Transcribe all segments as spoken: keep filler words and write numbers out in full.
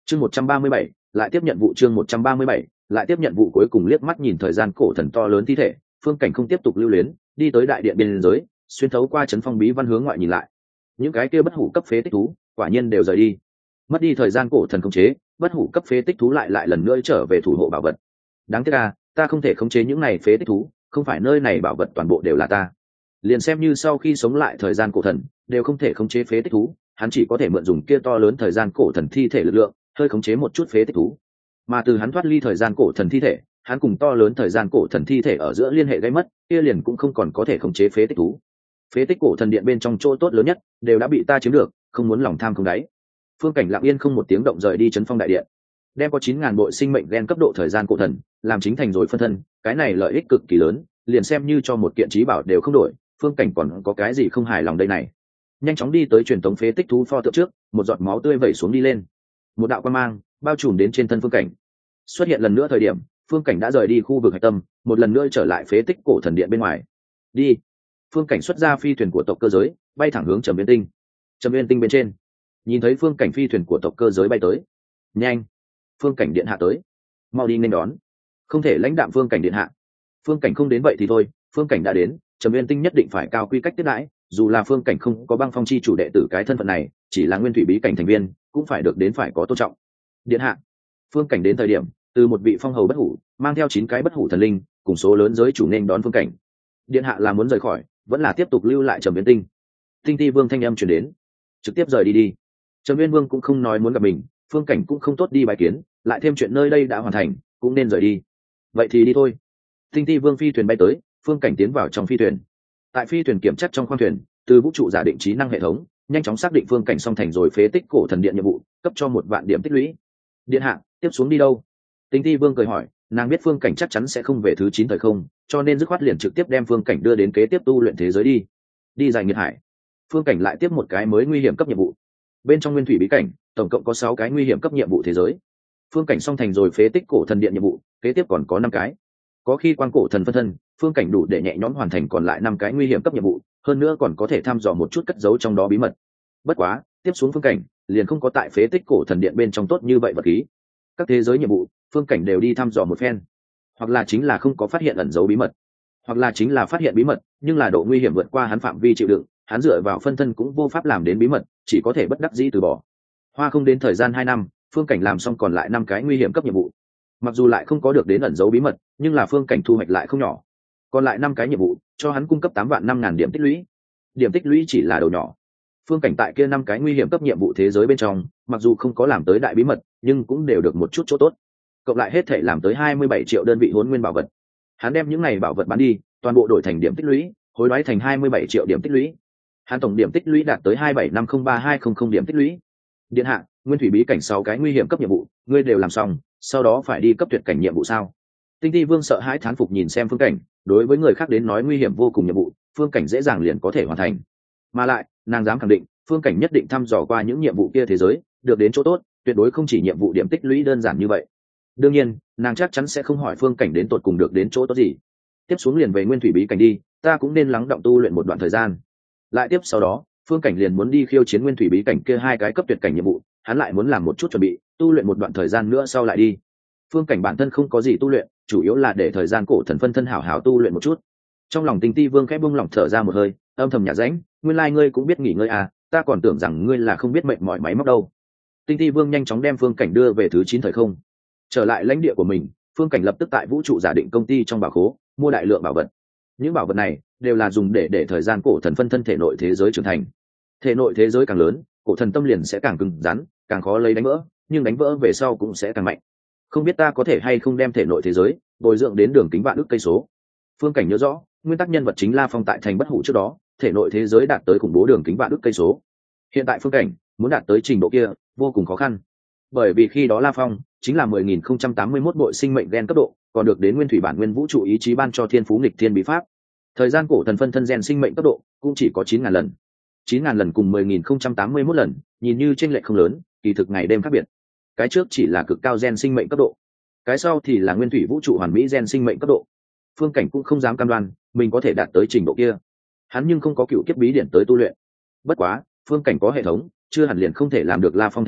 chương một trăm ba mươi bảy lại tiếp nhận vụ chương một trăm ba mươi bảy lại tiếp nhận vụ cuối cùng liếc mắt nhìn thời gian cổ thần to lớn thi thể, phương cảnh không tiếp tục lưu luyến, đi tới đại điện biên giới, xuyên thấu qua trấn phong bí văn hướng ngoại nhìn lại. Những cái kia bất hủ cấp phế tích thú quả nhiên đều rời đi. Mất đi thời gian cổ thần khống chế, bất hủ cấp phế tích thú lại lại lần nữa trở về thủ hộ bảo vật. Đáng tiếc là ta không thể khống chế những này phế tích thú, không phải nơi này bảo vật toàn bộ đều là ta. Liền xem như sau khi sống lại thời gian cổ thần, đều không thể khống chế phế tích thú, hắn chỉ có thể mượn dùng kia to lớn thời gian cổ thần thi thể lực lượng, hơi khống chế một chút phế tích thú. Mà từ hắn thoát ly thời gian cổ thần thi thể, hắn cùng to lớn thời gian cổ thần thi thể ở giữa liên hệ gây mất, kia liền cũng không còn có thể khống chế phế tích thú. Phế tích cổ thần điện bên trong chỗ tốt lớn nhất đều đã bị ta chiếm được, không muốn lòng tham không đáy. Phương cảnh lặng yên không một tiếng động rời đi trấn phong đại điện, đem có chín ngàn bội sinh mệnh gen cấp độ thời gian cổ thần làm chính thành rồi phân thân, cái này lợi ích cực kỳ lớn, liền xem như cho một kiện trí bảo đều không đổi, phương cảnh còn có cái gì không hài lòng đây này. Nhanh chóng đi tới truyền thống phế tích thú pho tượng trước, một giọt máu tươi vẩy xuống đi lên, một đạo quang mang bao trùm đến trên thân phương cảnh. Xuất hiện lần nữa thời điểm, phương cảnh đã rời đi khu vực hạch tâm, một lần nữa trở lại phế tích cổ thần điện bên ngoài. Đi. Phương cảnh xuất ra phi thuyền của tộc cơ giới, bay thẳng hướng Trầm Viên Tinh. Trầm Viên Tinh bên trên, nhìn thấy phương cảnh phi thuyền của tộc cơ giới bay tới. Nhanh. Phương cảnh điện hạ tới, mau đi nên đón. Không thể lãnh đạm phương cảnh điện hạ. Phương cảnh không đến vậy thì thôi, phương cảnh đã đến, Trầm Viên Tinh nhất định phải cao quy cách tiếp đãi, dù là phương cảnh không có băng phong chi chủ đệ tử cái thân phận này, chỉ là nguyên thủy bí cảnh thành viên cũng phải được đến phải có tôn trọng. Điện hạ. Phương cảnh đến thời điểm, từ một vị phong hầu bất hủ mang theo chín cái bất hủ thần linh cùng số lớn giới chủ nên đón phương cảnh. Điện hạ là muốn rời khỏi, vẫn là tiếp tục lưu lại Trầm Viên Tinh? Tinh Ti Vương thanh âm truyền đến. Trực tiếp rời đi đi. Trầm Viên Vương cũng không nói muốn gặp mình, phương cảnh cũng không tốt đi bài kiến, lại thêm chuyện nơi đây đã hoàn thành, cũng nên rời đi. Vậy thì đi thôi. Tinh Ti Vương phi thuyền bay tới, phương cảnh tiến vào trong phi thuyền. Tại phi thuyền kiểm chất trong khoang thuyền, từ vũ trụ giả định trí năng hệ thống nhanh chóng xác định phương cảnh xong thành rồi phế tích cổ thần điện nhiệm vụ, cấp cho một vạn điểm tích lũy. Điện hạ, tiếp xuống đi đâu? Tinh Ti Vương cười hỏi, nàng biết phương cảnh chắc chắn sẽ không về thứ chín thời không, cho nên dứt khoát liền trực tiếp đem phương cảnh đưa đến kế tiếp tu luyện thế giới đi. Đi dài nghiệt hải. Phương cảnh lại tiếp một cái mới nguy hiểm cấp nhiệm vụ. Bên trong nguyên thủy bí cảnh, tổng cộng có sáu cái nguy hiểm cấp nhiệm vụ thế giới. Phương cảnh xong thành rồi phế tích cổ thần điện nhiệm vụ, kế tiếp còn có năm cái. Có khi quan cổ thần phân thân, phương cảnh đủ để nhẹ nhõm hoàn thành còn lại năm cái nguy hiểm cấp nhiệm vụ, hơn nữa còn có thể thăm dò một chút cất giấu trong đó bí mật. Bất quá, tiếp xuống phương cảnh liền không có tại phế tích cổ thần điện bên trong tốt như vậy vật khí. Các thế giới nhiệm vụ, phương cảnh đều đi thăm dò một phen, hoặc là chính là không có phát hiện ẩn dấu bí mật, hoặc là chính là phát hiện bí mật nhưng là độ nguy hiểm vượt qua hắn phạm vi chịu đựng, hắn dựa vào phân thân cũng vô pháp làm đến bí mật, chỉ có thể bất đắc dĩ từ bỏ. Hoa không đến thời gian hai năm, phương cảnh làm xong còn lại năm cái nguy hiểm cấp nhiệm vụ. Mặc dù lại không có được đến ẩn dấu bí mật, nhưng là phương cảnh thu hoạch lại không nhỏ. Còn lại năm cái nhiệm vụ cho hắn cung cấp tám vạn năm ngàn điểm tích lũy. Điểm tích lũy chỉ là đầu nhỏ. Phương cảnh tại kia năm cái nguy hiểm cấp nhiệm vụ thế giới bên trong, mặc dù không có làm tới đại bí mật, nhưng cũng đều được một chút chỗ tốt. Cộng lại hết thể làm tới hai mươi bảy triệu đơn vị hỗn nguyên bảo vật. Hắn đem những này bảo vật bán đi, toàn bộ đổi thành điểm tích lũy, hối đoái thành hai mươi bảy triệu điểm tích lũy. Hắn tổng điểm tích lũy đạt tới hai bảy năm không ba hai không không điểm tích lũy. Điện hạ, nguyên thủy bí cảnh sáu cái nguy hiểm cấp nhiệm vụ, ngươi đều làm xong, sau đó phải đi cấp tuyệt cảnh nhiệm vụ sao? Tinh Ti Vương sợ hãi thán phục nhìn xem phương cảnh, đối với người khác đến nói nguy hiểm vô cùng nhiệm vụ, phương cảnh dễ dàng liền có thể hoàn thành. Mà lại, nàng dám khẳng định, phương cảnh nhất định thăm dò qua những nhiệm vụ kia thế giới, được đến chỗ tốt, tuyệt đối không chỉ nhiệm vụ điểm tích lũy đơn giản như vậy. Đương nhiên, nàng chắc chắn sẽ không hỏi phương cảnh đến tột cùng được đến chỗ tốt gì. Tiếp xuống liền về nguyên thủy bí cảnh đi, ta cũng nên lắng động tu luyện một đoạn thời gian. Lại tiếp sau đó, phương cảnh liền muốn đi khiêu chiến nguyên thủy bí cảnh kia hai cái cấp tuyệt cảnh nhiệm vụ, hắn lại muốn làm một chút chuẩn bị, tu luyện một đoạn thời gian nữa sau lại đi. Phương cảnh bản thân không có gì tu luyện, chủ yếu là để thời gian cổ thần phân thân hảo hảo tu luyện một chút. Trong lòng Tinh Ti Vương khẽ buông lỏng thở ra một hơi, âm thầm nhả rãnh, nguyên lai ngươi cũng biết nghỉ ngơi à, ta còn tưởng rằng ngươi là không biết mệnh mỏi máy móc đâu. Tinh Ti Vương nhanh chóng đem phương cảnh đưa về thứ chín thời không. Trở lại lãnh địa của mình, phương cảnh lập tức tại vũ trụ giả định công ty trong bảo khố mua đại lượng bảo vật. Những bảo vật này đều là dùng để để thời gian cổ thần phân thân thể nội thế giới trưởng thành. Thể nội thế giới càng lớn, cổ thần tâm liền sẽ càng cứng rắn, càng khó lấy đánh vỡ, nhưng đánh vỡ về sau cũng sẽ càng mạnh. Không biết ta có thể hay không đem thể nội thế giới bồi dưỡng đến đường kính vạn ức cây số. Phương cảnh nhớ rõ, nguyên tắc nhân vật chính La Phong tại thành bất hủ trước đó, thể nội thế giới đạt tới khủng bố đường kính vạn ức cây số. Hiện tại phương cảnh muốn đạt tới trình độ kia vô cùng khó khăn, bởi vì khi đó La Phong chính là mười nghìn không trăm tám mươi mốt bội sinh mệnh gen cấp độ, còn được đến nguyên thủy bản nguyên vũ trụ ý chí ban cho thiên phú nghịch thiên bí pháp. Thời gian cổ thần phân thân gen sinh mệnh cấp độ cũng chỉ có chín ngàn lần. chín ngàn lần cùng mười nghìn không trăm tám mươi mốt lần, nhìn như chênh lệch không lớn, kỳ thực ngày đêm khác biệt. Cái trước chỉ là cực cao gen sinh mệnh cấp độ, cái sau thì là nguyên thủy vũ trụ hoàn mỹ gen sinh mệnh cấp độ. Phương cảnh cũng không dám cam đoan mình có thể đạt tới trình độ kia, hắn nhưng không có cựu kiếp bí điển tới tu luyện. Bất quá phương cảnh có hệ thống, chưa hẳn liền không thể làm được La Phong thành cựu,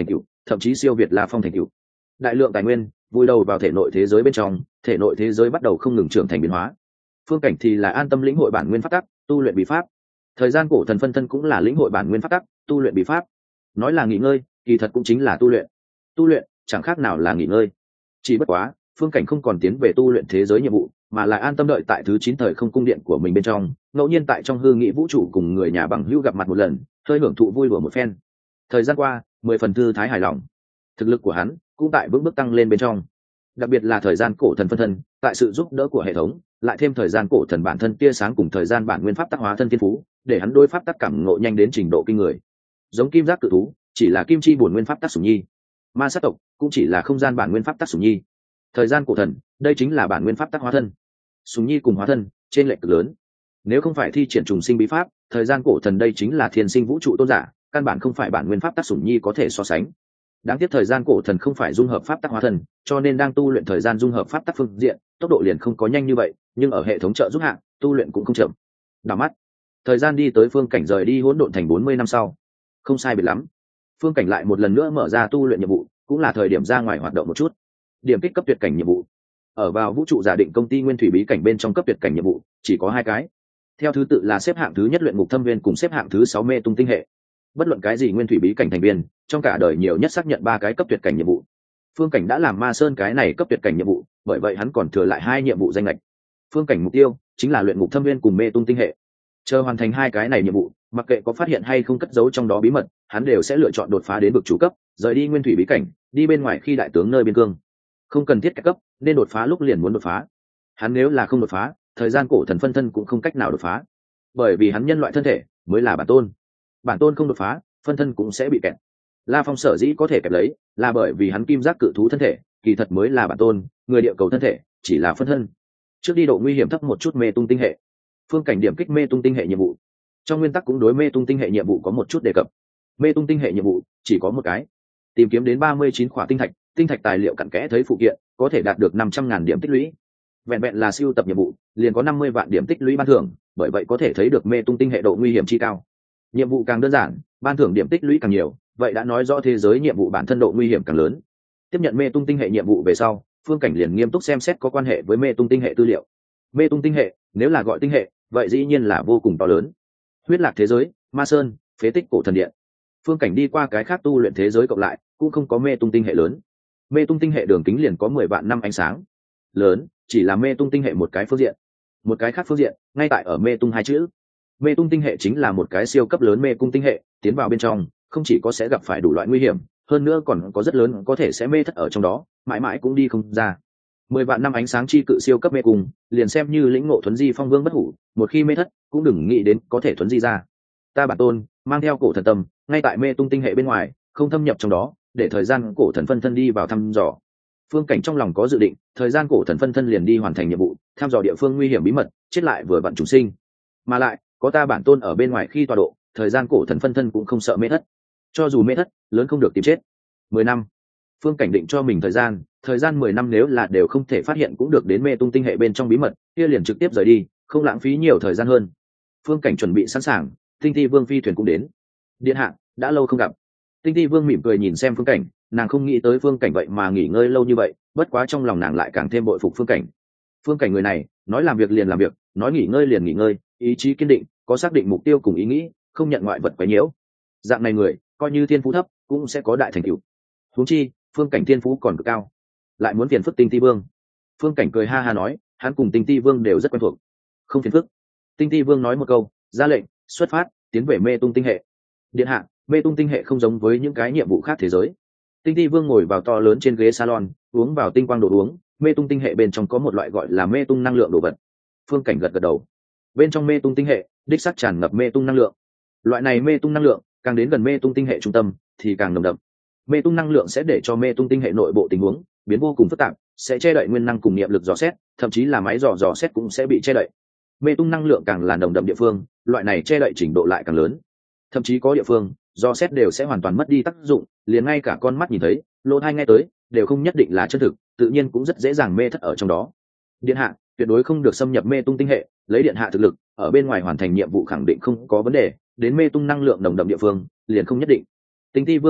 thậm chí siêu việt La Phong thành tựu. Đại lượng tài nguyên vùi đầu vào thể nội thế giới bên trong, thể nội thế giới bắt đầu không ngừng trưởng thành biến hóa. Phương Cảnh thì là an tâm lĩnh hội bản nguyên pháp tắc, tu luyện bí pháp. Thời gian cổ thần phân thân cũng là lĩnh hội bản nguyên pháp tắc, tu luyện bí pháp. Nói là nghỉ ngơi, kỳ thật cũng chính là tu luyện. Tu luyện chẳng khác nào là nghỉ ngơi. Chỉ bất quá, Phương Cảnh không còn tiến về tu luyện thế giới nhiệm vụ, mà là an tâm đợi tại thứ chín thời không cung điện của mình bên trong, ngẫu nhiên tại trong hư nghị vũ trụ cùng người nhà bằng hữu gặp mặt một lần, hơi hưởng thụ vui đùa một phen. Thời gian qua, mười phần thư thái hài lòng. Thực lực của hắn cũng tại bước bước tăng lên bên trong. Đặc biệt là thời gian cổ thần phân thân, tại sự giúp đỡ của hệ thống, lại thêm thời gian cổ thần bản thân tia sáng cùng thời gian bản nguyên pháp tác hóa thân thiên phú, để hắn đối pháp tác cảm ngộ nhanh đến trình độ kinh người. Giống kim giác cự thú, chỉ là kim chi bổn nguyên pháp tác sủng nhi. Ma sát tộc cũng chỉ là không gian bản nguyên pháp tác sủng nhi. Thời gian cổ thần, đây chính là bản nguyên pháp tác hóa thân. Sủng nhi cùng hóa thân, trên lệch cực lớn. Nếu không phải thi triển trùng sinh bí pháp, thời gian cổ thần đây chính là thiên sinh vũ trụ tôn giả, căn bản không phải bản nguyên pháp tác sủng nhi có thể so sánh. Đáng tiếc thời gian cổ thần không phải dung hợp pháp tắc hóa thần, cho nên đang tu luyện thời gian dung hợp pháp tắc phương diện, tốc độ liền không có nhanh như vậy, nhưng ở hệ thống trợ giúp hạng, tu luyện cũng không chậm. Đảo mắt, thời gian đi tới Phương Cảnh rời đi hỗn độn thành bốn mươi năm sau. Không sai biệt lắm. Phương Cảnh lại một lần nữa mở ra tu luyện nhiệm vụ, cũng là thời điểm ra ngoài hoạt động một chút. Điểm kích cấp tuyệt cảnh nhiệm vụ. Ở vào vũ trụ giả định công ty nguyên thủy bí cảnh bên trong cấp tuyệt cảnh nhiệm vụ, chỉ có hai cái. Theo thứ tự là xếp hạng thứ nhất luyện ngục thâm viên cùng xếp hạng thứ sáu mê tung tinh hệ. Bất luận cái gì nguyên thủy bí cảnh thành viên, trong cả đời nhiều nhất xác nhận ba cái cấp tuyệt cảnh nhiệm vụ. Phương Cảnh đã làm Ma Sơn cái này cấp tuyệt cảnh nhiệm vụ, bởi vậy hắn còn thừa lại hai nhiệm vụ danh lệch. Phương Cảnh mục tiêu chính là luyện ngục thâm viên cùng mê tung tinh hệ. Chờ hoàn thành hai cái này nhiệm vụ, mặc kệ có phát hiện hay không cất giấu trong đó bí mật, hắn đều sẽ lựa chọn đột phá đến vực chủ cấp, rời đi nguyên thủy bí cảnh, đi bên ngoài khi đại tướng nơi biên cương. Không cần thiết cách cấp, nên đột phá lúc liền muốn đột phá. Hắn nếu là không đột phá, thời gian cổ thần phân thân cũng không cách nào đột phá, bởi vì hắn nhân loại thân thể mới là bản tôn. Bản tôn không đột phá, phân thân cũng sẽ bị kẹt. La Phong sở dĩ có thể kẹp lấy, là bởi vì hắn kim giác cự thú thân thể, kỳ thật mới là bản tôn, người địa cầu thân thể chỉ là phân thân. Trước đi độ nguy hiểm thấp một chút mê tung tinh hệ. Phương Cảnh điểm kích mê tung tinh hệ nhiệm vụ. Trong nguyên tắc cũng đối mê tung tinh hệ nhiệm vụ có một chút đề cập. Mê tung tinh hệ nhiệm vụ chỉ có một cái, tìm kiếm đến ba mươi chín khỏa tinh thạch, tinh thạch tài liệu cặn kẽ thấy phụ kiện, có thể đạt được năm trăm ngàn điểm tích lũy. Vẹn vẹn là siêu tập nhiệm vụ, liền có năm mươi vạn điểm tích lũy ban thưởng, bởi vậy có thể thấy được mê tung tinh hệ độ nguy hiểm chi cao. Nhiệm vụ càng đơn giản, ban thưởng điểm tích lũy càng nhiều, vậy đã nói rõ thế giới nhiệm vụ bản thân độ nguy hiểm càng lớn. Tiếp nhận mê tung tinh hệ nhiệm vụ về sau, Phương Cảnh liền nghiêm túc xem xét có quan hệ với mê tung tinh hệ tư liệu. Mê tung tinh hệ, nếu là gọi tinh hệ, vậy dĩ nhiên là vô cùng to lớn. Huyết lạc thế giới, Ma Sơn, phế tích cổ thần điện. Phương Cảnh đi qua cái khác tu luyện thế giới cộng lại, cũng không có mê tung tinh hệ lớn. Mê tung tinh hệ đường kính liền có mười vạn năm ánh sáng. Lớn, chỉ là mê tung tinh hệ một cái phương diện. Một cái khác phương diện, ngay tại ở mê tung hai chữ. Mê tung tinh hệ chính là một cái siêu cấp lớn mê cung tinh hệ, tiến vào bên trong không chỉ có sẽ gặp phải đủ loại nguy hiểm, hơn nữa còn có rất lớn có thể sẽ mê thất ở trong đó, mãi mãi cũng đi không ra. Mười vạn năm ánh sáng chi cự siêu cấp mê cung, liền xem như lĩnh ngộ thuấn di phong vương bất hủ, một khi mê thất cũng đừng nghĩ đến có thể thuấn di ra. Ta bản tôn mang theo cổ thần tâm, ngay tại mê tung tinh hệ bên ngoài, không thâm nhập trong đó, để thời gian cổ thần phân thân đi vào thăm dò. Phương Cảnh trong lòng có dự định, thời gian cổ thần phân thân liền đi hoàn thành nhiệm vụ, thăm dò địa phương nguy hiểm bí mật, chết lại vừa vặn chủ sinh. Mà lại, có ta bản tôn ở bên ngoài khi tọa độ, thời gian cổ thần phân thân cũng không sợ mê thất. Cho dù mê thất, lớn không được tìm chết. Mười năm. Phương Cảnh định cho mình thời gian, thời gian mười năm nếu là đều không thể phát hiện cũng được đến mê tung tinh hệ bên trong bí mật, kia liền trực tiếp rời đi, không lãng phí nhiều thời gian hơn. Phương Cảnh chuẩn bị sẵn sàng, Tinh Ti Vương phi thuyền cũng đến. Điện hạ, đã lâu không gặp. Tinh Ti Vương mỉm cười nhìn xem Phương Cảnh, nàng không nghĩ tới Phương Cảnh vậy mà nghỉ ngơi lâu như vậy, bất quá trong lòng nàng lại càng thêm bội phục Phương Cảnh. Phương Cảnh người này, nói làm việc liền làm việc, nói nghỉ ngơi liền nghỉ ngơi, ý chí kiên định, có xác định mục tiêu cùng ý nghĩ, không nhận ngoại vật quấy nhiễu. Dạng này người, coi như thiên phú thấp, cũng sẽ có đại thành tựu. Huống chi, Phương Cảnh thiên phú còn cực cao, lại muốn phiền phức Tinh Ti Vương. Phương Cảnh cười ha ha nói, hắn cùng Tinh Ti Vương đều rất quen thuộc, không phiền phức. Tinh Ti Vương nói một câu, ra lệnh, xuất phát, tiến về mê tung tinh hệ. Điện hạ, mê tung tinh hệ không giống với những cái nhiệm vụ khác thế giới. Tinh Ti Vương ngồi vào to lớn trên ghế salon, uống vào tinh quang đồ uống. Mê tung tinh hệ bên trong có một loại gọi là mê tung năng lượng đồ vật. Phương Cảnh gật gật đầu. Bên trong mê tung tinh hệ, đích xác tràn ngập mê tung năng lượng. Loại này mê tung năng lượng, càng đến gần mê tung tinh hệ trung tâm, thì càng nồng đậm. Mê tung năng lượng sẽ để cho mê tung tinh hệ nội bộ tình huống biến vô cùng phức tạp, sẽ che đậy nguyên năng cùng niệm lực dò xét, thậm chí là máy dò dò xét cũng sẽ bị che đậy. Mê tung năng lượng càng là nồng đậm địa phương, loại này che đậy trình độ lại càng lớn. Thậm chí có địa phương, dò xét đều sẽ hoàn toàn mất đi tác dụng, liền ngay cả con mắt nhìn thấy, lỗ tai nghe tới, đều không nhất định là chân thực, tự nhiên cũng rất dễ dàng mê thất ở trong đó. Điện hạ tuyệt đối không được xâm nhập mê tung tinh hệ, lấy điện hạ thực lực, ở bên ngoài hoàn thành nhiệm vụ khẳng định không có vấn đề, đến mê tung năng lượng nồng đậm địa phương, liền không nhất định. Tinh Ti Vương minh bạch,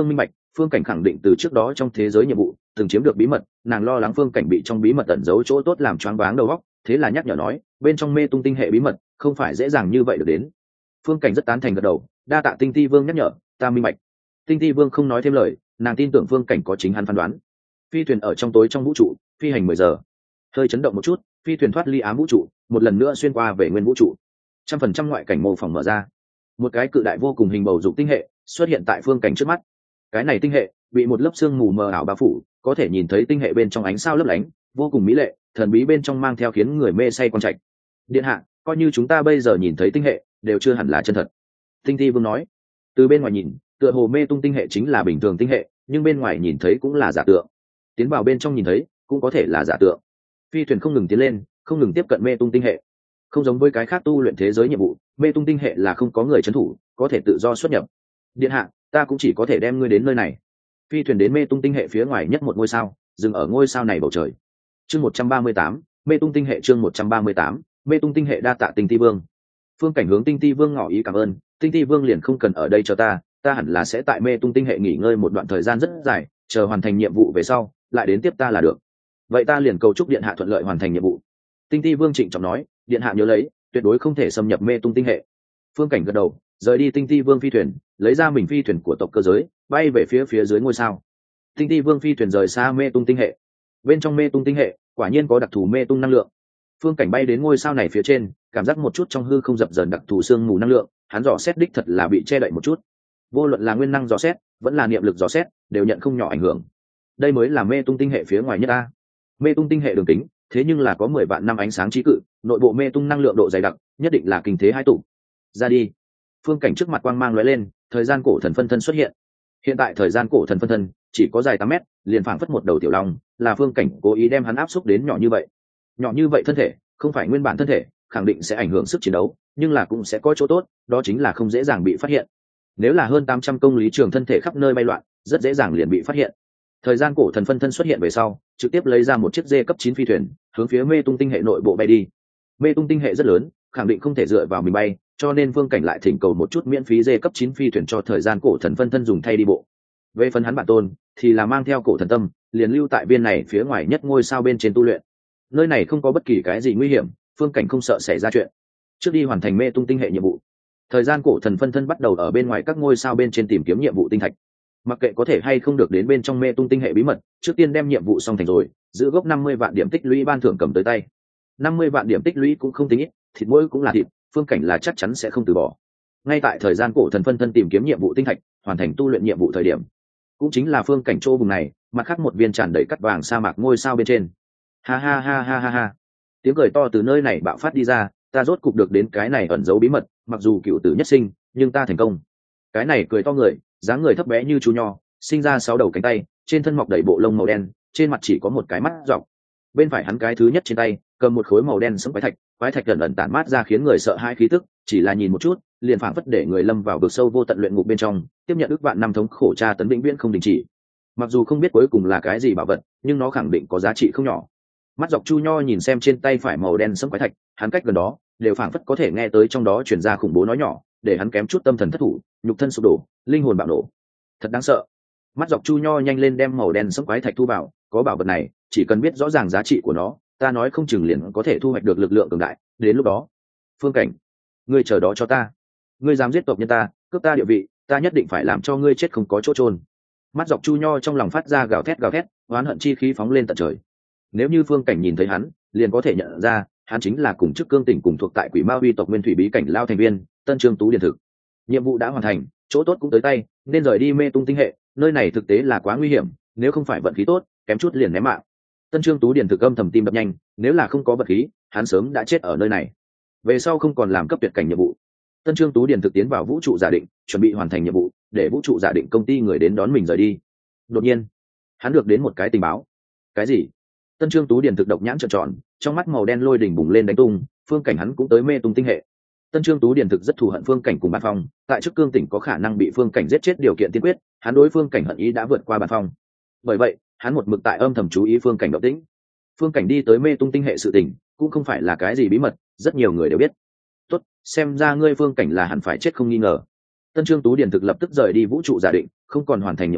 Phương Cảnh khẳng định từ trước đó trong thế giới nhiệm vụ từng chiếm được bí mật, nàng lo lắng Phương Cảnh bị trong bí mật ẩn giấu chỗ tốt làm choáng váng đầu óc, thế là nhắc nhở nói bên trong mê tung tinh hệ bí mật không phải dễ dàng như vậy được đến. Phương Cảnh rất tán thành gật đầu, đa tạ Tinh Ti Vương nhắc nhở, ta minh bạch. Tinh Ti Vương không nói thêm lời, nàng tin tưởng Phương Cảnh có chính hắn phán đoán. Phi thuyền ở trong tối trong vũ trụ phi hành mười giờ, hơi chấn động một chút, phi thuyền thoát ly ám vũ trụ, một lần nữa xuyên qua về nguyên vũ trụ. Trăm phần trăm ngoại cảnh mô phỏng mở ra, một cái cự đại vô cùng hình bầu dục tinh hệ xuất hiện tại Phương Cảnh trước mắt. Cái này tinh hệ bị một lớp sương mù mờ ảo bao phủ, có thể nhìn thấy tinh hệ bên trong ánh sao lấp lánh, vô cùng mỹ lệ, thần bí bên trong mang theo khiến người mê say quan trạch. Điện hạ, coi như chúng ta bây giờ nhìn thấy tinh hệ đều chưa hẳn là chân thật. Tinh Ti Vương nói, từ bên ngoài nhìn tựa hồ mê tung tinh hệ chính là bình thường tinh hệ, nhưng bên ngoài nhìn thấy cũng là giả tượng, tiến vào bên trong nhìn thấy cũng có thể là giả tượng. Phi thuyền không ngừng tiến lên, không ngừng tiếp cận mê tung tinh hệ. Không giống với cái khác tu luyện thế giới nhiệm vụ, mê tung tinh hệ là không có người trấn thủ, có thể tự do xuất nhập. Điện hạ, ta cũng chỉ có thể đem ngươi đến nơi này. Phi thuyền đến mê tung tinh hệ phía ngoài nhất một ngôi sao, dừng ở ngôi sao này bầu trời. Chương một trăm ba mươi tám, mê tung tinh hệ. Chương một trăm ba mươi tám, mê tung tinh hệ. Đa tạ Tinh Ti Vương. Phương Cảnh hướng Tinh Ti Vương ngỏ ý cảm ơn. Tinh Ti Vương liền không cần ở đây cho ta, ta hẳn là sẽ tại mê tung tinh hệ nghỉ ngơi một đoạn thời gian rất dài, chờ hoàn thành nhiệm vụ về sau lại đến tiếp ta là được. Vậy ta liền cầu chúc điện hạ thuận lợi hoàn thành nhiệm vụ. Tinh Ti Vương trịnh trọng nói, điện hạ nhớ lấy, tuyệt đối không thể xâm nhập mê tung tinh hệ. Phương Cảnh gật đầu, rời đi Tinh Ti Vương phi thuyền, lấy ra mình phi thuyền của tộc cơ giới, bay về phía phía dưới ngôi sao. Tinh Ti Vương phi thuyền rời xa mê tung tinh hệ. Bên trong mê tung tinh hệ quả nhiên có đặc thù mê tung năng lượng. Phương Cảnh bay đến ngôi sao này phía trên, cảm giác một chút trong hư không dập dờn đặc thù sương mù năng lượng, hắn dò xét đích thật là bị che đậy một chút. Vô luận là nguyên năng dò xét, vẫn là niệm lực dò xét, đều nhận không nhỏ ảnh hưởng. Đây mới là mê tung tinh hệ phía ngoài nhất a. Mê tung tinh hệ đường kính, thế nhưng là có mười vạn năm ánh sáng trí cự, nội bộ mê tung năng lượng độ dày đặc, nhất định là kinh thế hai tụ. Ra đi. Phương Cảnh trước mặt quang mang lóe lên, thời gian cổ thần phân thân xuất hiện. Hiện tại thời gian cổ thần phân thân chỉ có dài tám mét, liền phảng phất một đầu tiểu long, là Phương Cảnh cố ý đem hắn áp xúc đến nhỏ như vậy. Nhỏ như vậy thân thể, không phải nguyên bản thân thể, khẳng định sẽ ảnh hưởng sức chiến đấu, nhưng là cũng sẽ có chỗ tốt, đó chính là không dễ dàng bị phát hiện. Nếu là hơn tám trăm công lý trường thân thể khắp nơi bay loạn, rất dễ dàng liền bị phát hiện. Thời gian cổ thần phân thân xuất hiện về sau, trực tiếp lấy ra một chiếc D cấp chín phi thuyền, hướng phía mê tung tinh hệ nội bộ bay đi. Mê tung tinh hệ rất lớn, khẳng định không thể dựa vào mình bay, cho nên Phương Cảnh lại thỉnh cầu một chút miễn phí D cấp chín phi thuyền cho thời gian cổ thần phân thân dùng thay đi bộ. Về phần hắn bản tôn, thì là mang theo cổ thần tâm, liền lưu tại viên này phía ngoài nhất ngôi sao bên trên tu luyện. Nơi này không có bất kỳ cái gì nguy hiểm, Phương Cảnh không sợ xảy ra chuyện. Trước đi hoàn thành mê tung tinh hệ nhiệm vụ, thời gian cổ thần phân thân bắt đầu ở bên ngoài các ngôi sao bên trên tìm kiếm nhiệm vụ tinh thạch. Mặc kệ có thể hay không được đến bên trong mê tung tinh hệ bí mật, trước tiên đem nhiệm vụ xong thành rồi, giữ gốc năm mươi vạn điểm tích lũy ban thưởng cầm tới tay. năm mươi vạn điểm tích lũy cũng không tính ít, thịt mỗi cũng là thịt, Phương Cảnh là chắc chắn sẽ không từ bỏ. Ngay tại thời gian cổ thần phân thân tìm kiếm nhiệm vụ tinh thạch, hoàn thành tu luyện nhiệm vụ thời điểm, cũng chính là Phương Cảnh chỗ vùng này, mặt khác một viên tràn đầy cắt vàng sa mạc ngôi sao bên trên. Ha ha ha ha ha ha. Tiếng cười to từ nơi này bạo phát đi ra, ta rốt cục được đến cái này ẩn giấu bí mật, mặc dù cựu tử nhất sinh, nhưng ta thành công. Cái này cười to người, dáng người thấp bé như chú nho, sinh ra sáu đầu cánh tay, trên thân mọc đầy bộ lông màu đen, trên mặt chỉ có một cái mắt dọc. Bên phải hắn cái thứ nhất trên tay cầm một khối màu đen sẫm quái thạch, quái thạch gần ẩn tản mát ra khiến người sợ hãi khí tức, chỉ là nhìn một chút liền phảng phất để người lâm vào vực sâu vô tận luyện ngục bên trong, tiếp nhận ức vạn năm thống khổ tra tấn vĩnh viễn không đình chỉ. Mặc dù không biết cuối cùng là cái gì bảo vật, nhưng nó khẳng định có giá trị không nhỏ. Mắt dọc chu nho nhìn xem trên tay phải màu đen sẫm quái thạch, hắn cách gần đó đều phảng phất có thể nghe tới trong đó truyền ra khủng bố nói nhỏ, để hắn kém chút tâm thần thất thủ, nhục thân sụp đổ, linh hồn bạo nổ. Thật đáng sợ. Mắt dọc chu nho nhanh lên đem màu đen sẫm quái thạch thu vào, có bảo vật này, chỉ cần biết rõ ràng giá trị của nó, ta nói không chừng liền có thể thu hoạch được lực lượng cường đại, đến lúc đó. Phương Cảnh, ngươi chờ đó cho ta. Ngươi dám giết tộc nhân ta, cướp ta địa vị, ta nhất định phải làm cho ngươi chết không có chỗ chôn. Mắt dọc chu nho trong lòng phát ra gào thét gào thét, oán hận chi khí phóng lên tận trời. Nếu như Phương Cảnh nhìn thấy hắn, liền có thể nhận ra, hắn chính là cùng chức cương tỉnh cùng thuộc tại Quỷ Ma Uy tộc Nguyên Thủy bí cảnh lao thành viên, Tân Trương Tú Điền thực. Nhiệm vụ đã hoàn thành, chỗ tốt cũng tới tay, nên rời đi mê tung tinh hệ, nơi này thực tế là quá nguy hiểm, nếu không phải vận khí tốt, kém chút liền ném mạng. Tân Trương Tú Điền thực âm thầm tim đập nhanh, nếu là không có vật khí, hắn sớm đã chết ở nơi này. Về sau không còn làm cấp tuyệt cảnh nhiệm vụ. Tân Trương Tú Điền thực tiến vào vũ trụ giả định, chuẩn bị hoàn thành nhiệm vụ, để vũ trụ giả định công ty người đến đón mình rời đi. Đột nhiên, hắn được đến một cái tình báo. Cái gì? Tân Trương Tú Điền thực độc nhãn trợn tròn, trong mắt màu đen lôi đỉnh bùng lên đánh tung, Phương Cảnh hắn cũng tới mê tung tinh hệ. Tân Trương Tú Điền thực rất thù hận Phương Cảnh cùng Bản Phong, tại chức cương tỉnh có khả năng bị Phương Cảnh giết chết điều kiện tiên quyết, hắn đối Phương Cảnh hận ý đã vượt qua Bản Phong. Bởi vậy, hắn một mực tại âm thầm chú ý Phương Cảnh động tĩnh. Phương Cảnh đi tới mê tung tinh hệ sự tình, cũng không phải là cái gì bí mật, rất nhiều người đều biết. Tốt, xem ra ngươi Phương Cảnh là hẳn phải chết không nghi ngờ. Tân Trương Tú Điền thực lập tức rời đi vũ trụ giả định, không còn hoàn thành nhiệm vụ,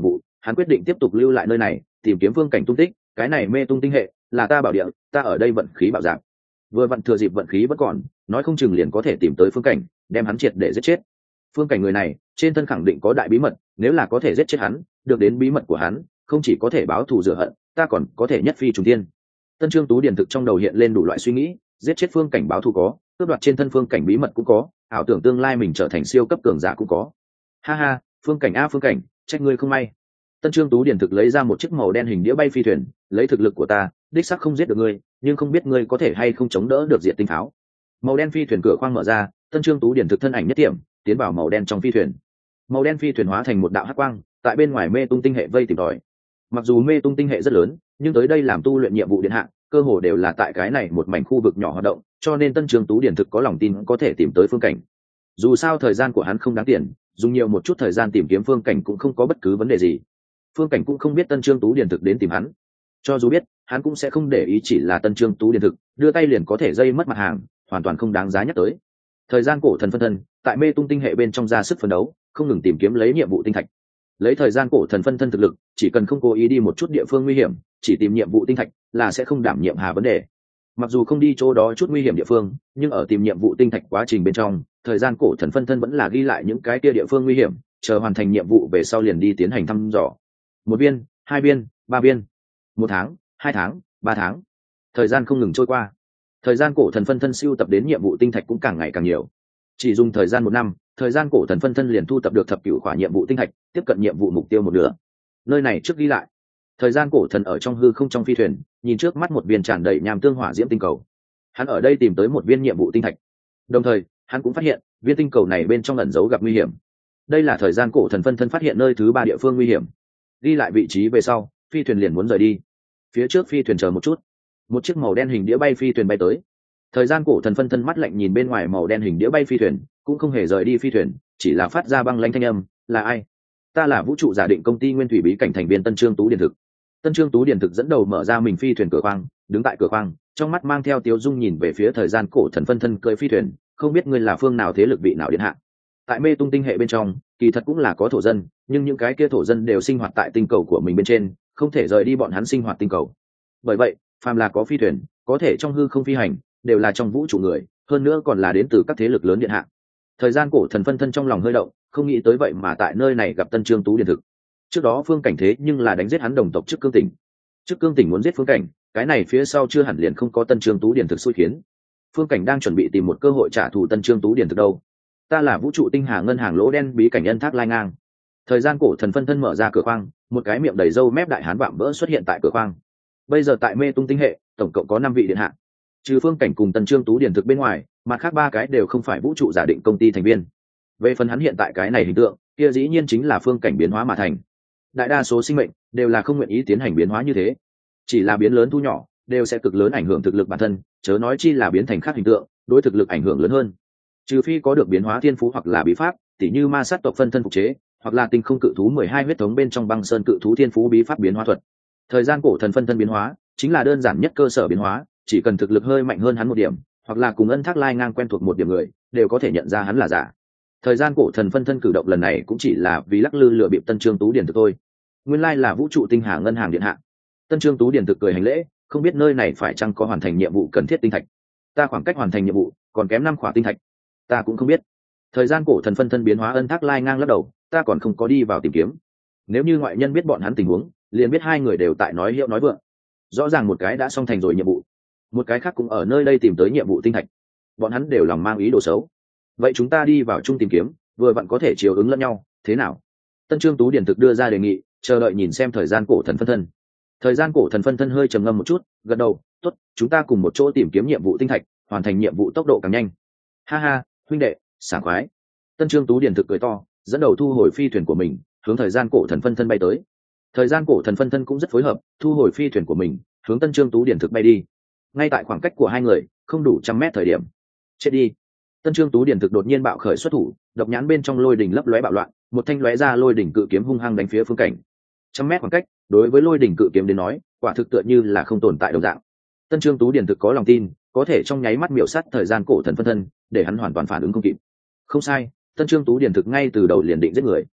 hắn quyết định tiếp tục lưu lại nơi này tìm kiếm phương cảnh tung tích. Cái này mê tung tinh hệ là ta bảo địa, ta ở đây vận khí bảo giảm, vừa vặn thừa dịp vận khí vẫn còn, nói không chừng liền có thể tìm tới phương cảnh, đem hắn triệt để giết chết. Phương cảnh người này trên thân khẳng định có đại bí mật, nếu là có thể giết chết hắn, được đến bí mật của hắn, không chỉ có thể báo thù rửa hận, ta còn có thể nhất phi trùng thiên. Tân Trương Tú điển thực trong đầu hiện lên đủ loại suy nghĩ, giết chết phương cảnh báo thù có, cướp đoạt trên thân phương cảnh bí mật cũng có, ảo tưởng tương lai mình trở thành siêu cấp cường giả cũng có. Ha ha, phương cảnh a phương cảnh, trách ngươi không may. Tân Trương Tú điển thực lấy ra một chiếc màu đen hình đĩa bay phi thuyền, lấy thực lực của ta, đích xác không giết được ngươi, nhưng không biết ngươi có thể hay không chống đỡ được diệt tinh pháo. Màu đen phi thuyền cửa khoang mở ra, Tân Trương Tú điển thực thân ảnh nhất điểm, tiến vào màu đen trong phi thuyền. Màu đen phi thuyền hóa thành một đạo hắc quang, tại bên ngoài mê tung tinh hệ vây tìm tòi. Mặc dù mê tung tinh hệ rất lớn, nhưng tới đây làm tu luyện nhiệm vụ điện hạ, cơ hồ đều là tại cái này một mảnh khu vực nhỏ hoạt động, cho nên Tân Trương Tú điển thực có lòng tin có thể tìm tới phương cảnh. Dù sao thời gian của hắn không đáng tiền, dùng nhiều một chút thời gian tìm kiếm phương cảnh cũng không có bất cứ vấn đề gì. Phương cảnh cũng không biết Tân Trương Tú điển thực đến tìm hắn, cho dù biết, hắn cũng sẽ không để ý, chỉ là Tân Trương Tú điển thực đưa tay liền có thể dây mất mặt hàng, hoàn toàn không đáng giá nhắc tới. Thời gian cổ thần phân thân tại mê tung tinh hệ bên trong ra sức phấn đấu, không ngừng tìm kiếm lấy nhiệm vụ tinh thạch. Lấy thời gian cổ thần phân thân thực lực, chỉ cần không cố ý đi một chút địa phương nguy hiểm, chỉ tìm nhiệm vụ tinh thạch là sẽ không đảm nhiệm hà vấn đề. Mặc dù không đi chỗ đó chút nguy hiểm địa phương, nhưng ở tìm nhiệm vụ tinh thạch quá trình bên trong, thời gian cổ thần phân thân vẫn là ghi lại những cái kia địa phương nguy hiểm, chờ hoàn thành nhiệm vụ về sau liền đi tiến hành thăm dò. Một viên, hai viên, ba viên, một tháng, hai tháng, ba tháng, thời gian không ngừng trôi qua. Thời gian cổ thần phân thân siêu tập đến nhiệm vụ tinh thạch cũng càng ngày càng nhiều. Chỉ dùng thời gian một năm, thời gian cổ thần phân thân liền thu tập được thập cửu khỏa nhiệm vụ tinh thạch, tiếp cận nhiệm vụ mục tiêu một nửa. Nơi này trước ghi lại, thời gian cổ thần ở trong hư không trong phi thuyền, nhìn trước mắt một viên tràn đầy nham tương hỏa diễm tinh cầu. Hắn ở đây tìm tới một viên nhiệm vụ tinh thạch, đồng thời hắn cũng phát hiện viên tinh cầu này bên trong ẩn giấu gặp nguy hiểm. Đây là thời gian cổ thần phân thân phát hiện nơi thứ ba địa phương nguy hiểm. Ghi lại vị trí về sau, phi thuyền liền muốn rời đi. Phía trước phi thuyền chờ một chút, một chiếc màu đen hình đĩa bay phi thuyền bay tới. Thời gian cổ thần phân thân mắt lạnh nhìn bên ngoài màu đen hình đĩa bay phi thuyền, cũng không hề rời đi phi thuyền, chỉ là phát ra băng lãnh thanh âm, là ai? Ta là vũ trụ giả định công ty nguyên thủy bí cảnh thành viên Tân Trương Tú điển thực. Tân Trương Tú điển thực dẫn đầu mở ra mình phi thuyền cửa khoang, đứng tại cửa khoang, trong mắt mang theo tiếu dung nhìn về phía thời gian cổ thần phân thân cưỡi phi thuyền, không biết ngươi là phương nào thế lực vị nào điện hạ. Tại mê tung tinh hệ bên trong, kỳ thật cũng là có thổ dân, nhưng những cái kia thổ dân đều sinh hoạt tại tinh cầu của mình bên trên, không thể rời đi bọn hắn sinh hoạt tinh cầu. Bởi vậy, phàm là có phi thuyền, có thể trong hư không phi hành, đều là trong vũ trụ người, hơn nữa còn là đến từ các thế lực lớn điện hạ. Thời gian cổ thần phân thân trong lòng hơi động, không nghĩ tới vậy mà tại nơi này gặp Tân Trương Tú điển thực. Trước đó phương cảnh thế nhưng là đánh giết hắn đồng tộc trước cương tỉnh, trước cương tỉnh muốn giết phương cảnh, cái này phía sau chưa hẳn liền không có Tân Trương Tú điển thực xui khiến. Phương cảnh đang chuẩn bị tìm một cơ hội trả thù Tân Trương Tú điển thực đâu. Ta là vũ trụ tinh hà ngân hàng lỗ đen bí cảnh nhân thác lai ngang. Thời gian cổ thần phân thân mở ra cửa khoang, một cái miệng đầy râu mép đại hán vạm vỡ xuất hiện tại cửa khoang. Bây giờ tại mê tung tinh hệ, tổng cộng có năm vị điện hạ, trừ phương cảnh cùng Tân Trương Tú điển thực bên ngoài, mặt khác ba cái đều không phải vũ trụ giả định công ty thành viên. Về phần hắn hiện tại cái này hình tượng, kia dĩ nhiên chính là phương cảnh biến hóa mà thành. Đại đa số sinh mệnh đều là không nguyện ý tiến hành biến hóa như thế, chỉ là biến lớn thu nhỏ đều sẽ cực lớn ảnh hưởng thực lực bản thân, chớ nói chi là biến thành khác hình tượng, đối thực lực ảnh hưởng lớn hơn. Trừ phi có được biến hóa thiên phú hoặc là bí pháp, tỉ như ma sát tộc phân thân phục chế, hoặc là tinh không cự thú mười hai huyết thống bên trong băng sơn cự thú thiên phú bí pháp biến hóa thuật. Thời gian cổ thần phân thân biến hóa chính là đơn giản nhất cơ sở biến hóa, chỉ cần thực lực hơi mạnh hơn hắn một điểm, hoặc là cùng ân thác lai ngang quen thuộc một điểm người, đều có thể nhận ra hắn là giả. Thời gian cổ thần phân thân cử động lần này cũng chỉ là vì lắc lư lừa bịp Tân Trương Tú điển thực thôi. Nguyên lai là vũ trụ tinh hà ngân hàng điện hạ. Tân Trương Tú điển thực cười hành lễ, không biết nơi này phải chăng có hoàn thành nhiệm vụ cần thiết tinh thạch. Ta khoảng cách hoàn thành nhiệm vụ còn kém năm khỏa tinh thạch. Ta cũng không biết. Thời gian cổ thần phân thân biến hóa ân thác lai ngang lắc đầu, ta còn không có đi vào tìm kiếm. Nếu như ngoại nhân biết bọn hắn tình huống, liền biết hai người đều tại nói hiệu nói vượng. Rõ ràng một cái đã xong thành rồi nhiệm vụ, một cái khác cũng ở nơi đây tìm tới nhiệm vụ tinh thạch, bọn hắn đều lòng mang ý đồ xấu. Vậy chúng ta đi vào chung tìm kiếm, vừa vặn có thể chiều ứng lẫn nhau, thế nào? Tân Trương Tú điển thực đưa ra đề nghị, chờ đợi nhìn xem thời gian cổ thần phân thân. Thời gian cổ thần phân thân hơi trầm ngâm một chút, gật đầu, tốt, chúng ta cùng một chỗ tìm kiếm nhiệm vụ tinh thạch, hoàn thành nhiệm vụ tốc độ càng nhanh. Ha ha, huynh đệ, sảng khoái. Tân Trương Tú điển thực cười to, dẫn đầu thu hồi phi thuyền của mình, hướng thời gian cổ thần phân thân bay tới. Thời gian cổ thần phân thân cũng rất phối hợp, thu hồi phi thuyền của mình, hướng Tân Trương Tú điển thực bay đi. Ngay tại khoảng cách của hai người không đủ trăm mét thời điểm, chết đi. Tân Trương Tú điển thực đột nhiên bạo khởi xuất thủ, độc nhãn bên trong lôi đỉnh lấp lóe bạo loạn, một thanh lóe ra lôi đỉnh cự kiếm hung hăng đánh phía phương cảnh. Trăm mét khoảng cách, đối với lôi đỉnh cự kiếm đến nói, quả thực tựa như là không tồn tại đồng dạng. Tân Trương Tú điển thực có lòng tin, có thể trong nháy mắt miểu sát thời gian cổ thần phân thân, để hắn hoàn toàn phản ứng không kịp. Không sai, Tân Trương Tú điển thực ngay từ đầu liền định giết người.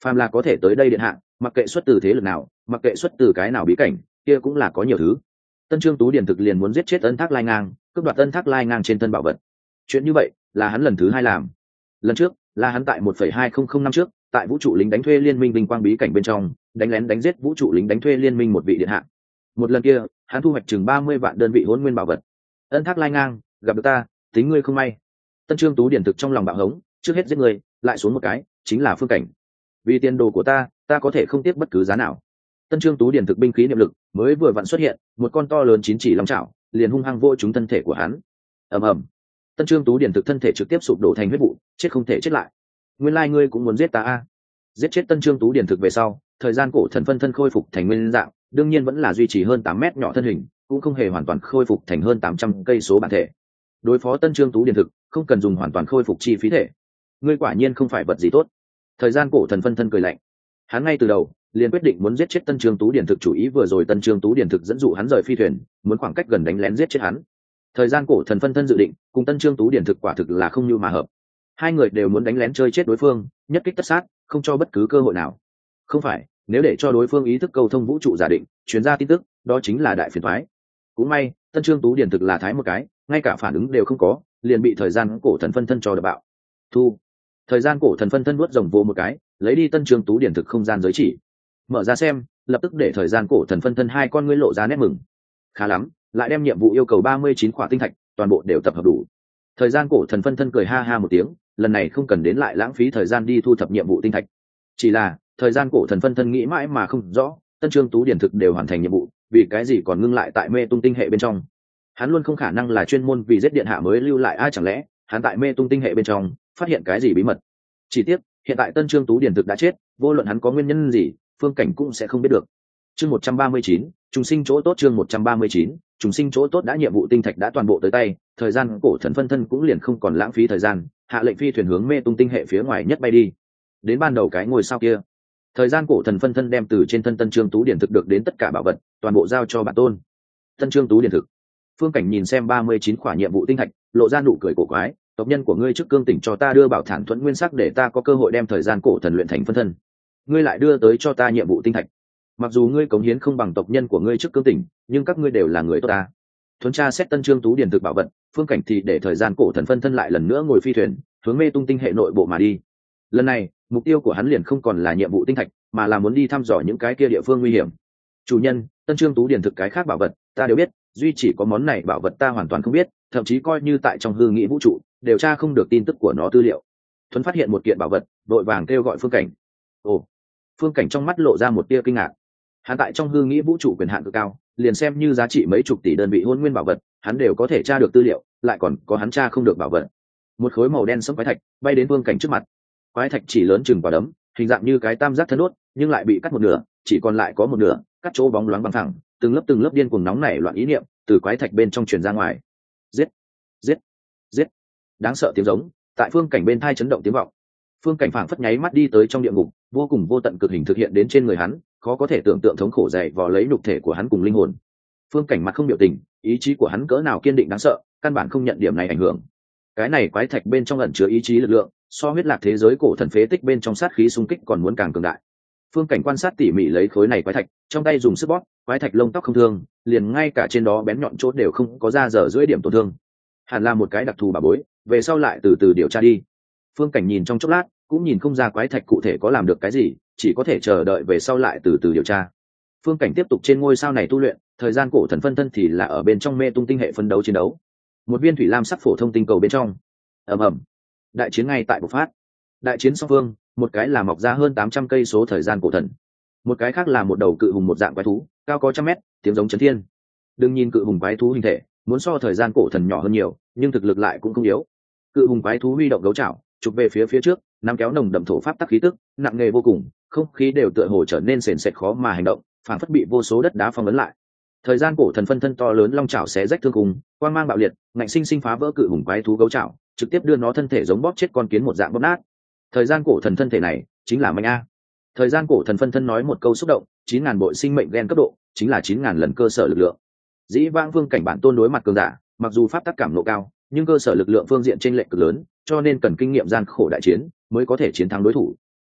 phàm là có thể tới đây điện hạ, mặc kệ xuất từ thế lực nào, mặc kệ xuất từ cái nào bí cảnh, kia cũng là có nhiều thứ. Tân Trương Tú Điển thực liền muốn giết chết Ân Thác Lai Ngang, cướp đoạt Ân Thác Lai Ngang trên thân bảo vật. Chuyện như vậy là hắn lần thứ hai làm. Lần trước là hắn tại một phẩy hai không không năm trước, tại vũ trụ lính đánh thuê liên minh vinh quang bí cảnh bên trong, đánh lén đánh giết vũ trụ lính đánh thuê liên minh một vị điện hạ. Một lần kia, hắn thu hoạch chừng ba mươi vạn đơn vị hỗn nguyên bảo vật. Ân Thác Lai Ngang, gặp được ta, tính ngươi không may. Tân Trương Tú Điển thực trong lòng bạo hống, trước hết giết người, lại xuống một cái, chính là Phương Cảnh. Vì tiền đồ của ta, ta có thể không tiếc bất cứ giá nào. Tân Trương Tú Điển thực binh khí niệm lực mới vừa vặn xuất hiện, một con to lớn chín chỉ long chảo liền hung hăng vỗ trúng thân thể của hắn. Ầm ầm. Tân Trương Tú Điển thực thân thể trực tiếp sụp đổ thành huyết vụ, chết không thể chết lại. Nguyên lai ngươi cũng muốn giết ta a? Giết chết Tân Trương Tú Điển thực về sau, thời gian cổ thần phân thân khôi phục thành nguyên dạng, đương nhiên vẫn là duy trì hơn tám mét nhỏ thân hình, cũng không hề hoàn toàn khôi phục thành hơn tám trăm cây số bản thể. Đối phó Tân Trương Tú Điển thực, không cần dùng hoàn toàn khôi phục chi phí thể. Ngươi quả nhiên không phải vật gì tốt. Thời gian cổ thần phân thân cười lạnh. Hắn ngay từ đầu liền quyết định muốn giết chết Tân Trương Tú Điển thực, chủ ý vừa rồi Tân Trương Tú Điển thực dẫn dụ hắn rời phi thuyền, muốn khoảng cách gần đánh lén giết chết hắn. Thời gian cổ thần phân thân dự định cùng Tân Trương Tú Điển thực quả thực là không như mà hợp. Hai người đều muốn đánh lén chơi chết đối phương, nhất kích tất sát, không cho bất cứ cơ hội nào. Không phải, nếu để cho đối phương ý thức cầu thông vũ trụ giả định, truyền ra tin tức, đó chính là đại phiền toái. Cũng may, Tân Trương Tú Điển thực là thái một cái, ngay cả phản ứng đều không có, liền bị thời gian cổ thần phân thân cho đập bạo. Thu. Thời gian cổ thần phân thân nuốt rồng vô một cái, lấy đi Tân Trương Tú Điển thực không gian giới chỉ. Mở ra xem, lập tức để thời gian cổ thần phân thân hai con ngươi lộ ra nét mừng. Khá lắm, lại đem nhiệm vụ yêu cầu ba mươi chín khỏa tinh thạch, toàn bộ đều tập hợp đủ. Thời gian cổ thần phân thân cười ha ha một tiếng, lần này không cần đến lại lãng phí thời gian đi thu thập nhiệm vụ tinh thạch. Chỉ là, thời gian cổ thần phân thân nghĩ mãi mà không rõ, Tân Trương Tú Điển thực đều hoàn thành nhiệm vụ, vì cái gì còn ngưng lại tại mê tung tinh hệ bên trong. Hắn luôn không khả năng là chuyên môn vì giết điện hạ mới lưu lại, ai chẳng lẽ hắn tại mê tung tinh hệ bên trong phát hiện cái gì bí mật. Chỉ tiếc, hiện tại Tân Trương Tú Điển thực đã chết, vô luận hắn có nguyên nhân gì, Phương Cảnh cũng sẽ không biết được. Chương một trăm ba mươi chín, trùng sinh chỗ tốt. Chương một trăm ba mươi chín, trùng sinh chỗ tốt. Đã nhiệm vụ tinh thạch đã toàn bộ tới tay, thời gian cổ thần phân thân cũng liền không còn lãng phí thời gian, hạ lệnh phi thuyền hướng mê tung tinh hệ phía ngoài nhất bay đi. Đến ban đầu cái ngôi sao kia, thời gian cổ thần phân thân đem từ trên thân Tân Trương Tú Điển thực được đến tất cả bảo vật, toàn bộ giao cho bản tôn. Tân Trương Tú Điển thực. Phương Cảnh nhìn xem ba mươi chín khỏa nhiệm vụ tinh thạch, lộ ra nụ cười cổ quái. Tộc nhân của ngươi trước cương tỉnh cho ta đưa bảo thản thuẫn nguyên sắc để ta có cơ hội đem thời gian cổ thần luyện thành phân thân. Ngươi lại đưa tới cho ta nhiệm vụ tinh thạch. Mặc dù ngươi cống hiến không bằng tộc nhân của ngươi trước cương tỉnh, nhưng các ngươi đều là người tốt ta. Thuấn tra xét Tân Trương Tú Điển thực bảo vật, Phương Cảnh thì để thời gian cổ thần phân thân lại lần nữa ngồi phi thuyền, hướng mê tung tinh hệ nội bộ mà đi. Lần này, mục tiêu của hắn liền không còn là nhiệm vụ tinh thạch, mà là muốn đi thăm dò những cái kia địa phương nguy hiểm. Chủ nhân, Tân Trương Tú Điển thực cái khác bảo vật, ta đều biết, duy chỉ có món này bảo vật ta hoàn toàn không biết, thậm chí coi như tại trong hư nghĩ vũ trụ, điều tra không được tin tức của nó tư liệu. Thuấn phát hiện một kiện bảo vật, đội vàng kêu gọi Phương Cảnh. Ồ. Phương Cảnh trong mắt lộ ra một tia kinh ngạc. Hắn tại trong hư nghĩ vũ trụ quyền hạn cực cao, liền xem như giá trị mấy chục tỷ đơn vị hôn nguyên bảo vật, hắn đều có thể tra được tư liệu, lại còn có hắn tra không được bảo vật. Một khối màu đen sẫm quái thạch bay đến Phương Cảnh trước mặt. Quái thạch chỉ lớn chừng quả đấm, hình dạng như cái tam giác thân đốt, nhưng lại bị cắt một nửa, chỉ còn lại có một nửa, cắt chỗ bóng loáng bằng thẳng, từng lớp từng lớp điên cuồng nóng nảy loạn ý niệm từ quái thạch bên trong truyền ra ngoài. Giết, giết, giết! Đáng sợ tiếng giống tại Phương Cảnh bên tai chấn động tiếng vọng. Phương Cảnh phảng phất nháy mắt đi tới trong địa ngục, vô cùng vô tận cực hình thực hiện đến trên người hắn, khó có thể tưởng tượng thống khổ dày vò lấy nhục thể của hắn cùng linh hồn. Phương Cảnh mặt không biểu tình, ý chí của hắn cỡ nào kiên định đáng sợ, căn bản không nhận điểm này ảnh hưởng. Cái này quái thạch bên trong ẩn chứa ý chí lực lượng, so huyết lạc thế giới cổ thần phế tích bên trong sát khí xung kích còn muốn càng cường đại. Phương Cảnh quan sát tỉ mỉ lấy khối này quái thạch, trong tay dùng sức bóp, quái thạch lông tóc không thương, liền ngay cả trên đó bén nhọn chốt đều không có ra dở dưới điểm tổn thương. Hẳn là một cái đặc thù bảo bối, về sau lại từ từ điều tra đi. Phương Cảnh nhìn trong chốc lát, cũng nhìn không ra quái thạch cụ thể có làm được cái gì, chỉ có thể chờ đợi về sau lại từ từ điều tra. Phương Cảnh tiếp tục trên ngôi sao này tu luyện, thời gian cổ thần phân thân thì là ở bên trong mê tung tinh hệ phân đấu chiến đấu. Một viên thủy lam sắc phổ thông tinh cầu bên trong. Ầm ầm. Đại chiến ngay tại bộc phát. Đại chiến song phương, một cái là mọc ra hơn tám trăm cây số thời gian cổ thần, một cái khác là một đầu cự hùng một dạng quái thú, cao có trăm mét, tiếng giống chấn thiên. Đừng nhìn cự hùng quái thú hình thể, muốn so thời gian cổ thần nhỏ hơn nhiều, nhưng thực lực lại cũng không yếu. Cự hùng quái thú huy động gấu chảo, chụp về phía phía trước, nắm kéo nồng đậm thổ pháp tắc khí tức, nặng nề vô cùng, không khí đều tựa hồ trở nên sền sệt khó mà hành động, phảng phất bị vô số đất đá phong ấn lại. Thời gian cổ thần phân thân to lớn long chảo xé rách thương hùng, quang mang bạo liệt, ngạnh sinh sinh phá vỡ cự hùng quái thú gấu chảo, trực tiếp đưa nó thân thể giống bóp chết con kiến một dạng bóp nát. Thời gian cổ thần thân thể này chính là manh a. Thời gian cổ thần phân thân nói một câu xúc động, chín ngàn bội sinh mệnh gen cấp độ, chính là chín ngàn lần cơ sở lực lượng. Dĩ vãng Vương Cảnh bản tôn đối mặt cường giả, mặc dù pháp tắc cảm nộ cao, nhưng cơ sở lực lượng phương diện trên lệch cực lớn, cho nên cần kinh nghiệm gian khổ đại chiến mới có thể chiến thắng đối thủ.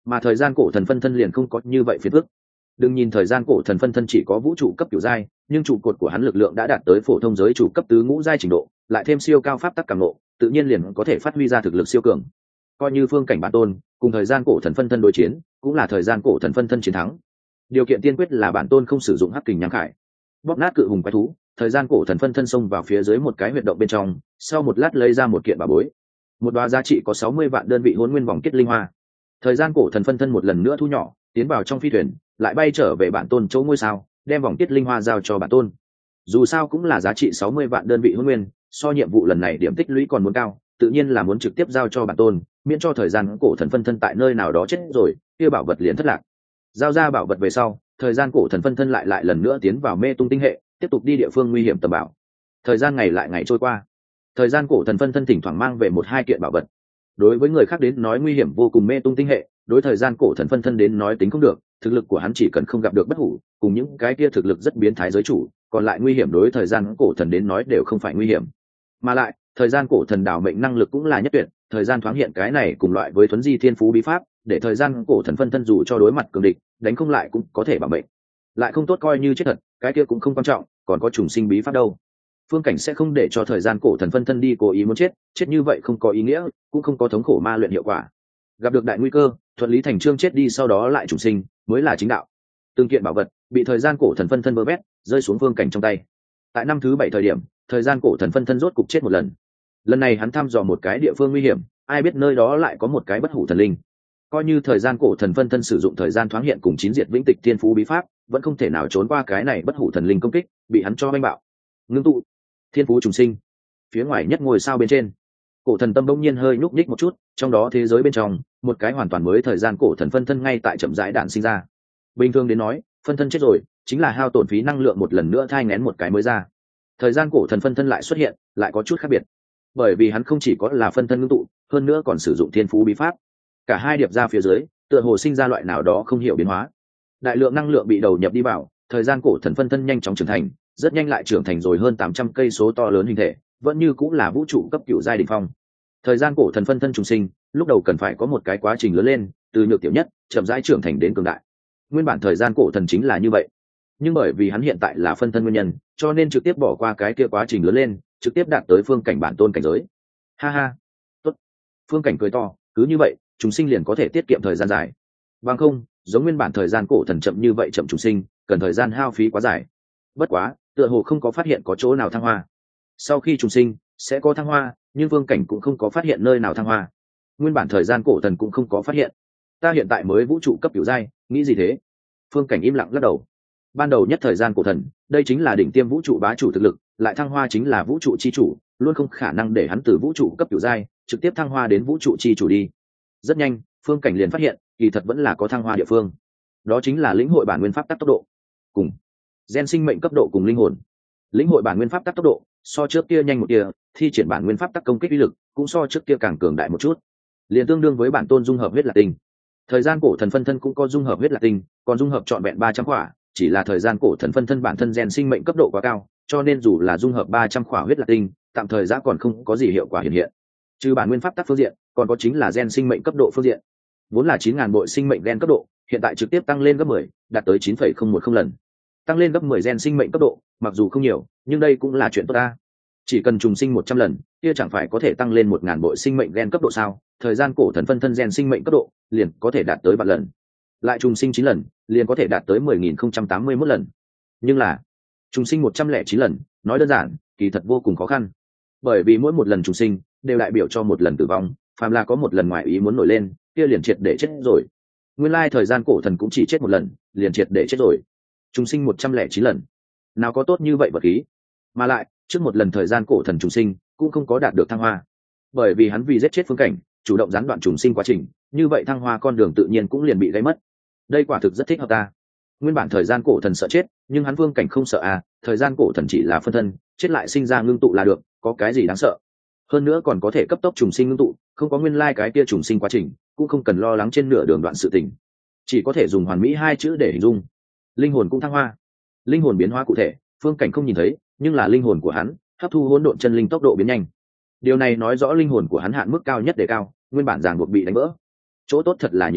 mà thời gian cổ thần phân thân liền không có như vậy phiền phức. Đừng nhìn thời gian cổ thần phân thân chỉ có vũ trụ cấp cửu giai, nhưng trụ cột của hắn lực lượng đã đạt tới phổ thông giới chủ cấp tứ ngũ giai trình độ, lại thêm siêu cao pháp tắc cảm ngộ, tự nhiên liền có thể phát huy ra thực lực siêu cường. Coi như phương cảnh bản tôn cùng thời gian cổ thần phân thân đối chiến, cũng là thời gian cổ thần phân thân chiến thắng. Điều kiện tiên quyết là bản tôn không sử dụng hắc kình nham khải. Bóp nát cự hùng quái thú, thời gian cổ thần phân thân xông vào phía dưới một cái huyệt động bên trong, sau một lát lấy ra một kiện bảo bối. Một đóa giá trị có sáu mươi vạn đơn vị hỗn nguyên vòng kết linh hoa. Thời gian cổ thần phân thân một lần nữa thu nhỏ, tiến vào trong phi thuyền, lại bay trở về bản tôn chỗ ngôi sao, đem vòng kết linh hoa giao cho bản tôn. Dù sao cũng là giá trị sáu mươi vạn đơn vị hỗn nguyên, so nhiệm vụ lần này điểm tích lũy còn muốn cao, tự nhiên là muốn trực tiếp giao cho bản tôn, miễn cho thời gian cổ thần phân thân tại nơi nào đó chết rồi, kia bảo vật liền thất lạc. Giao ra bảo vật về sau, thời gian cổ thần phân thân lại lại lần nữa tiến vào mê tung tinh hệ, tiếp tục đi địa phương nguy hiểm tầm bảo. Thời gian ngày lại ngày trôi qua, thời gian cổ thần phân thân thỉnh thoảng mang về một hai kiện bảo vật. Đối với người khác đến nói nguy hiểm vô cùng mê tung tinh hệ, đối thời gian cổ thần phân thân đến nói tính không được, thực lực của hắn chỉ cần không gặp được bất hủ, cùng những cái kia thực lực rất biến thái giới chủ, còn lại nguy hiểm đối thời gian cổ thần đến nói đều không phải nguy hiểm. Mà lại, thời gian cổ thần đảo mệnh năng lực cũng là nhất tuyệt, thời gian thoáng hiện cái này cùng loại với thuấn di thiên phú bí pháp, để thời gian cổ thần phân thân dù cho đối mặt cường địch, đánh không lại cũng có thể bảo mệnh. Lại không tốt coi như chết thật, cái kia cũng không quan trọng, còn có trùng sinh bí pháp đâu. Phương cảnh sẽ không để cho thời gian cổ thần phân thân đi cố ý muốn chết, chết như vậy không có ý nghĩa, cũng không có thống khổ ma luyện hiệu quả. Gặp được đại nguy cơ, thuận lý thành trương chết đi sau đó lại trùng sinh, mới là chính đạo. Từng kiện bảo vật bị thời gian cổ thần phân thân vơ vét, rơi xuống phương cảnh trong tay. Tại năm thứ bảy thời điểm, thời gian cổ thần phân thân rốt cục chết một lần. Lần này hắn thăm dò một cái địa phương nguy hiểm, ai biết nơi đó lại có một cái bất hủ thần linh. Coi như thời gian cổ thần phân thân sử dụng thời gian thoáng hiện cùng chín diệt vĩnh tịch thiên phú bí pháp, vẫn không thể nào trốn qua cái này bất hủ thần linh công kích, bị hắn cho oanh bạo. Ngưng tụ thiên phú trùng sinh. Phía ngoài nhất ngôi sao bên trên, cổ thần tâm bỗng nhiên hơi nhúc nhích một chút, trong đó thế giới bên trong, một cái hoàn toàn mới thời gian cổ thần phân thân ngay tại chậm rãi đản sinh ra. Bình thường đến nói, phân thân chết rồi, chính là hao tổn phí năng lượng một lần nữa thai nghén một cái mới ra. Thời gian cổ thần phân thân lại xuất hiện, lại có chút khác biệt. Bởi vì hắn không chỉ có là phân thân ngưng tụ, hơn nữa còn sử dụng thiên phú bí pháp. Cả hai điệp ra phía dưới, tựa hồ sinh ra loại nào đó không hiểu biến hóa. Đại lượng năng lượng bị đầu nhập đi vào, thời gian cổ thần phân thân nhanh chóng trưởng thành, rất nhanh lại trưởng thành rồi hơn tám trăm cây số to lớn hình thể, vẫn như cũng là vũ trụ cấp cựu giai đỉnh phong. Thời gian cổ thần phân thân trùng sinh, lúc đầu cần phải có một cái quá trình lớn lên, từ nhược tiểu nhất, chậm rãi trưởng thành đến cường đại. Nguyên bản thời gian cổ thần chính là như vậy, nhưng bởi vì hắn hiện tại là phân thân nguyên nhân, cho nên trực tiếp bỏ qua cái kia quá trình lớn lên, trực tiếp đạt tới phương cảnh bản tôn cảnh giới. Ha ha, tốt. Phương cảnh cười to, cứ như vậy, trùng sinh liền có thể tiết kiệm thời gian dài. Bằng không, giống nguyên bản thời gian cổ thần chậm như vậy chậm trùng sinh, cần thời gian hao phí quá dài. Bất quá, tựa hồ không có phát hiện có chỗ nào thăng hoa. Sau khi trùng sinh, sẽ có thăng hoa, nhưng phương cảnh cũng không có phát hiện nơi nào thăng hoa. Nguyên bản thời gian cổ thần cũng không có phát hiện. Ta hiện tại mới vũ trụ cấp cửu giai, nghĩ gì thế? Phương cảnh im lặng lắc đầu. Ban đầu nhất thời gian cổ thần, đây chính là đỉnh tiêm vũ trụ bá chủ thực lực, lại thăng hoa chính là vũ trụ chi chủ, luôn không khả năng để hắn từ vũ trụ cấp cửu giai trực tiếp thăng hoa đến vũ trụ chi chủ đi. Rất nhanh, phương cảnh liền phát hiện, kỳ thật vẫn là có thăng hoa địa phương. Đó chính là lĩnh hội bản nguyên pháp tắc tốc độ, cùng gen sinh mệnh cấp độ cùng linh hồn. Lĩnh hội bản nguyên pháp tắc tốc độ so trước kia nhanh một tia, thi triển bản nguyên pháp tắc công kích uy lực cũng so trước kia càng cường đại một chút, liền tương đương với bản tôn dung hợp huyết lạc tinh. Thời gian cổ thần phân thân cũng có dung hợp huyết lạc tinh, còn dung hợp trọn vẹn ba trăm khỏa, chỉ là thời gian cổ thần phân thân bản thân gen sinh mệnh cấp độ quá cao, cho nên dù là dung hợp ba trăm khỏa huyết lạc tinh, tạm thời giá còn không có gì hiệu quả hiện hiện. Trừ bản nguyên pháp tắc phương diện, còn có chính là gen sinh mệnh cấp độ phương diện. Vốn là chín ngàn bội sinh mệnh gen cấp độ, hiện tại trực tiếp tăng lên gấp mười, đạt tới chín phẩy không một không lần. Tăng lên gấp mười gen sinh mệnh cấp độ, mặc dù không nhiều, nhưng đây cũng là chuyện tốt ta. Chỉ cần trùng sinh một trăm lần, kia chẳng phải có thể tăng lên một ngàn bội sinh mệnh gen cấp độ sao? Thời gian cổ thần phân thân gen sinh mệnh cấp độ, liền có thể đạt tới vạn lần. Lại trùng sinh chín lần, liền có thể đạt tới mười nghìn không trăm tám mươi mốt lần. Nhưng là, trùng sinh một trăm lẻ chín lần, nói đơn giản, kỳ thật vô cùng khó khăn. Bởi vì mỗi một lần trùng sinh đều đại biểu cho một lần tử vong, phàm là có một lần ngoài ý muốn nổi lên, kia liền triệt để chết rồi. Nguyên lai thời gian cổ thần cũng chỉ chết một lần, liền triệt để chết rồi. Trùng sinh một trăm lẻ chín lần, nào có tốt như vậy vật khí. Mà lại, trước một lần thời gian cổ thần trùng sinh cũng không có đạt được thăng hoa, bởi vì hắn vì giết chết phương cảnh, chủ động gián đoạn trùng sinh quá trình, như vậy thăng hoa con đường tự nhiên cũng liền bị gây mất. Đây quả thực rất thích hợp ta. Nguyên bản thời gian cổ thần sợ chết, nhưng hắn phương cảnh không sợ à, thời gian cổ thần chỉ là phân thân, chết lại sinh ra ngưng tụ là được, có cái gì đáng sợ. Hơn nữa còn có thể cấp tốc trùng sinh ngưng tụ, không có nguyên lai cái kia trùng sinh quá trình, cũng không cần lo lắng trên nửa đường đoạn sự tình, chỉ có thể dùng hoàn mỹ hai chữ để hình dung. Linh hồn cũng thăng hoa. Linh hồn biến hóa cụ thể, phương cảnh không nhìn thấy, nhưng là linh hồn của hắn hấp thu hỗn độn chân linh tốc độ biến nhanh. Điều này nói rõ linh hồn của hắn hạn mức cao nhất đề cao, nguyên bản ràng buộc bị đánh vỡ. Chỗ tốt thật là nhiều lắm,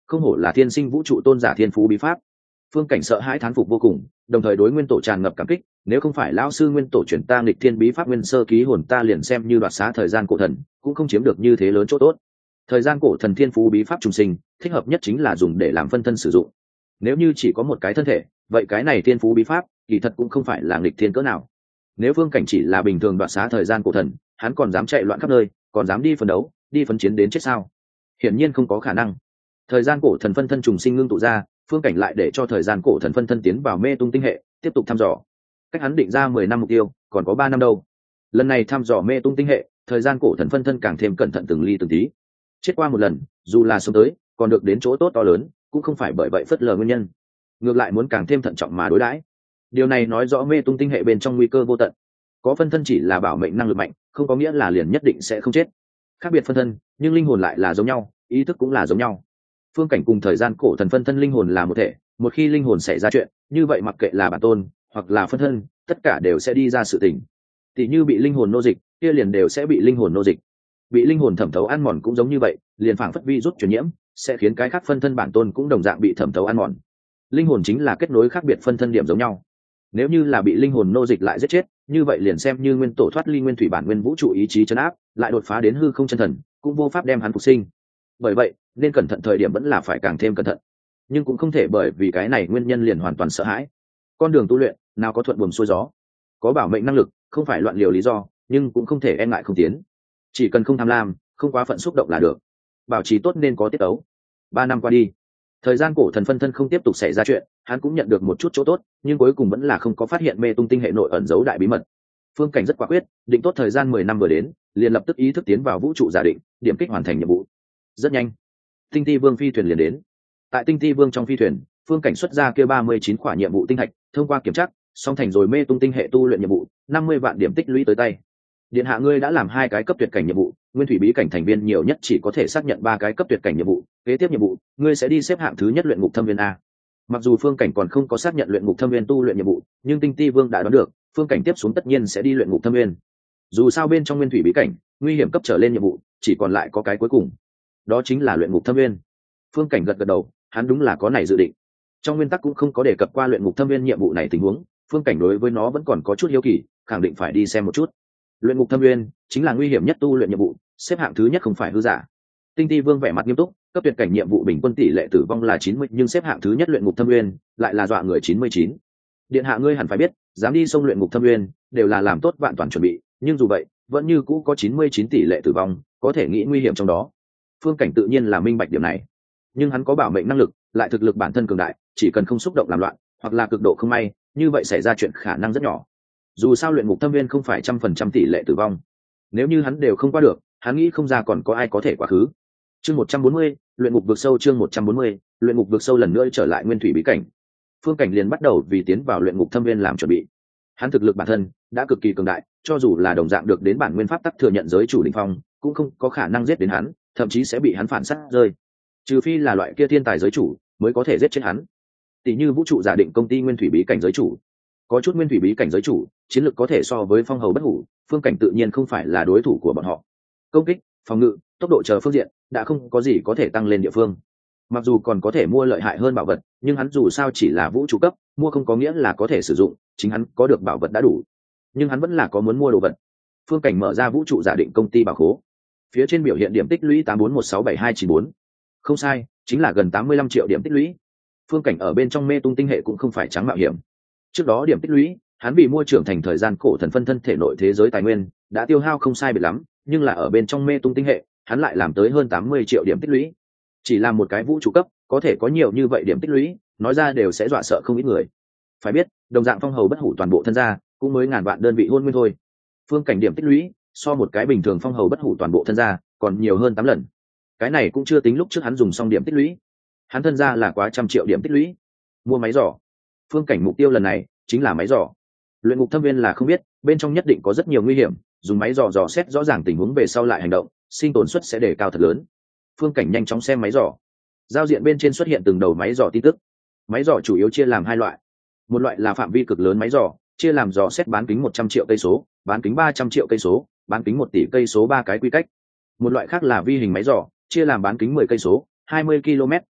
không hổ là thiên sinh vũ trụ tôn giả thiên phú bí pháp. Phương Cảnh sợ hãi thán phục vô cùng, đồng thời đối nguyên tổ tràn ngập cảm kích, nếu không phải lão sư nguyên tổ chuyển ta nghịch thiên bí pháp nguyên sơ ký hồn, ta liền xem như đoạt xá thời gian cổ thần cũng không chiếm được như thế lớn chỗ tốt. Thời gian cổ thần thiên phú bí pháp trùng sinh, thích hợp nhất chính là dùng để làm phân thân sử dụng. Nếu như chỉ có một cái thân thể, vậy cái này thiên phú bí pháp kỳ thật cũng không phải là nghịch thiên cỡ nào. Nếu Phương Cảnh chỉ là bình thường đoạt xá thời gian cổ thần, hắn còn dám chạy loạn khắp nơi, còn dám đi phấn đấu, đi phấn chiến đến chết sao? Hiển nhiên không có khả năng. Thời gian cổ thần phân thân trùng sinh ngưng tụ ra, Phương Cảnh lại để cho thời gian cổ thần phân thân tiến vào mê tung tinh hệ, tiếp tục thăm dò. Cách hắn định ra mười năm mục tiêu, còn có ba năm đâu. Lần này thăm dò mê tung tinh hệ, thời gian cổ thần phân thân càng thêm cẩn thận từng ly từng tí. Chết qua một lần, dù là sống tới, còn được đến chỗ tốt to lớn, cũng không phải bởi vậy phớt lờ nguyên nhân. Ngược lại muốn càng thêm thận trọng mà đối đãi. Điều này nói rõ mê tung tinh hệ bên trong nguy cơ vô tận. Có phân thân chỉ là bảo mệnh năng lực mạnh, không có nghĩa là liền nhất định sẽ không chết. Khác biệt phân thân, nhưng linh hồn lại là giống nhau, ý thức cũng là giống nhau. Phương Cảnh cùng thời gian cổ thần phân thân linh hồn là một thể, một khi linh hồn xảy ra chuyện, như vậy mặc kệ là bản tôn hoặc là phân thân, tất cả đều sẽ đi ra sự tình. Tỷ như bị linh hồn nô dịch, kia liền đều sẽ bị linh hồn nô dịch. Bị linh hồn thẩm thấu ăn mòn cũng giống như vậy, liền phảng phất vi rút truyền nhiễm, sẽ khiến cái khác phân thân bản tôn cũng đồng dạng bị thẩm thấu ăn mòn. Linh hồn chính là kết nối khác biệt phân thân điểm giống nhau. Nếu như là bị linh hồn nô dịch lại giết chết, như vậy liền xem như nguyên tổ thoát ly nguyên thủy bản nguyên vũ trụ ý chí trấn áp, lại đột phá đến hư không chân thần, cũng vô pháp đem hắn phục sinh. Bởi vậy, nên cẩn thận thời điểm vẫn là phải càng thêm cẩn thận, nhưng cũng không thể bởi vì cái này nguyên nhân liền hoàn toàn sợ hãi. Con đường tu luyện nào có thuận buồm xuôi gió, có bảo mệnh năng lực không phải loạn liều lý do, nhưng cũng không thể e ngại không tiến. Chỉ cần không tham lam, không quá phận xúc động là được. Bảo trì tốt nên có tiết tấu. Ba năm qua đi, thời gian cổ thần phân thân không tiếp tục xảy ra chuyện, hắn cũng nhận được một chút chỗ tốt, nhưng cuối cùng vẫn là không có phát hiện mê tung tinh hệ nội ẩn giấu đại bí mật. Phương Cảnh rất quả quyết, định tốt thời gian mười năm vừa đến, liền lập tức ý thức tiến vào vũ trụ giả định, điểm kích hoàn thành nhiệm vụ. Rất nhanh, Tinh Ti Vương phi thuyền liền đến. Tại Tinh Ti Vương trong phi thuyền, Phương Cảnh xuất ra kia ba mươi chín quả nhiệm vụ tinh thạch, thông qua kiểm tra, xong thành rồi mê tung tinh hệ tu luyện nhiệm vụ, năm mươi vạn điểm tích lũy tới tay. Điện hạ ngươi đã làm hai cái cấp tuyệt cảnh nhiệm vụ, nguyên thủy bí cảnh thành viên nhiều nhất chỉ có thể xác nhận ba cái cấp tuyệt cảnh nhiệm vụ, kế tiếp nhiệm vụ, ngươi sẽ đi xếp hạng thứ nhất luyện ngục thâm viên a. Mặc dù Phương Cảnh còn không có xác nhận luyện ngục thâm viên tu luyện nhiệm vụ, nhưng Tinh Ti Vương đã đoán được, Phương Cảnh tiếp xuống tất nhiên sẽ đi luyện ngục thâm viên. Dù sao bên trong nguyên thủy bí cảnh, nguy hiểm cấp trở lên nhiệm vụ, chỉ còn lại có cái cuối cùng, đó chính là luyện ngục thâm viên. Phương Cảnh gật gật đầu, hắn đúng là có này dự định. Trong nguyên tắc cũng không có đề cập qua luyện ngục thâm viên nhiệm vụ này tình huống, Phương Cảnh đối với nó vẫn còn có chút hiếu kỳ, khẳng định phải đi xem một chút. Luyện ngục thâm viên chính là nguy hiểm nhất tu luyện nhiệm vụ, xếp hạng thứ nhất không phải hư giả. Tinh Ti Vương vẻ mặt nghiêm túc, cấp tuyệt cảnh nhiệm vụ bình quân tỷ lệ tử vong là chín mươi, nhưng xếp hạng thứ nhất luyện ngục thâm viên lại là dọa người chín mươi chín. Điện hạ ngươi hẳn phải biết, dám đi sông luyện ngục thâm viên đều là làm tốt vạn toàn chuẩn bị, nhưng dù vậy, vẫn như cũ có chín mươi chín tỷ lệ tử vong, có thể nghĩ nguy hiểm trong đó. Phương Cảnh tự nhiên là minh bạch điểm này, nhưng hắn có bảo mệnh năng lực, lại thực lực bản thân cường đại, chỉ cần không xúc động làm loạn, hoặc là cực độ không may, như vậy xảy ra chuyện khả năng rất nhỏ. Dù sao luyện ngục thâm viên không phải trăm phần trăm tỷ lệ tử vong, nếu như hắn đều không qua được, hắn nghĩ không ra còn có ai có thể quá khứ. Chương một trăm bốn mươi, luyện ngục vực sâu. Chương một trăm bốn mươi, luyện ngục vực sâu lần nữa trở lại nguyên thủy bí cảnh. Phương Cảnh liền bắt đầu vì tiến vào luyện ngục thâm viên làm chuẩn bị. Hắn thực lực bản thân đã cực kỳ cường đại, cho dù là đồng dạng được đến bản nguyên pháp tắc thừa nhận giới chủ đỉnh phong, cũng không có khả năng giết đến hắn, thậm chí sẽ bị hắn phản sát rơi. Trừ phi là loại kia thiên tài giới chủ mới có thể giết chết hắn. Tỷ như vũ trụ giả định công ty nguyên thủy bí cảnh giới chủ, có chút nguyên thủy bí cảnh giới chủ chiến lược có thể so với phong hầu bất hủ, Phương Cảnh tự nhiên không phải là đối thủ của bọn họ. Công kích, phòng ngự, tốc độ chờ phương diện đã không có gì có thể tăng lên địa phương. Mặc dù còn có thể mua lợi hại hơn bảo vật, nhưng hắn dù sao chỉ là vũ trụ cấp, mua không có nghĩa là có thể sử dụng, chính hắn có được bảo vật đã đủ, nhưng hắn vẫn là có muốn mua đồ vật. Phương Cảnh mở ra vũ trụ giả định công ty bảo khố, phía trên biểu hiện điểm tích lũy tám bốn một sáu bảy hai chín bốn, không sai, chính là gần tám mươi lăm triệu điểm tích lũy. Phương Cảnh ở bên trong mê tung tinh hệ cũng không phải trắng mạo hiểm. Trước đó điểm tích lũy, hắn bị mua trưởng thành thời gian cổ thần phân thân thể nội thế giới tài nguyên đã tiêu hao không sai biệt lắm, nhưng là ở bên trong mê tung tinh hệ, hắn lại làm tới hơn tám mươi triệu điểm tích lũy. Chỉ là một cái vũ trụ cấp, có thể có nhiều như vậy điểm tích lũy, nói ra đều sẽ dọa sợ không ít người. Phải biết, đồng dạng phong hầu bất hủ toàn bộ thân gia, cũng mới ngàn vạn đơn vị hôn nguyên thôi. Phương Cảnh điểm tích lũy, so một cái bình thường phong hầu bất hủ toàn bộ thân gia, còn nhiều hơn tám lần. Cái này cũng chưa tính lúc trước hắn dùng xong điểm tích lũy. Hắn thân gia là quá trăm triệu điểm tích lũy. Mua máy giỏ. Phương Cảnh mục tiêu lần này chính là máy giỏ. Luyện ngục thâm viên là không biết, bên trong nhất định có rất nhiều nguy hiểm, dùng máy dò dò xét rõ ràng tình huống về sau lại hành động, sinh tồn suất sẽ đề cao thật lớn. Phương Cảnh nhanh chóng xem máy dò. Giao diện bên trên xuất hiện từng đầu máy dò tin tức. Máy dò chủ yếu chia làm hai loại. Một loại là phạm vi cực lớn máy dò, chia làm dò xét bán kính một trăm triệu cây số, bán kính ba trăm triệu cây số, bán kính một tỷ cây số ba cái quy cách. Một loại khác là vi hình máy dò, chia làm bán kính mười cây số, hai mươi ki lô mét,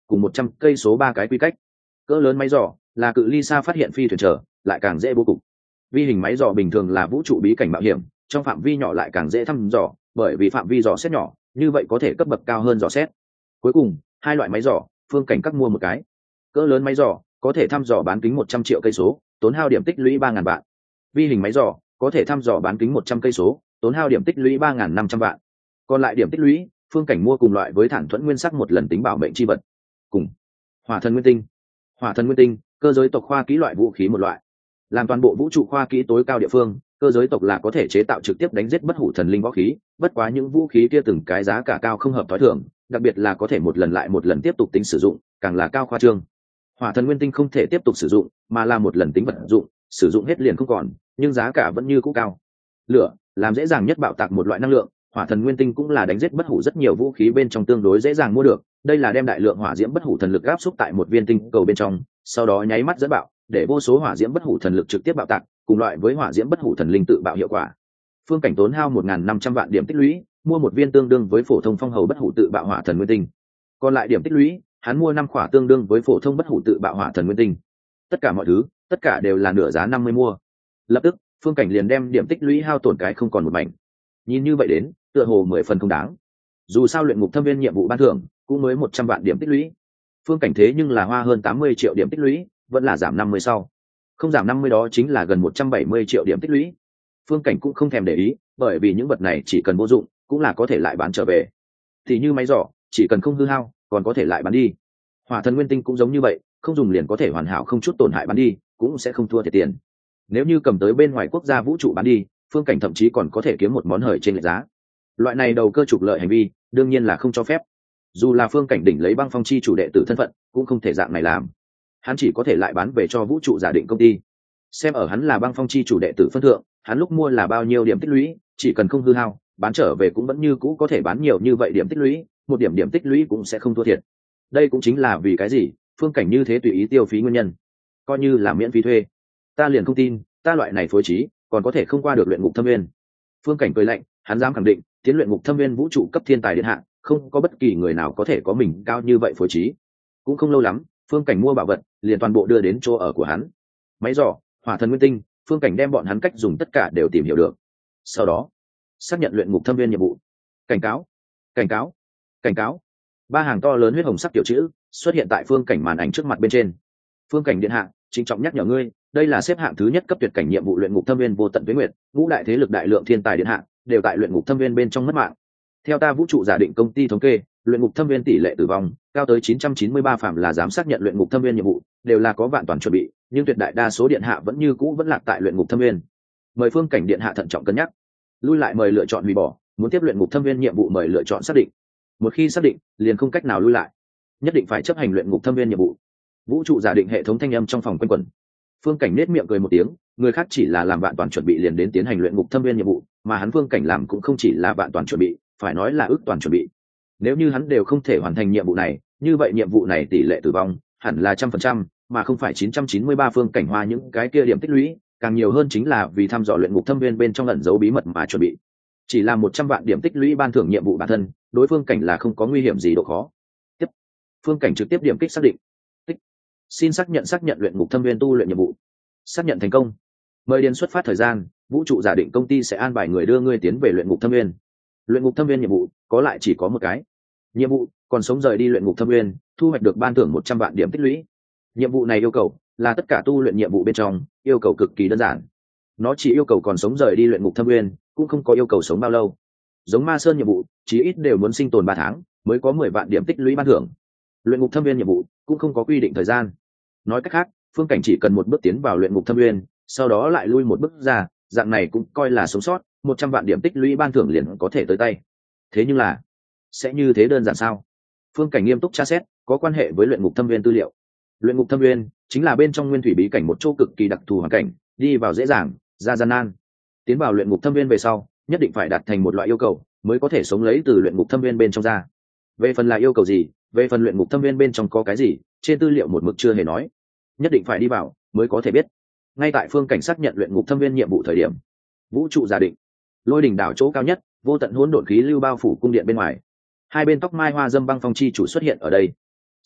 cùng một trăm cây số ba cái quy cách. Cỡ lớn máy dò là cự ly xa phát hiện phi thuyền trở, lại càng dễ bố cục. Vi hình máy dò bình thường là vũ trụ bí cảnh mạo hiểm, trong phạm vi nhỏ lại càng dễ thăm dò, bởi vì phạm vi dò xét nhỏ, như vậy có thể cấp bậc cao hơn dò xét. Cuối cùng, hai loại máy dò, Phương Cảnh các mua một cái. Cỡ lớn máy dò có thể thăm dò bán kính một trăm triệu cây số, tốn hao điểm tích lũy ba ngàn vạn. Vi hình máy dò có thể thăm dò bán kính một trăm cây số, tốn hao điểm tích lũy ba ngàn năm trăm vạn. Còn lại điểm tích lũy, Phương Cảnh mua cùng loại với thản thuẫn nguyên sắc một lần tính bảo mệnh chi vật. Cùng hỏa thần nguyên tinh. Hỏa thần nguyên tinh, cơ giới tộc khoa kỹ loại vũ khí một loại, làm toàn bộ vũ trụ khoa kỹ tối cao địa phương, cơ giới tộc là có thể chế tạo trực tiếp đánh giết bất hủ thần linh võ khí, bất quá những vũ khí kia từng cái giá cả cao không hợp tối thường, đặc biệt là có thể một lần lại một lần tiếp tục tính sử dụng, càng là cao khoa trương. Hỏa thần nguyên tinh không thể tiếp tục sử dụng, mà là một lần tính vật dụng, sử dụng hết liền không còn, nhưng giá cả vẫn như cũ cao. Lửa, làm dễ dàng nhất bạo tạc một loại năng lượng, hỏa thần nguyên tinh cũng là đánh giết bất hủ rất nhiều vũ khí bên trong tương đối dễ dàng mua được, đây là đem đại lượng hỏa diễm bất hủ thần lực áp xúc tại một viên tinh cầu bên trong, sau đó nháy mắt dẫn bạo, để vô số hỏa diễm bất hủ thần lực trực tiếp bạo tạc, cùng loại với hỏa diễm bất hủ thần linh tự bạo hiệu quả. Phương Cảnh tốn hao một nghìn năm trăm vạn điểm tích lũy, mua một viên tương đương với phổ thông phong hầu bất hủ tự bạo hỏa thần nguyên tinh. Còn lại điểm tích lũy, hắn mua năm khỏa tương đương với phổ thông bất hủ tự bạo hỏa thần nguyên tinh. Tất cả mọi thứ, tất cả đều là nửa giá năm mươi mua. Lập tức, Phương Cảnh liền đem điểm tích lũy hao tổn cái không còn một mảnh. Nhìn như vậy đến, tựa hồ mười phần không đáng. Dù sao luyện ngục thâm viên nhiệm vụ ban thưởng cũng mới một trăm vạn điểm tích lũy. Phương Cảnh thế nhưng là hoa hơn tám mươi triệu điểm tích lũy, vẫn là giảm năm mươi sau. Không giảm năm mươi đó chính là gần một trăm bảy mươi triệu điểm tích lũy. Phương Cảnh cũng không thèm để ý, bởi vì những vật này chỉ cần vô dụng, cũng là có thể lại bán trở về. Thì như máy giỏ, chỉ cần không hư hao, còn có thể lại bán đi. Hỏa thần nguyên tinh cũng giống như vậy, không dùng liền có thể hoàn hảo không chút tổn hại bán đi, cũng sẽ không thua thiệt tiền. Nếu như cầm tới bên ngoài quốc gia vũ trụ bán đi, Phương Cảnh thậm chí còn có thể kiếm một món hời trên lệch giá. Loại này đầu cơ trục lợi hành vi, đương nhiên là không cho phép. Dù là Phương Cảnh đỉnh lấy Băng Phong chi chủ đệ tử thân phận, cũng không thể dạng này làm. Hắn chỉ có thể lại bán về cho vũ trụ giả định công ty. Xem ở hắn là Băng Phong chi chủ đệ tử phân thượng, hắn lúc mua là bao nhiêu điểm tích lũy, chỉ cần không hư hao, bán trở về cũng vẫn như cũ có thể bán nhiều như vậy điểm tích lũy, một điểm điểm tích lũy cũng sẽ không thua thiệt. Đây cũng chính là vì cái gì Phương Cảnh như thế tùy ý tiêu phí nguyên nhân, coi như là miễn phí thuê. Ta liền không tin, ta loại này phối trí còn có thể không qua được luyện ngục thâm viên. Phương Cảnh cười lạnh, hắn dám khẳng định, tiến luyện ngục thâm viên vũ trụ cấp thiên tài điện hạ, không có bất kỳ người nào có thể có mình cao như vậy phối trí. Cũng không lâu lắm, Phương Cảnh mua bảo vật, liền toàn bộ đưa đến chỗ ở của hắn. Máy giỏ, hỏa thần nguyên tinh, Phương Cảnh đem bọn hắn cách dùng tất cả đều tìm hiểu được. Sau đó, xác nhận luyện ngục thâm viên nhiệm vụ. Cảnh cáo, cảnh cáo, cảnh cáo. Ba hàng to lớn huyết hồng sắc tiểu chữ xuất hiện tại Phương Cảnh màn ảnh trước mặt bên trên. Phương Cảnh điện hạ, trịnh trọng nhắc nhở ngươi, đây là xếp hạng thứ nhất cấp tuyệt cảnh nhiệm vụ luyện ngục thâm viên vô tận tuế nguyệt, ngũ đại thế lực đại lượng thiên tài điện hạ đều tại luyện ngục thâm viên bên trong mất mạng. Theo ta vũ trụ giả định công ty thống kê, luyện ngục thâm viên tỷ lệ tử vong cao tới chín trăm chín mươi ba, phạm là dám xác nhận luyện ngục thâm viên nhiệm vụ đều là có vạn toàn chuẩn bị, nhưng tuyệt đại đa số điện hạ vẫn như cũ vẫn lạc tại luyện ngục thâm viên. Mời Phương Cảnh điện hạ thận trọng cân nhắc, lui lại mời lựa chọn hủy bỏ, muốn tiếp luyện ngục thâm viên nhiệm vụ mời lựa chọn xác định. Một khi xác định, liền không cách nào lui lại, nhất định phải chấp hành luyện ngục thâm viên nhiệm vụ. Vũ trụ giả định hệ thống thanh âm trong phòng quanh quẩn. Phương Cảnh nết miệng cười một tiếng, người khác chỉ là làm vạn toàn chuẩn bị liền đến tiến hành luyện ngục thâm viên nhiệm vụ, mà hắn Phương Cảnh làm cũng không chỉ là vạn toàn chuẩn bị, phải nói là ước toàn chuẩn bị. Nếu như hắn đều không thể hoàn thành nhiệm vụ này, như vậy nhiệm vụ này tỷ lệ tử vong hẳn là trăm phần trăm, mà không phải chín trăm chín mươi ba. Phương Cảnh hoa những cái kia điểm tích lũy, càng nhiều hơn chính là vì thăm dò luyện ngục thâm viên bên trong ẩn giấu bí mật mà chuẩn bị. Chỉ là một trăm vạn điểm tích lũy ban thưởng nhiệm vụ bản thân, đối Phương Cảnh là không có nguy hiểm gì độ khó. Tiếp, Phương Cảnh trực tiếp điểm kích xác định. Tích. Xin xác nhận xác nhận luyện ngục thâm viên tu luyện nhiệm vụ. Xác nhận thành công. Mời điền xuất phát thời gian, vũ trụ giả định công ty sẽ an bài người đưa ngươi tiến về luyện ngục thâm viên. Luyện ngục thâm viên nhiệm vụ có lại chỉ có một cái. Nhiệm vụ còn sống rời đi luyện ngục thâm viên, thu hoạch được ban thưởng một trăm vạn điểm tích lũy. Nhiệm vụ này yêu cầu là tất cả tu luyện nhiệm vụ bên trong, yêu cầu cực kỳ đơn giản. Nó chỉ yêu cầu còn sống rời đi luyện ngục thâm viên, cũng không có yêu cầu sống bao lâu. Giống Ma Sơn nhiệm vụ, chí ít đều muốn sinh tồn ba tháng mới có mười vạn điểm tích lũy ban thưởng. Luyện ngục thâm viên nhiệm vụ cũng không có quy định thời gian. Nói cách khác, Phương Cảnh chỉ cần một bước tiến vào luyện ngục thâm viên, sau đó lại lui một bước ra, dạng này cũng coi là sống sót, một trăm vạn điểm tích lũy ban thưởng liền có thể tới tay. Thế nhưng là, sẽ như thế đơn giản sao? Phương Cảnh nghiêm túc tra xét có quan hệ với luyện ngục thâm viên tư liệu. Luyện ngục thâm viên chính là bên trong nguyên thủy bí cảnh một chỗ cực kỳ đặc thù hoàn cảnh, đi vào dễ dàng, ra gian nan. Tiến vào luyện ngục thâm viên về sau, nhất định phải đạt thành một loại yêu cầu mới có thể sống lấy từ luyện ngục thâm viên bên trong ra. Về phần là yêu cầu gì, về phần luyện ngục thâm viên bên trong có cái gì, trên tư liệu một mực chưa hề nói. Nhất định phải đi vào mới có thể biết. Ngay tại Phương Cảnh xác nhận luyện ngục thâm viên nhiệm vụ thời điểm, vũ trụ giả định, Lôi đỉnh đảo chỗ cao nhất, vô tận hỗn độn khí lưu bao phủ cung điện bên ngoài. Hai bên tóc mai hoa dâm Băng Phong chi chủ xuất hiện ở đây.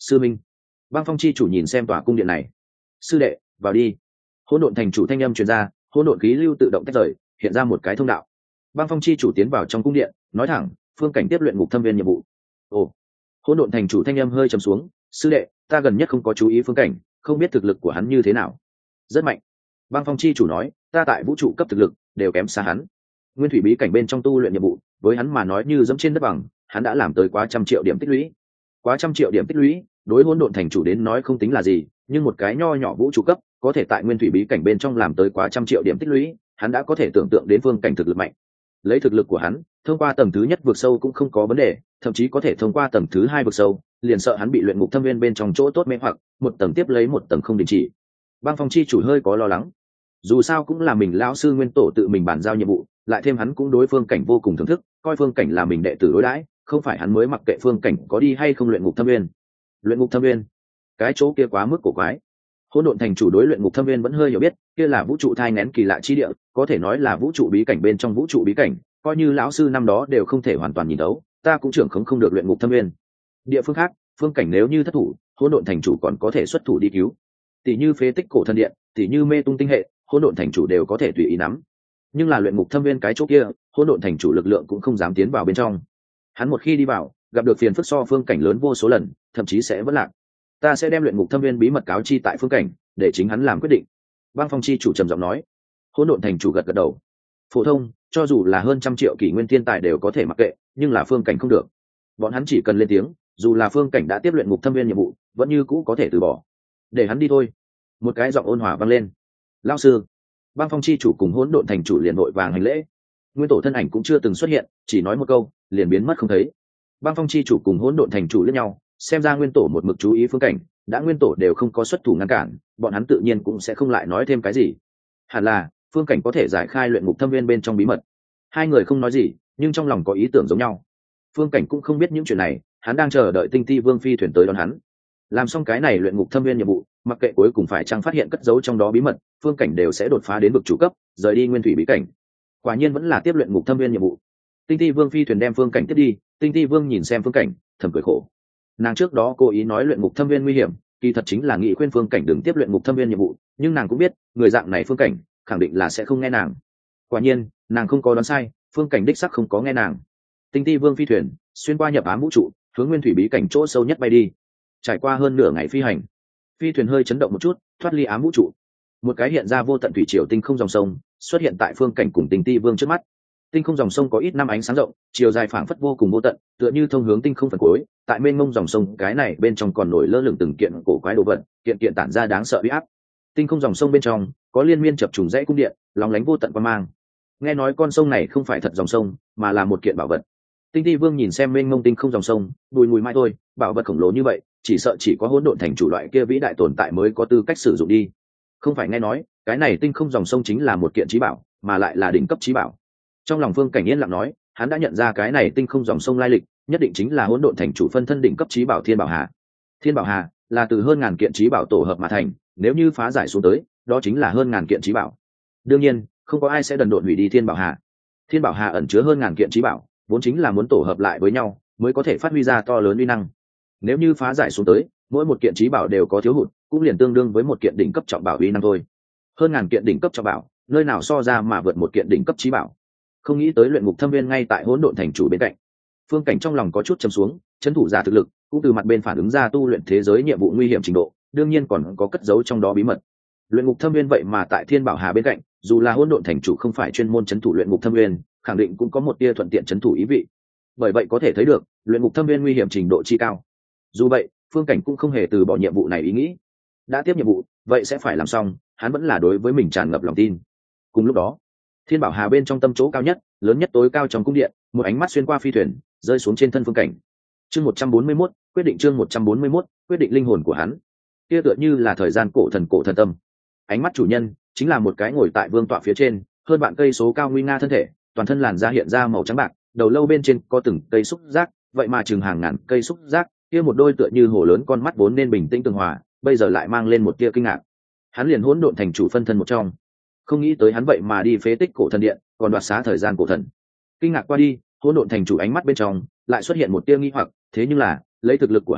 sư minh. Băng Phong chi chủ nhìn xem tòa cung điện này. Sư đệ, vào đi. Hỗn độn thành chủ thanh âm truyền ra, hỗn độn khí lưu tự động tách rời, hiện ra một cái thông đạo. Băng Phong chi chủ tiến vào trong cung điện, nói thẳng, phương cảnh tiếp luyện ngục thâm viên nhiệm vụ. Ồ. Hỗn độn thành chủ thanh âm hơi trầm xuống, sư đệ, ta gần nhất không có chú ý phương cảnh, không biết thực lực của hắn như thế nào. Rất mạnh. Băng Phong chi chủ nói, ta tại vũ trụ cấp thực lực đều kém xa hắn. Nguyên thủy bí cảnh bên trong tu luyện nhiệm vụ, với hắn mà nói như dẫm trên đất bằng, hắn đã làm tới quá trăm triệu điểm tích lũy. Quá trăm triệu điểm tích lũy, đối hỗn độn thành chủ đến nói không tính là gì, nhưng một cái nho nhỏ vũ trụ cấp, có thể tại nguyên thủy bí cảnh bên trong làm tới quá trăm triệu điểm tích lũy, hắn đã có thể tưởng tượng đến phương cảnh thực lực mạnh. Lấy thực lực của hắn, thông qua tầng thứ nhất vượt sâu cũng không có vấn đề, thậm chí có thể thông qua tầng thứ hai vượt sâu, liền sợ hắn bị luyện ngục thâm viên bên trong chỗ tốt mê hoặc, một tầng tiếp lấy một tầng không đình chỉ. Băng Phong chi chủ hơi có lo lắng. Dù sao cũng là mình lão sư nguyên tổ tự mình bàn giao nhiệm vụ, lại thêm hắn cũng đối phương cảnh vô cùng thưởng thức, coi phương cảnh là mình đệ tử đối đãi, không phải hắn mới mặc kệ phương cảnh có đi hay không luyện ngục thâm viên. Luyện ngục thâm viên, cái chỗ kia quá mức cổ quái. Hỗn độn thành chủ đối luyện ngục thâm viên vẫn hơi hiểu biết, kia là vũ trụ thai nghén kỳ lạ chi địa, có thể nói là vũ trụ bí cảnh bên trong vũ trụ bí cảnh, coi như lão sư năm đó đều không thể hoàn toàn nhìn thấu, ta cũng trưởng không không được luyện ngục thâm viên. Địa phương khác, phương cảnh nếu như thất thủ, hỗn độn thành chủ còn có thể xuất thủ đi cứu. Tỷ như phế tích cổ thần điện, tỷ như mê tung tinh hệ, hỗn độn thành chủ đều có thể tùy ý nắm. Nhưng là luyện ngục thâm viên cái chỗ kia, hỗn độn thành chủ lực lượng cũng không dám tiến vào bên trong. Hắn một khi đi vào, gặp được phiền phức so phương cảnh lớn vô số lần, thậm chí sẽ vỡ lạc. Ta sẽ đem luyện ngục thâm viên bí mật cáo chi tại phương cảnh, để chính hắn làm quyết định. Băng Phong chi chủ trầm giọng nói. Hỗn độn thành chủ gật gật đầu. Phổ thông, cho dù là hơn trăm triệu kỷ nguyên thiên tài đều có thể mặc kệ, nhưng là phương cảnh không được. Bọn hắn chỉ cần lên tiếng, dù là phương cảnh đã tiếp luyện ngục thâm viên nhiệm vụ, vẫn như cũ có thể từ bỏ. Để hắn đi thôi. Một cái giọng ôn hòa vang lên. Lão sư. Băng Phong chi chủ cùng hỗn độn thành chủ liền vội vàng hành lễ. Nguyên tổ thân ảnh cũng chưa từng xuất hiện, chỉ nói một câu, liền biến mất không thấy. Băng Phong chi chủ cùng hỗn độn thành chủ liếc nhau, xem ra nguyên tổ một mực chú ý phương cảnh, đã nguyên tổ đều không có xuất thủ ngăn cản, bọn hắn tự nhiên cũng sẽ không lại nói thêm cái gì. Hẳn là phương cảnh có thể giải khai luyện ngục thâm viên bên trong bí mật. Hai người không nói gì, nhưng trong lòng có ý tưởng giống nhau. Phương cảnh cũng không biết những chuyện này, hắn đang chờ đợi Tinh Ti Vương phi thuyền tới đón hắn. Làm xong cái này luyện ngục thâm viên nhiệm vụ, mặc kệ cuối cùng phải chăng phát hiện cất giấu trong đó bí mật, phương cảnh đều sẽ đột phá đến vực chủ cấp, rời đi nguyên thủy bí cảnh. Quả nhiên vẫn là tiếp luyện ngục thâm viên nhiệm vụ. Tinh Ti Vương phi thuyền đem phương cảnh tiếp đi, Tinh Ti Vương nhìn xem phương cảnh, thầm cười khổ. Nàng trước đó cố ý nói luyện ngục thâm viên nguy hiểm, kỳ thật chính là nghị khuyên phương cảnh đừng tiếp luyện ngục thâm viên nhiệm vụ, nhưng nàng cũng biết người dạng này phương cảnh khẳng định là sẽ không nghe nàng. Quả nhiên nàng không có đoán sai, phương cảnh đích sắc không có nghe nàng. Tinh Ti Vương phi thuyền xuyên qua nhập ám vũ trụ, hướng nguyên thủy bí cảnh chỗ sâu nhất bay đi. Trải qua hơn nửa ngày phi hành, phi thuyền hơi chấn động một chút, thoát ly ám vũ trụ. Một cái hiện ra vô tận thủy triều tinh không dòng sông xuất hiện tại phương cảnh cùng Tinh Ti Vương trước mắt. Tinh không dòng sông có ít năm ánh sáng rộng, chiều dài phảng phất vô cùng vô tận, tựa như thông hướng tinh không phần cuối. Tại mênh mông dòng sông cái này bên trong còn nổi lơ lửng từng kiện cổ quái đồ vật, kiện kiện tản ra đáng sợ uy áp. Tinh không dòng sông bên trong có liên miên chập trùng dãy cung điện, lóng lánh vô tận quan mang. Nghe nói con sông này không phải thật dòng sông, mà là một kiện bảo vật. Tinh Ti Vương nhìn xem mênh mông tinh không dòng sông, bùi mùi mai thôi, bảo vật khổng lồ như vậy, chỉ sợ chỉ có hỗn độn thành chủ loại kia vĩ đại tồn tại mới có tư cách sử dụng đi. Không phải nghe nói, cái này tinh không dòng sông chính là một kiện trí bảo, mà lại là đỉnh cấp trí bảo. Trong lòng Phương Cảnh yên lặng nói, hắn đã nhận ra cái này tinh không dòng sông lai lịch, nhất định chính là hỗn độn thành chủ phân thân đỉnh cấp trí bảo Thiên Bảo Hà. Thiên Bảo Hà là từ hơn ngàn kiện trí bảo tổ hợp mà thành, nếu như phá giải xuống tới, đó chính là hơn ngàn kiện trí bảo. Đương nhiên, không có ai sẽ đần độn hủy đi Thiên Bảo Hà. Thiên Bảo Hà ẩn chứa hơn ngàn kiện trí bảo, vốn chính là muốn tổ hợp lại với nhau, mới có thể phát huy ra to lớn uy năng. Nếu như phá giải xuống tới, mỗi một kiện trí bảo đều có thiếu hụt, cũng liền tương đương với một kiện đỉnh cấp trọng bảo uy năng thôi. Hơn ngàn kiện đỉnh cấp trọng bảo, nơi nào so ra mà vượt một kiện đỉnh cấp trí bảo. Không nghĩ tới luyện ngục thâm viên ngay tại hỗn độn thành chủ bên cạnh. Phương Cảnh trong lòng có chút trầm xuống, trấn thủ giả thực lực cũng từ mặt bên phản ứng ra tu luyện thế giới nhiệm vụ nguy hiểm trình độ, đương nhiên còn có cất giấu trong đó bí mật. Luyện ngục thâm viên vậy mà tại Thiên Bảo Hà bên cạnh, dù là hỗn độn thành chủ không phải chuyên môn trấn thủ luyện ngục thâm viên, khẳng định cũng có một tia thuận tiện trấn thủ ý vị. Bởi vậy có thể thấy được, luyện ngục thâm viên nguy hiểm trình độ chi cao. Dù vậy, Phương Cảnh cũng không hề từ bỏ nhiệm vụ này ý nghĩ. Đã tiếp nhiệm vụ, vậy sẽ phải làm xong, hắn vẫn là đối với mình tràn ngập lòng tin. Cùng lúc đó, Thiên Bảo Hà bên trong tâm chỗ cao nhất, lớn nhất tối cao trong cung điện, một ánh mắt xuyên qua phi thuyền, rơi xuống trên thân Phương Cảnh. Chương một trăm bốn mươi mốt, quyết định chương một trăm bốn mươi mốt, quyết định linh hồn của hắn. Kia tựa như là thời gian cổ thần cổ thần tâm. Ánh mắt chủ nhân chính là một cái ngồi tại vương tọa phía trên, hơn vạn cây số cao nguy nga thân thể, toàn thân làn da hiện ra màu trắng bạc, đầu lâu bên trên có từng cây xúc giác, vậy mà chừng hàng ngàn cây xúc giác, kia một đôi tựa như hồ lớn con mắt vốn nên bình tĩnh tường hòa, bây giờ lại mang lên một tia kinh ngạc. Hắn liền hỗn độn thành chủ phân thân một trong, không nghĩ tới hắn vậy mà đi phế tích cổ thần điện, còn đoạt xá thời gian cổ thần. Kinh ngạc qua đi, hỗn độn thành chủ ánh mắt bên trong lại xuất hiện một tia nghi hoặc, thế nhưng là lấy thực lực của hắn,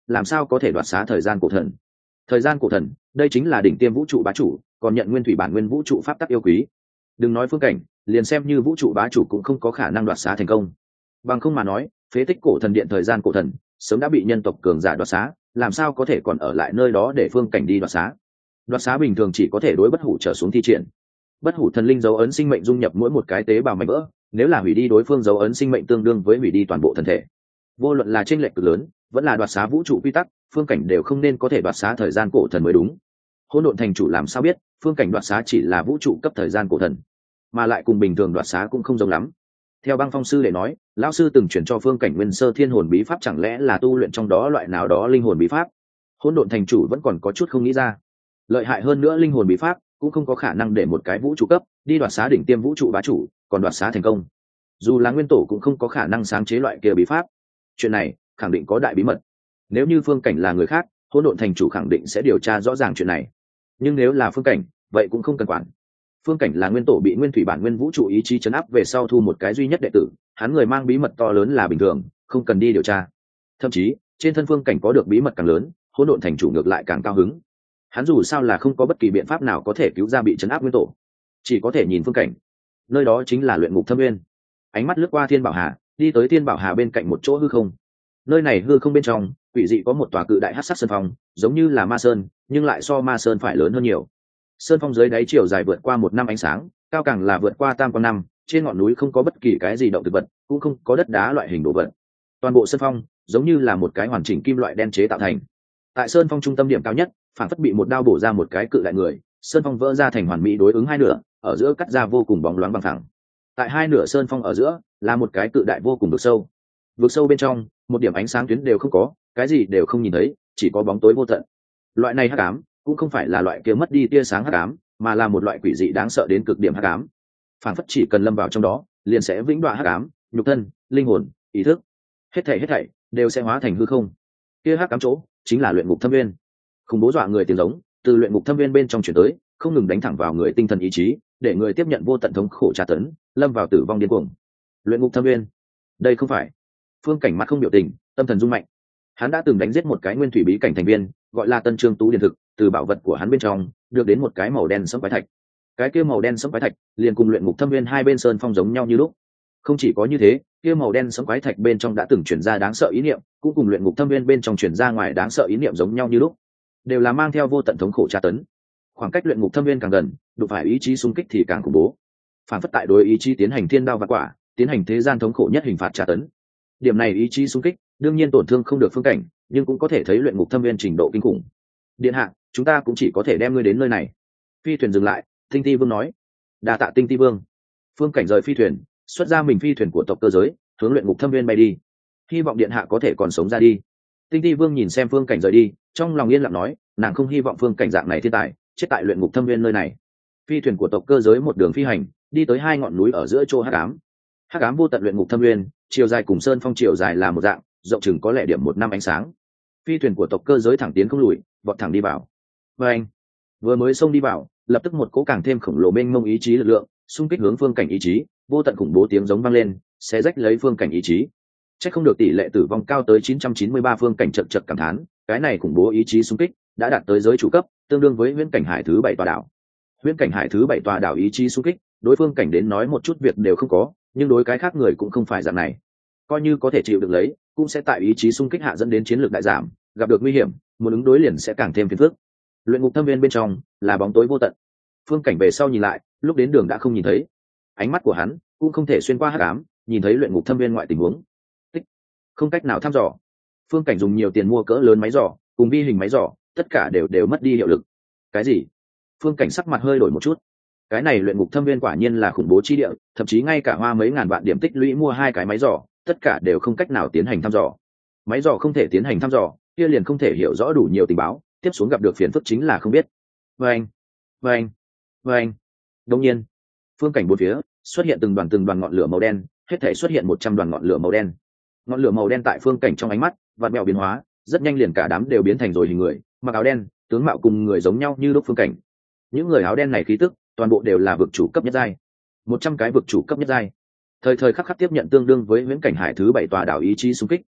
làm sao có thể đoạt xá thời gian cổ thần. Thời gian cổ thần, đây chính là đỉnh tiêm vũ trụ bá chủ, còn nhận nguyên thủy bản nguyên vũ trụ pháp tắc yêu quý. Đừng nói phương cảnh, liền xem như vũ trụ bá chủ cũng không có khả năng đoạt xá thành công. Bằng không mà nói, phế tích cổ thần điện thời gian cổ thần sớm đã bị nhân tộc cường giả đoạt xá, làm sao có thể còn ở lại nơi đó để phương cảnh đi đoạt xá. Đoạt xá bình thường chỉ có thể đối bất hủ trở xuống thi triển. Bất hủ thần linh dấu ấn sinh mệnh dung nhập mỗi một cái tế bào mảnh vỡ, nếu là hủy đi đối phương dấu ấn sinh mệnh tương đương với hủy đi toàn bộ thân thể. Vô luận là chênh lệch cực lớn, vẫn là đoạt xá vũ trụ quy tắc, phương cảnh đều không nên có thể đoạt xá thời gian cổ thần mới đúng. Hỗn độn thành chủ làm sao biết phương cảnh đoạt xá chỉ là vũ trụ cấp thời gian cổ thần, mà lại cùng bình thường đoạt xá cũng không giống lắm. Theo băng phong sư để nói, lão sư từng chuyển cho phương cảnh nguyên sơ thiên hồn bí pháp, chẳng lẽ là tu luyện trong đó loại nào đó linh hồn bí pháp. Hỗn độn thành chủ vẫn còn có chút không nghĩ ra. Lợi hại hơn nữa linh hồn bí pháp cũng không có khả năng để một cái vũ trụ cấp đi đoạt xá đỉnh tiêm vũ trụ bá chủ, còn đoạt xá thành công. Dù là nguyên tổ cũng không có khả năng sáng chế loại kia bí pháp. Chuyện này khẳng định có đại bí mật. Nếu như phương cảnh là người khác, hỗn độn thành chủ khẳng định sẽ điều tra rõ ràng chuyện này. Nhưng nếu là phương cảnh, vậy cũng không cần quản. Phương cảnh là nguyên tổ bị nguyên thủy bản nguyên vũ trụ ý chí chấn áp về sau thu một cái duy nhất đệ tử, hắn người mang bí mật to lớn là bình thường, không cần đi điều tra. Thậm chí trên thân phương cảnh có được bí mật càng lớn, hỗn độn thành chủ ngược lại càng cao hứng. Hắn dù sao là không có bất kỳ biện pháp nào có thể cứu ra bị chấn áp nguyên tổ, chỉ có thể nhìn phương cảnh. Nơi đó chính là luyện ngục thâm nguyên. Ánh mắt lướt qua thiên bảo hà, đi tới thiên bảo hà bên cạnh một chỗ hư không. Nơi này hư không bên trong quỷ dị có một tòa cự đại hắc sắc sơn phong, giống như là ma sơn, nhưng lại so ma sơn phải lớn hơn nhiều. Sơn phong dưới đáy chiều dài vượt qua một năm ánh sáng, cao càng là vượt qua tam con năm. Trên ngọn núi không có bất kỳ cái gì động thực vật, cũng không có đất đá loại hình đồ vật. Toàn bộ sơn phong giống như là một cái hoàn chỉnh kim loại đen chế tạo thành. Tại sơn phong trung tâm điểm cao nhất, phản phất bị một đao bổ ra một cái cự đại người, sơn phong vỡ ra thành hoàn mỹ đối ứng hai nửa, ở giữa cắt ra vô cùng bóng loáng bằng phẳng. Tại hai nửa sơn phong ở giữa là một cái cự đại vô cùng vực sâu. Vực sâu bên trong một điểm ánh sáng tuyến đều không có, cái gì đều không nhìn thấy, chỉ có bóng tối vô tận. Loại này hắc ám cũng không phải là loại kia mất đi tia sáng hắc ám, mà là một loại quỷ dị đáng sợ đến cực điểm hắc ám. Phản phất chỉ cần lâm vào trong đó, liền sẽ vĩnh đoạn hắc ám, nhục thân, linh hồn, ý thức, hết thảy hết thảy đều sẽ hóa thành hư không. Kia hắc ám chỗ chính là luyện ngục thâm viên. Khủng bố dọa người tiếng giống từ luyện ngục thâm viên bên trong truyền tới, không ngừng đánh thẳng vào người tinh thần ý chí, để người tiếp nhận vô tận thống khổ tra tấn, lâm vào tử vong điên cuồng. Luyện ngục thâm viên, đây không phải. Phương cảnh mặt không biểu tình, tâm thần rung mạnh. Hắn đã từng đánh giết một cái nguyên thủy bí cảnh thành viên, gọi là Tân Trương Tú Điền thực, từ bảo vật của hắn bên trong được đến một cái màu đen sẫm quái thạch. Cái kia màu đen sẫm quái thạch liền cùng luyện ngục thâm viên hai bên sơn phong giống nhau như lúc. Không chỉ có như thế, kia màu đen sẫm quái thạch bên trong đã từng truyền ra đáng sợ ý niệm, cũng cùng luyện ngục thâm viên bên trong truyền ra ngoài đáng sợ ý niệm giống nhau như lúc, đều là mang theo vô tận thống khổ tra tấn. Khoảng cách luyện ngục thâm viên càng gần, đụng phải ý chí xung kích thì càng khủng bố. Phản phất tại đối ý chí tiến hành thiên đao vạn quả, tiến hành thế gian thống khổ nhất hình phạt tra tấn. Điểm này ý chí xung kích đương nhiên tổn thương không được phương cảnh, nhưng cũng có thể thấy luyện ngục thâm viên trình độ kinh khủng. Điện hạ, chúng ta cũng chỉ có thể đem ngươi đến nơi này. Phi thuyền dừng lại, Tinh Ti Vương nói. Đa tạ Tinh Ti Vương. Phương cảnh rời phi thuyền, xuất ra mình phi thuyền của tộc cơ giới, hướng luyện ngục thâm viên bay đi. Hy vọng điện hạ có thể còn sống ra đi. Tinh Ti Vương nhìn xem phương cảnh rời đi, trong lòng yên lặng nói, nàng không hy vọng phương cảnh dạng này thiên tài chết tại luyện ngục thâm viên nơi này. Phi thuyền của tộc cơ giới một đường phi hành, đi tới hai ngọn núi ở giữa chỗ hắc ám. Hắc ám vô tận luyện ngục thâm viên, chiều dài cùng sơn phong chiều dài là một dạng, rộng chừng có lẽ điểm một năm ánh sáng. Phi thuyền của tộc cơ giới thẳng tiến không lùi, vọt thẳng đi vào. Và anh vừa mới xông đi vào, lập tức một cỗ càng thêm khổng lồ mênh mông ý chí lực lượng xung kích hướng phương cảnh ý chí, vô tận khủng bố tiếng giống vang lên, xé rách lấy phương cảnh ý chí. Chắc không được tỷ lệ tử vong cao tới chín trăm chín mươi ba, phương cảnh chật chật cảm thán, cái này khủng bố ý chí xung kích đã đạt tới giới chủ cấp, tương đương với huyễn cảnh hải thứ bảy tòa đảo. Huyễn cảnh hải thứ bảy tòa đảo ý chí xung kích, đối phương cảnh đến nói một chút việc đều không có, nhưng đối cái khác người cũng không phải dạng này. Coi như có thể chịu được lấy, cũng sẽ tại ý chí xung kích hạ dẫn đến chiến lược đại giảm, gặp được nguy hiểm, muốn ứng đối liền sẽ càng thêm phiền phức. Luyện ngục thâm viên bên trong là bóng tối vô tận. Phương cảnh về sau nhìn lại, lúc đến đường đã không nhìn thấy. Ánh mắt của hắn cũng không thể xuyên qua hắc ám, nhìn thấy luyện ngục thâm viên ngoại tình huống. Tích, không cách nào thăm dò. Phương cảnh dùng nhiều tiền mua cỡ lớn máy dò, cùng vi hình máy dò, tất cả đều đều mất đi hiệu lực. Cái gì? Phương cảnh sắc mặt hơi đổi một chút. Cái này luyện ngục thâm viên quả nhiên là khủng bố chi địa, thậm chí ngay cả hoa mấy ngàn vạn điểm tích lũy mua hai cái máy dò, tất cả đều không cách nào tiến hành thăm dò. Máy dò không thể tiến hành thăm dò, kia liền không thể hiểu rõ đủ nhiều tình báo, tiếp xuống gặp được phiền phức chính là không biết. Vâng, vâng, vâng. Đương nhiên, phương cảnh bốn phía xuất hiện từng đoàn từng đoàn ngọn lửa màu đen, hết thể xuất hiện một trăm đoàn ngọn lửa màu đen. Ngọn lửa màu đen tại phương cảnh trong ánh mắt vặn vẹo biến hóa, rất nhanh liền cả đám đều biến thành rồi hình người, mặc áo đen, tướng mạo cùng người giống nhau như lúc phương cảnh. Những người áo đen này khí tức, toàn bộ đều là vực chủ cấp nhất giai. một trăm cái vực chủ cấp nhất giai. Thời thời khắc khắc tiếp nhận tương đương với huyễn cảnh hải thứ bảy tòa đảo ý chí xung kích,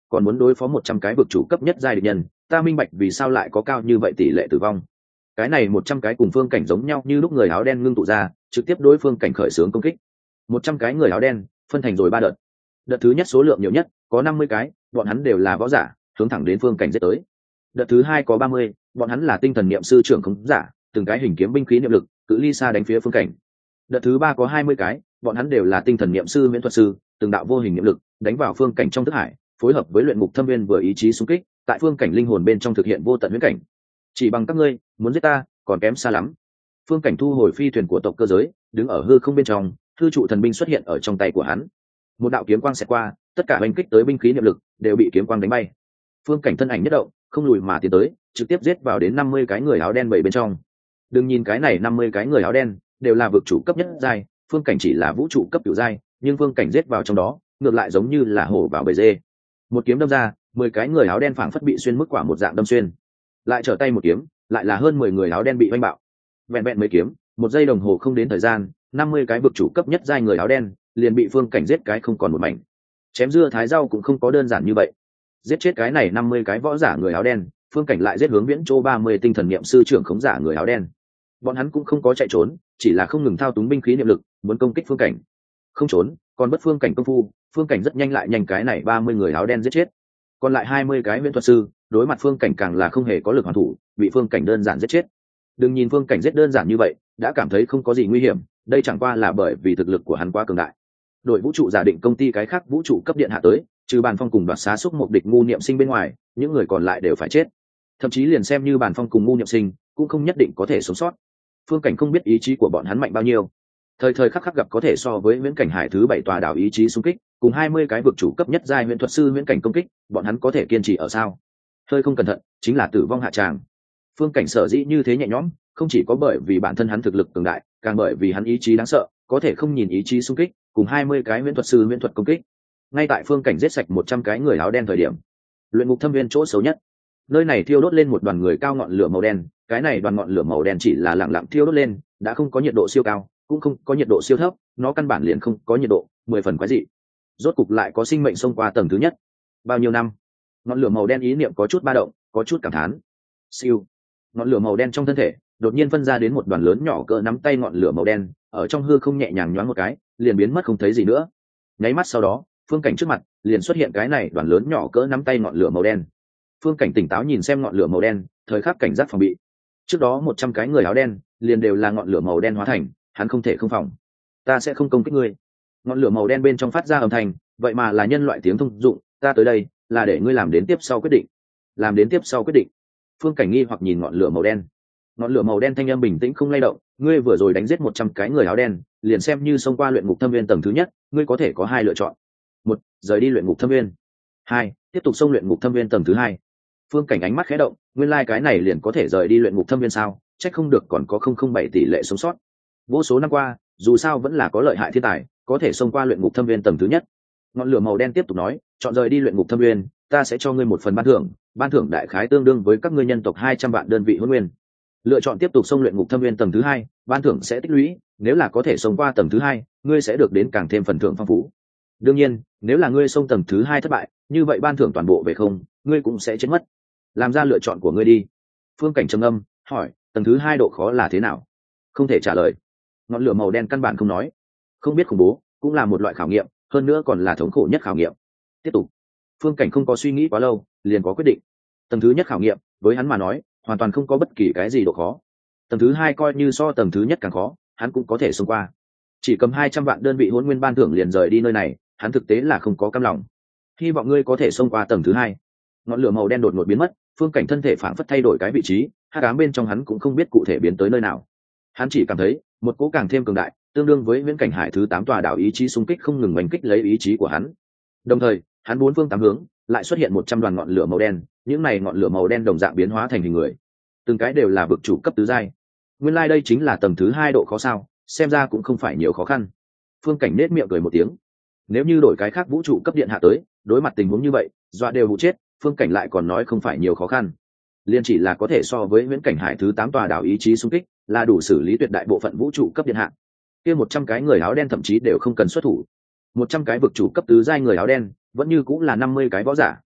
còn muốn đối phó một trăm cái vực chủ cấp nhất giai địch nhân, ta minh bạch vì sao lại có cao như vậy tỷ lệ tử vong. Cái này một trăm cái cùng phương cảnh giống nhau như lúc người áo đen ngưng tụ ra, trực tiếp đối phương cảnh khởi xướng công kích. Một trăm cái người áo đen phân thành rồi ba đợt. Đợt thứ nhất số lượng nhiều nhất, có năm mươi cái, bọn hắn đều là võ giả, hướng thẳng đến phương cảnh giết tới. Đợt thứ hai có ba mươi, bọn hắn là tinh thần niệm sư trưởng khống giả, từng cái hình kiếm binh khí niệm lực, cự ly xa đánh phía phương cảnh. Đợt thứ ba có hai mươi cái, bọn hắn đều là tinh thần niệm sư miễn thuật sư, từng đạo vô hình niệm lực đánh vào phương cảnh trong thức hải, phối hợp với luyện ngục thâm viên vừa ý chí xung kích, tại phương cảnh linh hồn bên trong thực hiện vô tận huyễn cảnh. Chỉ bằng các ngươi muốn giết ta còn kém xa lắm. Phương cảnh thu hồi phi thuyền của tộc cơ giới, đứng ở hư không bên trong, hư trụ thần binh xuất hiện ở trong tay của hắn. Một đạo kiếm quang xẹt qua, tất cả hành kích tới binh khí niệm lực đều bị kiếm quang đánh bay. Phương cảnh thân ảnh nhất động, không lùi mà tiến tới, trực tiếp giết vào đến năm mươi cái người áo đen bảy bên trong. Đừng nhìn cái này năm mươi cái người áo đen đều là vực chủ cấp nhất giai, phương cảnh chỉ là vũ trụ cấp cửu giai, nhưng phương cảnh giết vào trong đó, ngược lại giống như là hổ vào bầy dê. Một kiếm đâm ra, mười cái người áo đen phảng phất bị xuyên mức quả một dạng đâm xuyên. Lại trở tay một kiếm, lại là hơn mười người áo đen bị oanh bạo. Vẹn vẹn mấy kiếm, một giây đồng hồ không đến thời gian, năm mươi cái vực chủ cấp nhất giai người áo đen liền bị phương cảnh giết cái không còn một mảnh. Chém dưa thái rau cũng không có đơn giản như vậy. Giết chết cái này năm mươi cái võ giả người áo đen, phương cảnh lại giết hướng viễn châu ba mươi tinh thần niệm sư trưởng khống giả người áo đen. Bọn hắn cũng không có chạy trốn, chỉ là không ngừng thao túng binh khí niệm lực, muốn công kích phương cảnh. Không trốn, còn bất phương cảnh công phu, phương cảnh rất nhanh lại nhanh cái này ba mươi người áo đen giết chết. Còn lại hai mươi cái viễn thuật sư, đối mặt phương cảnh càng là không hề có lực hoàn thủ, bị phương cảnh đơn giản giết chết. Đừng nhìn phương cảnh giết đơn giản như vậy, đã cảm thấy không có gì nguy hiểm, đây chẳng qua là bởi vì thực lực của hắn quá cường đại. Đội vũ trụ giả định công ty cái khác vũ trụ cấp điện hạ tới, trừ Bàn Phong cùng Đoạt Xá xúc một địch ngu niệm sinh bên ngoài, những người còn lại đều phải chết. Thậm chí liền xem như Bàn Phong cùng ngu niệm sinh, cũng không nhất định có thể sống sót. Phương cảnh không biết ý chí của bọn hắn mạnh bao nhiêu, thời thời khắc khắc gặp có thể so với Huyễn Cảnh Hải thứ bảy tòa đảo ý chí xung kích, cùng hai mươi cái vực chủ cấp nhất giai huyễn thuật sư huyễn cảnh công kích, bọn hắn có thể kiên trì ở sao? Hơi không cẩn thận, chính là tử vong hạ tràng. Phương cảnh sở dĩ như thế nhẹ nhõm, không chỉ có bởi vì bản thân hắn thực lực cường đại, càng bởi vì hắn ý chí đáng sợ, có thể không nhìn ý chí xung kích, cùng hai mươi cái huyễn thuật sư huyễn thuật công kích. Ngay tại phương cảnh giết sạch một trăm cái người áo đen thời điểm, luyện ngục thâm viên chỗ xấu nhất, nơi này thiêu đốt lên một đoàn người cao ngọn lửa màu đen, cái này đoàn ngọn lửa màu đen chỉ là lặng lặng thiêu đốt lên, đã không có nhiệt độ siêu cao, cũng không có nhiệt độ siêu thấp, nó căn bản liền không có nhiệt độ, mười phần quái dị. Rốt cục lại có sinh mệnh xông qua tầng thứ nhất. Bao nhiêu năm? Ngọn lửa màu đen ý niệm có chút ba động, có chút cảm thán. Siêu. Ngọn lửa màu đen trong thân thể đột nhiên phân ra đến một đoàn lớn nhỏ cỡ nắm tay ngọn lửa màu đen, ở trong hư không nhẹ nhàng nhoáng một cái, liền biến mất không thấy gì nữa. Nháy mắt sau đó, phương cảnh trước mặt liền xuất hiện cái này đoàn lớn nhỏ cỡ nắm tay ngọn lửa màu đen. Phương cảnh tỉnh táo nhìn xem ngọn lửa màu đen, thời khắc cảnh giác phòng bị. Trước đó một trăm cái người áo đen liền đều là ngọn lửa màu đen hóa thành, hắn không thể không phòng. Ta sẽ không công kích ngươi. Ngọn lửa màu đen bên trong phát ra âm thanh, vậy mà là nhân loại tiếng thông dụng, ta tới đây là để ngươi làm đến tiếp sau quyết định. Làm đến tiếp sau quyết định. Phương cảnh nghi hoặc nhìn ngọn lửa màu đen. Ngọn lửa màu đen thanh âm bình tĩnh không lay động, ngươi vừa rồi đánh giết một trăm cái người áo đen, liền xem như xông qua luyện ngục thâm viên tầng thứ nhất, ngươi có thể có hai lựa chọn. Một, rời đi luyện ngục thâm viên. Hai, tiếp tục xông luyện ngục thâm viên tầng thứ hai. Phương cảnh ánh mắt khẽ động, nguyên lai like cái này liền có thể rời đi luyện ngục thâm viên sao? Chắc không được còn có không không bảy tỷ lệ sống sót. Vô số năm qua, dù sao vẫn là có lợi hại thiên tài, có thể xông qua luyện ngục thâm viên tầng thứ nhất. Ngọn lửa màu đen tiếp tục nói, chọn rời đi luyện ngục thâm viên, ta sẽ cho ngươi một phần ban thưởng, ban thưởng đại khái tương đương với các ngươi nhân tộc hai trăm vạn đơn vị hỗn nguyên. Lựa chọn tiếp tục xông luyện ngục thâm viên tầng thứ hai, ban thưởng sẽ tích lũy, nếu là có thể xông qua tầng thứ hai, ngươi sẽ được đến càng thêm phần thưởng phong phú. Đương nhiên, nếu là ngươi xông tầng thứ hai thất bại, như vậy ban thưởng toàn bộ về không, ngươi cũng sẽ chết mất. Làm ra lựa chọn của ngươi đi. Phương cảnh trầm âm hỏi, tầng thứ hai độ khó là thế nào? Không thể trả lời. Ngọn lửa màu đen căn bản không nói. Không biết khủng bố cũng là một loại khảo nghiệm, hơn nữa còn là thống khổ nhất khảo nghiệm. Tiếp tục. Phương cảnh không có suy nghĩ quá lâu, liền có quyết định. Tầng thứ nhất khảo nghiệm với hắn mà nói hoàn toàn không có bất kỳ cái gì độ khó. Tầng thứ hai coi như so tầng thứ nhất càng khó, hắn cũng có thể xông qua. Chỉ cầm hai trăm vạn đơn vị hỗn nguyên ban thưởng liền rời đi nơi này, hắn thực tế là không có cam lòng. Hy vọng ngươi có thể xông qua tầng thứ hai. Ngọn lửa màu đen đột ngột biến mất, phương cảnh thân thể phảng phất thay đổi cái vị trí, hắc ám bên trong hắn cũng không biết cụ thể biến tới nơi nào. Hắn chỉ cảm thấy một cỗ càng thêm cường đại, tương đương với viễn cảnh hải thứ tám tòa đảo ý chí xung kích không ngừng đánh kích lấy ý chí của hắn. Đồng thời, hắn bốn phương tám hướng lại xuất hiện một trăm đoàn ngọn lửa màu đen, những này ngọn lửa màu đen đồng dạng biến hóa thành hình người, từng cái đều là vực chủ cấp tứ giai. Nguyên lai like đây chính là tầng thứ hai độ khó sao, xem ra cũng không phải nhiều khó khăn. Phương cảnh nết miệng cười một tiếng. Nếu như đổi cái khác vũ trụ cấp điện hạ tới, đối mặt tình huống như vậy, dọa đều hụ chết, phương cảnh lại còn nói không phải nhiều khó khăn. Liên chỉ là có thể so với viễn cảnh hải thứ tám tòa đảo ý chí xung kích, là đủ xử lý tuyệt đại bộ phận vũ trụ cấp điện hạ. Kia một trăm cái người áo đen thậm chí đều không cần xuất thủ. Một trăm cái vực chủ cấp tứ giai người áo đen, vẫn như cũng là năm mươi cái võ giả,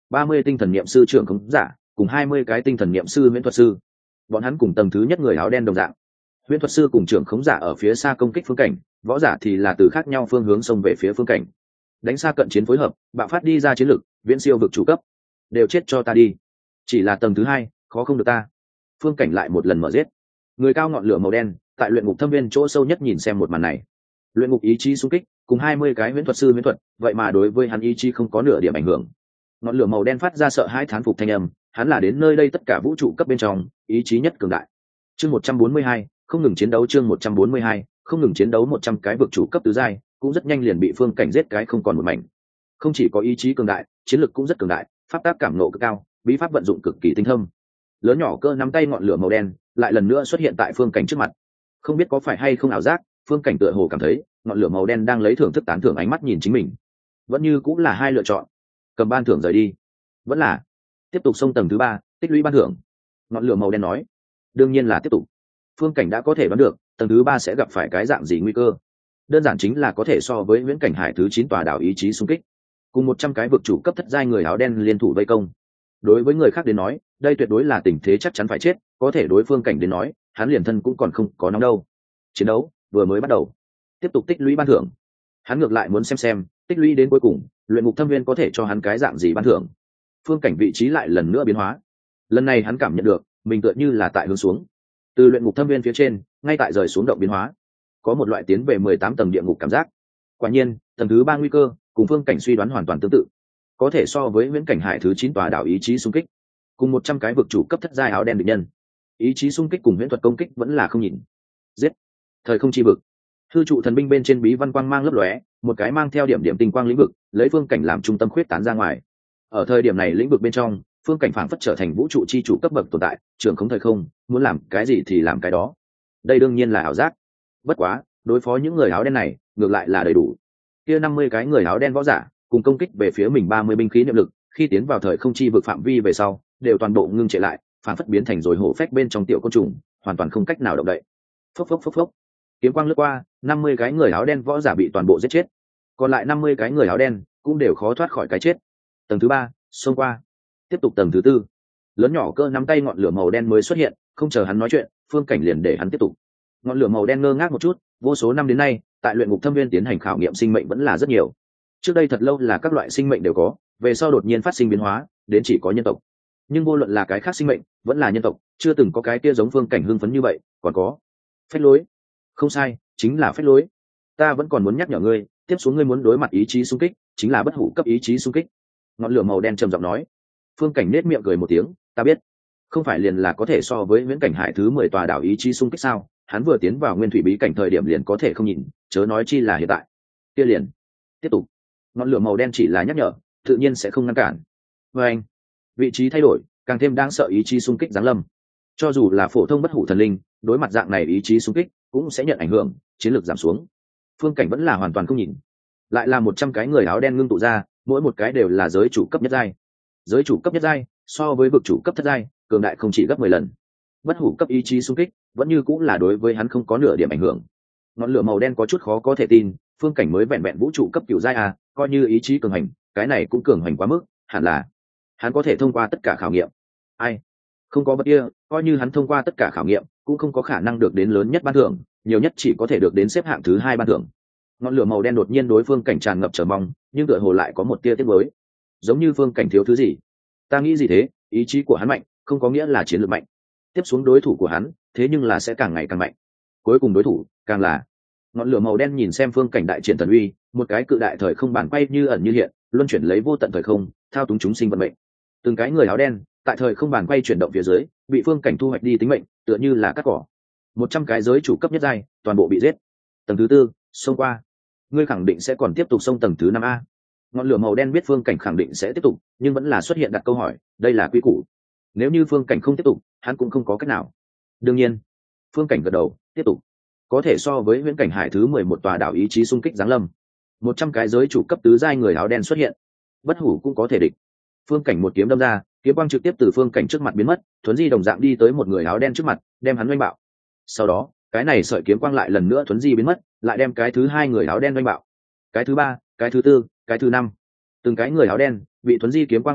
ba mươi tinh thần niệm sư trưởng khống giả cùng hai mươi cái tinh thần niệm sư huyễn thuật sư. Bọn hắn cùng tầng thứ nhất người áo đen đồng dạng. Huyễn thuật sư cùng trưởng khống giả ở phía xa công kích phương cảnh, võ giả thì là từ khác nhau phương hướng xông về phía phương cảnh. Đánh xa cận chiến phối hợp, bạo phát đi ra chiến lực, viễn siêu vực chủ cấp. Đều chết cho ta đi. Chỉ là tầng thứ hai, khó không được ta. Phương cảnh lại một lần mở giết. Người cao ngọn lửa màu đen, tại luyện ngục thâm viên chỗ sâu nhất nhìn xem một màn này. Luyện ngục ý chí xung kích, cùng hai mươi cái huyễn thuật sư huyễn thuật, vậy mà đối với hắn ý chí không có nửa điểm ảnh hưởng. Ngọn lửa màu đen phát ra sợ hãi thán phục thanh âm, hắn là đến nơi đây tất cả vũ trụ cấp bên trong, ý chí nhất cường đại. Chương một trăm bốn mươi hai, không ngừng chiến đấu chương một trăm bốn mươi hai, không ngừng chiến đấu một trăm cái vực chủ cấp tứ giai, cũng rất nhanh liền bị phương cảnh giết cái không còn một mảnh. Không chỉ có ý chí cường đại, chiến lực cũng rất cường đại, pháp tác cảm nộ cực cao, bí pháp vận dụng cực kỳ tinh thông. Lớn nhỏ cơ nắm tay ngọn lửa màu đen, lại lần nữa xuất hiện tại phương cảnh trước mặt. Không biết có phải hay không ảo giác, phương cảnh tựa hồ cảm thấy, ngọn lửa màu đen đang lấy thưởng thức tán thưởng ánh mắt nhìn chính mình. Vẫn như cũng là hai lựa chọn, cầm ban thưởng rời đi, vẫn là tiếp tục xông tầng thứ ba, tích lũy ban thưởng. Ngọn lửa màu đen nói, đương nhiên là tiếp tục. Phương cảnh đã có thể đoán được tầng thứ ba sẽ gặp phải cái dạng gì nguy cơ, đơn giản chính là có thể so với viễn cảnh hải thứ chín tòa đảo ý chí xung kích, cùng một trăm cái vực chủ cấp thất giai người áo đen liên thủ vây công. Đối với người khác đến nói, đây tuyệt đối là tình thế chắc chắn phải chết, có thể đối phương cảnh đến nói, hắn liền thân cũng còn không có nóng đâu. Chiến đấu vừa mới bắt đầu, tiếp tục tích lũy ban thưởng. Hắn ngược lại muốn xem xem, tích lũy đến cuối cùng, luyện ngục thâm viên có thể cho hắn cái dạng gì ban thưởng. Phương cảnh vị trí lại lần nữa biến hóa. Lần này hắn cảm nhận được, mình tựa như là tại hướng xuống. Từ luyện ngục thâm viên phía trên, ngay tại rời xuống động biến hóa, có một loại tiến về mười tám tầng địa ngục cảm giác. Quả nhiên, tầng thứ ba nguy cơ, cùng phương cảnh suy đoán hoàn toàn tương tự. Có thể so với viễn cảnh hải thứ chín tòa đảo ý chí xung kích, cùng một trăm cái vực chủ cấp thất giai áo đen địch nhân. Ý chí xung kích cùng huyễn thuật công kích vẫn là không nhìn. Giết. Thời không chi vực. Hư trụ thần binh bên trên bí văn quang mang lấp lóe, một cái mang theo điểm điểm tinh quang lĩnh vực, lấy phương cảnh làm trung tâm khuyết tán ra ngoài. Ở thời điểm này lĩnh vực bên trong, phương cảnh phảng phất trở thành vũ trụ chi chủ cấp bậc tồn tại, trưởng không thời không, muốn làm cái gì thì làm cái đó. Đây đương nhiên là ảo giác. Bất quá, đối phó những người áo đen này, ngược lại là đầy đủ. Kia năm mươi cái người áo đen võ giả, cùng công kích về phía mình ba mươi binh khí niệm lực, khi tiến vào thời không chi vực phạm vi về sau, đều toàn bộ ngưng trệ lại, phảng phất biến thành rồi hổ phách bên trong tiểu côn trùng, hoàn toàn không cách nào động đậy. Phốc phốc phốc phốc. Kiếm quang lướt qua, năm mươi cái người áo đen võ giả bị toàn bộ giết chết. Còn lại năm mươi cái người áo đen cũng đều khó thoát khỏi cái chết. Tầng thứ ba, xông qua. Tiếp tục tầng thứ tư. Lớn nhỏ cơ nắm tay ngọn lửa màu đen mới xuất hiện, không chờ hắn nói chuyện, phương cảnh liền để hắn tiếp tục. Ngọn lửa màu đen ngơ ngác một chút, vô số năm đến nay, tại luyện ngục thâm viên tiến hành khảo nghiệm sinh mệnh vẫn là rất nhiều. Trước đây thật lâu là các loại sinh mệnh đều có, về sau đột nhiên phát sinh biến hóa, đến chỉ có nhân tộc. Nhưng vô luận là cái khác sinh mệnh, vẫn là nhân tộc, chưa từng có cái kia giống phương cảnh hưng phấn như vậy, còn có phách lối. Không sai, chính là phách lối. Ta vẫn còn muốn nhắc nhở ngươi, tiếp xuống ngươi muốn đối mặt ý chí xung kích, chính là bất hủ cấp ý chí xung kích. Ngọn lửa màu đen trầm giọng nói. Phương cảnh nết miệng cười một tiếng, ta biết. Không phải liền là có thể so với viễn cảnh hải thứ mười tòa đảo ý chí xung kích sao? Hắn vừa tiến vào nguyên thủy bí cảnh thời điểm liền có thể không nhìn, chớ nói chi là hiện tại. Kia liền tiếp tục. Ngọn lửa màu đen chỉ là nhắc nhở, tự nhiên sẽ không ngăn cản. Và anh, vị trí thay đổi, càng thêm đáng sợ ý chí xung kích giáng lâm. Cho dù là phổ thông bất hủ thần linh, đối mặt dạng này ý chí xung kích, cũng sẽ nhận ảnh hưởng, chiến lược giảm xuống. Phương cảnh vẫn là hoàn toàn không nhìn. Lại là một trăm cái người áo đen ngưng tụ ra, mỗi một cái đều là giới chủ cấp nhất giai. Giới chủ cấp nhất giai, so với vực chủ cấp thất giai, cường đại không chỉ gấp mười lần. Bất hủ cấp ý chí xung kích, vẫn như cũng là đối với hắn không có nửa điểm ảnh hưởng. Ngọn lửa màu đen có chút khó có thể tin, phương cảnh mới vẹn vẹn vũ trụ cấp cửu giai à, coi như ý chí cường hành, cái này cũng cường hành quá mức, hẳn là hắn có thể thông qua tất cả khảo nghiệm. Ai? Không có bất kia, coi như hắn thông qua tất cả khảo nghiệm, cũng không có khả năng được đến lớn nhất ban thưởng, nhiều nhất chỉ có thể được đến xếp hạng thứ hai ban thưởng. Ngọn lửa màu đen đột nhiên đối phương cảnh tràn ngập chờ mong, nhưng tựa hồ lại có một tia tiếc nuối, giống như phương cảnh thiếu thứ gì. Ta nghĩ gì thế? Ý chí của hắn mạnh, không có nghĩa là chiến lược mạnh. Tiếp xuống đối thủ của hắn, thế nhưng là sẽ càng ngày càng mạnh. Cuối cùng đối thủ càng là. Ngọn lửa màu đen nhìn xem phương cảnh đại triển thần uy, một cái cự đại thời không bản quay như ẩn như hiện, luân chuyển lấy vô tận thời không, thao túng chúng sinh vận mệnh. Từng cái người áo đen tại thời không bản quay chuyển động phía dưới, bị phương cảnh thu hoạch đi tính mệnh, tựa như là cắt cỏ. Một trăm cái giới chủ cấp nhất giai, toàn bộ bị giết. Tầng thứ tư, xông qua. Ngươi khẳng định sẽ còn tiếp tục xông tầng thứ năm a. Ngọn lửa màu đen biết phương cảnh khẳng định sẽ tiếp tục, nhưng vẫn là xuất hiện đặt câu hỏi, đây là quy củ. Nếu như phương cảnh không tiếp tục, hắn cũng không có cách nào. Đương nhiên, phương cảnh gật đầu, tiếp tục. Có thể so với viễn cảnh hải thứ mười một tòa đảo ý chí xung kích giáng lâm. Một trăm cái giới chủ cấp tứ giai người áo đen xuất hiện. Bất hủ cũng có thể địch. Phương cảnh một kiếm đâm ra, kiếm quang trực tiếp từ phương cảnh trước mặt biến mất, thuấn di đồng dạng đi tới một người áo đen trước mặt, đem hắn oanh bạo. Sau đó, cái này sợi kiếm quang lại lần nữa thuấn di biến mất, lại đem cái thứ hai người áo đen oanh bạo. Cái thứ ba, cái thứ tư, cái thứ năm. Từng cái người áo đen bị thuấn di kiếm quang oanh bạo,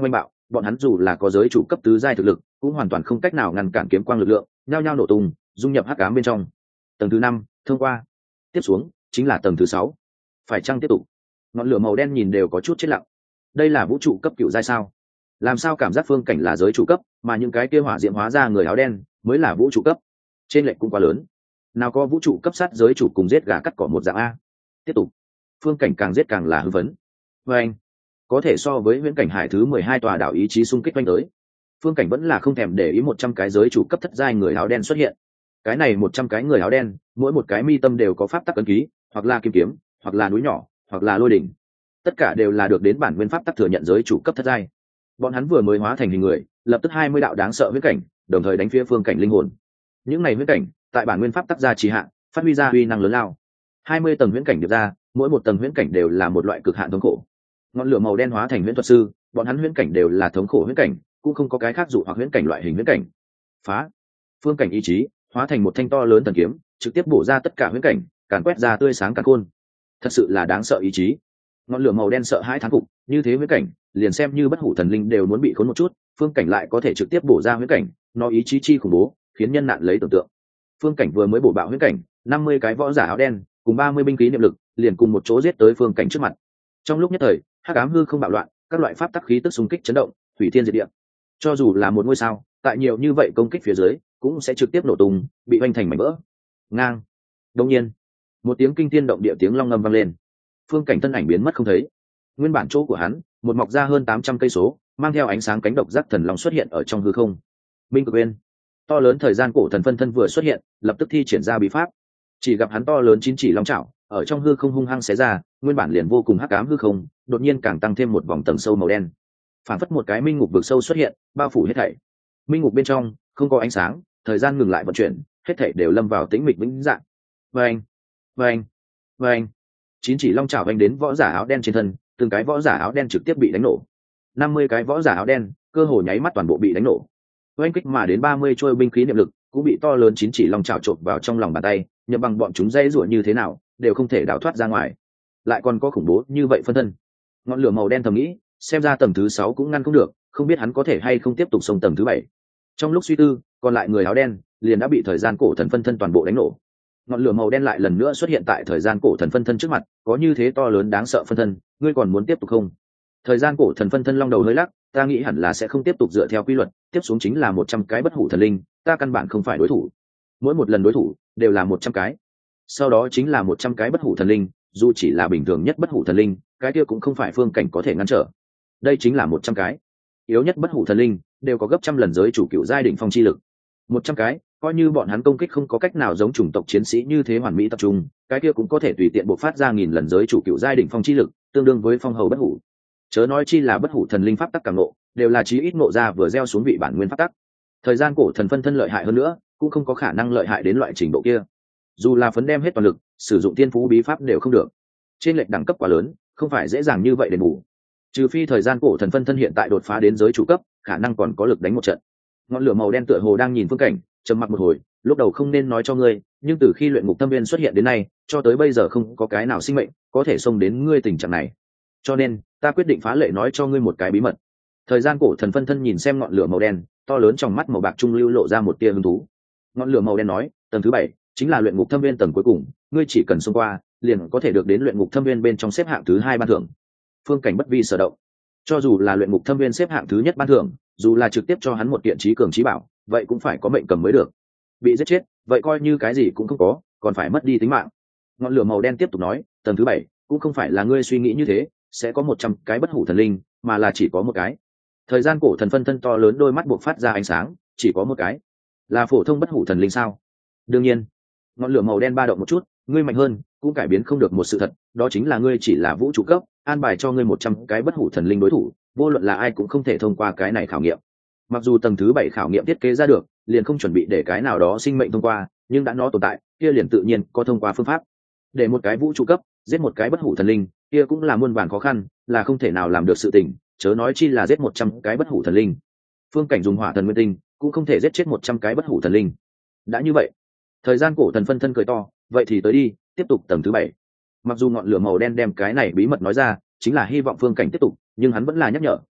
bọn hắn dù là có giới chủ cấp tứ giai thực lực cũng hoàn toàn không cách nào ngăn cản kiếm quang lực lượng nhao nhao nổ tung dung nhập hắc ám bên trong. Tầng thứ năm thông qua, tiếp xuống chính là tầng thứ sáu. Phải chăng tiếp tục? Ngọn lửa màu đen nhìn đều có chút chết lặng. Đây là vũ trụ cấp cựu giai sao? Làm sao cảm giác phương cảnh là giới chủ cấp mà những cái kia hỏa diệm hóa ra người áo đen mới là vũ trụ cấp? Trên lệch cũng quá lớn. Nào có vũ trụ cấp sát giới chủ cùng giết gà cắt cỏ một dạng a. Tiếp tục. Phương cảnh càng giết càng là hưng phấn. Và anh có thể so với huyễn cảnh hải thứ mười hai tòa đảo ý chí xung kích quanh tới. Phương cảnh vẫn là không thèm để ý một trăm cái giới chủ cấp thất giai người áo đen xuất hiện. Cái này một trăm cái người áo đen mỗi một cái mi tâm đều có pháp tắc ấn ký, hoặc là kim kiếm, hoặc là núi nhỏ, hoặc là lôi đỉnh. Tất cả đều là được đến bản nguyên pháp tắc thừa nhận giới chủ cấp thất giai. Bọn hắn vừa mới hóa thành hình người, lập tức hai mươi đạo đáng sợ huyễn cảnh đồng thời đánh phía phương cảnh linh hồn. Những này huyễn cảnh tại bản nguyên pháp tắc gia trì hạn phát huy ra uy năng lớn lao. hai mươi tầng huyễn cảnh được ra, mỗi một tầng huyễn cảnh đều là một loại cực hạn thống khổ. Ngọn lửa màu đen hóa thành huyễn thuật sư, bọn hắn huyễn cảnh đều là thống khổ huyễn cảnh, cũng không có cái khác dụ hoặc huyễn cảnh loại hình huyễn cảnh. Phá. Phương cảnh ý chí hóa thành một thanh to lớn thần kiếm, trực tiếp bổ ra tất cả huyễn cảnh, càn quét ra tươi sáng càn khôn. Thật sự là đáng sợ ý chí. Ngọn lửa màu đen sợ hãi thán phục, như thế huyễn cảnh liền xem như bất hủ thần linh đều muốn bị khốn một chút, phương cảnh lại có thể trực tiếp bổ ra huyễn cảnh, nó ý chí chi khủng bố khiến nhân nạn lấy tưởng tượng. Phương cảnh vừa mới bổ bạo huyễn cảnh, năm mươi cái võ giả áo đen cùng ba mươi binh khí niệm lực liền cùng một chỗ giết tới phương cảnh trước mặt. Trong lúc nhất thời hắc ám hư không bạo loạn, các loại pháp tắc khí tức xung kích chấn động, hủy thiên diệt địa. Cho dù là một ngôi sao tại nhiều như vậy công kích phía dưới cũng sẽ trực tiếp nổ tung, bị oanh thành mảnh vỡ. Ngang. Đột nhiên một tiếng kinh thiên động địa tiếng long ngâm vang lên, phương cảnh thân ảnh biến mất không thấy. Nguyên bản chỗ của hắn một mọc ra hơn tám trăm cây số, mang theo ánh sáng cánh độc giác thần long xuất hiện ở trong hư không. Minh Cực Uyên, to lớn thời gian cổ thần phân thân vừa xuất hiện, lập tức thi triển ra bí pháp. Chỉ gặp hắn to lớn chín chỉ long chảo ở trong hư không hung hăng xé ra, nguyên bản liền vô cùng hắc ám hư không đột nhiên càng tăng thêm một vòng tầng sâu màu đen, phản phất một cái minh ngục vực sâu xuất hiện, bao phủ hết thảy. Minh ngục bên trong không có ánh sáng, thời gian ngừng lại vận chuyển, hết thảy đều lâm vào tĩnh mịch vĩnh dạng. Vâng, vâng, vâng. Chín chỉ long chảo vành đến võ giả áo đen trên thân, từng cái võ giả áo đen trực tiếp bị đánh nổ. Năm mươi cái võ giả áo đen cơ hồ nháy mắt toàn bộ bị đánh nổ. Oanh kích mà đến ba mươi trôi binh khí niệm lực cũng bị to lớn chín chỉ long chảo chộp vào trong lòng bàn tay, nhập bằng bọn chúng dây rủa như thế nào đều không thể đào thoát ra ngoài. Lại còn có khủng bố như vậy phân thân. Ngọn lửa màu đen thầm nghĩ, xem ra tầng thứ sáu cũng ngăn không được, không biết hắn có thể hay không tiếp tục xông tầng thứ bảy. Trong lúc suy tư, còn lại người áo đen liền đã bị thời gian cổ thần phân thân toàn bộ đánh nổ. Ngọn lửa màu đen lại lần nữa xuất hiện tại thời gian cổ thần phân thân trước mặt, có như thế to lớn đáng sợ phân thân, ngươi còn muốn tiếp tục không? Thời gian cổ thần phân thân long đầu hơi lắc, ta nghĩ hẳn là sẽ không tiếp tục dựa theo quy luật, tiếp xuống chính là một trăm cái bất hủ thần linh, ta căn bản không phải đối thủ. Mỗi một lần đối thủ đều là một trăm cái. Sau đó chính là một trăm cái bất hủ thần linh, dù chỉ là bình thường nhất bất hủ thần linh, cái kia cũng không phải phương cảnh có thể ngăn trở. Đây chính là một trăm cái. Yếu nhất bất hủ thần linh đều có gấp trăm lần giới chủ cựu giai đỉnh phong chi lực. một trăm cái, coi như bọn hắn công kích không có cách nào giống chủng tộc chiến sĩ như thế hoàn mỹ tập trung, cái kia cũng có thể tùy tiện bộc phát ra nghìn lần giới chủ cựu giai đỉnh phong chi lực, tương đương với phong hầu bất hủ. Chớ nói chi là bất hủ thần linh pháp tắc càng ngộ, đều là chí ít ngộ ra vừa gieo xuống vị bản nguyên pháp tắc. Thời gian cổ thần phân thân lợi hại hơn nữa, cũng không có khả năng lợi hại đến loại trình độ kia. Dù là phấn đem hết toàn lực, sử dụng tiên phú bí pháp đều không được. Trên lệch đẳng cấp quá lớn, không phải dễ dàng như vậy để bù. Trừ phi thời gian cổ thần phân thân hiện tại đột phá đến giới chủ cấp, khả năng còn có lực đánh một trận. Ngọn lửa màu đen tựa hồ đang nhìn phương cảnh, trầm mặc một hồi, lúc đầu không nên nói cho ngươi, nhưng từ khi luyện ngục thâm viên xuất hiện đến nay, cho tới bây giờ không có cái nào sinh mệnh có thể xông đến ngươi tình trạng này. Cho nên, ta quyết định phá lệ nói cho ngươi một cái bí mật. Thời gian cổ thần phân thân nhìn xem ngọn lửa màu đen, to lớn trong mắt màu bạc trung lưu lộ ra một tia hứng thú. Ngọn lửa màu đen nói, tầng thứ bảy chính là luyện ngục thâm viên tầng cuối cùng, ngươi chỉ cần xông qua, liền có thể được đến luyện ngục thâm viên bên trong xếp hạng thứ hai ban thưởng. Phương cảnh bất vi sở động. Cho dù là luyện ngục thâm viên xếp hạng thứ nhất ban thưởng, dù là trực tiếp cho hắn một kiện trí cường trí bảo, vậy cũng phải có mệnh cầm mới được. Bị giết chết, vậy coi như cái gì cũng không có, còn phải mất đi tính mạng. Ngọn lửa màu đen tiếp tục nói, tầng thứ bảy cũng không phải là ngươi suy nghĩ như thế, sẽ có một trăm cái bất hủ thần linh, mà là chỉ có một cái. Thời gian cổ thần phân thân to lớn đôi mắt buộc phát ra ánh sáng, chỉ có một cái. Là phổ thông bất hủ thần linh sao? Đương nhiên. Ngọn lửa màu đen ba động một chút, ngươi mạnh hơn, cũng cải biến không được một sự thật, đó chính là ngươi chỉ là vũ trụ cấp, an bài cho ngươi một trăm cái bất hủ thần linh đối thủ, vô luận là ai cũng không thể thông qua cái này khảo nghiệm. Mặc dù tầng thứ bảy khảo nghiệm thiết kế ra được, liền không chuẩn bị để cái nào đó sinh mệnh thông qua, nhưng đã nó tồn tại, kia liền tự nhiên có thông qua phương pháp. Để một cái vũ trụ cấp giết một cái bất hủ thần linh, kia cũng là muôn vàn khó khăn, là không thể nào làm được sự tình, chớ nói chi là giết một trăm cái bất hủ thần linh. Phương cảnh dùng hỏa thần nguyên tinh, cũng không thể giết chết một trăm cái bất hủ thần linh. Đã như vậy, thời gian cổ thần phân thân cười to, vậy thì tới đi, tiếp tục tầng thứ bảy. Mặc dù ngọn lửa màu đen đem cái này bí mật nói ra, chính là hy vọng phương cảnh tiếp tục, nhưng hắn vẫn là nhắc nhở,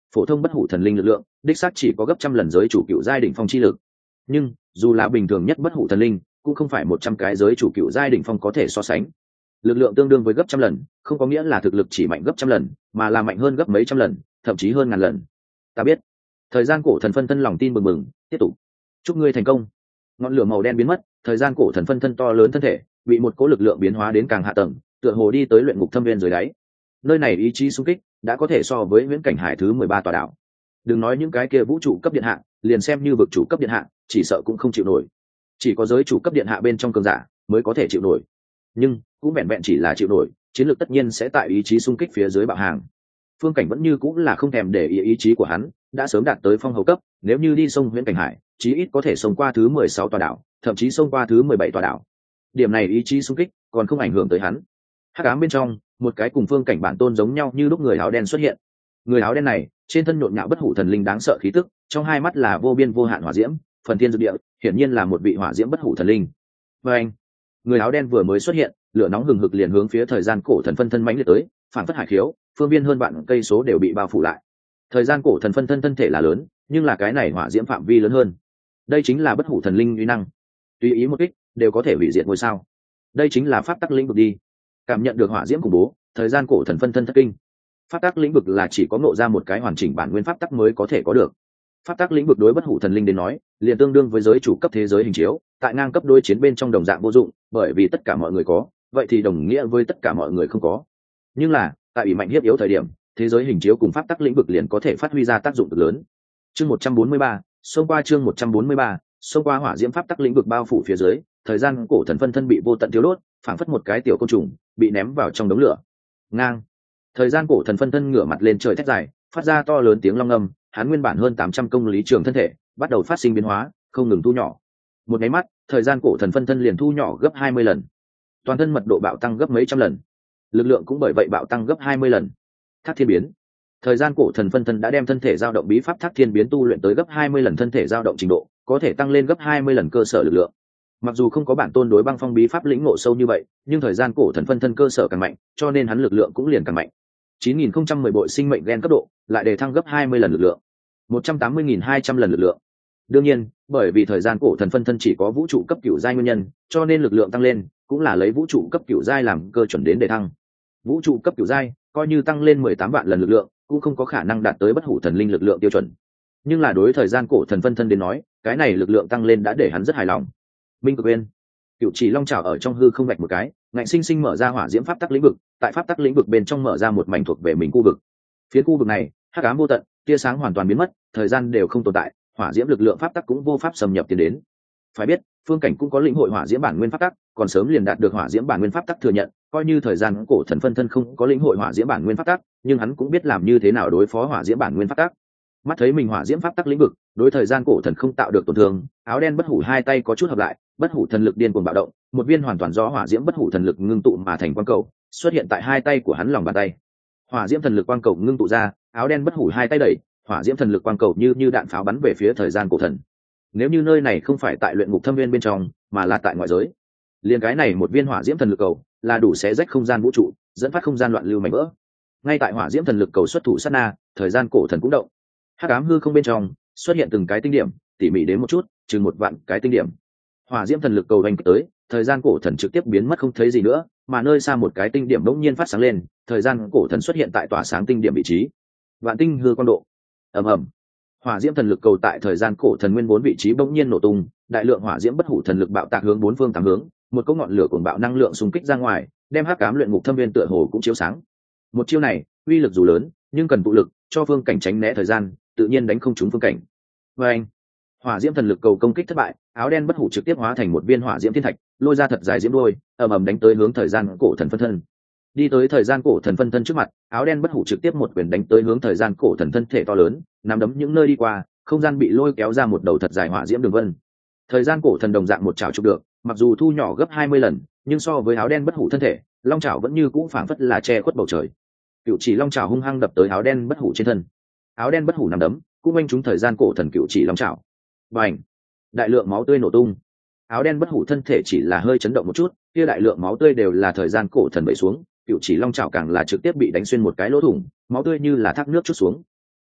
phổ thông bất hủ thần linh lực lượng đích xác chỉ có gấp trăm lần giới chủ cựu giai đỉnh phong chi lực, nhưng dù là bình thường nhất bất hủ thần linh cũng không phải một trăm cái giới chủ cựu giai đỉnh phong có thể so sánh. Lực lượng tương đương với gấp trăm lần không có nghĩa là thực lực chỉ mạnh gấp trăm lần, mà là mạnh hơn gấp mấy trăm lần, thậm chí hơn ngàn lần. Ta biết. Thời gian cổ thần phân thân lòng tin bừng bừng tiếp tục. Chúc ngươi thành công. Ngọn lửa màu đen biến mất, thời gian cổ thần phân thân to lớn thân thể bị một cỗ lực lượng biến hóa đến càng hạ tầng, tựa hồ đi tới luyện ngục thâm viên dưới đáy. Nơi này ý chí xung kích đã có thể so với viễn cảnh hải thứ mười ba tòa đảo. Đừng nói những cái kia vũ trụ cấp điện hạ, liền xem như vực chủ cấp điện hạ chỉ sợ cũng không chịu nổi. Chỉ có giới chủ cấp điện hạ bên trong cường giả mới có thể chịu nổi, nhưng cũng vẹn vẹn chỉ là chịu nổi, chiến lược tất nhiên sẽ tại ý chí xung kích phía dưới bạo hàng. Phương Cảnh vẫn như cũng là không thèm để ý ý chí của hắn đã sớm đạt tới phong hầu cấp, nếu như đi sông huyễn cảnh hải chí ít có thể xông qua thứ mười sáu tòa đảo, thậm chí xông qua thứ mười bảy tòa đảo. Điểm này ý chí xung kích còn không ảnh hưởng tới hắn. Hắc ám bên trong, một cái cùng Phương Cảnh bản tôn giống nhau như lúc người áo đen xuất hiện. Người áo đen này trên thân nhộn nhạo bất hủ thần linh đáng sợ khí tức, trong hai mắt là vô biên vô hạn hỏa diễm, phần thiên dược địa, hiển nhiên là một vị hỏa diễm bất hủ thần linh. Và anh, người áo đen vừa mới xuất hiện, lửa nóng hừng hực liền hướng phía thời gian cổ thần phân thân mãnh liệt tới, phản phất hải khiếu, phương viên hơn vạn cây số đều bị bao phủ lại. Thời gian cổ thần phân thân thân thể là lớn, nhưng là cái này hỏa diễm phạm vi lớn hơn. Đây chính là bất hủ thần linh uy năng, tùy ý một kích đều có thể hủy diệt ngôi sao. Đây chính là pháp tắc lĩnh vực đi. Cảm nhận được hỏa diễm khủng bố, thời gian cổ thần phân thân thất kinh. Pháp tắc lĩnh vực là chỉ có ngộ ra một cái hoàn chỉnh bản nguyên pháp tắc mới có thể có được. Pháp tắc lĩnh vực đối bất hủ thần linh đến nói, liền tương đương với giới chủ cấp thế giới hình chiếu, tại ngang cấp đối chiến bên trong đồng dạng vô dụng, bởi vì tất cả mọi người có, vậy thì đồng nghĩa với tất cả mọi người không có. Nhưng là, tại bị mạnh hiếp yếu thời điểm, thế giới hình chiếu cùng pháp tắc lĩnh vực liền có thể phát huy ra tác dụng cực lớn. Chương một trăm bốn mươi ba, xông qua chương một trăm bốn mươi ba, xông qua hỏa diễm pháp tắc lĩnh vực bao phủ phía dưới, thời gian cổ thần phân thân bị vô tận thiêu đốt, phảng phất một cái tiểu côn trùng bị ném vào trong đống lửa. Ngang. Thời gian cổ thần phân thân ngửa mặt lên trời thét dài, phát ra to lớn tiếng long âm, hắn nguyên bản hơn tám trăm công lý trường thân thể bắt đầu phát sinh biến hóa, không ngừng thu nhỏ. Một cái mắt, thời gian cổ thần phân thân liền thu nhỏ gấp hai mươi lần. Toàn thân mật độ bạo tăng gấp mấy trăm lần. Lực lượng cũng bởi vậy bạo tăng gấp hai mươi lần. Thác thiên biến. Thời gian cổ thần phân thân đã đem thân thể dao động bí pháp thác thiên biến tu luyện tới gấp hai mươi lần thân thể dao động trình độ, có thể tăng lên gấp hai mươi lần cơ sở lực lượng. Mặc dù không có bản tôn đối băng phong bí pháp lĩnh ngộ sâu như vậy, nhưng thời gian cổ thần phân thân cơ sở càng mạnh, cho nên hắn lực lượng cũng liền càng mạnh. chín nghìn không trăm mười bội sinh mệnh gen cấp độ, lại đề thăng gấp hai mươi lần lực lượng. một trăm tám mươi nghìn hai trăm lần lực lượng. Đương nhiên, bởi vì thời gian cổ thần phân thân chỉ có vũ trụ cấp cửu giai nguyên nhân, cho nên lực lượng tăng lên cũng là lấy vũ trụ cấp cửu giai làm cơ chuẩn đến đề thăng. Vũ trụ cấp cửu giai, coi như tăng lên mười tám vạn lần lực lượng, cũng không có khả năng đạt tới bất hủ thần linh lực lượng tiêu chuẩn. Nhưng là đối thời gian cổ thần phân thân đến nói, cái này lực lượng tăng lên đã để hắn rất hài lòng. Minh Cực Uyên, Cửu Chỉ Long Trảo ở trong hư không vạch một cái, ngạnh sinh sinh mở ra hỏa diễm pháp tắc lĩnh vực, tại pháp tắc lĩnh vực bên trong mở ra một mảnh thuộc về mình khu vực. Phía khu vực này, hắc ám vô tận, tia sáng hoàn toàn biến mất, thời gian đều không tồn tại, hỏa diễm lực lượng pháp tắc cũng vô pháp xâm nhập tiến đến. Phải biết, Phương Cảnh cũng có lĩnh hội hỏa diễm bản nguyên pháp tắc, còn sớm liền đạt được hỏa diễm bản nguyên pháp tắc thừa nhận, coi như thời gian cổ thần phân thân không có lĩnh hội hỏa diễm bản nguyên pháp tắc, nhưng hắn cũng biết làm như thế nào đối phó hỏa diễm bản nguyên pháp tắc. Mắt thấy mình hỏa diễm pháp tắc lĩnh vực, đối thời gian cổ thần không tạo được tổn thương, áo đen bất hủ hai tay có chút hợp lại, bất hủ thần lực điên cuồng bạo động, một viên hoàn toàn do hỏa diễm bất hủ thần lực ngưng tụ mà thành quang cầu, xuất hiện tại hai tay của hắn lòng bàn tay. Hỏa diễm thần lực quang cầu ngưng tụ ra, áo đen bất hủ hai tay đẩy, hỏa diễm thần lực quang cầu như như đạn pháo bắn về phía thời gian cổ thần. Nếu như nơi này không phải tại luyện ngục thâm viên bên trong, mà là tại ngoại giới, liền cái này một viên hỏa diễm thần lực cầu là đủ xé rách không gian vũ trụ, dẫn phát không gian loạn lưu mảnh vỡ. Ngay tại hỏa diễm thần lực cầu xuất thủ sát na, thời gian cổ thần cũng động. Hắc ám hư không bên trong xuất hiện từng cái tinh điểm, tỉ mỉ đến một chút, chừng một vạn cái tinh điểm. Hỏa diễm thần lực cầu đánh tới, thời gian cổ thần trực tiếp biến mất không thấy gì nữa, mà nơi xa một cái tinh điểm bỗng nhiên phát sáng lên, thời gian cổ thần xuất hiện tại tỏa sáng tinh điểm vị trí. Vạn tinh hư quang độ. Ầm ầm. Hỏa diễm thần lực cầu tại thời gian cổ thần nguyên bốn vị trí bỗng nhiên nổ tung, đại lượng hỏa diễm bất hủ thần lực bạo tạc hướng bốn phương tám hướng, một cỗ ngọn lửa cuồng bạo năng lượng xung kích ra ngoài, đem hắc ám luyện ngục thâm viên tựa hồ cũng chiếu sáng. Một chiêu này, uy lực dù lớn, nhưng cần tụ lực, cho Phương Cảnh tránh né thời gian, tự nhiên đánh không trúng Phương Cảnh. Và anh, hỏa diễm thần lực cầu công kích thất bại, áo đen bất hủ trực tiếp hóa thành một viên hỏa diễm thiên thạch, lôi ra thật dài diễm đôi, ầm ầm đánh tới hướng thời gian cổ thần phân thân. Đi tới thời gian cổ thần phân thân trước mặt, áo đen bất hủ trực tiếp một quyền đánh tới hướng thời gian cổ thần thân thể to lớn, nắm đấm những nơi đi qua, không gian bị lôi kéo ra một đầu thật dài hỏa diễm đường vân. Thời gian cổ thần đồng dạng một chảo chụp được, mặc dù thu nhỏ gấp hai mươi lần, nhưng so với áo đen bất hủ thân thể, long chảo vẫn như cũ phảng phất là che khuất bầu trời. Cựu chỉ long chảo hung hăng đập tới áo đen bất hủ trên thân. Áo đen bất hủ nắm đấm, cũng anh trúng thời gian cổ thần cựu chỉ long chảo. Bành! Đại lượng máu tươi nổ tung. Áo đen bất hủ thân thể chỉ là hơi chấn động một chút, kia đại lượng máu tươi đều là thời gian cổ thần bẩy xuống, cựu chỉ long chảo càng là trực tiếp bị đánh xuyên một cái lỗ thủng, máu tươi như là thác nước chút xuống.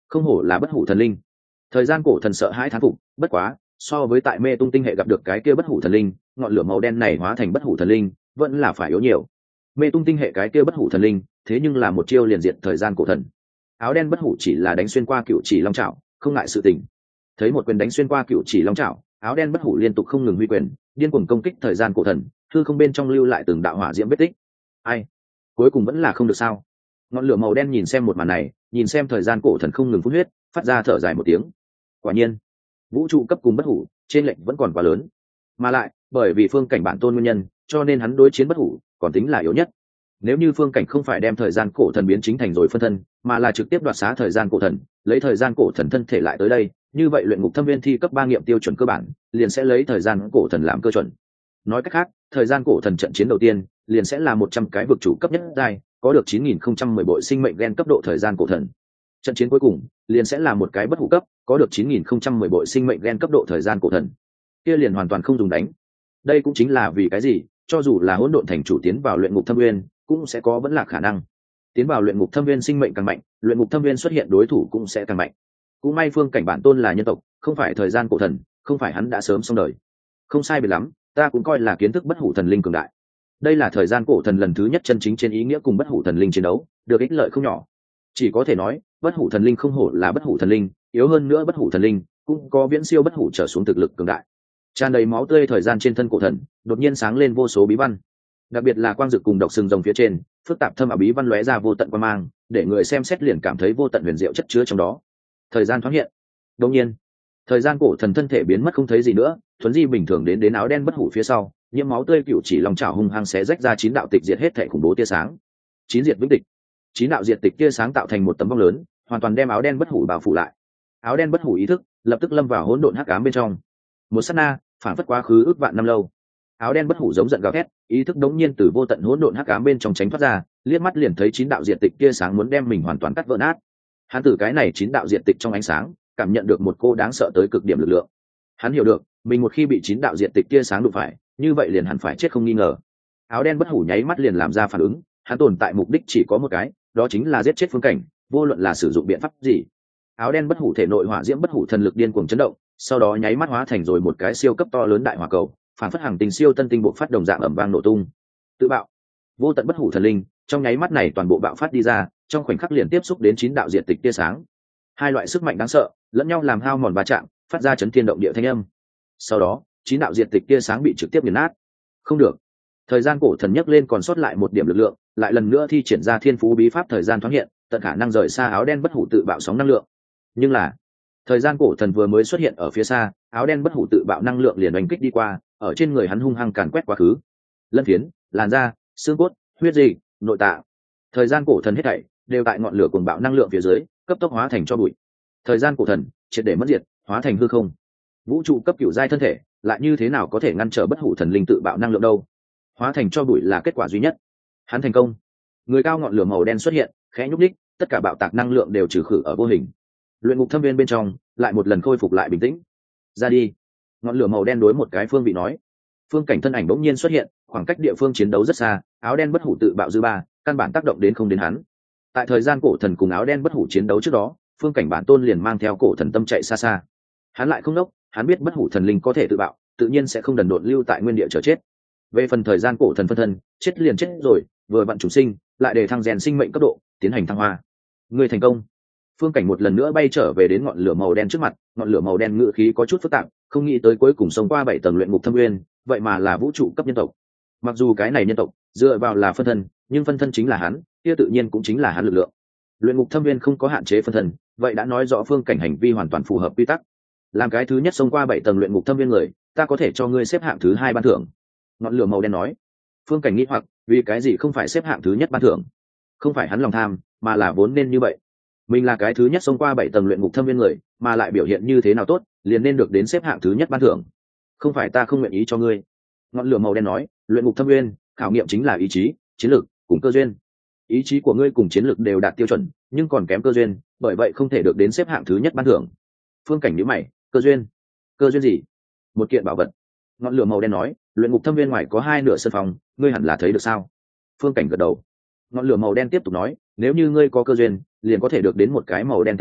không hổ là bất hủ thần linh. Thời gian cổ thần sợ hãi thán phục, bất quá so với tại mê tung tinh hệ gặp được cái kia bất hủ thần linh, ngọn lửa màu đen này hóa thành bất hủ thần linh vẫn là phải yếu nhiều. Mê tung tinh hệ cái kia bất hủ thần linh thế nhưng là một chiêu liền diệt thời gian cổ thần. Áo đen bất hủ chỉ là đánh xuyên qua cựu chỉ long trảo, không ngại sự tình. Thấy một quyền đánh xuyên qua cựu chỉ long trảo, áo đen bất hủ liên tục không ngừng huy quyền, điên cuồng công kích thời gian cổ thần, hư không bên trong lưu lại từng đạo hỏa diễm vết tích. Ai, cuối cùng vẫn là không được sao? Ngọn lửa màu đen nhìn xem một màn này, nhìn xem thời gian cổ thần không ngừng phun huyết, phát ra thở dài một tiếng. Quả nhiên, vũ trụ cấp cùng bất hủ, trên lệnh vẫn còn quá lớn. Mà lại, bởi vì phương cảnh bản tôn nguyên nhân, cho nên hắn đối chiến bất hủ, còn tính là yếu nhất. Nếu như phương cảnh không phải đem thời gian cổ thần biến chính thành rồi phân thân, mà là trực tiếp đoạt xá thời gian cổ thần, lấy thời gian cổ thần thân thể lại tới đây, như vậy luyện ngục thâm viên thi cấp ba nghiệm tiêu chuẩn cơ bản liền sẽ lấy thời gian cổ thần làm cơ chuẩn. Nói cách khác, thời gian cổ thần trận chiến đầu tiên liền sẽ là một trăm cái vực chủ cấp nhất giai, có được chín nghìn không trăm mười bội sinh mệnh gen cấp độ thời gian cổ thần. Trận chiến cuối cùng liền sẽ là một cái bất hủ cấp, có được chín nghìn không trăm mười bội sinh mệnh gen cấp độ thời gian cổ thần. Kia liền hoàn toàn không dùng đánh. Đây cũng chính là vì cái gì, cho dù là hỗn độn thành chủ tiến vào luyện ngục thâm viên, cũng sẽ có vẫn là khả năng tiến vào luyện ngục thâm viên sinh mệnh càng mạnh, luyện ngục thâm viên xuất hiện đối thủ cũng sẽ càng mạnh. Cũng may phương cảnh bản tôn là nhân tộc, không phải thời gian cổ thần, không phải hắn đã sớm xong đời. Không sai biệt lắm, ta cũng coi là kiến thức bất hủ thần linh cường đại. Đây là thời gian cổ thần lần thứ nhất chân chính trên ý nghĩa cùng bất hủ thần linh chiến đấu, được ích lợi không nhỏ. Chỉ có thể nói, bất hủ thần linh không hổ là bất hủ thần linh, yếu hơn nữa bất hủ thần linh cũng có viễn siêu bất hủ trở xuống thực lực cường đại. Tràn đầy máu tươi thời gian trên thân cổ thần, đột nhiên sáng lên vô số bí văn. Đặc biệt là quang dực cùng độc sừng rồng phía trên, phức tạp thâm ảo bí văn lóe ra vô tận quang mang, để người xem xét liền cảm thấy vô tận huyền diệu chất chứa trong đó. Thời gian thoáng hiện. Đột nhiên, thời gian cổ thần thân thể biến mất không thấy gì nữa, thuấn di bình thường đến đến áo đen bất hủ phía sau, nhiễm máu tươi cựu chỉ lòng chảo hung hăng xé rách ra chín đạo tịch diệt hết thể khủng bố tia sáng. Chín diệt vĩnh tịch. Chín đạo diệt tịch tia sáng tạo thành một tấm vong lớn, hoàn toàn đem áo đen bất hủ bao phủ lại. Áo đen bất hủ ý thức lập tức lâm vào hỗn độn hắc ám bên trong. Một sát na, phản phất quá khứ ước vạn năm lâu. Áo đen bất hủ giống giận gào thét, ý thức đống nhiên từ vô tận hỗn độn hắc ám bên trong tránh thoát ra, liếc mắt liền thấy chín đạo diệt tịch tia sáng muốn đem mình hoàn toàn cắt vỡ nát. Hắn từ cái này chín đạo diệt tịch trong ánh sáng, cảm nhận được một cô đáng sợ tới cực điểm lực lượng. Hắn hiểu được, mình một khi bị chín đạo diệt tịch tia sáng đụng phải, như vậy liền hẳn phải chết không nghi ngờ. Áo đen bất hủ nháy mắt liền làm ra phản ứng, hắn tồn tại mục đích chỉ có một cái, đó chính là giết chết phương cảnh, vô luận là sử dụng biện pháp gì. Áo đen bất hủ thể nội hỏa diễm bất hủ thần lực điên cuồng chấn động, sau đó nháy mắt hóa thành rồi một cái siêu cấp to lớn đại hỏa cầu, phản phất hàng tình siêu tân tinh bộ phát đồng dạng ầm vang nổ tung. Tự bạo, vô tận bất hủ thần linh, trong nháy mắt này toàn bộ bạo phát đi ra, trong khoảnh khắc liền tiếp xúc đến chín đạo diệt tịch tia sáng. Hai loại sức mạnh đáng sợ, lẫn nhau làm hao mòn va chạm, phát ra chấn thiên động địa thanh âm. Sau đó, chín đạo diệt tịch tia sáng bị trực tiếp nghiền nát. Không được. Thời gian cổ thần nhấc lên còn sót lại một điểm lực lượng, lại lần nữa thi triển ra thiên phú bí pháp thời gian thoáng hiện, tận khả năng rời xa áo đen bất hủ tự bạo sóng năng lượng. Nhưng là, thời gian cổ thần vừa mới xuất hiện ở phía xa, áo đen bất hủ tự bạo năng lượng liền đánh kích đi qua, ở trên người hắn hung hăng càn quét quá khứ. Lân phiến, làn da, xương cốt, huyết dịch, nội tạng. Thời gian cổ thần hết thảy đều tại ngọn lửa cuồng bạo năng lượng phía dưới, cấp tốc hóa thành cho bụi. Thời gian cổ thần triệt để mất diệt, hóa thành hư không. Vũ trụ cấp cửu giai thân thể, lại như thế nào có thể ngăn trở bất hủ thần linh tự bạo năng lượng đâu? Hóa thành cho bụi là kết quả duy nhất. Hắn thành công. Người cao ngọn lửa màu đen xuất hiện, khẽ nhúc nhích, tất cả bạo tạc năng lượng đều trừ khử ở vô hình. Luyện ngục thâm viên bên trong lại một lần khôi phục lại bình tĩnh. Ra đi. Ngọn lửa màu đen đối một cái phương vị nói. Phương cảnh thân ảnh bỗng nhiên xuất hiện, khoảng cách địa phương chiến đấu rất xa, áo đen bất hủ tự bạo dư ba, căn bản tác động đến không đến hắn. Tại thời gian cổ thần cùng áo đen bất hủ chiến đấu trước đó, phương cảnh bản tôn liền mang theo cổ thần tâm chạy xa xa. Hắn lại không nốc, hắn biết bất hủ thần linh có thể tự bạo, tự nhiên sẽ không đần độn lưu tại nguyên địa chờ chết. Về phần thời gian cổ thần phân thân, chết liền chết rồi, vừa vặn chủ sinh, lại để thăng rèn sinh mệnh cấp độ, tiến hành thăng hoa. Người thành công. Phương cảnh một lần nữa bay trở về đến ngọn lửa màu đen trước mặt, ngọn lửa màu đen ngự khí có chút phức tạp, không nghĩ tới cuối cùng sống qua bảy tầng luyện ngục thâm nguyên, vậy mà là vũ trụ cấp nhân tộc. Mặc dù cái này nhân tộc dựa vào là phân thân, nhưng phân thân chính là hắn, kia tự nhiên cũng chính là hắn lực lượng. Luyện ngục thâm nguyên không có hạn chế phân thân, vậy đã nói rõ phương cảnh hành vi hoàn toàn phù hợp quy tắc. Làm cái thứ nhất xông qua bảy tầng luyện ngục thâm nguyên người, ta có thể cho ngươi xếp hạng thứ hai ban thưởng. Ngọn lửa màu đen nói. Phương cảnh nghĩ hoặc, vì cái gì không phải xếp hạng thứ nhất ban thưởng? Không phải hắn lòng tham, mà là vốn nên như vậy. Mình là cái thứ nhất xông qua bảy tầng luyện ngục thâm viên người, mà lại biểu hiện như thế nào tốt, liền nên được đến xếp hạng thứ nhất ban thưởng. Không phải ta không nguyện ý cho ngươi. Ngọn lửa màu đen nói, luyện ngục thâm viên, khảo nghiệm chính là ý chí, chiến lược cùng cơ duyên. Ý chí của ngươi cùng chiến lược đều đạt tiêu chuẩn, nhưng còn kém cơ duyên, bởi vậy không thể được đến xếp hạng thứ nhất ban thưởng. Phương cảnh nhíu mày, cơ duyên? Cơ duyên gì? Một kiện bảo vật. Ngọn lửa màu đen nói, luyện ngục thâm viên ngoài có hai nửa sân phòng, ngươi hẳn là thấy được sao? Phương cảnh gật đầu. Ngọn lửa màu đen tiếp tục nói, nếu như ngươi có cơ duyên, liền có thể được đến một cái màu đen thạch đầu,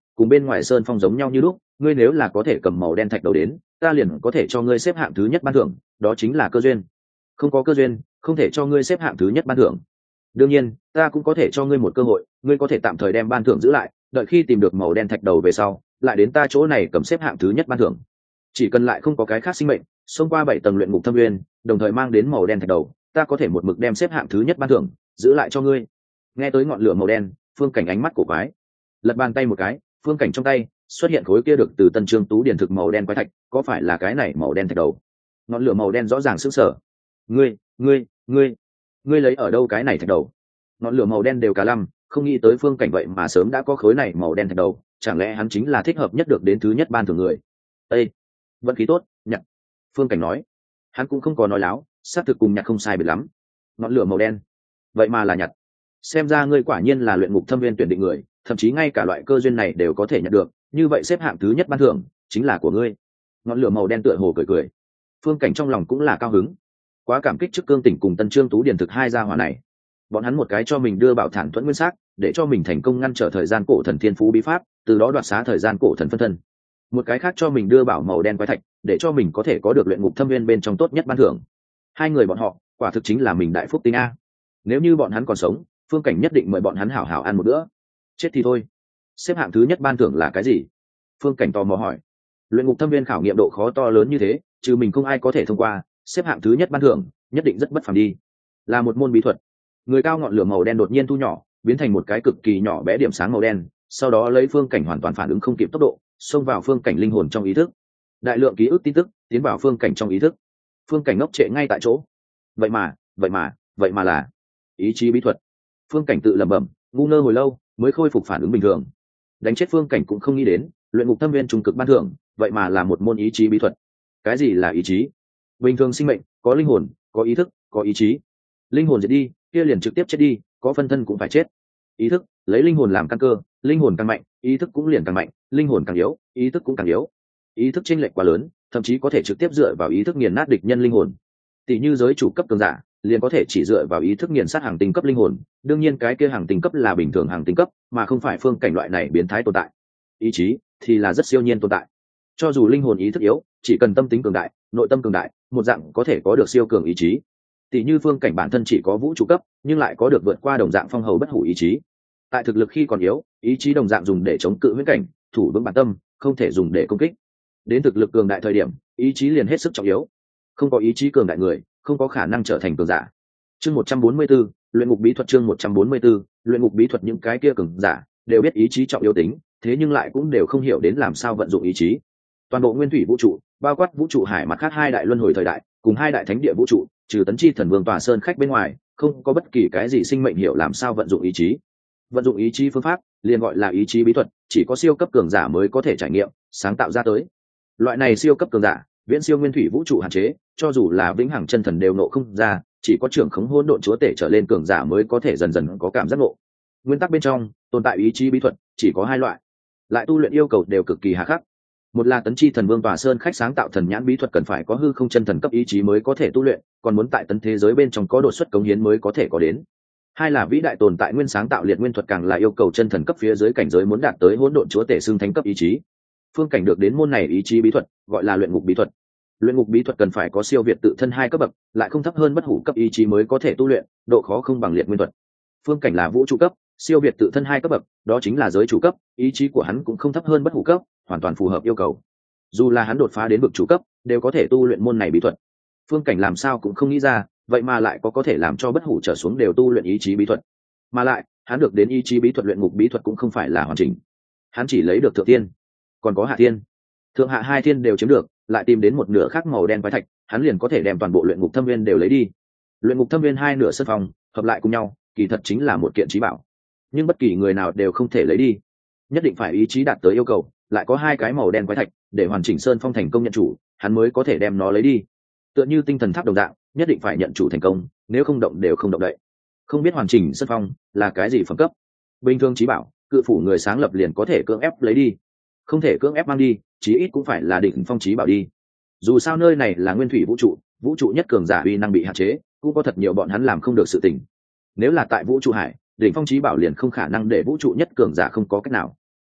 cùng bên ngoài sơn phong giống nhau như lúc. Ngươi nếu là có thể cầm màu đen thạch đầu đến, ta liền có thể cho ngươi xếp hạng thứ nhất ban thưởng, đó chính là cơ duyên. Không có cơ duyên, không thể cho ngươi xếp hạng thứ nhất ban thưởng. Đương nhiên, ta cũng có thể cho ngươi một cơ hội, ngươi có thể tạm thời đem ban thưởng giữ lại, đợi khi tìm được màu đen thạch đầu về sau, lại đến ta chỗ này cầm xếp hạng thứ nhất ban thưởng. Chỉ cần lại không có cái khác sinh mệnh xông qua bảy tầng luyện ngục thâm nguyên, đồng thời mang đến màu đen thạch đầu, ta có thể một mực đem xếp hạng thứ nhất ban thưởng giữ lại cho ngươi. Nghe tới ngọn lửa màu đen, Phương Cảnh ánh mắt cổ quái, lật bàn tay một cái, Phương Cảnh trong tay xuất hiện khối kia được từ Tân Trương Tú điển thực màu đen quái thạch, có phải là cái này màu đen thạch đầu? Ngọn lửa màu đen rõ ràng sững sờ. Ngươi, ngươi, ngươi, ngươi lấy ở đâu cái này thạch đầu? Ngọn lửa màu đen đều cả lăm, không nghĩ tới Phương Cảnh vậy mà sớm đã có khối này màu đen thạch đầu, chẳng lẽ hắn chính là thích hợp nhất được đến thứ nhất ban thưởng người? Ê, vận khí tốt, nhặt. Phương Cảnh nói, hắn cũng không có nói láo, xác thực cùng nhặt không sai biệt lắm. Ngọn lửa màu đen, vậy mà là nhặt. Xem ra ngươi quả nhiên là luyện ngục thâm viên tuyển định người, thậm chí ngay cả loại cơ duyên này đều có thể nhận được, như vậy xếp hạng thứ nhất ban thưởng chính là của ngươi. Ngọn lửa màu đen tựa hồ cười cười. Phương Cảnh trong lòng cũng là cao hứng, quá cảm kích trước Cương Tỉnh cùng Tân Trương Tú điển thực hai gia hỏa này. Bọn hắn một cái cho mình đưa bảo thản thuẫn nguyên sắc, để cho mình thành công ngăn trở thời gian cổ thần thiên phú bí pháp, từ đó đoạt xá thời gian cổ thần phân thân. Một cái khác cho mình đưa bảo màu đen quái thạch, để cho mình có thể có được luyện ngục thâm viên bên trong tốt nhất ban thưởng. Hai người bọn họ quả thực chính là mình đại phúc tinh a. Nếu như bọn hắn còn sống, Phương Cảnh nhất định mời bọn hắn hảo hảo ăn một bữa. Chết thì thôi. Xếp hạng thứ nhất ban thưởng là cái gì? Phương Cảnh tò mò hỏi. Luyện ngục thâm viên khảo nghiệm độ khó to lớn như thế, trừ mình không ai có thể thông qua, xếp hạng thứ nhất ban thưởng nhất định rất bất phàm đi. Là một môn bí thuật. Người cao ngọn lửa màu đen đột nhiên thu nhỏ, biến thành một cái cực kỳ nhỏ bé điểm sáng màu đen, sau đó lấy Phương Cảnh hoàn toàn phản ứng không kịp tốc độ, xông vào Phương Cảnh linh hồn trong ý thức. Đại lượng ký ức tin tức tiến vào Phương Cảnh trong ý thức. Phương Cảnh ngốc trệ ngay tại chỗ. Vậy mà, vậy mà, vậy mà là ý chí bí thuật. Phương Cảnh tự lẩm bẩm, ngu ngơ hồi lâu mới khôi phục phản ứng bình thường. Đánh chết Phương Cảnh cũng không nghĩ đến, luyện ngục thâm viên trung cực ban thưởng, vậy mà là một môn ý chí bí thuật. Cái gì là ý chí? Bình thường sinh mệnh có linh hồn, có ý thức, có ý chí. Linh hồn diệt đi, kia liền trực tiếp chết đi, có phân thân cũng phải chết. Ý thức lấy linh hồn làm căn cơ, linh hồn càng mạnh, ý thức cũng liền càng mạnh, linh hồn càng yếu, ý thức cũng càng yếu. Ý thức chênh lệch quá lớn, thậm chí có thể trực tiếp dựa vào ý thức nghiền nát địch nhân linh hồn. Tỷ như giới chủ cấp cường giả, liền có thể chỉ dựa vào ý thức nghiền sát hàng tinh cấp linh hồn, đương nhiên cái kia hàng tinh cấp là bình thường hàng tinh cấp, mà không phải Phương Cảnh loại này biến thái tồn tại. Ý chí thì là rất siêu nhiên tồn tại. Cho dù linh hồn ý thức yếu, chỉ cần tâm tính cường đại, nội tâm cường đại, một dạng có thể có được siêu cường ý chí. Tỷ như Phương Cảnh bản thân chỉ có vũ trụ cấp, nhưng lại có được vượt qua đồng dạng phong hầu bất hủ ý chí. Tại thực lực khi còn yếu, ý chí đồng dạng dùng để chống cự huyễn cảnh, thủ vững bản tâm, không thể dùng để công kích. Đến thực lực cường đại thời điểm, ý chí liền hết sức trọng yếu. Không có ý chí cường đại người, không có khả năng trở thành cường giả. Chương một trăm bốn mươi 4, luyện ngục bí thuật chương một trăm bốn mươi 4, luyện ngục bí thuật những cái kia cường giả đều biết ý chí trọng yếu tính, thế nhưng lại cũng đều không hiểu đến làm sao vận dụng ý chí. Toàn bộ nguyên thủy vũ trụ, bao quát vũ trụ hải mặt khác hai đại luân hồi thời đại, cùng hai đại thánh địa vũ trụ, trừ Tấn Chi Thần Vương tòa sơn khách bên ngoài, không có bất kỳ cái gì sinh mệnh hiểu làm sao vận dụng ý chí. Vận dụng ý chí phương pháp liền gọi là ý chí bí thuật, chỉ có siêu cấp cường giả mới có thể trải nghiệm, sáng tạo ra tới. Loại này siêu cấp cường giả, viễn siêu nguyên thủy vũ trụ hạn chế, cho dù là vĩnh hằng chân thần đều nộ không ra, chỉ có trưởng khống hỗn độn chúa tể trở lên cường giả mới có thể dần dần có cảm giác ngộ. Nguyên tắc bên trong tồn tại ý chí bí thuật chỉ có hai loại, lại tu luyện yêu cầu đều cực kỳ hà khắc. Một là Tấn Chi Thần Vương tòa sơn khách sáng tạo thần nhãn bí thuật cần phải có hư không chân thần cấp ý chí mới có thể tu luyện, còn muốn tại tấn thế giới bên trong có đột xuất cống hiến mới có thể có đến. Hai là vĩ đại tồn tại nguyên sáng tạo liệt nguyên thuật càng là yêu cầu chân thần cấp phía dưới cảnh giới muốn đạt tới hỗn độn chúa tể xưng thánh cấp ý chí. Phương Cảnh được đến môn này ý chí bí thuật, gọi là luyện ngục bí thuật. Luyện ngục bí thuật cần phải có siêu việt tự thân hai cấp bậc, lại không thấp hơn bất hủ cấp ý chí mới có thể tu luyện, độ khó không bằng liệt nguyên thuật. Phương Cảnh là vũ trụ cấp, siêu việt tự thân hai cấp bậc, đó chính là giới chủ cấp, ý chí của hắn cũng không thấp hơn bất hủ cấp, hoàn toàn phù hợp yêu cầu. Dù là hắn đột phá đến bậc chủ cấp, đều có thể tu luyện môn này bí thuật. Phương Cảnh làm sao cũng không nghĩ ra, vậy mà lại có có thể làm cho bất hủ trở xuống đều tu luyện ý chí bí thuật. Mà lại, hắn được đến ý chí bí thuật luyện ngục bí thuật cũng không phải là hoàn chỉnh. Hắn chỉ lấy được thượng thiên, còn có hạ thiên. Thượng hạ hai thiên đều chiếm được, lại tìm đến một nửa khác màu đen quái thạch, hắn liền có thể đem toàn bộ luyện ngục thâm viên đều lấy đi. Luyện ngục thâm viên hai nửa sân phòng hợp lại cùng nhau, kỳ thật chính là một kiện chí bảo. Nhưng bất kỳ người nào đều không thể lấy đi, nhất định phải ý chí đạt tới yêu cầu, lại có hai cái màu đen quái thạch để hoàn chỉnh sơn phong thành công nhận chủ, hắn mới có thể đem nó lấy đi. Tựa như tinh thần tháp đồng dạng, nhất định phải nhận chủ thành công, nếu không động đều không động đậy. Không biết hoàn chỉnh sơn phong là cái gì phẩm cấp, bình thường chí bảo cự phủ người sáng lập liền có thể cưỡng ép lấy đi, không thể cưỡng ép mang đi, chí ít cũng phải là đỉnh phong chí bảo đi. Dù sao nơi này là nguyên thủy vũ trụ, vũ trụ nhất cường giả uy năng bị hạn chế, cũng có thật nhiều bọn hắn làm không được sự tình. Nếu là tại vũ trụ hải, đỉnh phong chí bảo liền không khả năng để vũ trụ nhất cường giả không có cách nào.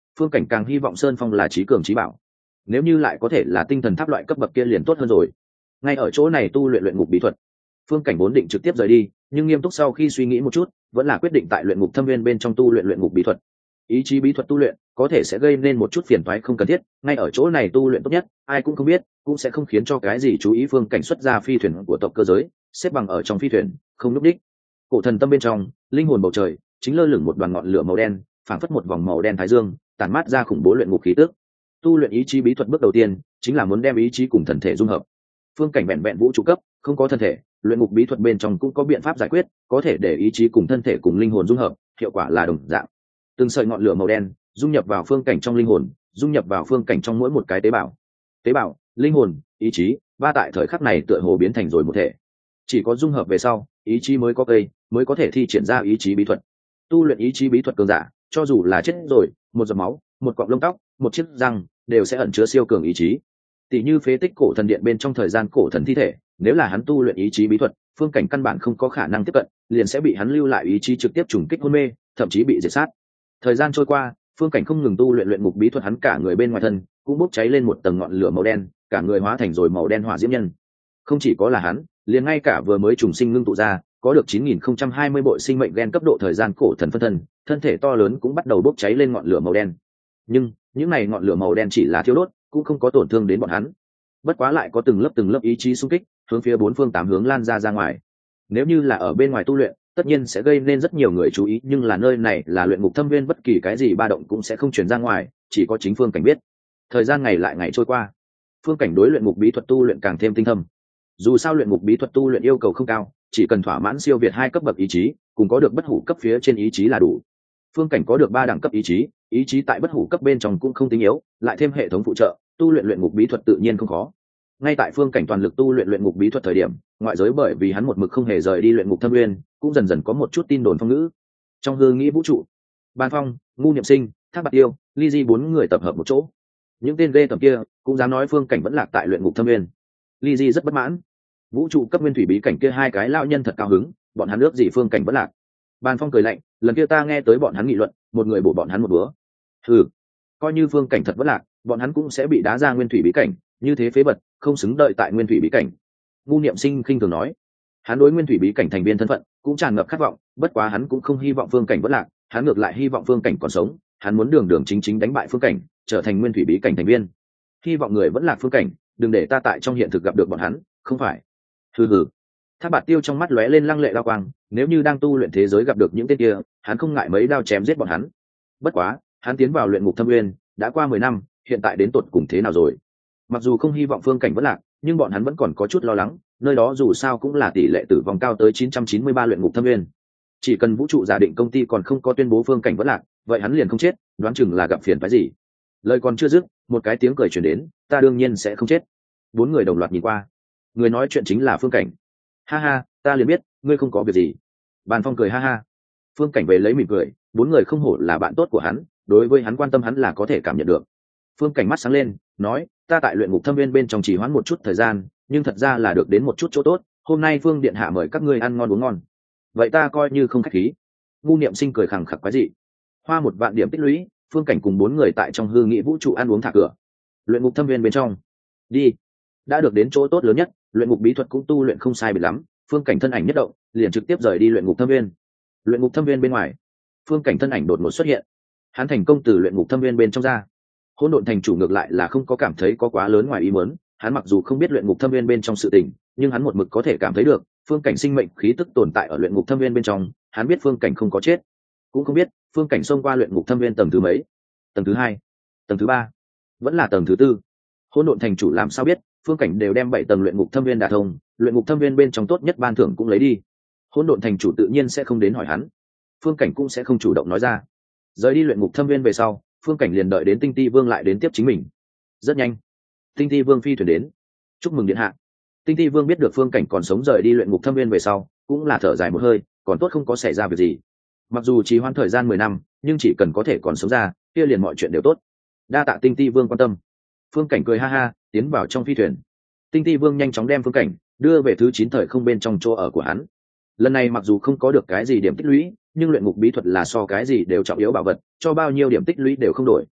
Phương Cảnh càng hy vọng Sơn Phong là trí cường trí bảo, nếu như lại có thể là tinh thần tháp loại cấp bậc kia liền tốt hơn rồi. Ngay ở chỗ này tu luyện luyện ngục bí thuật, Phương Cảnh vốn định trực tiếp rời đi, nhưng nghiêm túc sau khi suy nghĩ một chút, vẫn là quyết định tại luyện ngục thâm viên bên trong tu luyện luyện ngục bí thuật. Ý chí bí thuật tu luyện có thể sẽ gây nên một chút phiền toái không cần thiết, ngay ở chỗ này tu luyện tốt nhất, ai cũng không biết, cũng sẽ không khiến cho cái gì chú ý. Phương Cảnh xuất ra phi thuyền của tộc cơ giới, xếp bằng ở trong phi thuyền, không lúc đích. Cổ thần tâm bên trong, linh hồn bầu trời chính lơ lửng một đoàn ngọn lửa màu đen, phảng phất một vòng màu đen thái dương, tản mát ra khủng bố luyện ngục khí tức. Tu luyện ý chí bí thuật bước đầu tiên chính là muốn đem ý chí cùng thần thể dung hợp. Phương Cảnh vẹn vẹn vũ trụ cấp, không có thân thể, luyện ngục bí thuật bên trong cũng có biện pháp giải quyết, có thể để ý chí cùng thân thể cùng linh hồn dung hợp, hiệu quả là đồng dạng. Từng sợi ngọn lửa màu đen dung nhập vào Phương Cảnh trong linh hồn, dung nhập vào Phương Cảnh trong mỗi một cái tế bào. Tế bào, linh hồn, ý chí, ba tại thời khắc này tựa hồ biến thành rồi một thể. Chỉ có dung hợp về sau, ý chí mới có cây, mới có thể thi triển ra ý chí bí thuật. Tu luyện ý chí bí thuật cường giả, cho dù là chết rồi, một giọt máu, một cọng lông tóc, một chiếc răng, đều sẽ ẩn chứa siêu cường ý chí. Tỷ như phế tích cổ thần điện bên trong thời gian cổ thần thi thể, nếu là hắn tu luyện ý chí bí thuật, Phương Cảnh căn bản không có khả năng tiếp cận, liền sẽ bị hắn lưu lại ý chí trực tiếp trùng kích hôn mê, thậm chí bị diệt sát. Thời gian trôi qua, Phương Cảnh không ngừng tu luyện luyện ngục bí thuật, hắn cả người bên ngoài thân cũng bốc cháy lên một tầng ngọn lửa màu đen, cả người hóa thành rồi màu đen hỏa diễm nhân. Không chỉ có là hắn, liền ngay cả vừa mới trùng sinh ngưng tụ ra, có được chín nghìn không trăm hai mươi bội sinh mệnh gen cấp độ thời gian cổ thần phân thân, thân thể to lớn cũng bắt đầu bốc cháy lên ngọn lửa màu đen. Nhưng những này ngọn lửa màu đen chỉ là thiêu đốt, cũng không có tổn thương đến bọn hắn. Bất quá lại có từng lớp từng lớp ý chí xung kích, hướng phía bốn phương tám hướng lan ra ra ngoài. Nếu như là ở bên ngoài tu luyện, tất nhiên sẽ gây nên rất nhiều người chú ý, nhưng là nơi này là luyện ngục thâm viên, bất kỳ cái gì ba động cũng sẽ không truyền ra ngoài, chỉ có chính Phương Cảnh biết. Thời gian ngày lại ngày trôi qua, Phương Cảnh đối luyện ngục bí thuật tu luyện càng thêm tinh thâm. Dù sao luyện ngục bí thuật tu luyện yêu cầu không cao, chỉ cần thỏa mãn siêu việt hai cấp bậc ý chí, cùng có được bất hủ cấp phía trên ý chí là đủ. Phương Cảnh có được ba đẳng cấp ý chí, ý chí tại bất hủ cấp bên trong cũng không tính yếu, lại thêm hệ thống phụ trợ, tu luyện luyện ngục bí thuật tự nhiên không khó. Ngay tại Phương Cảnh toàn lực tu luyện luyện ngục bí thuật thời điểm, ngoại giới bởi vì hắn một mực không hề rời đi luyện ngục thâm nguyên, cũng dần dần có một chút tin đồn phong ngữ. Trong hư nghĩ vũ trụ, Ban Phong, Ngu Niệm Sinh, Thác Bạt Tiêu, Ly Di bốn người tập hợp một chỗ. Những tên ghê tởm kia cũng dám nói Phương Cảnh vẫn lạc tại luyện ngục thâm nguyên. Ly Di rất bất mãn. Vũ trụ cấp nguyên thủy bí cảnh kia hai cái lão nhân thật cao hứng, bọn hắn ước gì Phương Cảnh vẫn lạc. Ban Phong cười lạnh, lần kia ta nghe tới bọn hắn nghị luận, một người bổ bọn hắn một búa. Hừ, coi như Phương Cảnh thật vẫn lạc, bọn hắn cũng sẽ bị đá ra nguyên thủy bí cảnh, như thế phế bật, không xứng đợi tại nguyên thủy bí cảnh. Ngu Niệm Sinh khinh thường nói, hắn đối nguyên thủy bí cảnh thành viên thân phận cũng tràn ngập khát vọng, bất quá hắn cũng không hy vọng Phương Cảnh vẫn lạc, hắn ngược lại hy vọng Phương Cảnh còn sống, hắn muốn đường đường chính chính đánh bại Phương Cảnh, trở thành nguyên thủy bí cảnh thành viên. Hy vọng người vẫn lạc Phương Cảnh, đừng để ta tại trong hiện thực gặp được bọn hắn, không phải. Hừ hừ. Thác Bạt Tiêu trong mắt lóe lên lăng lệ đao quang, nếu như đang tu luyện thế giới gặp được những tên kia, hắn không ngại mấy đao chém giết bọn hắn. Bất quá, hắn tiến vào luyện ngục thâm nguyên, đã qua mười năm, hiện tại đến tột cùng thế nào rồi? Mặc dù không hy vọng Phương Cảnh vẫn lạc, nhưng bọn hắn vẫn còn có chút lo lắng, nơi đó dù sao cũng là tỷ lệ tử vong cao tới chín trăm chín mươi ba luyện ngục thâm nguyên. Chỉ cần vũ trụ giả định công ty còn không có tuyên bố Phương Cảnh vẫn lạc, vậy hắn liền không chết, đoán chừng là gặp phiền phức gì. Lời còn chưa dứt, một cái tiếng cười truyền đến, ta đương nhiên sẽ không chết. Bốn người đồng loạt nhìn qua, người nói chuyện chính là Phương Cảnh. Ha ha, ta liền biết ngươi không có việc gì. Bàn Phong cười ha ha. Phương Cảnh về lấy mỉm cười, bốn người không hổ là bạn tốt của hắn, đối với hắn quan tâm hắn là có thể cảm nhận được. Phương Cảnh mắt sáng lên, nói, ta tại luyện ngục thâm viên bên trong chỉ hoãn một chút thời gian, nhưng thật ra là được đến một chút chỗ tốt, hôm nay Phương điện hạ mời các ngươi ăn ngon uống ngon, vậy ta coi như không khách khí. Ngu Niệm Sinh cười khẳng khặc quái dị. Hoa một vạn điểm tích lũy, Phương Cảnh cùng bốn người tại trong hư nghị vũ trụ ăn uống thả cửa. Luyện ngục thâm viên bên trong, đi. Đã được đến chỗ tốt lớn nhất, luyện ngục bí thuật cũng tu luyện không sai biệt lắm, Phương Cảnh thân ảnh nhất động, liền trực tiếp rời đi luyện ngục thâm viên. Luyện ngục thâm viên bên ngoài, Phương Cảnh thân ảnh đột ngột xuất hiện, hắn thành công từ luyện ngục thâm viên bên trong ra. Hỗn độn thành chủ ngược lại là không có cảm thấy có quá lớn ngoài ý muốn, hắn mặc dù không biết luyện ngục thâm viên bên trong sự tình, nhưng hắn một mực có thể cảm thấy được Phương Cảnh sinh mệnh khí tức tồn tại ở luyện ngục thâm viên bên trong, hắn biết Phương Cảnh không có chết, cũng không biết Phương Cảnh xông qua luyện ngục thâm viên tầng thứ mấy, tầng thứ hai, tầng thứ ba, vẫn là tầng thứ tư. Hỗn độn thành chủ làm sao biết Phương Cảnh đều đem bảy tầng luyện ngục thâm viên đả thông, luyện ngục thâm viên bên trong tốt nhất ban thưởng cũng lấy đi. Hỗn độn thành chủ tự nhiên sẽ không đến hỏi hắn, Phương Cảnh cũng sẽ không chủ động nói ra. Rời đi luyện ngục thâm viên về sau, Phương Cảnh liền đợi đến Tinh Ti Vương lại đến tiếp chính mình. Rất nhanh, Tinh Ti Vương phi thuyền đến. Chúc mừng điện hạ. Tinh Ti Vương biết được Phương Cảnh còn sống rời đi luyện ngục thâm viên về sau, cũng là thở dài một hơi, còn tốt không có xảy ra việc gì. Mặc dù trì hoãn thời gian mười năm, nhưng chỉ cần có thể còn sống ra, kia liền mọi chuyện đều tốt. Đa tạ Tinh Ti Vương quan tâm. Phương Cảnh cười ha ha, tiến vào trong phi thuyền. Tinh Ti Vương nhanh chóng đem Phương Cảnh đưa về thứ chín thời không bên trong chỗ ở của hắn. Lần này mặc dù không có được cái gì điểm tích lũy, nhưng luyện ngục bí thuật là so cái gì đều trọng yếu bảo vật, cho bao nhiêu điểm tích lũy đều không đổi.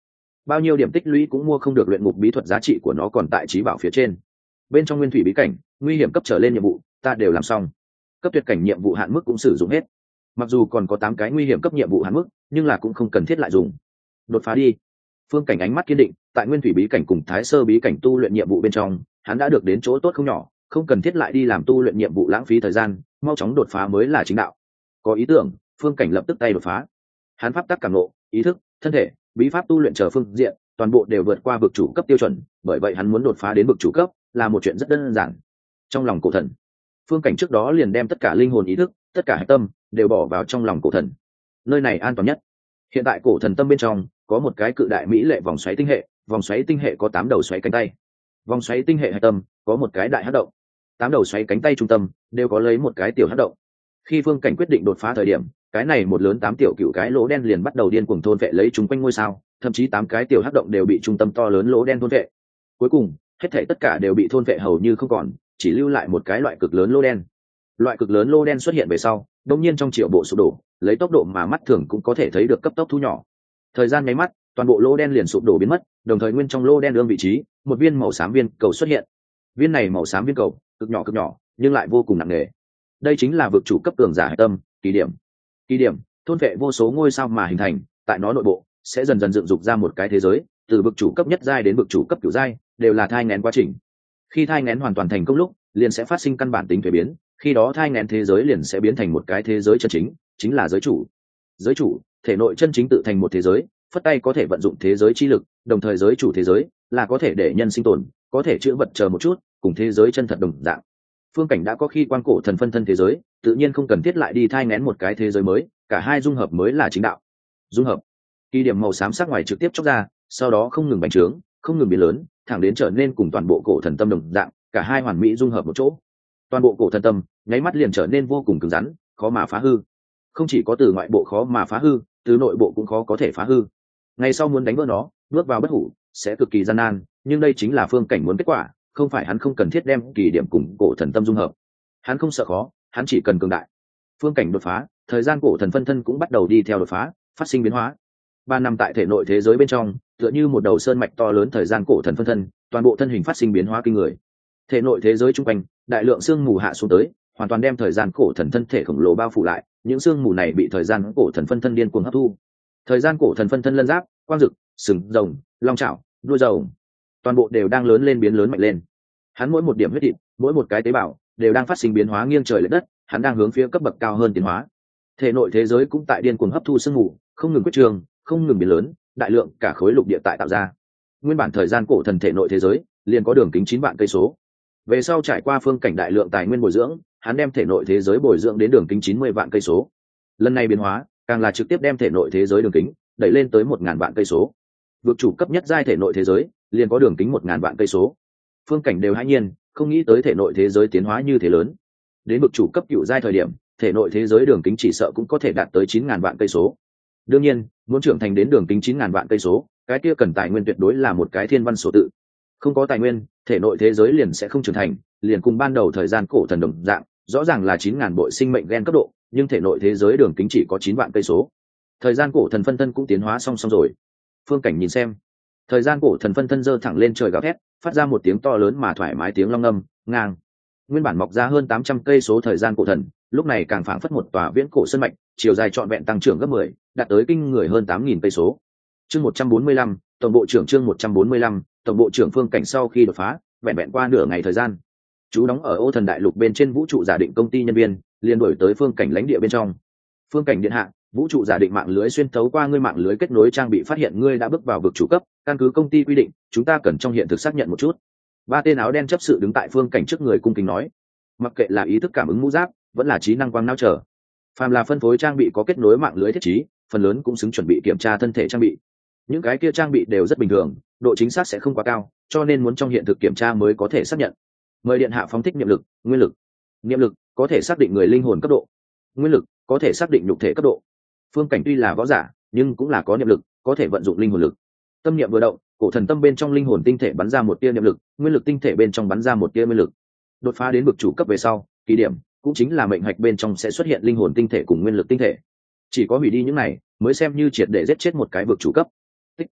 bao nhiêu điểm tích lũy cũng mua không được luyện ngục bí thuật, giá trị của nó còn tại trí bảo phía trên. Bên trong nguyên thủy bí cảnh, nguy hiểm cấp trở lên nhiệm vụ ta đều làm xong, cấp tuyệt cảnh nhiệm vụ hạn mức cũng sử dụng hết. Mặc dù còn có tám cái nguy hiểm cấp nhiệm vụ hạn mức, nhưng là cũng không cần thiết lại dùng. Đột phá đi. Phương Cảnh ánh mắt kiên định, tại nguyên thủy bí cảnh cùng thái sơ bí cảnh tu luyện nhiệm vụ bên trong, hắn đã được đến chỗ tốt không nhỏ, không cần thiết lại đi làm tu luyện nhiệm vụ lãng phí thời gian, mau chóng đột phá mới là chính đạo. Có ý tưởng, Phương Cảnh lập tức tay đột phá. Hắn pháp tắc cảm ngộ, ý thức, thân thể, bí pháp tu luyện chờ phương diện, toàn bộ đều vượt qua vực chủ cấp tiêu chuẩn, bởi vậy hắn muốn đột phá đến vực chủ cấp là một chuyện rất đơn giản. Trong lòng cổ thần, Phương Cảnh trước đó liền đem tất cả linh hồn ý thức, tất cả hạch tâm đều bỏ vào trong lòng cổ thần. Nơi này an toàn nhất. Hiện tại cổ thần tâm bên trong có một cái cự đại mỹ lệ vòng xoáy tinh hệ, vòng xoáy tinh hệ có tám đầu xoáy cánh tay. Vòng xoáy tinh hệ hạch tâm có một cái đại hắc động, tám đầu xoáy cánh tay trung tâm đều có lấy một cái tiểu hắc động. Khi Phương Cảnh quyết định đột phá thời điểm, cái này một lớn tám tiểu cựu cái lỗ đen liền bắt đầu điên cuồng thôn vệ lấy chúng quanh ngôi sao, thậm chí tám cái tiểu hắc động đều bị trung tâm to lớn lỗ đen thôn vệ. Cuối cùng, hết thảy tất cả đều bị thôn vệ hầu như không còn, chỉ lưu lại một cái loại cực lớn lỗ đen. Loại cực lớn lỗ đen xuất hiện về sau, đột nhiên trong triệu bộ sụp đổ, lấy tốc độ mà mắt thường cũng có thể thấy được cấp tốc thu nhỏ. Thời gian nháy mắt, toàn bộ lỗ đen liền sụp đổ biến mất, đồng thời nguyên trong lỗ đen đương vị trí, một viên màu xám viên cầu xuất hiện. Viên này màu xám viên cầu, cực nhỏ cực nhỏ, nhưng lại vô cùng nặng nề. Đây chính là vực chủ cấp cường giả hạch tâm, kỳ điểm. Kỳ điểm, thôn vệ vô số ngôi sao mà hình thành, tại nó nội bộ sẽ dần dần dựng dục ra một cái thế giới, từ vực chủ cấp nhất giai đến vực chủ cấp cửu giai, đều là thai nghén quá trình. Khi thai nghén hoàn toàn thành công lúc, liền sẽ phát sinh căn bản tính thuế biến, khi đó thai nghén thế giới liền sẽ biến thành một cái thế giới chân chính, chính là giới chủ. Giới chủ, thể nội chân chính tự thành một thế giới, phất tay có thể vận dụng thế giới chi lực, đồng thời giới chủ thế giới là có thể để nhân sinh tồn, có thể chữa vật chờ một chút, cùng thế giới chân thật đồng dạng. Phương Cảnh đã có khi quan cổ thần phân thân thế giới, tự nhiên không cần thiết lại đi thai nghén một cái thế giới mới, cả hai dung hợp mới là chính đạo. Dung hợp. Kỳ điểm màu xám sắc ngoài trực tiếp chóc ra, sau đó không ngừng bành trướng, không ngừng biến lớn, thẳng đến trở nên cùng toàn bộ cổ thần tâm đồng dạng, cả hai hoàn mỹ dung hợp một chỗ. Toàn bộ cổ thần tâm nháy mắt liền trở nên vô cùng cứng rắn, khó mà phá hư. Không chỉ có từ ngoại bộ khó mà phá hư, từ nội bộ cũng khó có thể phá hư. Ngày sau muốn đánh vỡ nó, bước vào bất hủ sẽ cực kỳ gian nan, nhưng đây chính là Phương Cảnh muốn kết quả, không phải hắn không cần thiết đem kỳ điểm cùng cổ thần tâm dung hợp. Hắn không sợ khó, hắn chỉ cần cường đại. Phương Cảnh đột phá, thời gian cổ thần phân thân cũng bắt đầu đi theo đột phá, phát sinh biến hóa. Ba năm tại thể nội thế giới bên trong, tựa như một đầu sơn mạch to lớn, thời gian cổ thần phân thân, toàn bộ thân hình phát sinh biến hóa kinh người. Thể nội thế giới trung quanh, đại lượng sương mù hạ xuống tới, hoàn toàn đem thời gian cổ thần thân thể khổng lồ bao phủ lại, những sương mù này bị thời gian cổ thần phân thân điên cuồng hấp thu. Thời gian cổ thần phân thân lân giáp, quang dực, sừng rồng, long chảo, đuôi rồng, toàn bộ đều đang lớn lên biến lớn mạnh lên. Hắn mỗi một điểm huyết thịt, mỗi một cái tế bào đều đang phát sinh biến hóa nghiêng trời lệch đất, hắn đang hướng phía cấp bậc cao hơn tiến hóa. Thể nội thế giới cũng tại điên cuồng hấp thu sương mù, không ngừng quyết trường, không ngừng biến lớn, đại lượng cả khối lục địa tại tạo ra. Nguyên bản thời gian cổ thần thể nội thế giới liền có đường kính chín vạn cây số. Về sau trải qua Phương Cảnh đại lượng tài nguyên bồi dưỡng, hắn đem thể nội thế giới bồi dưỡng đến đường kính chín mươi vạn cây số. Lần này biến hóa, càng là trực tiếp đem thể nội thế giới đường kính đẩy lên tới một ngàn vạn cây số. Vực chủ cấp nhất giai thể nội thế giới liền có đường kính một ngàn vạn cây số. Phương Cảnh đều hãi nhiên, không nghĩ tới thể nội thế giới tiến hóa như thế lớn. Đến vực chủ cấp cựu giai thời điểm, thể nội thế giới đường kính chỉ sợ cũng có thể đạt tới chín ngàn vạn cây số. Đương nhiên, muốn trưởng thành đến đường kính chín ngàn vạn cây số, cái kia cần tài nguyên tuyệt đối là một cái thiên văn số tự. Không có tài nguyên, thể nội thế giới liền sẽ không trưởng thành, liền cùng ban đầu thời gian cổ thần đồng dạng, rõ ràng là chín ngàn bội sinh mệnh gen cấp độ, nhưng thể nội thế giới đường kính chỉ có chín vạn cây số. Thời gian cổ thần phân thân cũng tiến hóa song song rồi. Phương Cảnh nhìn xem, thời gian cổ thần phân thân giơ thẳng lên trời gào thét, phát ra một tiếng to lớn mà thoải mái tiếng long ngâm ngang. Nguyên bản mọc ra hơn tám trăm cây số thời gian cổ thần, lúc này càng phảng phất một tòa viễn cổ sơn mạch, chiều dài trọn vẹn tăng trưởng gấp mười, đạt tới kinh người hơn tám nghìn cây số. Chương một trăm bốn mươi lăm, tổng bộ trưởng chương một trăm bốn mươi lăm, tổng bộ trưởng Phương Cảnh sau khi đột phá, vẹn vẹn qua nửa ngày thời gian, chú đóng ở Ô Thần Đại Lục bên trên vũ trụ giả định công ty nhân viên, liền đuổi tới Phương Cảnh lãnh địa bên trong. Phương Cảnh điện hạ, vũ trụ giả định mạng lưới xuyên thấu qua ngươi mạng lưới kết nối trang bị phát hiện ngươi đã bước vào vực chủ cấp, căn cứ công ty quy định, chúng ta cần trong hiện thực xác nhận một chút. Ba tên áo đen chấp sự đứng tại Phương Cảnh trước người cung kính nói, mặc kệ là ý thức cảm ứng mũ giáp, vẫn là trí năng quang não trở, phàm là phân phối trang bị có kết nối mạng lưới thiết trí, phần lớn cũng xứng chuẩn bị kiểm tra thân thể trang bị. Những cái kia trang bị đều rất bình thường, độ chính xác sẽ không quá cao, cho nên muốn trong hiện thực kiểm tra mới có thể xác nhận. Mời điện hạ phóng thích niệm lực, nguyên lực. Niệm lực có thể xác định người linh hồn cấp độ, nguyên lực có thể xác định nhục thể cấp độ. Phương Cảnh tuy là võ giả, nhưng cũng là có niệm lực, có thể vận dụng linh hồn lực. Tâm niệm vừa động, cổ thần tâm bên trong linh hồn tinh thể bắn ra một tia niệm lực, nguyên lực tinh thể bên trong bắn ra một tia nguyên lực. Đột phá đến vực chủ cấp về sau, kỳ điểm cũng chính là mệnh hạch bên trong sẽ xuất hiện linh hồn tinh thể cùng nguyên lực tinh thể. Chỉ có hủy đi những này, mới xem như triệt để giết chết một cái vực chủ cấp. Tích.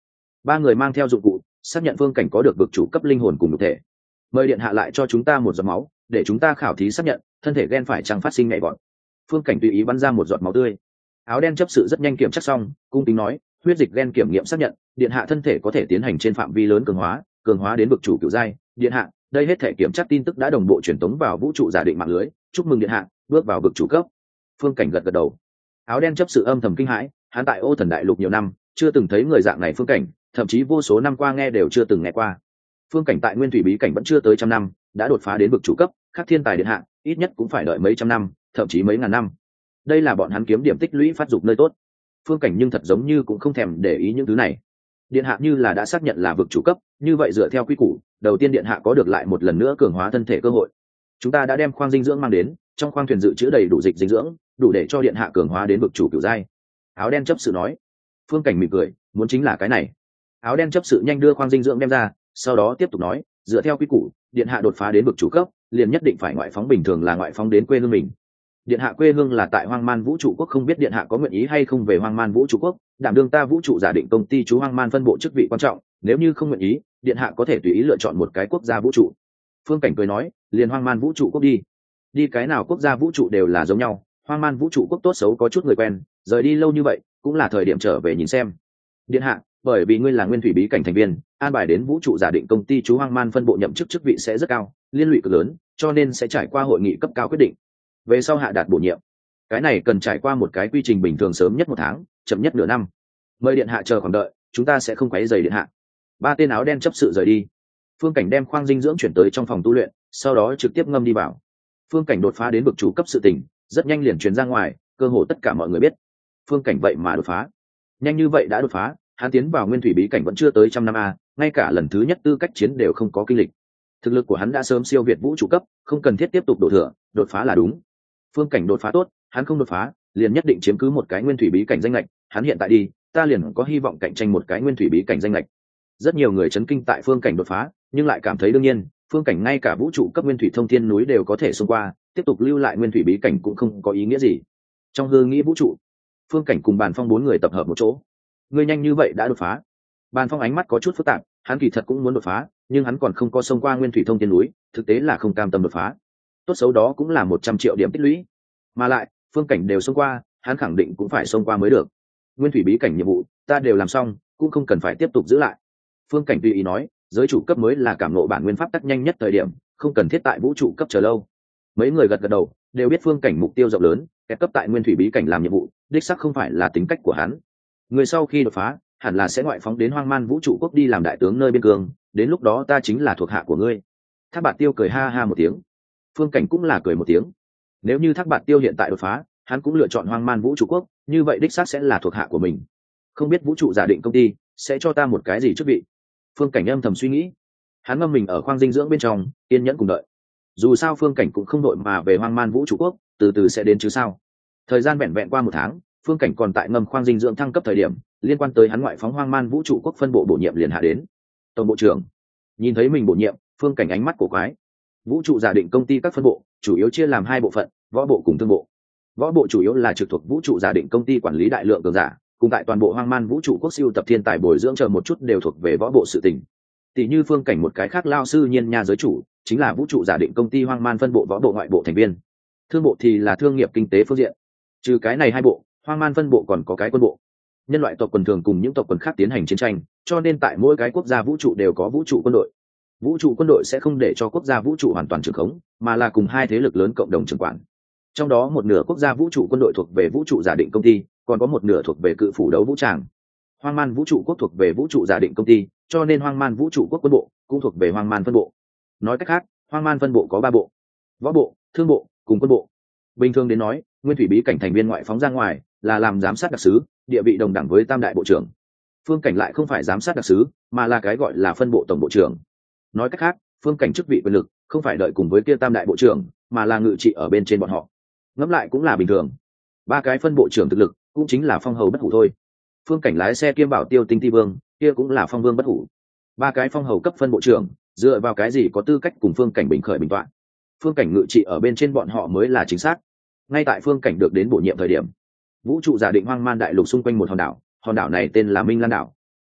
ba người mang theo dụng cụ xác nhận phương cảnh có được vực chủ cấp linh hồn cùng nhục thể. Mời điện hạ lại cho chúng ta một giọt máu để chúng ta khảo thí xác nhận thân thể gen phải chăng phát sinh nhảy vọt. Phương cảnh tùy ý bắn ra một giọt máu tươi. Áo đen chấp sự rất nhanh kiểm chắc xong, cung kính nói, huyết dịch gen kiểm nghiệm xác nhận điện hạ thân thể có thể tiến hành trên phạm vi lớn cường hóa, cường hóa đến vực chủ cửu giai. Điện hạ, đây hết thể kiểm tra tin tức đã đồng bộ truyền tống vào vũ trụ giả định mạng lưới, chúc mừng điện hạ bước vào vực chủ cấp. Phương cảnh gật gật đầu. Áo đen chấp sự âm thầm kinh hãi, hắn tại Ô Thần đại lục nhiều năm chưa từng thấy người dạng này phương cảnh, thậm chí vô số năm qua nghe đều chưa từng nghe qua. Phương cảnh tại nguyên thủy bí cảnh vẫn chưa tới trăm năm đã đột phá đến vực chủ cấp, khác thiên tài điện hạ ít nhất cũng phải đợi mấy trăm năm, thậm chí mấy ngàn năm. Đây là bọn hắn kiếm điểm tích lũy phát dục nơi tốt. Phương cảnh nhưng thật giống như cũng không thèm để ý những thứ này. Điện hạ như là đã xác nhận là vực chủ cấp, như vậy dựa theo quy củ, đầu tiên điện hạ có được lại một lần nữa cường hóa thân thể cơ hội. Chúng ta đã đem khoang dinh dưỡng mang đến, trong khoang thuyền dự trữ đầy đủ dịch dinh dưỡng, đủ để cho điện hạ cường hóa đến vực chủ cửu giai. Áo đen chấp sự nói. Phương cảnh mỉm cười, muốn chính là cái này. Áo đen chấp sự nhanh đưa khoang dinh dưỡng đem ra, sau đó tiếp tục nói, dựa theo quy củ, điện hạ đột phá đến vực chủ cấp, liền nhất định phải ngoại phóng, bình thường là ngoại phóng đến quê hương mình. Điện hạ quê hương là tại Hoang Man Vũ trụ quốc, không biết điện hạ có nguyện ý hay không về Hoang Man Vũ trụ quốc, đảm đương ta vũ trụ giả định công ty chú Hoang Man phân bộ chức vị quan trọng, nếu như không nguyện ý, điện hạ có thể tùy ý lựa chọn một cái quốc gia vũ trụ. Phương cảnh cười nói, liền Hoang Man Vũ trụ quốc đi. Đi cái nào quốc gia vũ trụ đều là giống nhau, Hoang Man Vũ trụ quốc tốt xấu có chút người quen, rời đi lâu như vậy, cũng là thời điểm trở về nhìn xem. Điện hạ, bởi vì ngươi là nguyên thủy bí cảnh thành viên, an bài đến vũ trụ giả định công ty chú Hoang Man phân bộ nhậm chức chức vị sẽ rất cao, liên lụy cực lớn, cho nên sẽ trải qua hội nghị cấp cao quyết định. Về sau hạ đạt bổ nhiệm, cái này cần trải qua một cái quy trình bình thường, sớm nhất một tháng, chậm nhất nửa năm. Mời điện hạ chờ khoảng đợi, chúng ta sẽ không quấy rầy điện hạ. Ba tên áo đen chấp sự rời đi. Phương cảnh đem khoang dinh dưỡng chuyển tới trong phòng tu luyện, sau đó trực tiếp ngâm đi vào. Phương cảnh đột phá đến vực chủ cấp sự tình rất nhanh liền truyền ra ngoài, cơ hồ tất cả mọi người biết. Phương cảnh vậy mà đột phá nhanh như vậy đã đột phá, hắn tiến vào nguyên thủy bí cảnh vẫn chưa tới trăm năm a, ngay cả lần thứ nhất tư cách chiến đều không có kinh lịch. Thực lực của hắn đã sớm siêu việt vũ trụ cấp, không cần thiết tiếp tục đổ thừa, đột phá là đúng. Phương cảnh đột phá tốt, hắn không đột phá liền nhất định chiếm cứ một cái nguyên thủy bí cảnh danh lệch, hắn hiện tại đi, ta liền có hy vọng cạnh tranh một cái nguyên thủy bí cảnh danh lệch. Rất nhiều người chấn kinh tại Phương cảnh đột phá, nhưng lại cảm thấy đương nhiên, Phương cảnh ngay cả vũ trụ cấp nguyên thủy thông thiên núi đều có thể xông qua, tiếp tục lưu lại nguyên thủy bí cảnh cũng không có ý nghĩa gì. Trong hư nghĩ vũ trụ, Phương cảnh cùng Bàn Phong bốn người tập hợp một chỗ. Ngươi nhanh như vậy đã đột phá. Bàn Phong ánh mắt có chút phức tạp, hắn kỳ thật cũng muốn đột phá, nhưng hắn còn không có xông qua nguyên thủy thông thiên núi, thực tế là không cam tâm đột phá. Tốt xấu đó cũng là một trăm triệu điểm tích lũy, mà lại Phương cảnh đều xông qua, hắn khẳng định cũng phải xông qua mới được. Nguyên thủy bí cảnh nhiệm vụ ta đều làm xong, cũng không cần phải tiếp tục giữ lại. Phương cảnh tùy ý nói, giới chủ cấp mới là cảm ngộ bản nguyên pháp tắc nhanh nhất thời điểm, không cần thiết tại vũ trụ cấp chờ lâu. Mấy người gật gật đầu, đều biết Phương cảnh mục tiêu rộng lớn, kẻ cấp tại nguyên thủy bí cảnh làm nhiệm vụ, đích xác không phải là tính cách của hắn. Người sau khi đột phá, hẳn là sẽ ngoại phóng đến Hoang Man Vũ trụ quốc đi làm đại tướng nơi biên cương, đến lúc đó ta chính là thuộc hạ của ngươi. Thác Bạt Tiêu cười ha ha một tiếng. Phương cảnh cũng là cười một tiếng. Nếu như Thác Bạt Tiêu hiện tại đột phá, hắn cũng lựa chọn Hoang Man Vũ trụ quốc, như vậy đích xác sẽ là thuộc hạ của mình. Không biết vũ trụ giả định công ty sẽ cho ta một cái gì chức vị. Phương cảnh âm thầm suy nghĩ. Hắn ngâm mình ở khoang dinh dưỡng bên trong, yên nhẫn cùng đợi. Dù sao Phương cảnh cũng không đội mà về Hoang Man Vũ trụ quốc, từ từ sẽ đến chứ sao. Thời gian vẹn vẹn qua một tháng, Phương cảnh còn tại ngâm khoang dinh dưỡng thăng cấp thời điểm, liên quan tới hắn ngoại phóng Hoang Man Vũ trụ quốc phân bộ bổ nhiệm liền hạ đến. Tổng bộ trưởng nhìn thấy mình bổ nhiệm, Phương cảnh ánh mắt cổ quái. Vũ trụ giả định công ty các phân bộ chủ yếu chia làm hai bộ phận, võ bộ cùng thương bộ. Võ bộ chủ yếu là trực thuộc vũ trụ giả định công ty quản lý đại lượng cường giả, cùng tại toàn bộ Hoang Man Vũ trụ quốc siêu tập thiên tài bồi dưỡng chờ một chút đều thuộc về võ bộ sự tình. Tỷ như Phương cảnh một cái khác lao sư Nhiên Nha giới chủ, chính là vũ trụ giả định công ty Hoang Man phân bộ võ bộ ngoại bộ thành viên. Thương bộ thì là thương nghiệp kinh tế phương diện. Trừ cái này hai bộ, Hoang Man phân bộ còn có cái quân bộ. Nhân loại tộc quần thường cùng những tộc quần khác tiến hành chiến tranh, cho nên tại mỗi cái quốc gia vũ trụ đều có vũ trụ quân đội. Vũ trụ quân đội sẽ không để cho quốc gia vũ trụ hoàn toàn trưởng khống, mà là cùng hai thế lực lớn cộng đồng trưởng quản. Trong đó một nửa quốc gia vũ trụ quân đội thuộc về vũ trụ giả định công ty, còn có một nửa thuộc về cự phủ đấu vũ tràng. Hoang Man Vũ trụ quốc thuộc về vũ trụ giả định công ty, cho nên Hoang Man Vũ trụ quốc quân bộ cũng thuộc về Hoang Man phân bộ. Nói cách khác, Hoang Man phân bộ có ba bộ: võ bộ, thương bộ cùng quân bộ. Bình thường đến nói, nguyên thủy bí cảnh thành viên ngoại phóng ra ngoài là làm giám sát đặc sứ, địa vị đồng đẳng với tam đại bộ trưởng. Phương cảnh lại không phải giám sát đặc sứ, mà là cái gọi là phân bộ tổng bộ trưởng. Nói cách khác, Phương cảnh chức vị quyền lực không phải đợi cùng với kia tam đại bộ trưởng, mà là ngự trị ở bên trên bọn họ. Ngẫm lại cũng là bình thường. Ba cái phân bộ trưởng thực lực cũng chính là phong hầu bất hủ thôi. Phương cảnh lái xe kiêm bảo tiêu tinh ti vương, kia cũng là phong vương bất hủ. Ba cái phong hầu cấp phân bộ trưởng, dựa vào cái gì có tư cách cùng Phương cảnh bình khởi bình toạn? Phương cảnh ngự trị ở bên trên bọn họ mới là chính xác. Ngay tại Phương cảnh được đến bổ nhiệm thời điểm, vũ trụ giả định Hoang Man đại lục xung quanh một hòn đảo, hòn đảo này tên là Minh Lan đảo.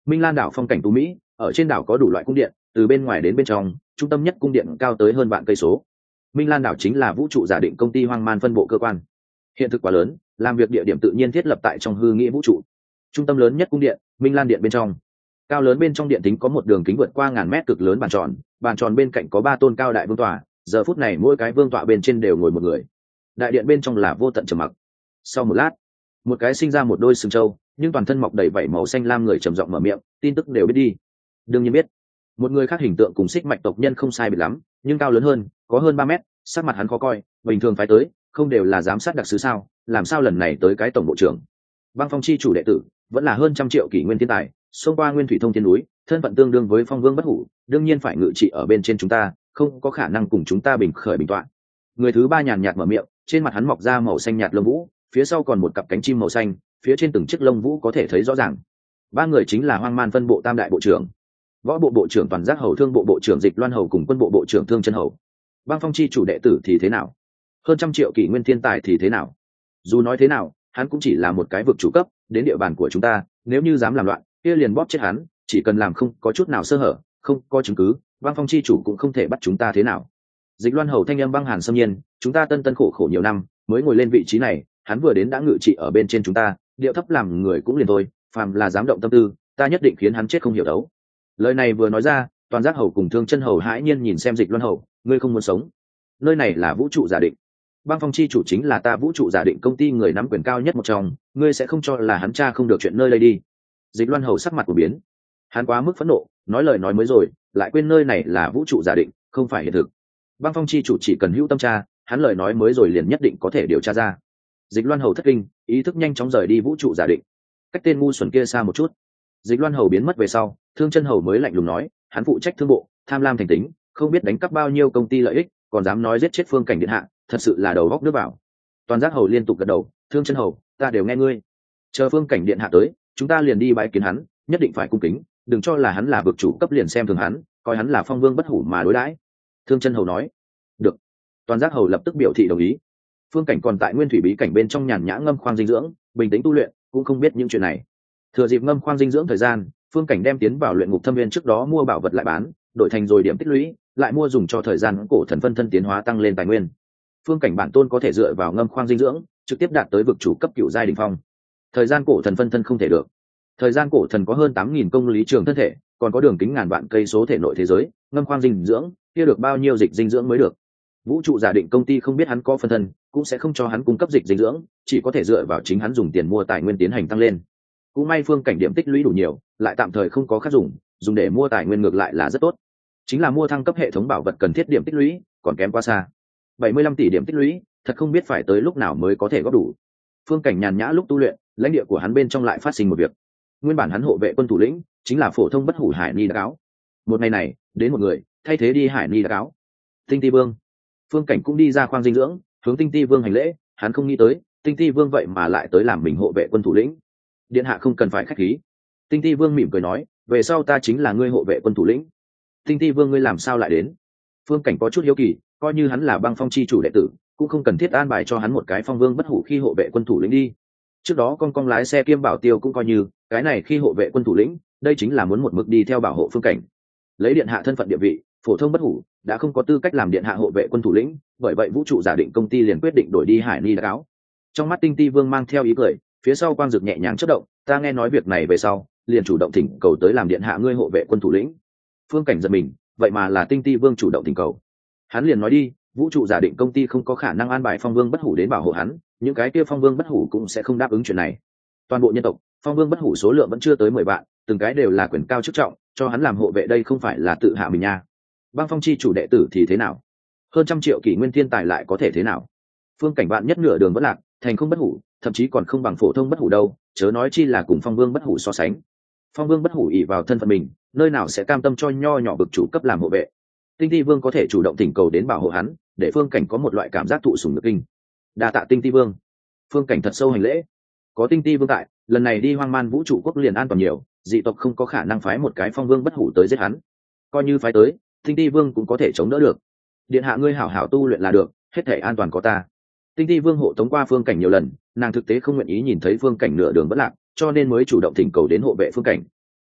Minh Lan đảo phong cảnh tú mỹ, ở trên đảo có đủ loại cung điện, từ bên ngoài đến bên trong, trung tâm nhất cung điện cao tới hơn vạn cây số. Minh Lan đảo chính là vũ trụ giả định công ty Hoang Man phân bộ cơ quan. Hiện thực quá lớn, làm việc địa điểm tự nhiên thiết lập tại trong hư nghĩa vũ trụ. Trung tâm lớn nhất cung điện, Minh Lan điện bên trong. Cao lớn bên trong điện tính có một đường kính vượt qua ngàn mét cực lớn bàn tròn, bàn tròn bên cạnh có ba tôn cao đại vương tọa, giờ phút này mỗi cái vương tọa bên trên đều ngồi một người. Đại điện bên trong là vô tận trầm mặc. Sau một lát, một cái sinh ra một đôi sừng trâu, nhưng toàn thân mọc đầy vảy màu xanh lam người trầm giọng mở miệng, tin tức đều biết đi. Đương nhiên biết. Một người khác hình tượng cùng xích mạch tộc nhân không sai biệt lắm, nhưng cao lớn hơn, có hơn ba mét, sắc mặt hắn khó coi, bình thường phải tới, không đều là giám sát đặc sứ sao, làm sao lần này tới cái tổng bộ trưởng. Băng Phong chi chủ đệ tử, vẫn là hơn trăm triệu kỷ nguyên thiên tài, xông qua nguyên thủy thông thiên núi, thân phận tương đương với phong vương bất hủ, đương nhiên phải ngự trị ở bên trên chúng ta, không có khả năng cùng chúng ta bình khởi bình toạn. Người thứ ba nhàn nhạt mở miệng, trên mặt hắn mọc ra màu xanh nhạt lông vũ, phía sau còn một cặp cánh chim màu xanh, phía trên từng chiếc lông vũ có thể thấy rõ ràng. Ba người chính là Hoang Man phân bộ tam đại bộ trưởng, võ bộ bộ trưởng Toàn Giác Hầu, thương bộ bộ trưởng Dịch Loan Hầu cùng quân bộ bộ trưởng Thương Chân Hầu. Băng Phong chi chủ đệ tử thì thế nào? Hơn trăm triệu kỷ nguyên thiên tài thì thế nào? Dù nói thế nào, hắn cũng chỉ là một cái vực chủ cấp, đến địa bàn của chúng ta, nếu như dám làm loạn, kia liền bóp chết hắn, chỉ cần làm không có chút nào sơ hở, không có chứng cứ, Băng Phong chi chủ cũng không thể bắt chúng ta thế nào. Dịch Loan Hầu thanh âm băng hàn xâm nhiên, chúng ta tân tân khổ khổ nhiều năm, mới ngồi lên vị trí này, hắn vừa đến đã ngự trị ở bên trên chúng ta, điệu thấp làm người cũng liền thôi, phàm là dám động tâm tư, ta nhất định khiến hắn chết không hiểu đấu. Lời này vừa nói ra, Toàn Giác Hầu cùng Thương Chân Hầu hãi nhiên nhìn xem Dịch Loan Hầu, ngươi không muốn sống? Nơi này là vũ trụ giả định, Băng Phong chi chủ chính là ta vũ trụ giả định công ty người nắm quyền cao nhất một trong, ngươi sẽ không cho là hắn cha không được chuyện nơi đây đi. Dịch Loan Hầu sắc mặt của biến, hắn quá mức phẫn nộ, nói lời nói mới rồi, lại quên nơi này là vũ trụ giả định, không phải hiện thực. Băng Phong chi chủ chỉ cần hữu tâm tra, hắn lời nói mới rồi liền nhất định có thể điều tra ra. Dịch Loan Hầu thất kinh, ý thức nhanh chóng rời đi vũ trụ giả định, cách tên ngu xuẩn kia xa một chút. Dịch Loan Hầu biến mất về sau, Thương Chân Hầu mới lạnh lùng nói, hắn phụ trách thương bộ, tham lam thành tính, không biết đánh cắp bao nhiêu công ty lợi ích, còn dám nói giết chết Phương Cảnh điện hạ, thật sự là đầu góc nước vào. Toàn Giác Hầu liên tục gật đầu, Thương Chân Hầu, ta đều nghe ngươi. Chờ Phương Cảnh điện hạ tới, chúng ta liền đi bái kiến hắn, nhất định phải cung kính, đừng cho là hắn là vực chủ cấp liền xem thường hắn, coi hắn là phong vương bất hủ mà đối đãi. Thương Chân Hầu nói, được. Toàn Giác Hầu lập tức biểu thị đồng ý. Phương Cảnh còn tại nguyên thủy bí cảnh bên trong nhàn nhã ngâm khoang dinh dưỡng, bình tĩnh tu luyện, cũng không biết những chuyện này. Thừa dịp ngâm khoang dinh dưỡng thời gian, Phương Cảnh đem tiến vào luyện ngục thâm viên trước đó mua bảo vật lại bán, đổi thành rồi điểm tích lũy, lại mua dùng cho thời gian cổ thần phân thân tiến hóa tăng lên tài nguyên. Phương Cảnh bản tôn có thể dựa vào ngâm khoang dinh dưỡng, trực tiếp đạt tới vực chủ cấp cựu giai đỉnh phong. Thời gian cổ thần phân thân không thể được. Thời gian cổ thần có hơn tám nghìn công lý trường thân thể, còn có đường kính ngàn vạn cây số thể nội thế giới, ngâm khoang dinh dưỡng, kia được bao nhiêu dịch dinh dưỡng mới được. Vũ trụ giả định công ty không biết hắn có phân thân, cũng sẽ không cho hắn cung cấp dịch dinh dưỡng, chỉ có thể dựa vào chính hắn dùng tiền mua tài nguyên tiến hành tăng lên. Cũng may Phương Cảnh điểm tích lũy đủ nhiều, lại tạm thời không có khác dùng, dùng để mua tài nguyên ngược lại là rất tốt. Chính là mua thăng cấp hệ thống bảo vật cần thiết điểm tích lũy, còn kém quá xa. bảy mươi lăm tỷ điểm tích lũy, thật không biết phải tới lúc nào mới có thể góp đủ. Phương Cảnh nhàn nhã lúc tu luyện, lãnh địa của hắn bên trong lại phát sinh một việc. Nguyên bản hắn hộ vệ quân thủ lĩnh, chính là phổ thông bất hủ Hải Ni Đa Cáo. Một ngày này, đến một người, thay thế đi Hải Ni Đa Cáo. Tinh Ti Vương. Phương Cảnh cũng đi ra khoang dinh dưỡng, hướng Tinh Ti Vương hành lễ, hắn không nghĩ tới, Tinh Ti Vương vậy mà lại tới làm mình hộ vệ quân thủ lĩnh. Điện hạ không cần phải khách khí. Tinh Ti Vương mỉm cười nói, về sau ta chính là ngươi hộ vệ quân thủ lĩnh. Tinh Ti Vương ngươi làm sao lại đến? Phương Cảnh có chút hiếu kỳ, coi như hắn là Băng Phong chi chủ đệ tử, cũng không cần thiết an bài cho hắn một cái phong vương bất hủ khi hộ vệ quân thủ lĩnh đi. Trước đó con con lái xe kiêm bảo tiêu cũng coi như, cái này khi hộ vệ quân thủ lĩnh, đây chính là muốn một mực đi theo bảo hộ Phương Cảnh. Lấy điện hạ thân phận địa vị, phổ thông bất hủ, đã không có tư cách làm điện hạ hộ vệ quân thủ lĩnh, bởi vậy vũ trụ giả định công ty liền quyết định đổi đi Hải Ni Đa Cáo. Trong mắt Tinh Ti Vương mang theo ý cười, phía sau quang dược nhẹ nhàng chớp động, ta nghe nói việc này về sau, liền chủ động thỉnh cầu tới làm điện hạ ngươi hộ vệ quân thủ lĩnh. Phương Cảnh giật mình, vậy mà là Tinh Ti Vương chủ động thỉnh cầu. Hắn liền nói đi, vũ trụ giả định công ty không có khả năng an bài phong vương bất hủ đến bảo hộ hắn, những cái kia phong vương bất hủ cũng sẽ không đáp ứng chuyện này. Toàn bộ nhân tộc, phong vương bất hủ số lượng vẫn chưa tới mười vạn, từng cái đều là quyền cao chức trọng, cho hắn làm hộ vệ đây không phải là tự hạ mình nha. Băng Phong chi chủ đệ tử thì thế nào? Hơn trăm triệu kỷ nguyên thiên tài lại có thể thế nào? Phương Cảnh bạn nhất nửa đường vẫn lạc, thành không bất hủ, thậm chí còn không bằng phổ thông bất hủ đâu, chớ nói chi là cùng phong vương bất hủ so sánh. Phong vương bất hủ ỷ vào thân phận mình, nơi nào sẽ cam tâm cho nho nhỏ vực chủ cấp làm hộ vệ. Tinh Ti Vương có thể chủ động thỉnh cầu đến bảo hộ hắn, để Phương Cảnh có một loại cảm giác thụ sủng nhược kinh. Đa tạ Tinh Ti Vương. Phương Cảnh thật sâu hành lễ. Có Tinh Ti Vương tại, lần này đi Hoang Man vũ trụ quốc liền an toàn nhiều, dị tộc không có khả năng phái một cái phong vương bất hủ tới giết hắn. Coi như phái tới, Tinh Ti Vương cũng có thể chống đỡ được. Điện hạ ngươi hảo hảo tu luyện là được, hết thể an toàn có ta. Tinh Ti Vương hộ tống qua Phương Cảnh nhiều lần, nàng thực tế không nguyện ý nhìn thấy Phương Cảnh nửa đường bất lạc, cho nên mới chủ động thỉnh cầu đến hộ vệ Phương Cảnh.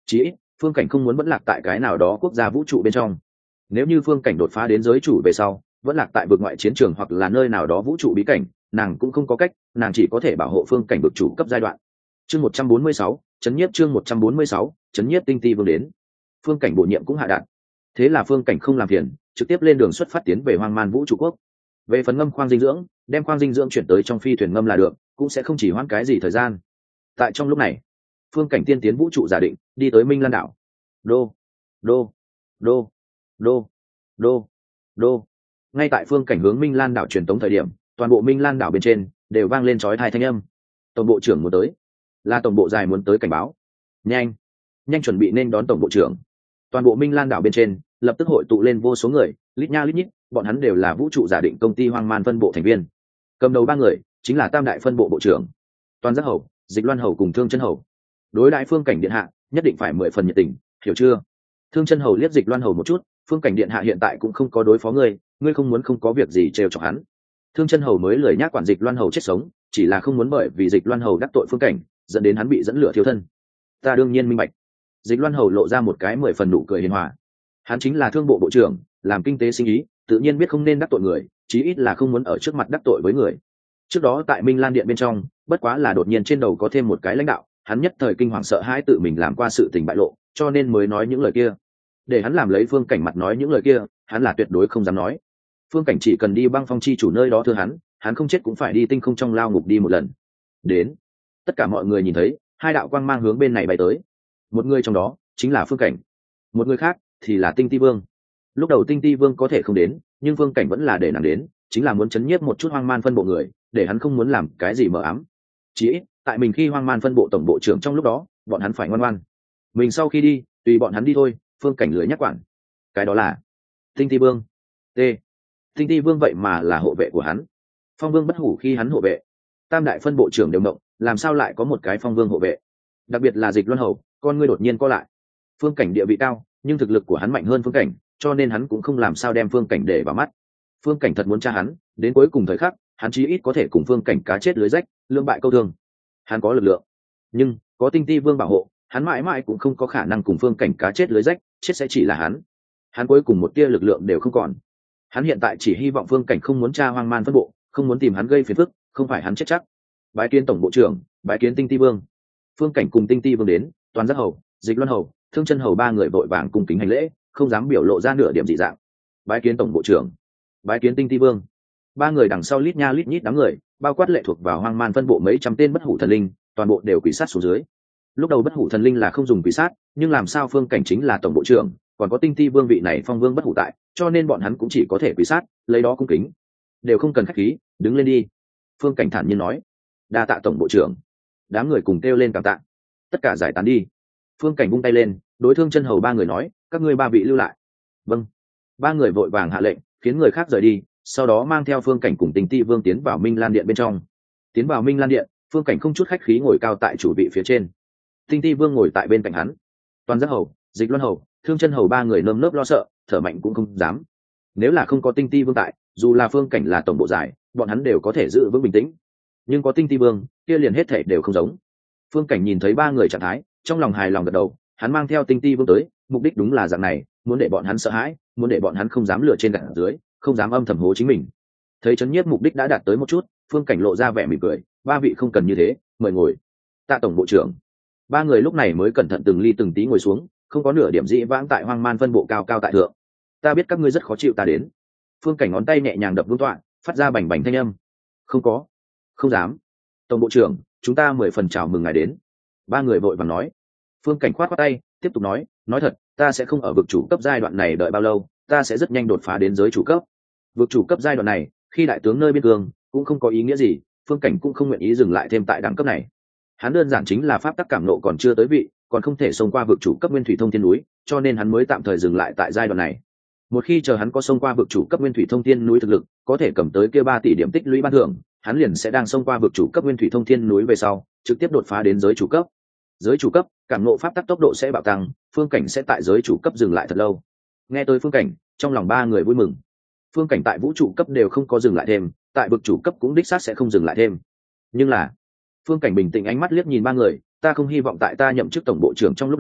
chí ít phương cảnh không muốn vẫn lạc tại cái nào đó quốc gia vũ trụ bên trong. Nếu như phương cảnh đột phá đến giới chủ về sau vẫn lạc tại vực ngoại chiến trường hoặc là nơi nào đó vũ trụ bí cảnh, nàng cũng không có cách, nàng chỉ có thể bảo hộ phương cảnh vực chủ cấp giai đoạn. Chương một trăm bốn mươi sáu, chấn nhiếp chương một trăm bốn mươi sáu, chấn nhiếp tinh ti vương đến. Phương cảnh bổ nhiệm cũng hạ đạn. Thế là phương cảnh không làm phiền, trực tiếp lên đường xuất phát tiến về Hoang Man Vũ trụ quốc. Về phần ngâm khoang dinh dưỡng, đem khoang dinh dưỡng chuyển tới trong phi thuyền ngâm là được, cũng sẽ không chỉ hoãn cái gì thời gian. Tại trong lúc này, phương cảnh tiên tiến vũ trụ giả định, đi tới Minh Lan đảo. Đô, đô, đô, đô, đô, đô. Ngay tại phương cảnh hướng Minh Lan đảo truyền tống thời điểm, toàn bộ Minh Lan đảo bên trên đều vang lên chói tai thanh âm. Tổng bộ trưởng muốn tới, là tổng bộ dài muốn tới cảnh báo. Nhanh, nhanh chuẩn bị nên đón tổng bộ trưởng. Toàn bộ Minh Lan đảo bên trên lập tức hội tụ lên vô số người, lít nha lít nhít, bọn hắn đều là vũ trụ giả định công ty Hoang Man phân bộ thành viên. Cầm đầu ba người chính là tam đại phân bộ bộ trưởng, Toàn Giác Hầu, Dịch Loan Hầu cùng Thương Chân Hầu. Đối đãi phương cảnh điện hạ nhất định phải mười phần nhiệt tình, hiểu chưa? Thương Chân Hầu liếc Dịch Loan Hầu một chút, phương cảnh điện hạ hiện tại cũng không có đối phó ngươi, ngươi không muốn không có việc gì trêu chọc hắn. Thương Chân Hầu mới lười nhác quản Dịch Loan Hầu chết sống, chỉ là không muốn bởi vì Dịch Loan Hầu đắc tội phương cảnh, dẫn đến hắn bị dẫn lửa thiêu thân. Ta đương nhiên minh bạch. Dịch Loan Hầu lộ ra một cái mười phần nụ cười hiền hòa. Hắn chính là thương bộ bộ trưởng, làm kinh tế sinh ý, tự nhiên biết không nên đắc tội người, chí ít là không muốn ở trước mặt đắc tội với người. Trước đó tại Minh Lan điện bên trong, bất quá là đột nhiên trên đầu có thêm một cái lãnh đạo, hắn nhất thời kinh hoàng sợ hãi tự mình làm qua sự tình bại lộ, cho nên mới nói những lời kia. Để hắn làm lấy phương cảnh mặt nói những lời kia, hắn là tuyệt đối không dám nói. Phương cảnh chỉ cần đi Băng Phong chi chủ nơi đó thưa hắn, hắn không chết cũng phải đi tinh không trong lao ngục đi một lần. Đến, tất cả mọi người nhìn thấy hai đạo quang mang hướng bên này bay tới. Một người trong đó chính là phương cảnh, một người khác thì là Tinh Ti Vương. Lúc đầu Tinh Ti Vương có thể không đến, nhưng phương cảnh vẫn là để nàng đến, chính là muốn chấn nhiếp một chút Hoang Man phân bộ người, để hắn không muốn làm cái gì mờ ám. Chỉ ít tại mình khi Hoang Man phân bộ tổng bộ trưởng trong lúc đó, bọn hắn phải ngoan ngoan. Mình sau khi đi, tùy bọn hắn đi thôi. Phương cảnh lưỡi nhắc quản. Cái đó là Tinh Ti Vương. T. Tinh Ti Vương vậy mà là hộ vệ của hắn. Phong Vương bất hủ khi hắn hộ vệ. Tam đại phân bộ trưởng đều động, làm sao lại có một cái Phong Vương hộ vệ? Đặc biệt là Dịch Luân Hầu, con ngươi đột nhiên co lại. Phương cảnh địa vị cao, nhưng thực lực của hắn mạnh hơn phương cảnh, cho nên hắn cũng không làm sao đem phương cảnh để vào mắt. Phương cảnh thật muốn tra hắn, đến cuối cùng thời khắc, hắn chí ít có thể cùng phương cảnh cá chết lưới rách, lương bại câu thương. Hắn có lực lượng, nhưng có Tinh Ti Vương bảo hộ, hắn mãi mãi cũng không có khả năng cùng phương cảnh cá chết lưới rách, chết sẽ chỉ là hắn. Hắn cuối cùng một tia lực lượng đều không còn. Hắn hiện tại chỉ hy vọng phương cảnh không muốn tra Hoang Man phân bộ, không muốn tìm hắn gây phiền phức, không phải hắn chết chắc. Bái kiến tổng bộ trưởng, bái kiến Tinh Ti Vương. Phương cảnh cùng Tinh Ti Vương đến, Toàn Giác Hầu, Dịch Luân Hầu, Thương Chân Hầu ba người vội vàng cùng kính hành lễ, không dám biểu lộ ra nửa điểm dị dạng. Bái kiến tổng bộ trưởng, bái kiến Tinh Ti Vương. Ba người đằng sau lít nha lít nhít đám người, bao quát lệ thuộc vào Hoang Man phân bộ mấy trăm tên bất hủ thần linh, toàn bộ đều quỳ sát xuống dưới. Lúc đầu bất hủ thần linh là không dùng quỳ sát, nhưng làm sao phương cảnh chính là tổng bộ trưởng, còn có Tinh Ti Vương vị này Phong Vương bất hủ tại, cho nên bọn hắn cũng chỉ có thể quỳ sát, lấy đó cung kính. Đều không cần khách khí, đứng lên đi. Phương cảnh thản nhiên nói. Đa tạ tổng bộ trưởng. Đám người cùng kêu lên cảm tạ. Tất cả giải tán đi. Phương cảnh vung tay lên, đối Thương Chân Hầu ba người nói, các ngươi ba vị lưu lại. Vâng. Ba người vội vàng hạ lệnh, khiến người khác rời đi, sau đó mang theo phương cảnh cùng Tinh Ti Vương tiến vào Minh Lan điện bên trong. Tiến vào Minh Lan điện, phương cảnh không chút khách khí ngồi cao tại chủ vị phía trên. Tinh Ti Vương ngồi tại bên cạnh hắn. Toàn Giác Hầu, Dịch Luân Hầu, Thương Chân Hầu ba người nơm nớp lo sợ, thở mạnh cũng không dám. Nếu là không có Tinh Ti Vương tại, dù là phương cảnh là tổng bộ giải, bọn hắn đều có thể giữ vững bình tĩnh. Nhưng có Tinh Ti Vương, kia liền hết thể đều không giống. Phương cảnh nhìn thấy ba người trạng thái, trong lòng hài lòng gật đầu, hắn mang theo Tinh Ti Vương tới, mục đích đúng là dạng này, muốn để bọn hắn sợ hãi, muốn để bọn hắn không dám lừa trên gạt dưới, không dám âm thầm hố chính mình. Thấy chấn nhiếp mục đích đã đạt tới một chút, phương cảnh lộ ra vẻ mỉm cười, ba vị không cần như thế, mời ngồi. Tạ tổng bộ trưởng. Ba người lúc này mới cẩn thận từng ly từng tí ngồi xuống, không có nửa điểm dĩ vãng tại Hoang Man phân bộ cao cao tại thượng. Ta biết các ngươi rất khó chịu ta đến. Phương cảnh ngón tay nhẹ nhàng đập vương tọa, phát ra bành bành thanh âm. Không có, không dám. Tổng bộ trưởng, chúng ta mười phần chào mừng ngài đến. Ba người vội vàng nói. Phương cảnh khoát khoát tay, tiếp tục nói, nói thật, ta sẽ không ở vực chủ cấp giai đoạn này đợi bao lâu, ta sẽ rất nhanh đột phá đến giới chủ cấp. Vực chủ cấp giai đoạn này, khi đại tướng nơi biên cương, cũng không có ý nghĩa gì, phương cảnh cũng không nguyện ý dừng lại thêm tại đẳng cấp này. Hắn đơn giản chính là pháp tắc cảm nộ còn chưa tới vị, còn không thể xông qua vực chủ cấp nguyên thủy thông thiên núi, cho nên hắn mới tạm thời dừng lại tại giai đoạn này. Một khi chờ hắn có xông qua vực chủ cấp nguyên thủy thông thiên núi thực lực, có thể cầm tới kia ba tỷ điểm tích lũy ban thưởng, hắn liền sẽ đang xông qua vực chủ cấp nguyên thủy thông thiên núi về sau, trực tiếp đột phá đến giới chủ cấp. Giới chủ cấp, cảm nộ pháp tắc tốc độ sẽ bạo tăng, phương cảnh sẽ tại giới chủ cấp dừng lại thật lâu. Nghe tới phương cảnh, trong lòng ba người vui mừng. Phương cảnh tại vũ trụ cấp đều không có dừng lại thêm, tại vực chủ cấp cũng đích xác sẽ không dừng lại thêm. Nhưng là, phương cảnh bình tĩnh ánh mắt liếc nhìn ba người, ta không hy vọng tại ta nhậm chức tổng bộ trưởng trong lúc đó,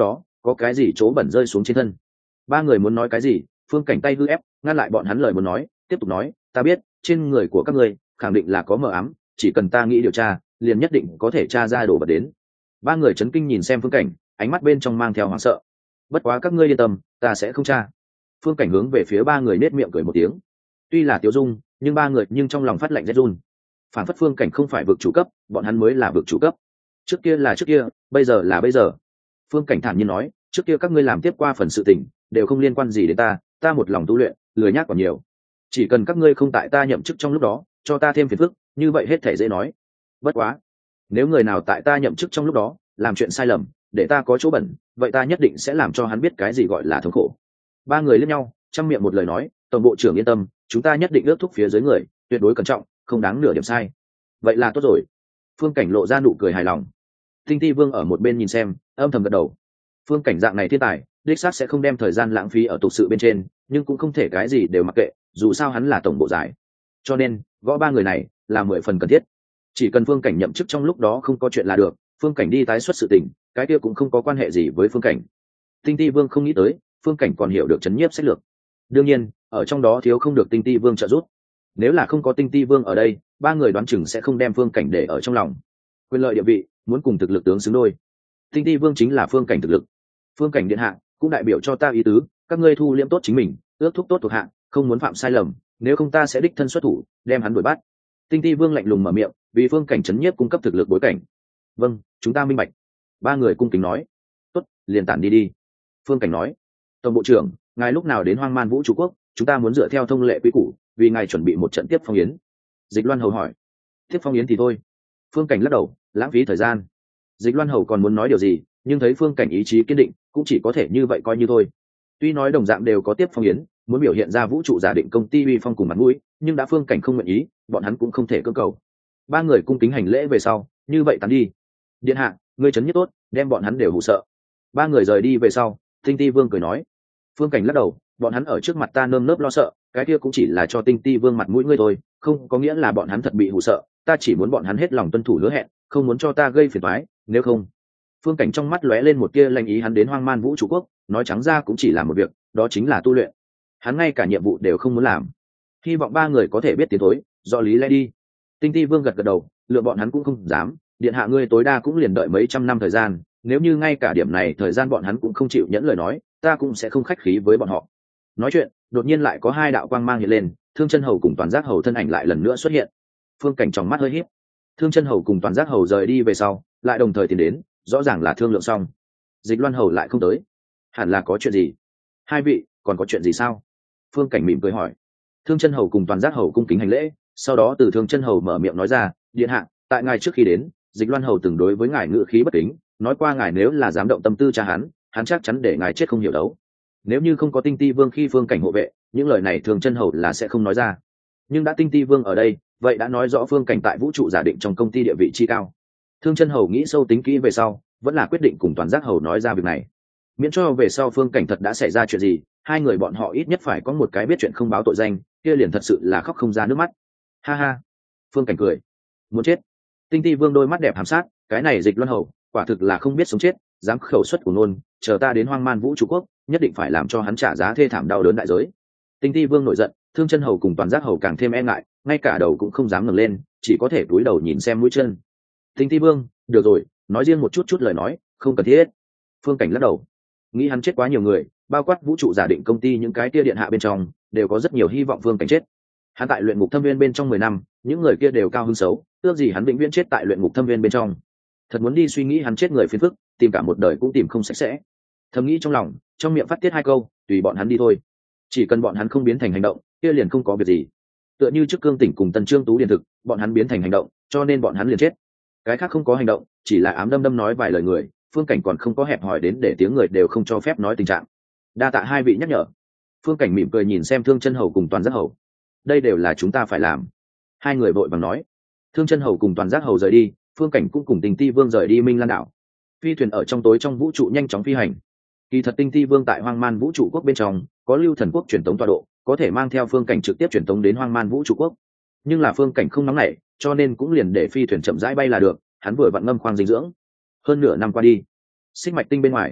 có cái gì chỗ bẩn rơi xuống trên thân. Ba người muốn nói cái gì, phương cảnh tay hư ép ngăn lại bọn hắn lời muốn nói, tiếp tục nói, ta biết trên người của các ngươi khẳng định là có mờ ám, chỉ cần ta nghĩ điều tra liền nhất định có thể tra ra đồ vật đến. Ba người chấn kinh nhìn xem phương cảnh, ánh mắt bên trong mang theo hoảng sợ. Bất quá các ngươi yên tâm, ta sẽ không tra. Phương cảnh hướng về phía ba người nết miệng cười một tiếng. Tuy là tiêu dung, nhưng ba người nhưng trong lòng phát lạnh rét run. Phản phất phương cảnh không phải vực chủ cấp, bọn hắn mới là vực chủ cấp. Trước kia là trước kia, bây giờ là bây giờ. Phương cảnh thản nhiên nói, trước kia các ngươi làm tiếp qua phần sự tình đều không liên quan gì đến ta, ta một lòng tu luyện, lười nhác còn nhiều. Chỉ cần các ngươi không tại ta nhậm chức trong lúc đó cho ta thêm phiền phức, như vậy hết thể dễ nói. Bất quá, nếu người nào tại ta nhậm chức trong lúc đó làm chuyện sai lầm để ta có chỗ bẩn, vậy ta nhất định sẽ làm cho hắn biết cái gì gọi là thống khổ. Ba người liếc nhau, chăm miệng một lời nói, tổng bộ trưởng yên tâm, chúng ta nhất định ước thúc phía dưới người, tuyệt đối cẩn trọng, không đáng nửa điểm sai. Vậy là tốt rồi. Phương cảnh lộ ra nụ cười hài lòng. Tinh Ti Vương ở một bên nhìn xem, âm thầm gật đầu. Phương cảnh dạng này thiên tài, đích xác sẽ không đem thời gian lãng phí ở tục sự bên trên, nhưng cũng không thể cái gì đều mặc kệ, dù sao hắn là tổng bộ giải. Cho nên gõ ba người này là mười phần cần thiết. Chỉ cần phương cảnh nhậm chức trong lúc đó không có chuyện là được, phương cảnh đi tái xuất sự tình cái kia cũng không có quan hệ gì với phương cảnh. Tinh Ti Vương không nghĩ tới phương cảnh còn hiểu được chấn nhiếp sách lược, đương nhiên ở trong đó thiếu không được Tinh Ti Vương trợ giúp. Nếu là không có Tinh Ti Vương ở đây, ba người đoán chừng sẽ không đem phương cảnh để ở trong lòng. Quyền lợi địa vị muốn cùng thực lực tướng xứng đôi, Tinh Ti Vương chính là phương cảnh thực lực. Phương cảnh điện hạ cũng đại biểu cho ta ý tứ, các ngươi thu liễm tốt chính mình, ước thúc tốt thuộc hạ, không muốn phạm sai lầm, nếu không ta sẽ đích thân xuất thủ đem hắn đuổi bắt. Tinh Ti Vương lạnh lùng mở miệng, vì phương cảnh chấn nhiếp cung cấp thực lực bối cảnh. Vâng, chúng ta minh bạch. Ba người cung kính nói. Tốt, liền tản đi đi. Phương cảnh nói, tổng bộ trưởng, ngài lúc nào đến Hoang Man Vũ Trụ Quốc, chúng ta muốn dựa theo thông lệ quy củ vì ngài chuẩn bị một trận tiếp phong yến. Dịch Loan Hầu hỏi. Tiếp phong yến thì thôi. Phương cảnh lắc đầu, lãng phí thời gian. Dịch Loan Hầu còn muốn nói điều gì, nhưng thấy phương cảnh ý chí kiên định, cũng chỉ có thể như vậy coi như thôi. Tuy nói đồng dạng đều có tiếp phong yến, muốn biểu hiện ra vũ trụ giả định công ty uy phong cùng mặt mũi, nhưng đã phương cảnh không nguyện ý, bọn hắn cũng không thể cưỡng cầu. Ba người cung kính hành lễ về sau, như vậy tán đi. Điện hạ, ngươi chấn nhất tốt, đem bọn hắn đều hụ sợ. Ba người rời đi về sau, Tinh Ti Vương cười nói. Phương cảnh lắc đầu, bọn hắn ở trước mặt ta nơm nớp lo sợ, cái kia cũng chỉ là cho Tinh Ti Vương mặt mũi ngươi thôi, không có nghĩa là bọn hắn thật bị hụ sợ, ta chỉ muốn bọn hắn hết lòng tuân thủ hứa hẹn, không muốn cho ta gây phiền toái, nếu không. Phương cảnh trong mắt lóe lên một tia lanh ý, hắn đến Hoang Man Vũ Trụ Quốc, nói trắng ra cũng chỉ là một việc, đó chính là tu luyện. Hắn ngay cả nhiệm vụ đều không muốn làm. Hy vọng ba người có thể biết tiến thối, do lý lẽ đi. Tinh Ti Vương gật gật đầu, lựa bọn hắn cũng không dám, điện hạ ngươi tối đa cũng liền đợi mấy trăm năm thời gian, nếu như ngay cả điểm này thời gian bọn hắn cũng không chịu nhẫn lời nói, ta cũng sẽ không khách khí với bọn họ. Nói chuyện, đột nhiên lại có hai đạo quang mang hiện lên, Thương Chân Hầu cùng Toàn Giác Hầu thân ảnh lại lần nữa xuất hiện. Phương cảnh trong mắt hơi híp. Thương Chân Hầu cùng Toàn Giác Hầu rời đi về sau, lại đồng thời tiến đến, rõ ràng là thương lượng xong. Dịch Loan Hầu lại không tới, hẳn là có chuyện gì? Hai vị còn có chuyện gì sao? Phương cảnh mỉm cười hỏi. Thương Chân Hầu cùng Toàn Giác Hầu cung kính hành lễ, sau đó từ Thương Chân Hầu mở miệng nói ra, điện hạ, tại ngài trước khi đến, Dịch Loan Hầu từng đối với ngài ngự khí bất kính, nói qua ngài nếu là dám động tâm tư cha hắn, hắn chắc chắn để ngài chết không hiểu đấu. Nếu như không có Tinh Ti Vương khi phương cảnh hộ vệ, những lời này Thương Chân Hầu là sẽ không nói ra. Nhưng đã Tinh Ti Vương ở đây, vậy đã nói rõ phương cảnh tại vũ trụ giả định trong công ty địa vị chi cao. Thương Chân Hầu nghĩ sâu tính kỹ về sau, vẫn là quyết định cùng Toàn Giác Hầu nói ra việc này, miễn cho về sau phương cảnh thật đã xảy ra chuyện gì, hai người bọn họ ít nhất phải có một cái biết chuyện không báo tội danh, kia liền thật sự là khóc không ra nước mắt. Ha ha, phương cảnh cười, muốn chết. Tinh Ti Vương đôi mắt đẹp hàm sát, cái này Dịch Loan Hầu quả thực là không biết sống chết, dám khẩu xuất của ngôn, chờ ta đến Hoang Man Vũ Trụ Quốc, nhất định phải làm cho hắn trả giá thê thảm đau đớn đại giới. Tinh Ti Vương nổi giận, Thương Chân Hầu cùng Toàn Giác Hầu càng thêm e ngại, ngay cả đầu cũng không dám ngẩng lên, chỉ có thể cúi đầu nhìn xem mũi chân. Tinh Ti Vương, được rồi, nói riêng một chút chút lời nói, không cần thiết. Phương cảnh lắc đầu, nghĩ hắn chết quá nhiều người, bao quát vũ trụ giả định công ty những cái kia điện hạ bên trong, đều có rất nhiều hy vọng phương cảnh chết. Hắn tại luyện ngục thâm viên bên trong mười năm, những người kia đều cao hứng xấu, ước gì hắn vĩnh viễn chết tại luyện ngục thâm viên bên trong. Thật muốn đi suy nghĩ hắn chết người phiền phức, tìm cả một đời cũng tìm không sạch sẽ. Thầm nghĩ trong lòng, trong miệng phát tiết hai câu, tùy bọn hắn đi thôi. Chỉ cần bọn hắn không biến thành hành động, kia liền không có việc gì. Tựa như trước Cương Tỉnh cùng Tần Trương Tú điền thực, bọn hắn biến thành hành động, cho nên bọn hắn liền chết. Cái khác không có hành động, chỉ là ám đâm đâm nói vài lời người, phương cảnh còn không có hẹp hỏi đến để tiếng người đều không cho phép nói tình trạng. Đa tạ hai vị nhắc nhở. Phương cảnh mỉm cười nhìn xem Thương Chân Hầu cùng Toàn Giác Hầu, đây đều là chúng ta phải làm. Hai người vội vàng nói. Thương Chân Hầu cùng Toàn Giác Hầu rời đi, phương cảnh cũng cùng Tinh Ti Vương rời đi Minh Lan đảo. Phi thuyền ở trong tối trong vũ trụ nhanh chóng phi hành. Kỳ thật Tinh Ti Vương tại Hoang Man Vũ Trụ Quốc bên trong có Lưu Thần Quốc truyền tống tọa độ, có thể mang theo phương cảnh trực tiếp truyền tống đến Hoang Man Vũ Trụ Quốc. Nhưng là phương cảnh không nóng nảy, cho nên cũng liền để phi thuyền chậm rãi bay là được. Hắn vừa vặn ngâm khoang dinh dưỡng. Hơn nửa năm qua đi, Xích Mạch Tinh bên ngoài,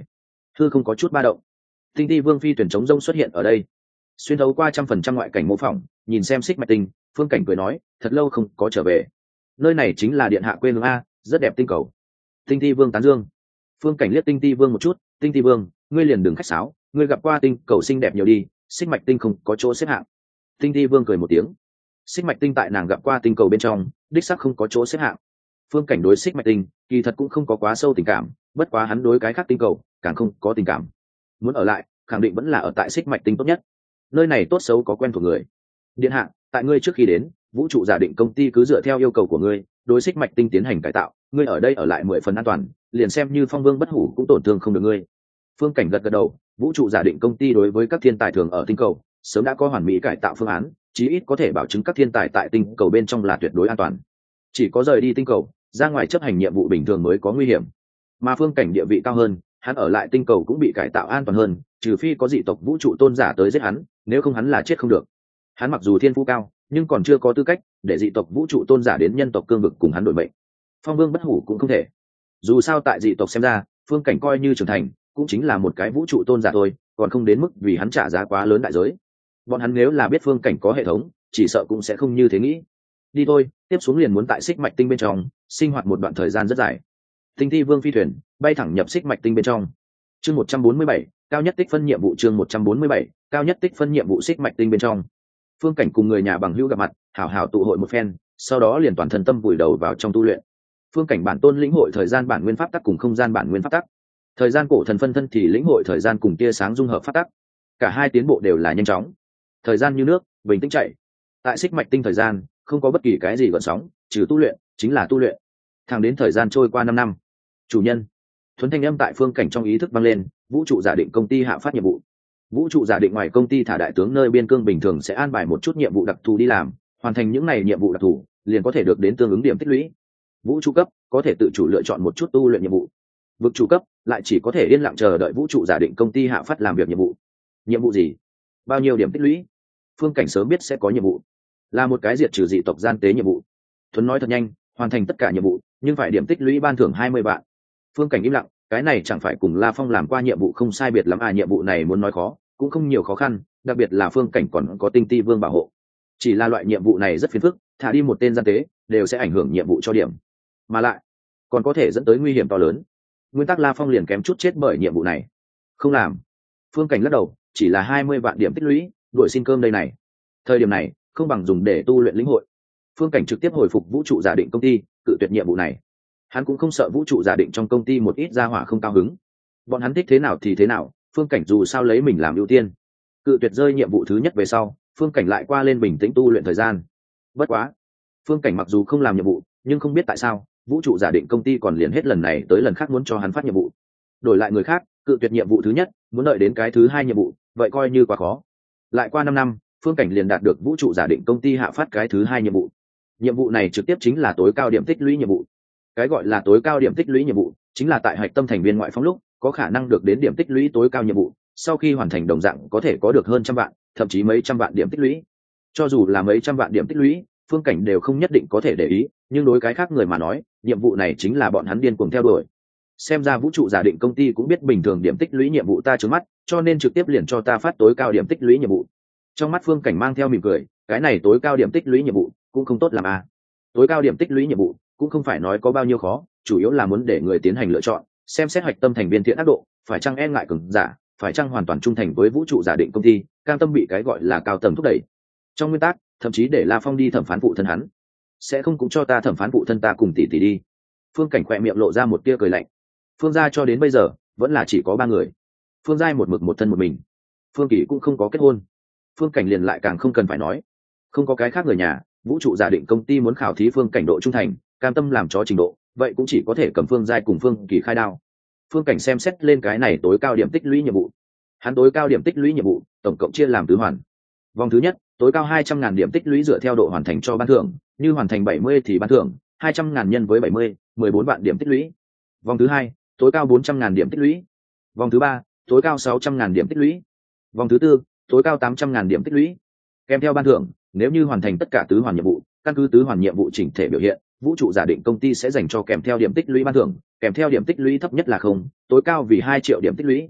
thư không có chút ba động. Tinh ti vương phi thuyền chống rông xuất hiện ở đây, xuyên thấu qua trăm phần trăm ngoại cảnh mô phỏng, nhìn xem xích mạch tinh. Phương Cảnh cười nói, thật lâu không có trở về, nơi này chính là điện hạ quê hương a, rất đẹp tinh cầu. Tinh ti vương tán dương. Phương Cảnh liếc tinh ti vương một chút, tinh ti vương, ngươi liền đừng khách sáo, ngươi gặp qua tinh cầu xinh đẹp nhiều đi, xích mạch tinh không có chỗ xếp hạng. Tinh ti vương cười một tiếng. Xích mạch tinh tại nàng gặp qua tinh cầu bên trong, đích xác không có chỗ xếp hạng. Phương Cảnh đối xích mạch tinh kỳ thật cũng không có quá sâu tình cảm, bất quá hắn đối cái khác tinh cầu càng không có tình cảm. Muốn ở lại, khẳng định vẫn là ở tại xích mạch tinh tốt nhất. Nơi này tốt xấu có quen thuộc người. Điện hạ, tại ngươi trước khi đến, vũ trụ giả định công ty cứ dựa theo yêu cầu của ngươi, đối xích mạch tinh tiến hành cải tạo, ngươi ở đây ở lại mười phần an toàn, liền xem như phong vương bất hủ cũng tổn thương không được ngươi. Phương Cảnh gật gật đầu, vũ trụ giả định công ty đối với các thiên tài thường ở tinh cầu sớm đã có hoàn mỹ cải tạo phương án, chí ít có thể bảo chứng các thiên tài tại tinh cầu bên trong là tuyệt đối an toàn. Chỉ có rời đi tinh cầu, ra ngoài chấp hành nhiệm vụ bình thường mới có nguy hiểm. Mà Phương Cảnh địa vị cao hơn, hắn ở lại tinh cầu cũng bị cải tạo an toàn hơn, trừ phi có dị tộc vũ trụ tôn giả tới giết hắn, nếu không hắn là chết không được. Hắn mặc dù thiên phú cao, nhưng còn chưa có tư cách để dị tộc vũ trụ tôn giả đến nhân tộc cương vực cùng hắn đổi mệnh. Phong vương bất hủ cũng không thể. Dù sao tại dị tộc xem ra, Phương Cảnh coi như trưởng thành, cũng chính là một cái vũ trụ tôn giả thôi, còn không đến mức vì hắn trả giá quá lớn đại giới. Bọn hắn nếu là biết Phương Cảnh có hệ thống, chỉ sợ cũng sẽ không như thế nghĩ. Đi thôi, tiếp xuống liền muốn tại xích mạch tinh bên trong sinh hoạt một đoạn thời gian rất dài. Tinh thi vương phi thuyền bay thẳng nhập xích mạch tinh bên trong. Chương một trăm bốn mươi bảy, cao nhất tích phân nhiệm vụ. Chương một trăm bốn mươi bảy, cao nhất tích phân nhiệm vụ xích mạch tinh bên trong. Phương Cảnh cùng người nhà bằng hữu gặp mặt, hảo hảo tụ hội một phen, sau đó liền toàn thân tâm vùi đầu vào trong tu luyện. Phương Cảnh bản tôn lĩnh hội thời gian bản nguyên pháp tắc cùng không gian bản nguyên pháp tắc. Thời gian cổ thần phân thân thì lĩnh hội thời gian cùng tia sáng dung hợp pháp tắc. Cả hai tiến bộ đều là nhanh chóng. Thời gian như nước, bình tĩnh chảy. Tại xích mạch tinh thời gian không có bất kỳ cái gì gợn sóng, trừ tu luyện chính là tu luyện. Thẳng đến thời gian trôi qua năm năm. Chủ nhân. Thuấn thanh âm tại Phương Cảnh trong ý thức vang lên, vũ trụ giả định công ty hạ phát nhiệm vụ. Vũ trụ giả định ngoài công ty thả đại tướng nơi biên cương bình thường sẽ an bài một chút nhiệm vụ đặc thù đi làm, hoàn thành những này nhiệm vụ đặc thù liền có thể được đến tương ứng điểm tích lũy. Vũ trụ cấp có thể tự chủ lựa chọn một chút tu luyện nhiệm vụ. Vực chủ cấp lại chỉ có thể yên lặng chờ đợi vũ trụ giả định công ty hạ phát làm việc nhiệm vụ. Nhiệm vụ gì? Bao nhiêu điểm tích lũy? Phương Cảnh sớm biết sẽ có nhiệm vụ, là một cái diệt trừ dị tộc gian tế nhiệm vụ. Thuấn nói thật nhanh, hoàn thành tất cả nhiệm vụ nhưng phải điểm tích lũy ban thưởng hai mươi vạn. Phương Cảnh im lặng, cái này chẳng phải cùng La Phong làm qua nhiệm vụ không sai biệt lắm à? Nhiệm vụ này muốn nói khó cũng không nhiều khó khăn, đặc biệt là Phương Cảnh còn có tinh ti vương bảo hộ. Chỉ là loại nhiệm vụ này rất phiền phức, thả đi một tên gian tế đều sẽ ảnh hưởng nhiệm vụ cho điểm, mà lại còn có thể dẫn tới nguy hiểm to lớn. Nguyên tắc La Phong liền kém chút chết bởi nhiệm vụ này, không làm. Phương Cảnh lắc đầu, chỉ là hai mươi vạn điểm tích lũy, đuổi xin cơm đây này. Thời điểm này không bằng dùng để tu luyện lĩnh hội. Phương Cảnh trực tiếp hồi phục vũ trụ giả định công ty, cự tuyệt nhiệm vụ này. Hắn cũng không sợ vũ trụ giả định trong công ty một ít gia hỏa không cao hứng, bọn hắn thích thế nào thì thế nào, Phương Cảnh dù sao lấy mình làm ưu tiên. Cự tuyệt rơi nhiệm vụ thứ nhất về sau, Phương Cảnh lại qua lên bình tĩnh tu luyện thời gian. Bất quá, Phương Cảnh mặc dù không làm nhiệm vụ, nhưng không biết tại sao vũ trụ giả định công ty còn liền hết lần này tới lần khác muốn cho hắn phát nhiệm vụ. Đổi lại người khác, cự tuyệt nhiệm vụ thứ nhất, muốn đợi đến cái thứ hai nhiệm vụ, vậy coi như quá khó. Lại qua năm năm, Phương Cảnh liền đạt được vũ trụ giả định công ty hạ phát cái thứ hai nhiệm vụ. Nhiệm vụ này trực tiếp chính là tối cao điểm tích lũy nhiệm vụ. Cái gọi là tối cao điểm tích lũy nhiệm vụ, chính là tại hạch tâm thành viên ngoại phóng lúc có khả năng được đến điểm tích lũy tối cao nhiệm vụ, sau khi hoàn thành đồng dạng có thể có được hơn trăm vạn, thậm chí mấy trăm vạn điểm tích lũy. Cho dù là mấy trăm vạn điểm tích lũy, Phương Cảnh đều không nhất định có thể để ý, nhưng đối cái khác người mà nói, nhiệm vụ này chính là bọn hắn điên cuồng theo đuổi. Xem ra vũ trụ giả định công ty cũng biết bình thường điểm tích lũy nhiệm vụ ta trướng mắt, cho nên trực tiếp liền cho ta phát tối cao điểm tích lũy nhiệm vụ. Trong mắt Phương Cảnh mang theo mỉm cười, cái này tối cao điểm tích lũy nhiệm vụ cũng không tốt làm à. Tối cao điểm tích lũy nhiệm vụ cũng không phải nói có bao nhiêu khó, chủ yếu là muốn để người tiến hành lựa chọn, xem xét hoạch tâm thành viên thiện ác độ, phải chăng e ngại cường giả, phải chăng hoàn toàn trung thành với vũ trụ giả định công ty, cam tâm bị cái gọi là cao tầng thúc đẩy. Trong nguyên tắc, thậm chí để La Phong đi thẩm phán phụ thân hắn, sẽ không cũng cho ta thẩm phán phụ thân ta cùng tỷ tỷ đi. Phương Cảnh khỏe miệng lộ ra một tia cười lạnh. Phương gia cho đến bây giờ vẫn là chỉ có ba người. Phương Giai một mực một thân một mình, Phương Kỳ cũng không có kết hôn. Phương Cảnh liền lại càng không cần phải nói, không có cái khác người nhà. Vũ trụ giả định công ty muốn khảo thí Phương Cảnh độ trung thành, cam tâm làm chó trình độ, vậy cũng chỉ có thể cầm Phương Giai cùng Phương Kỳ khai đao. Phương Cảnh xem xét lên cái này tối cao điểm tích lũy nhiệm vụ. Hắn tối cao điểm tích lũy nhiệm vụ tổng cộng chia làm tứ hoàn. Vòng thứ nhất, tối cao hai trăm ngàn điểm tích lũy dựa theo độ hoàn thành cho ban thưởng, như hoàn thành bảy mươi thì ban thưởng hai trăm ngàn nhân với bảy mươi, mười bốn vạn điểm tích lũy. Vòng thứ hai, tối cao bốn trăm ngàn điểm tích lũy. Vòng thứ ba, tối cao sáu trăm ngàn điểm tích lũy. Vòng thứ tư, tối cao tám trăm ngàn điểm tích lũy. Kèm theo ban thưởng, nếu như hoàn thành tất cả tứ hoàn nhiệm vụ, căn cứ tứ hoàn nhiệm vụ chỉnh thể biểu hiện, vũ trụ giả định công ty sẽ dành cho kèm theo điểm tích lũy ban thưởng, kèm theo điểm tích lũy thấp nhất là không, tối cao vì hai triệu điểm tích lũy,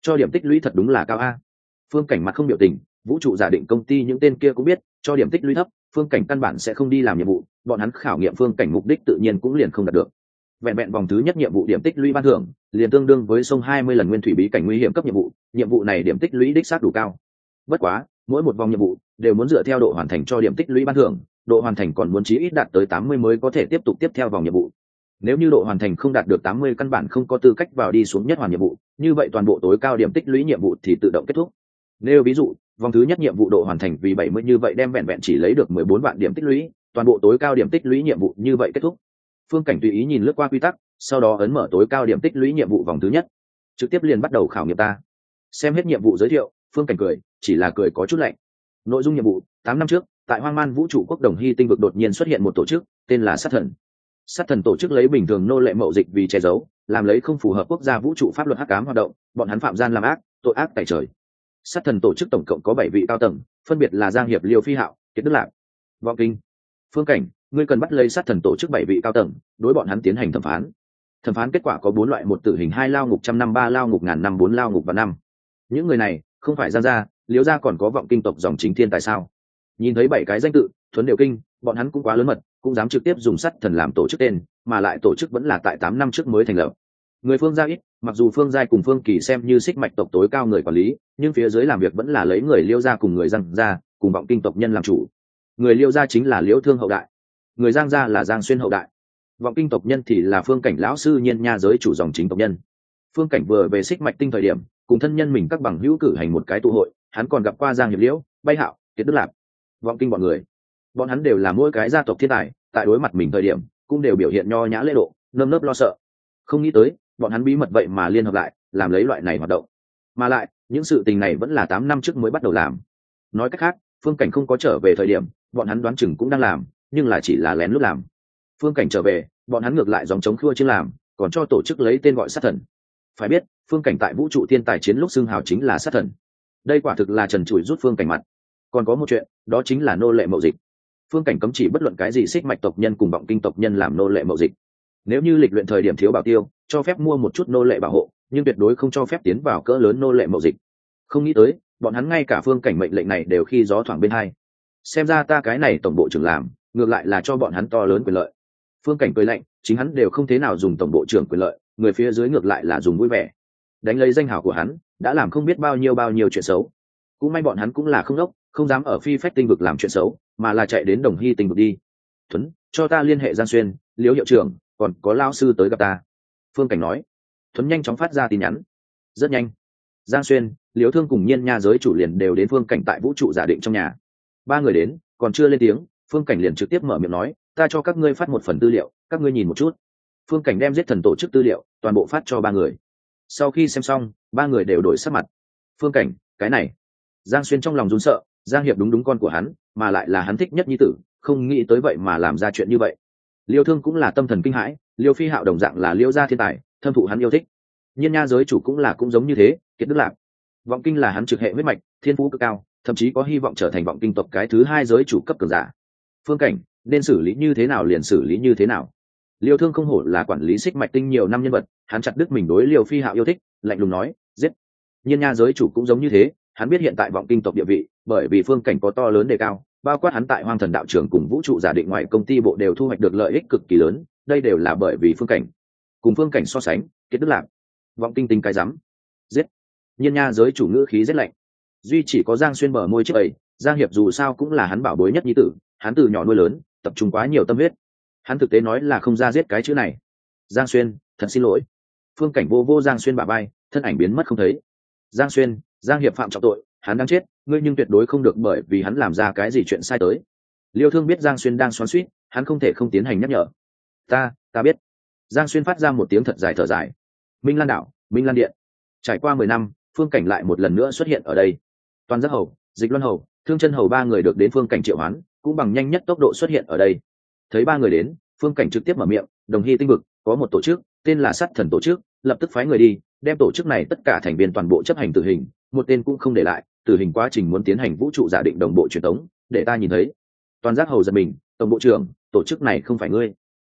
cho điểm tích lũy thật đúng là cao a. Phương Cảnh mặt không biểu tình, vũ trụ giả định công ty những tên kia cũng biết cho điểm tích lũy thấp Phương Cảnh căn bản sẽ không đi làm nhiệm vụ, bọn hắn khảo nghiệm Phương Cảnh mục đích tự nhiên cũng liền không đạt được. Vẹn vẹn vòng thứ nhất nhiệm vụ điểm tích lũy ban thưởng liền tương đương với sông hai mươi lần nguyên thủy bí cảnh nguy hiểm cấp nhiệm vụ, nhiệm vụ này điểm tích lũy đích xác đủ cao. Bất quá mỗi một vòng nhiệm vụ đều muốn dựa theo độ hoàn thành cho điểm tích lũy ban thưởng, độ hoàn thành còn muốn chí ít đạt tới tám mươi mới có thể tiếp tục tiếp theo vòng nhiệm vụ. Nếu như độ hoàn thành không đạt được tám mươi căn bản không có tư cách vào đi xuống nhất hoàn nhiệm vụ, như vậy toàn bộ tối cao điểm tích lũy nhiệm vụ thì tự động kết thúc. Nếu ví dụ vòng thứ nhất nhiệm vụ độ hoàn thành vì bảy mươi, như vậy đem vẹn vẹn chỉ lấy được mười bốn vạn điểm tích lũy, toàn bộ tối cao điểm tích lũy nhiệm vụ như vậy kết thúc. Phương Cảnh tùy ý nhìn lướt qua quy tắc, sau đó ấn mở tối cao điểm tích lũy nhiệm vụ vòng thứ nhất, trực tiếp liền bắt đầu khảo nghiệm ta. Xem hết nhiệm vụ giới thiệu, Phương Cảnh cười, chỉ là cười có chút lạnh. Nội dung nhiệm vụ: tám năm trước, tại hoang man vũ trụ quốc Đồng Hy tinh vực đột nhiên xuất hiện một tổ chức, tên là Sát Thần. Sát Thần tổ chức lấy bình thường nô lệ mậu dịch vì che giấu, làm lấy không phù hợp quốc gia vũ trụ pháp luật hắc ám hoạt động, bọn hắn phạm gian làm ác, tội ác tại trời. Sát Thần tổ chức tổng cộng có bảy vị cao tầng, phân biệt là Giang Hiệp, Liêu Phi Hạo, Kiệt Đức Lạc, Vọng Kinh. Phương Cảnh, ngươi cần bắt lấy Sát Thần tổ chức bảy vị cao tầng, đối bọn hắn tiến hành thẩm phán. Thẩm phán kết quả có bốn loại: một tử hình, hai lao ngục trăm năm, ba lao ngục ngàn năm, bốn lao ngục và năm. Những người này không phải Giang gia, Liêu gia còn có Vọng Kinh tộc dòng chính thiên tài sao? Nhìn thấy bảy cái danh tự, Thuấn đều kinh, bọn hắn cũng quá lớn mật, cũng dám trực tiếp dùng Sát Thần làm tổ chức tên, mà lại tổ chức vẫn là tại tám năm trước mới thành lập. Người Phương gia ít, mặc dù Phương Giai cùng Phương Kỳ xem như xích mạch tộc tối cao người quản lý, nhưng phía dưới làm việc vẫn là lấy người Liêu gia cùng người Giang gia cùng Vọng Kinh tộc nhân làm chủ. Người Liêu gia chính là Liễu Thương hậu đại, người Giang gia là Giang Xuyên hậu đại, Vọng Kinh tộc nhân thì là Phương Cảnh lão sư Nhiên Nha giới chủ dòng chính tộc nhân. Phương Cảnh vừa về xích mạch tinh thời điểm, cùng thân nhân mình các bằng hữu cử hành một cái tụ hội, hắn còn gặp qua Giang Hiệp, Liễu, Bay Hạo, Kiệt Đức Lạc, Vọng Kinh bọn người. Bọn hắn đều là mỗi cái gia tộc thiên tài, tại đối mặt mình thời điểm cũng đều biểu hiện nho nhã lễ độ, nơm nớp lo sợ. Không nghĩ tới bọn hắn bí mật vậy mà liên hợp lại làm lấy loại này hoạt động, mà lại những sự tình này vẫn là tám năm trước mới bắt đầu làm. Nói cách khác, Phương Cảnh không có trở về thời điểm bọn hắn đoán chừng cũng đang làm, nhưng là chỉ là lén lút làm. Phương Cảnh trở về, bọn hắn ngược lại dòng chống khua chiêng làm, còn cho tổ chức lấy tên gọi Sát Thần. Phải biết Phương Cảnh tại vũ trụ thiên tài chiến lúc xưng hào chính là Sát Thần, đây quả thực là trần trụi rút Phương Cảnh mặt. Còn có một chuyện, đó chính là nô lệ mậu dịch. Phương Cảnh cấm chỉ bất luận cái gì xích mạch tộc nhân cùng Vọng Kinh tộc nhân làm nô lệ mậu dịch. Nếu như lịch luyện thời điểm thiếu bảo tiêu, cho phép mua một chút nô lệ bảo hộ, nhưng tuyệt đối không cho phép tiến vào cỡ lớn nô lệ mậu dịch. Không nghĩ tới bọn hắn ngay cả Phương Cảnh mệnh lệnh này đều khi gió thoảng bên hai. Xem ra ta cái này tổng bộ trưởng làm ngược lại là cho bọn hắn to lớn quyền lợi. Phương Cảnh cười lạnh, chính hắn đều không thế nào dùng tổng bộ trưởng quyền lợi, người phía dưới ngược lại là dùng vui vẻ. Đánh lấy danh hào của hắn đã làm không biết bao nhiêu bao nhiêu chuyện xấu. Cũng may bọn hắn cũng là không đốc, không dám ở phi phách tinh vực làm chuyện xấu, mà là chạy đến Đồng Hy tinh vực đi. Thuấn, cho ta liên hệ Giang Xuyên, Liễu hiệu trưởng, còn có lao sư tới gặp ta. Phương Cảnh nói. Thuấn nhanh chóng phát ra tin nhắn. Rất nhanh, Giang Xuyên, Liễu Thương cùng Nhiên Nha giới chủ liền đều đến Phương Cảnh tại vũ trụ giả định trong nhà. Ba người đến, còn chưa lên tiếng, Phương Cảnh liền trực tiếp mở miệng nói, ta cho các ngươi phát một phần tư liệu, các ngươi nhìn một chút. Phương Cảnh đem giết thần tổ chức tư liệu toàn bộ phát cho ba người. Sau khi xem xong, ba người đều đổi sắc mặt. Phương Cảnh, cái này. Giang Xuyên trong lòng run sợ, Giang Hiệp đúng đúng con của hắn, mà lại là hắn thích nhất nhi tử, không nghĩ tới vậy mà làm ra chuyện như vậy. Liêu Thương cũng là tâm thần kinh hãi, Liêu Phi Hạo đồng dạng là Liêu gia thiên tài, thâm thụ hắn yêu thích. Nhiên Nha giới chủ cũng là cũng giống như thế, Kiệt Đức Lạc. Vọng Kinh là hắn trực hệ huyết mạch, thiên phú cực cao, thậm chí có hy vọng trở thành Vọng Kinh tộc cái thứ hai giới chủ cấp cường giả. Phương Cảnh nên xử lý như thế nào liền xử lý như thế nào. Liêu Thương không hổ là quản lý xích mạch tinh nhiều năm nhân vật, hắn chặt đứt mình đối Liêu Phi Hạo yêu thích, lạnh lùng nói, giết. Nhiên Nha giới chủ cũng giống như thế, hắn biết hiện tại Vọng Kinh tộc địa vị, bởi vì Phương Cảnh có to lớn đề cao, bao quát hắn tại Hoang Thần đạo trường cùng vũ trụ giả định ngoài công ty bộ đều thu hoạch được lợi ích cực kỳ lớn, đây đều là bởi vì Phương Cảnh. Cùng Phương Cảnh so sánh, Kiệt Đức Lạc, Vọng Kinh tính cái rắm. Giết. Nhiên Nha giới chủ ngữ khí rất lạnh. Duy chỉ có Giang Xuyên bờ môi trước ấy, Giang Hiệp dù sao cũng là hắn bảo bối nhất nhi tử, hắn từ nhỏ nuôi lớn, tập trung quá nhiều tâm huyết. Hắn thực tế nói là không ra giết cái chữ này. Giang Xuyên, thật xin lỗi. Phương Cảnh vô vô Giang Xuyên bả vai, thân ảnh biến mất không thấy. Giang Xuyên, Giang Hiệp phạm trọng tội, hắn đang chết, ngươi nhưng tuyệt đối không được bởi vì hắn làm ra cái gì chuyện sai tới. Liêu Thương biết Giang Xuyên đang xoắn xuýt, hắn không thể không tiến hành nhắc nhở. Ta, ta biết. Giang Xuyên phát ra một tiếng thật dài thở dài. Minh Lan đảo, Minh Lan điện. Trải qua mười năm, Phương Cảnh lại một lần nữa xuất hiện ở đây. Toàn Giác Hầu, Dịch Luân Hầu, Thương Chân Hầu ba người được đến Phương Cảnh triệu hoán, cũng bằng nhanh nhất tốc độ xuất hiện ở đây. Thấy ba người đến, Phương Cảnh trực tiếp mở miệng, Đồng Hy tinh vực có một tổ chức, tên là Sát Thần tổ chức, lập tức phái người đi, đem tổ chức này tất cả thành viên toàn bộ chấp hành tử hình, một tên cũng không để lại, tử hình quá trình muốn tiến hành vũ trụ giả định đồng bộ truyền tống, để ta nhìn thấy. Toàn Giác Hầu giật mình, tổng bộ trưởng, tổ chức này không phải ngươi.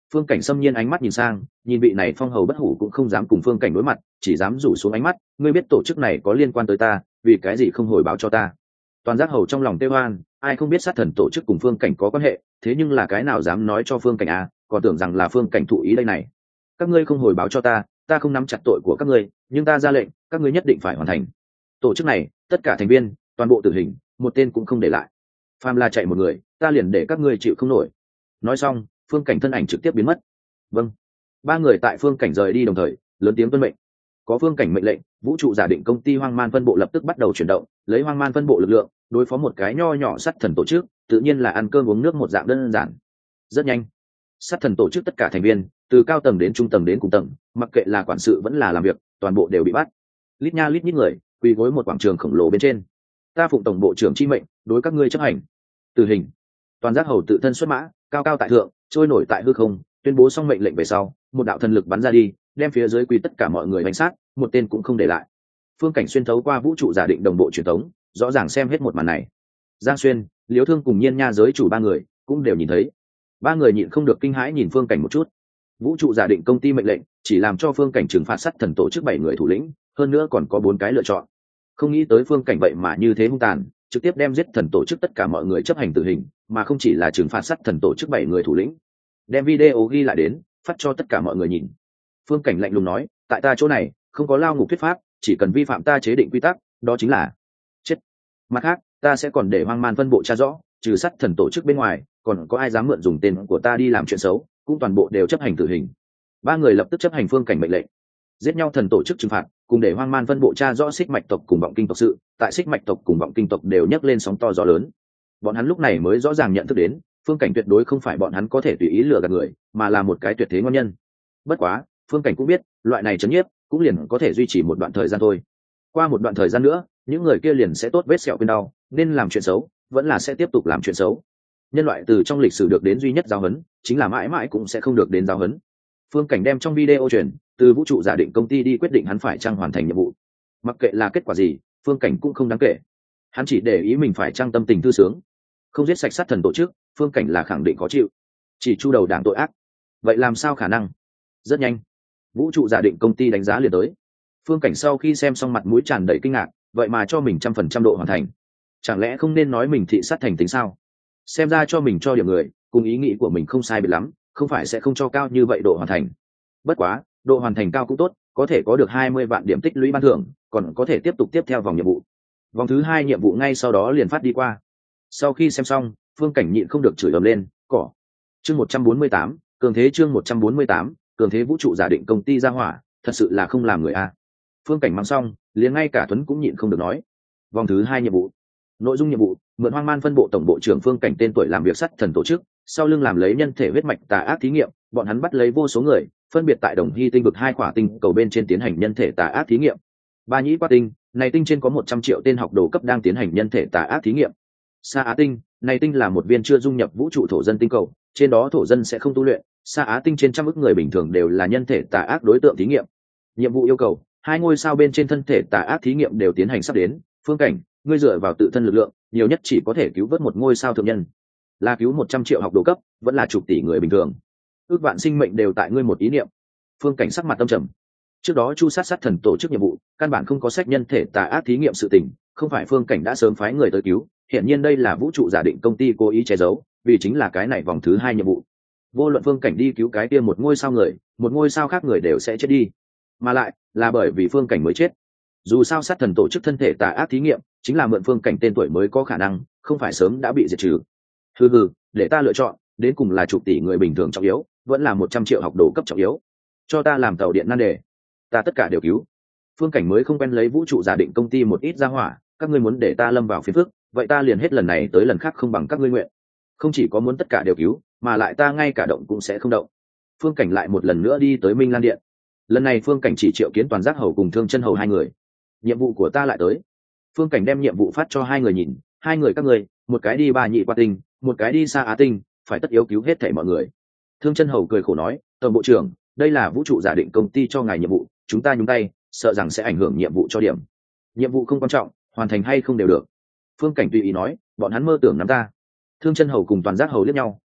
Phương Cảnh xâm nhiên ánh mắt nhìn sang, nhìn vị này phong hầu bất hủ cũng không dám cùng Phương Cảnh đối mặt, chỉ dám rủ xuống ánh mắt. Ngươi biết tổ chức này có liên quan tới ta, vì cái gì không hồi báo cho ta? Toàn giác hầu trong lòng tê hoan, ai không biết sát thần tổ chức cùng Phương Cảnh có quan hệ, thế nhưng là cái nào dám nói cho Phương Cảnh à? Còn tưởng rằng là Phương Cảnh thụ ý đây này. Các ngươi không hồi báo cho ta, ta không nắm chặt tội của các ngươi, nhưng ta ra lệnh, các ngươi nhất định phải hoàn thành. Tổ chức này, tất cả thành viên, toàn bộ tử hình, một tên cũng không để lại. Phàm là chạy một người, ta liền để các ngươi chịu không nổi. Nói xong, Phương Cảnh thân ảnh trực tiếp biến mất. Vâng. Ba người tại Phương Cảnh rời đi đồng thời, lớn tiếng tuân mệnh. Có Phương Cảnh mệnh lệnh, vũ trụ giả định công ty Hoang Man phân bộ lập tức bắt đầu chuyển động, lấy Hoang Man phân bộ lực lượng, đối phó một cái nho nhỏ sát thần tổ chức, tự nhiên là ăn cơm uống nước một dạng đơn giản. Rất nhanh, sát thần tổ chức tất cả thành viên, từ cao tầng đến trung tầng đến cùng tầng, mặc kệ là quản sự vẫn là làm việc, toàn bộ đều bị bắt. Lít nha lít nhít người, quỳ gối một quảng trường khổng lồ bên trên. Ta phụng tổng bộ trưởng chi mệnh, đối các ngươi chấp hành. Tử hình. Toàn giác hầu tự thân xuất mã, cao cao tại thượng, trôi nổi tại hư không, tuyên bố xong mệnh lệnh về sau, một đạo thần lực bắn ra đi, đem phía dưới quỳ tất cả mọi người đánh sát, một tên cũng không để lại. Phương Cảnh xuyên thấu qua vũ trụ giả định đồng bộ truyền thống, rõ ràng xem hết một màn này. Giang Xuyên, Liễu Thương cùng Nhiên Nha giới chủ ba người cũng đều nhìn thấy. Ba người nhịn không được kinh hãi nhìn Phương Cảnh một chút. Vũ trụ giả định công ty mệnh lệnh chỉ làm cho Phương Cảnh trừng phạt sát thần tổ chức bảy người thủ lĩnh, hơn nữa còn có bốn cái lựa chọn. Không nghĩ tới Phương Cảnh vậy mà như thế hung tàn, trực tiếp đem giết thần tổ chức tất cả mọi người chấp hành tử hình, mà không chỉ là trừng phạt sát thần tổ chức bảy người thủ lĩnh. Đem video ghi lại đến, phát cho tất cả mọi người nhìn. Phương Cảnh lạnh lùng nói, tại ta chỗ này không có lao ngục thuyết pháp, chỉ cần vi phạm ta chế định quy tắc, đó chính là chết. Mặt khác, ta sẽ còn để Hoang Man phân bộ tra rõ, trừ sát thần tổ chức bên ngoài, còn có ai dám mượn dùng tên của ta đi làm chuyện xấu, cũng toàn bộ đều chấp hành tử hình. Ba người lập tức chấp hành Phương Cảnh mệnh lệnh, giết nhau thần tổ chức trừng phạt, cùng để Hoang Man phân bộ tra rõ xích mạch tộc cùng vọng kinh tộc sự. Tại xích mạch tộc cùng vọng kinh tộc đều nhấc lên sóng to gió lớn. Bọn hắn lúc này mới rõ ràng nhận thức đến, Phương Cảnh tuyệt đối không phải bọn hắn có thể tùy ý lừa gạt người, mà là một cái tuyệt thế ngon nhân. Bất quá, Phương Cảnh cũng biết, loại này chấn nhiếp cũng liền có thể duy trì một đoạn thời gian thôi. Qua một đoạn thời gian nữa, những người kia liền sẽ tốt vết sẹo bên đau, nên làm chuyện xấu, vẫn là sẽ tiếp tục làm chuyện xấu. Nhân loại từ trong lịch sử được đến duy nhất giáo huấn, chính là mãi mãi cũng sẽ không được đến giáo huấn. Phương Cảnh đem trong video truyền, từ vũ trụ giả định công ty đi quyết định hắn phải chăng hoàn thành nhiệm vụ. Mặc kệ là kết quả gì, Phương Cảnh cũng không đáng kể. Hắn chỉ để ý mình phải trang tâm tình thư sướng. Không giết sạch sát thần tổ chức, Phương Cảnh là khẳng định có chịu. Chỉ chu đầu đảng tội ác, vậy làm sao khả năng? Rất nhanh, vũ trụ giả định công ty đánh giá liền tới. Phương Cảnh sau khi xem xong mặt mũi tràn đầy kinh ngạc, vậy mà cho mình trăm phần trăm độ hoàn thành. Chẳng lẽ không nên nói mình thị sát thành tính sao? Xem ra cho mình cho điểm người, cùng ý nghĩ của mình không sai biệt lắm, không phải sẽ không cho cao như vậy độ hoàn thành. Bất quá, độ hoàn thành cao cũng tốt, có thể có được hai mươi vạn điểm tích lũy ban thưởng, còn có thể tiếp tục tiếp theo vòng nhiệm vụ. Vòng thứ hai nhiệm vụ ngay sau đó liền phát đi qua. Sau khi xem xong, Phương Cảnh nhịn không được chửi ầm lên, cỏ. Chương một trăm bốn mươi tám, cường thế chương một trăm bốn mươi tám, cường thế vũ trụ giả định công ty ra hỏa, thật sự là không làm người a. Phương Cảnh mang xong, liền ngay cả Tuấn cũng nhịn không được nói. Vòng thứ hai nhiệm vụ. Nội dung nhiệm vụ, mượn Hoang Man phân bộ tổng bộ trưởng Phương Cảnh tên tuổi làm việc sắt thần tổ chức, sau lưng làm lấy nhân thể huyết mạch tà ác thí nghiệm, bọn hắn bắt lấy vô số người, phân biệt tại Đồng Hy tinh vực hai khỏa tinh cầu bên trên tiến hành nhân thể tà ác thí nghiệm. Ba nhĩ qua tinh, này tinh trên có một trăm triệu tên học đồ cấp đang tiến hành nhân thể tà ác thí nghiệm. Sa Á tinh, này tinh là một viên chưa dung nhập vũ trụ thổ dân tinh cầu, trên đó thổ dân sẽ không tu luyện. Sa Á tinh trên trăm ức người bình thường đều là nhân thể tà ác đối tượng thí nghiệm. Nhiệm vụ yêu cầu, hai ngôi sao bên trên thân thể tà ác thí nghiệm đều tiến hành sắp đến. Phương Cảnh, ngươi dựa vào tự thân lực lượng, nhiều nhất chỉ có thể cứu vớt một ngôi sao thượng nhân. Là cứu một trăm triệu học đồ cấp, vẫn là chục tỷ người bình thường. Ước vạn sinh mệnh đều tại ngươi một ý niệm. Phương Cảnh sắc mặt tâm trầm. Trước đó chu sát sát thần tổ chức nhiệm vụ, căn bản không có sách nhân thể tà ác thí nghiệm sự tình, không phải Phương Cảnh đã sớm phái người tới cứu, hiện nhiên đây là vũ trụ giả định công ty cố ý che giấu, vì chính là cái này vòng thứ hai nhiệm vụ. Vô luận Phương Cảnh đi cứu cái kia một ngôi sao người, một ngôi sao khác người đều sẽ chết đi, mà lại là bởi vì Phương Cảnh mới chết. Dù sao sát thần tổ chức thân thể tà ác thí nghiệm chính là mượn Phương Cảnh tên tuổi mới có khả năng, không phải sớm đã bị diệt trừ. Hừ hừ, để ta lựa chọn, đến cùng là chục tỷ người bình thường trọng yếu, vẫn là một trăm triệu học đồ cấp trọng yếu. Cho ta làm tàu điện nan đề, ta tất cả đều cứu. Phương Cảnh mới không quen lấy vũ trụ giả định công ty một ít ra hỏa, các ngươi muốn để ta lâm vào phiền phức, vậy ta liền hết lần này tới lần khác không bằng các ngươi nguyện. Không chỉ có muốn tất cả đều cứu, mà lại ta ngay cả động cũng sẽ không động. Phương Cảnh lại một lần nữa đi tới Minh Lan điện. Lần này Phương Cảnh chỉ triệu kiến Toàn Giác Hầu cùng Thương Chân Hầu hai người. Nhiệm vụ của ta lại tới. Phương Cảnh đem nhiệm vụ phát cho hai người nhìn, hai người các ngươi, một cái đi Ba Nhị Qua tinh, một cái đi Sa Á tinh, phải tất yếu cứu hết thảy mọi người. Thương Chân Hầu cười khổ nói, tổng bộ trưởng, đây là vũ trụ giả định công ty cho ngài nhiệm vụ, chúng ta nhúng tay, sợ rằng sẽ ảnh hưởng nhiệm vụ cho điểm. Nhiệm vụ không quan trọng, hoàn thành hay không đều được. Phương Cảnh tùy ý nói, bọn hắn mơ tưởng nắm ta. Thương Chân Hầu cùng Toàn Giác Hầu liếc nhau,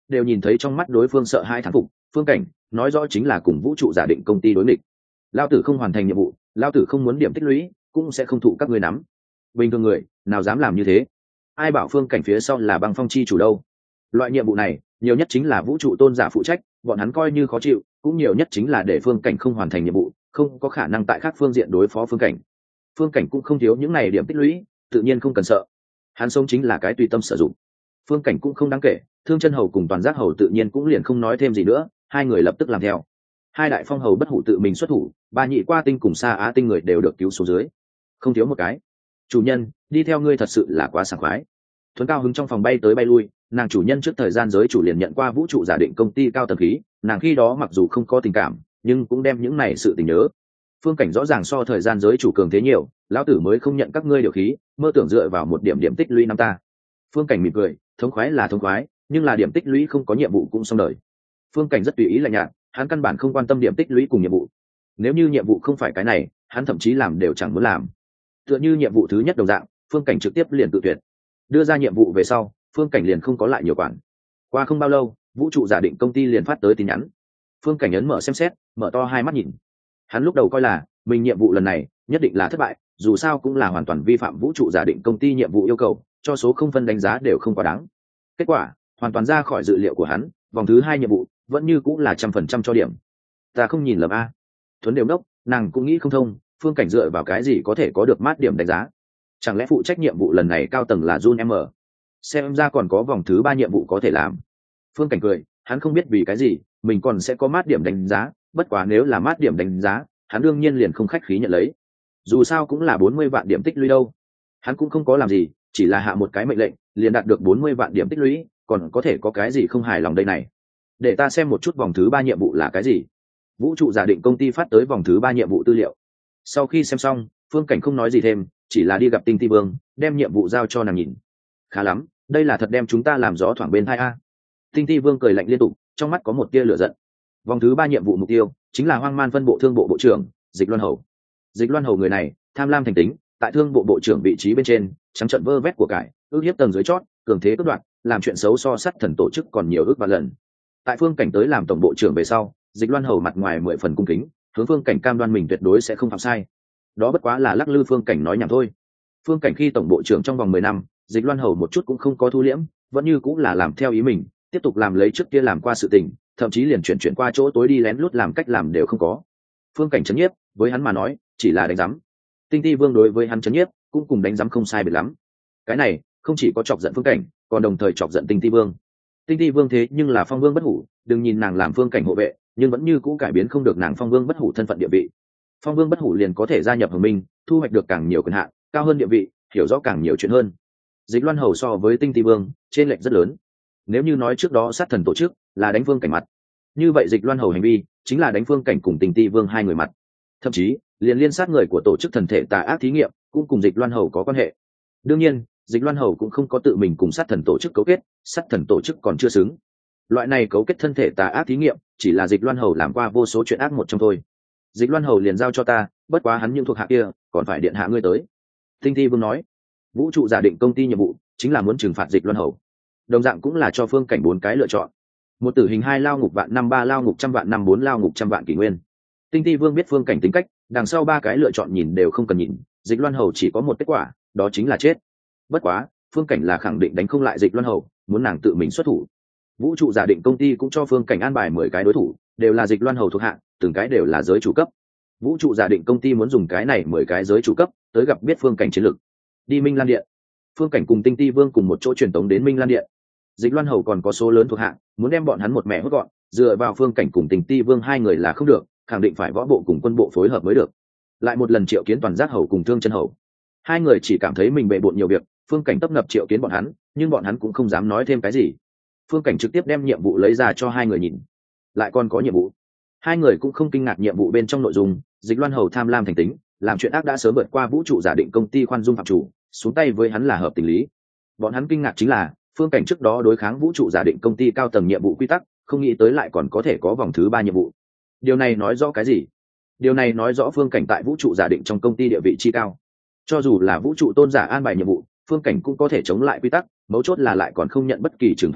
đều nhìn thấy trong mắt đối phương sợ hai thán phục. Phương Cảnh nói rõ chính là cùng vũ trụ giả định công ty đối nghịch. Lao tử không hoàn thành nhiệm vụ, lao tử không muốn điểm tích lũy, cũng sẽ không thụ các ngươi nắm. Bình thường người nào dám làm như thế? Ai bảo Phương Cảnh phía sau là băng phong chi chủ đâu? Loại nhiệm vụ này nhiều nhất chính là vũ trụ tôn giả phụ trách, bọn hắn coi như khó chịu, cũng nhiều nhất chính là để Phương Cảnh không hoàn thành nhiệm vụ, không có khả năng tại các phương diện đối phó Phương Cảnh. Phương Cảnh cũng không thiếu những này điểm tích lũy, tự nhiên không cần sợ. Hắn sống chính là cái tùy tâm sử dụng. Phương Cảnh cũng không đáng kể, Thương Chân Hầu cùng Toàn Giác Hầu tự nhiên cũng liền không nói thêm gì nữa, hai người lập tức làm theo. Hai đại phong hầu bất hủ tự mình xuất thủ, ba nhị qua tinh cùng Sa Á tinh người đều được cứu xuống dưới, không thiếu một cái. Chủ nhân, đi theo ngươi thật sự là quá sảng khoái. Thuấn cao hứng trong phòng bay tới bay lui, nàng chủ nhân trước thời gian giới chủ liền nhận qua vũ trụ giả định công ty cao tầng khí, nàng khi đó mặc dù không có tình cảm, nhưng cũng đem những này sự tình nhớ. Phương Cảnh rõ ràng so thời gian giới chủ cường thế nhiều, lão tử mới không nhận các ngươi điều khí, mơ tưởng dựa vào một điểm điểm tích lũy năm ta. Phương Cảnh mỉm cười, thống khoái là thống khoái, nhưng là điểm tích lũy không có nhiệm vụ cũng xong đời. Phương Cảnh rất tùy ý lạnh nhạt, hắn căn bản không quan tâm điểm tích lũy cùng nhiệm vụ. Nếu như nhiệm vụ không phải cái này, hắn thậm chí làm đều chẳng muốn làm. Tựa như nhiệm vụ thứ nhất đồng dạng, Phương Cảnh trực tiếp liền tự tuyệt. Đưa ra nhiệm vụ về sau, Phương Cảnh liền không có lại nhiều quản. Qua không bao lâu, vũ trụ giả định công ty liền phát tới tin nhắn. Phương Cảnh ấn mở xem xét, mở to hai mắt nhìn. Hắn lúc đầu coi là mình nhiệm vụ lần này nhất định là thất bại, dù sao cũng là hoàn toàn vi phạm vũ trụ giả định công ty nhiệm vụ yêu cầu, cho số không phân đánh giá đều không quá đáng. Kết quả hoàn toàn ra khỏi dự liệu của hắn, vòng thứ hai nhiệm vụ vẫn như cũng là trăm phần trăm cho điểm. Ta không nhìn lầm a. Thuấn đều đốc, nàng cũng nghĩ không thông, Phương Cảnh dựa vào cái gì có thể có được mát điểm đánh giá? Chẳng lẽ phụ trách nhiệm vụ lần này cao tầng là Jun M? Xem ra còn có vòng thứ ba nhiệm vụ có thể làm. Phương Cảnh cười, hắn không biết vì cái gì mình còn sẽ có mát điểm đánh giá, bất quá nếu là mát điểm đánh giá, hắn đương nhiên liền không khách khí nhận lấy. Dù sao cũng là bốn mươi vạn điểm tích lũy đâu. Hắn cũng không có làm gì, chỉ là hạ một cái mệnh lệnh, liền đạt được bốn mươi vạn điểm tích lũy, còn có thể có cái gì không hài lòng đây này. Để ta xem một chút vòng thứ ba nhiệm vụ là cái gì. Vũ trụ giả định công ty phát tới vòng thứ ba nhiệm vụ tư liệu. Sau khi xem xong, Phương Cảnh không nói gì thêm, chỉ là đi gặp Tinh Ti Vương, đem nhiệm vụ giao cho nàng nhìn. Khá lắm, đây là thật đem chúng ta làm gió thoảng bên thai a. Tinh Ti Vương cười lạnh liên tục, trong mắt có một tia lửa giận. Vòng thứ ba nhiệm vụ mục tiêu chính là Hoang Man phân bộ thương bộ bộ trưởng Dịch Loan Hầu. Dịch Loan Hầu người này tham lam thành tính, tại thương bộ bộ trưởng vị trí bên trên trắng trận vơ vét của cải, ước hiếp tầng dưới chót, cường thế cướp đoạt, làm chuyện xấu so sát thần tổ chức còn nhiều ước và lần. Tại Phương Cảnh tới làm tổng bộ trưởng về sau, Dịch Loan Hầu mặt ngoài mười phần cung kính, hướng Phương Cảnh cam đoan mình tuyệt đối sẽ không phạm sai. Đó bất quá là lắc lư Phương Cảnh nói nhảm thôi. Phương Cảnh khi tổng bộ trưởng trong vòng mười năm, Dịch Loan Hầu một chút cũng không có thu liễm, vẫn như cũng là làm theo ý mình, tiếp tục làm lấy trước kia làm qua sự tình, thậm chí liền chuyển chuyển qua chỗ tối đi lén lút làm cách làm đều không có. Phương Cảnh chấn nhiếp, với hắn mà nói, chỉ là đánh giám. Tinh Ti Vương đối với hắn chấn nhiếp, cũng cùng đánh giám không sai biệt lắm. Cái này không chỉ có chọc giận Phương Cảnh, còn đồng thời chọc giận Tinh Ti Vương. Tinh Ti Vương thế nhưng là Phong Vương bất hủ, đừng nhìn nàng làm Phương Cảnh hộ vệ, nhưng vẫn như cũ cải biến không được nàng Phong Vương bất hủ thân phận địa vị. Phong Vương bất hủ liền có thể gia nhập Hồng Minh, thu hoạch được càng nhiều quyền hạn, cao hơn địa vị, hiểu rõ càng nhiều chuyện hơn. Dịch Loan Hầu so với Tinh Ti Vương, trên lệch rất lớn. Nếu như nói trước đó sát thần tổ chức là đánh Phương Cảnh mặt, như vậy Dịch Loan Hầu hành vi chính là đánh Phương Cảnh cùng Tinh Ti Vương hai người mặt. Thậm chí liền liên sát người của tổ chức thần thể tà ác thí nghiệm cũng cùng Dịch Loan Hầu có quan hệ. Đương nhiên Dịch Loan Hầu cũng không có tự mình cùng sát thần tổ chức cấu kết, sát thần tổ chức còn chưa xứng. Loại này cấu kết thân thể tà ác thí nghiệm chỉ là Dịch Loan Hầu làm qua vô số chuyện ác một trong thôi. Dịch Loan Hầu liền giao cho ta, bất quá hắn những thuộc hạ kia còn phải điện hạ ngươi tới. Tinh Ti Vương nói, vũ trụ giả định công ty nhiệm vụ chính là muốn trừng phạt Dịch Loan Hầu, đồng dạng cũng là cho Phương Cảnh bốn cái lựa chọn: một tử hình, hai lao ngục vạn, năm ba lao ngục trăm vạn, năm bốn lao ngục trăm vạn kỷ nguyên. Tinh Ti Vương biết Phương Cảnh tính cách, đằng sau ba cái lựa chọn nhìn đều không cần nhìn, Dịch Loan Hầu chỉ có một kết quả, đó chính là chết. Bất quá Phương Cảnh là khẳng định đánh không lại Dịch Loan Hầu, muốn nàng tự mình xuất thủ. Vũ trụ giả định công ty cũng cho Phương Cảnh an bài mười cái đối thủ, đều là Dịch Loan Hầu thuộc hạ, từng cái đều là giới chủ cấp. Vũ trụ giả định công ty muốn dùng cái này mười cái giới chủ cấp tới gặp biết Phương Cảnh chiến lực. Đi Minh Lan Điện. Phương Cảnh cùng Tinh Ti Vương cùng một chỗ truyền tống đến Minh Lan Điện. Dịch Loan Hầu còn có số lớn thuộc hạ, muốn đem bọn hắn một mẹ hốt gọn, dựa vào Phương Cảnh cùng Tinh Ti Vương hai người là không được, khẳng định phải võ bộ cùng quân bộ phối hợp mới được. Lại một lần triệu kiến Toàn Giác Hầu cùng Thương Chân Hầu. Hai người chỉ cảm thấy mình bệ bội nhiều việc, Phương Cảnh tấp nập triệu kiến bọn hắn, nhưng bọn hắn cũng không dám nói thêm cái gì. Phương Cảnh trực tiếp đem nhiệm vụ lấy ra cho hai người nhìn. Lại còn có nhiệm vụ. Hai người cũng không kinh ngạc nhiệm vụ bên trong nội dung, Dịch Loan Hầu tham lam thành tính, làm chuyện ác đã sớm vượt qua vũ trụ giả định công ty khoan dung phạm chủ, xuống tay với hắn là hợp tình lý. Bọn hắn kinh ngạc chính là Phương Cảnh trước đó đối kháng vũ trụ giả định công ty cao tầng nhiệm vụ quy tắc, không nghĩ tới lại còn có thể có vòng thứ ba nhiệm vụ. Điều này nói rõ cái gì? Điều này nói rõ Phương Cảnh tại vũ trụ giả định trong công ty địa vị chi cao. Cho dù là vũ trụ tôn giả an bài nhiệm vụ, Phương Cảnh cũng có thể chống lại quy tắc, mấu chốt là lại còn không nhận bất kỳ trừng phạt nào,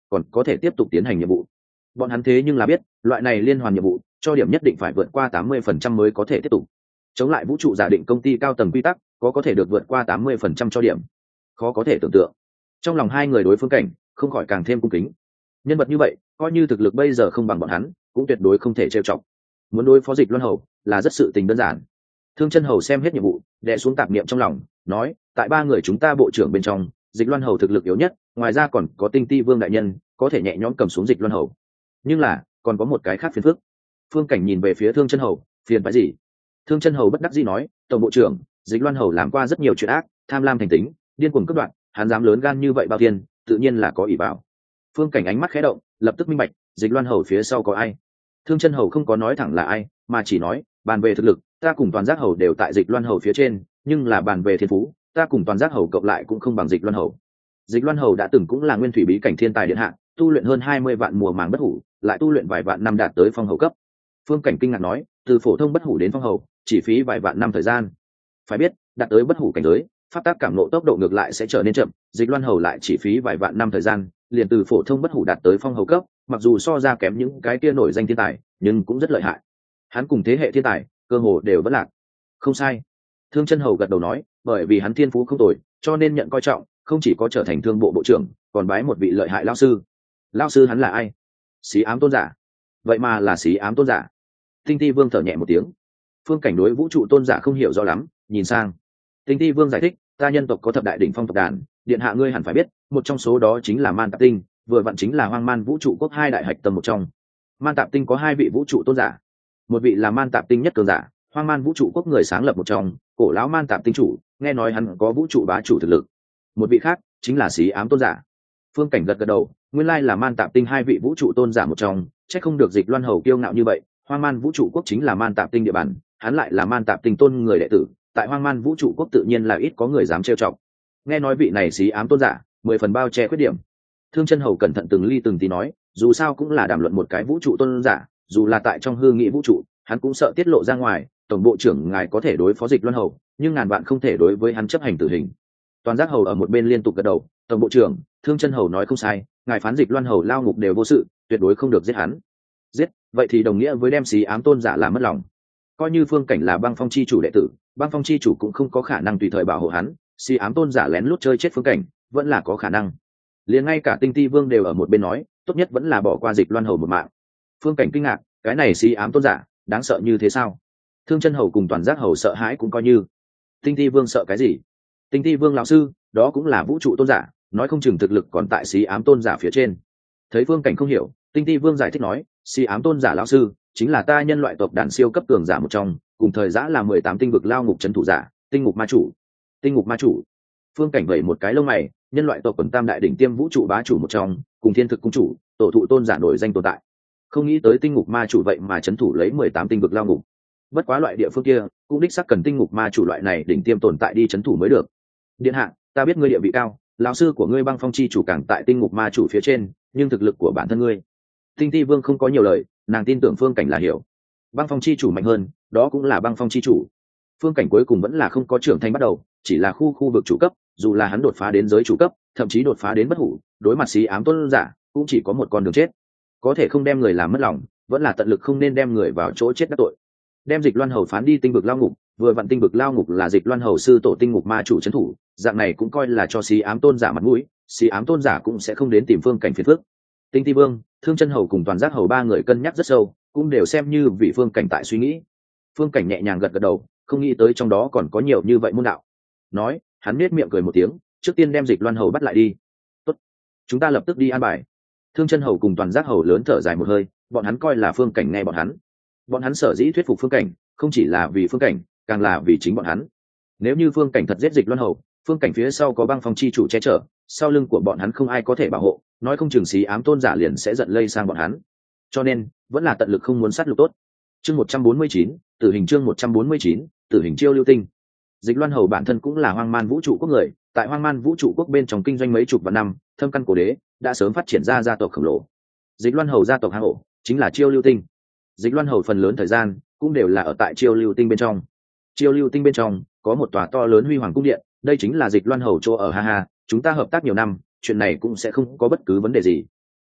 còn có thể tiếp tục tiến hành nhiệm vụ. Bọn hắn thế nhưng là biết loại này liên hoàn nhiệm vụ cho điểm nhất định phải vượt qua tám mươi phần trăm mới có thể tiếp tục. Chống lại vũ trụ giả định công ty cao tầng quy tắc có có thể được vượt qua tám mươi phần trăm cho điểm, khó có thể tưởng tượng. Trong lòng hai người đối phương cảnh không khỏi càng thêm cung kính. Nhân vật như vậy coi như thực lực bây giờ không bằng bọn hắn cũng tuyệt đối không thể trêu chọc. Muốn đối phó Dịch Loan Hầu là rất sự tình đơn giản. Thương Chân Hầu xem hết nhiệm vụ đè xuống tạp niệm trong lòng, nói tại ba người chúng ta bộ trưởng bên trong Dịch Loan Hầu thực lực yếu nhất, ngoài ra còn có Tinh Ti Vương đại nhân có thể nhẹ nhõm cầm xuống Dịch Loan Hầu. Nhưng là còn có một cái khác phiền phức. Phương Cảnh nhìn về phía Thương Chân Hầu, phiền phải gì? Thương Chân Hầu bất đắc dĩ nói, tổng bộ trưởng, Dịch Loan Hầu làm qua rất nhiều chuyện ác, tham lam thành tính, điên cuồng cướp đoạt, hắn dám lớn gan như vậy bao tiền, tự nhiên là có ỷ vào. Phương Cảnh ánh mắt khẽ động, lập tức minh bạch, Dịch Loan Hầu phía sau có ai. Thương Chân Hầu không có nói thẳng là ai, mà chỉ nói, bàn về thực lực, ta cùng Toàn Giác Hầu đều tại Dịch Loan Hầu phía trên, nhưng là bàn về thiên phú, ta cùng Toàn Giác Hầu cộng lại cũng không bằng Dịch Loan Hầu. Dịch Loan Hầu đã từng cũng là nguyên thủy bí cảnh thiên tài điện hạ, tu luyện hơn hai mươi vạn mùa màng bất hủ, lại tu luyện vài vạn năm đạt tới phong hầu cấp. Phương Cảnh kinh ngạc nói, từ phổ thông bất hủ đến phong hầu, chỉ phí vài vạn năm thời gian. Phải biết, đạt tới bất hủ cảnh giới, pháp tác cảm ngộ tốc độ ngược lại sẽ trở nên chậm, Dịch Loan Hầu lại chỉ phí vài vạn năm thời gian, liền từ phổ thông bất hủ đạt tới phong hầu cấp, mặc dù so ra kém những cái kia nổi danh thiên tài, nhưng cũng rất lợi hại. Hắn cùng thế hệ thiên tài, cơ hồ đều vẫn lạc. Không sai. Thương Chân Hầu gật đầu nói, bởi vì hắn thiên phú không tồi, cho nên nhận coi trọng, không chỉ có trở thành thương bộ bộ trưởng, còn bái một vị lợi hại lão sư. Lão sư hắn là ai? Xí Ám Tôn giả. Vậy mà là Xí Ám Tôn giả. Tinh Ti Vương thở nhẹ một tiếng. Phương Cảnh đối vũ trụ tôn giả không hiểu rõ lắm, nhìn sang. Tinh Ti Vương giải thích, ta nhân tộc có thập đại đỉnh phong tộc đàn, điện hạ ngươi hẳn phải biết, một trong số đó chính là Man Tạp Tinh, vừa vặn chính là Hoang Man vũ trụ quốc hai đại hạch tâm một trong. Man Tạp Tinh có hai vị vũ trụ tôn giả, một vị là Man Tạp Tinh nhất cường giả, Hoang Man vũ trụ quốc người sáng lập một trong, cổ lão Man Tạp Tinh chủ, nghe nói hắn có vũ trụ bá chủ thực lực. Một vị khác chính là Xí Ám Tôn giả. Phương Cảnh gật gật đầu, nguyên lai là Man Tạp Tinh hai vị vũ trụ tôn giả một trong, chắc không được Dịch Loan Hầu kiêu ngạo như vậy. Hoang Man vũ trụ quốc chính là Man Tạp Tinh địa bàn, hắn lại là Man Tạp Tinh tôn người đệ tử, tại Hoang Man vũ trụ quốc tự nhiên là ít có người dám trêu chọc. Nghe nói vị này Xí Ám Tôn giả, mười phần bao che khuyết điểm. Thương Chân Hầu cẩn thận từng ly từng tí nói, dù sao cũng là đàm luận một cái vũ trụ tôn giả, dù là tại trong hư nghị vũ trụ, hắn cũng sợ tiết lộ ra ngoài. Tổng bộ trưởng ngài có thể đối phó Dịch Loan Hầu, nhưng ngàn vạn không thể đối với hắn chấp hành tử hình. Toàn Giác Hầu ở một bên liên tục gật đầu, tổng bộ trưởng, Thương Chân Hầu nói không sai, ngài phán Dịch Loan Hầu lao ngục đều vô sự, tuyệt đối không được giết hắn. Giết, vậy thì đồng nghĩa với đem Xí Ám Tôn giả làm mất lòng. Coi như Phương Cảnh là Băng Phong chi chủ đệ tử, Băng Phong chi chủ cũng không có khả năng tùy thời bảo hộ hắn, Xí Ám Tôn giả lén lút chơi chết Phương Cảnh, vẫn là có khả năng. Liền ngay cả Tinh Ti Vương đều ở một bên nói, tốt nhất vẫn là bỏ qua Dịch Loan Hầu một mạng. Phương Cảnh kinh ngạc, cái này Xí Ám Tôn giả, đáng sợ như thế sao? Thương Chân Hầu cùng Toàn Giác Hầu sợ hãi cũng coi như. Tinh Ti Vương sợ cái gì? Tinh Ti Vương lão sư, đó cũng là vũ trụ tôn giả, nói không chừng thực lực còn tại Xí Ám Tôn giả phía trên. Thấy Phương Cảnh không hiểu, Tinh Ti Vương giải thích nói, Xí Ám Tôn giả lão sư chính là ta nhân loại tộc đàn siêu cấp cường giả một trong, cùng thời giã là mười tám tinh vực lao ngục trấn thủ giả, tinh ngục ma chủ. Tinh ngục ma chủ. Phương Cảnh vẩy một cái lông mày, nhân loại tộc quần tam đại đỉnh tiêm vũ trụ bá chủ một trong, cùng thiên thực cung chủ, tổ thụ tôn giả nổi danh tồn tại. Không nghĩ tới tinh ngục ma chủ vậy mà trấn thủ lấy mười tám tinh vực lao ngục. Bất quá loại địa phương kia cũng đích xác cần tinh ngục ma chủ loại này đỉnh tiêm tồn tại đi trấn thủ mới được. Điện hạ, ta biết ngươi địa vị cao, lão sư của ngươi Băng Phong chi chủ càng tại tinh ngục ma chủ phía trên, nhưng thực lực của bản thân ngươi. Tinh Ti Vương không có nhiều lời, nàng tin tưởng Phương Cảnh là hiểu. Băng Phong chi chủ mạnh hơn, đó cũng là Băng Phong chi chủ. Phương Cảnh cuối cùng vẫn là không có trưởng thành bắt đầu, chỉ là khu khu vực chủ cấp, dù là hắn đột phá đến giới chủ cấp, thậm chí đột phá đến bất hủ, đối mặt Xí Ám Tôn giả, cũng chỉ có một con đường chết. Có thể không đem người làm mất lòng, vẫn là tận lực không nên đem người vào chỗ chết đắc tội. Đem Dịch Loan Hầu phán đi tinh vực lao ngục, vừa vặn tinh vực lao ngục là Dịch Loan Hầu sư tổ tinh ngục ma chủ trấn thủ, dạng này cũng coi là cho Xí Ám Tôn giả mặt mũi, Xí Ám Tôn giả cũng sẽ không đến tìm Phương Cảnh phiền phức. Tinh Ti Vương, Thương Chân Hầu cùng Toàn Giác Hầu ba người cân nhắc rất sâu, cũng đều xem như vị Phương Cảnh tại suy nghĩ. Phương Cảnh nhẹ nhàng gật gật đầu, không nghĩ tới trong đó còn có nhiều như vậy môn đạo. Nói, hắn nhếch miệng cười một tiếng, trước tiên đem Dịch Loan Hầu bắt lại đi. Tốt, chúng ta lập tức đi an bài. Thương Chân Hầu cùng Toàn Giác Hầu lớn thở dài một hơi, bọn hắn coi là Phương Cảnh nghe bọn hắn. Bọn hắn sở dĩ thuyết phục Phương Cảnh, không chỉ là vì Phương Cảnh, càng là vì chính bọn hắn. Nếu như Phương Cảnh thật giết Dịch Loan Hầu, Phương Cảnh phía sau có Băng Phong chi chủ che chở, sau lưng của bọn hắn không ai có thể bảo hộ, nói không chừng Xí Ám Tôn giả liền sẽ giận lây sang bọn hắn. Cho nên, vẫn là tận lực không muốn sát lục tốt. Chương một trăm bốn mươi chín, tử hình chương một trăm bốn mươi chín, tử hình chiêu lưu tinh. Dịch Loan Hầu bản thân cũng là Hoang Man vũ trụ quốc người, tại Hoang Man vũ trụ quốc bên trong kinh doanh mấy chục vạn năm, thâm căn cổ đế, đã sớm phát triển ra gia tộc khổng lồ. Dịch Loan Hầu gia tộc hang ổ chính là chiêu lưu tinh. Dịch Loan Hầu phần lớn thời gian cũng đều là ở tại chiêu lưu tinh bên trong. Chiêu lưu tinh bên trong có một tòa to lớn huy hoàng cung điện, đây chính là Dịch Loan Hầu chỗ ở, ha ha, chúng ta hợp tác nhiều năm, chuyện này cũng sẽ không có bất cứ vấn đề gì.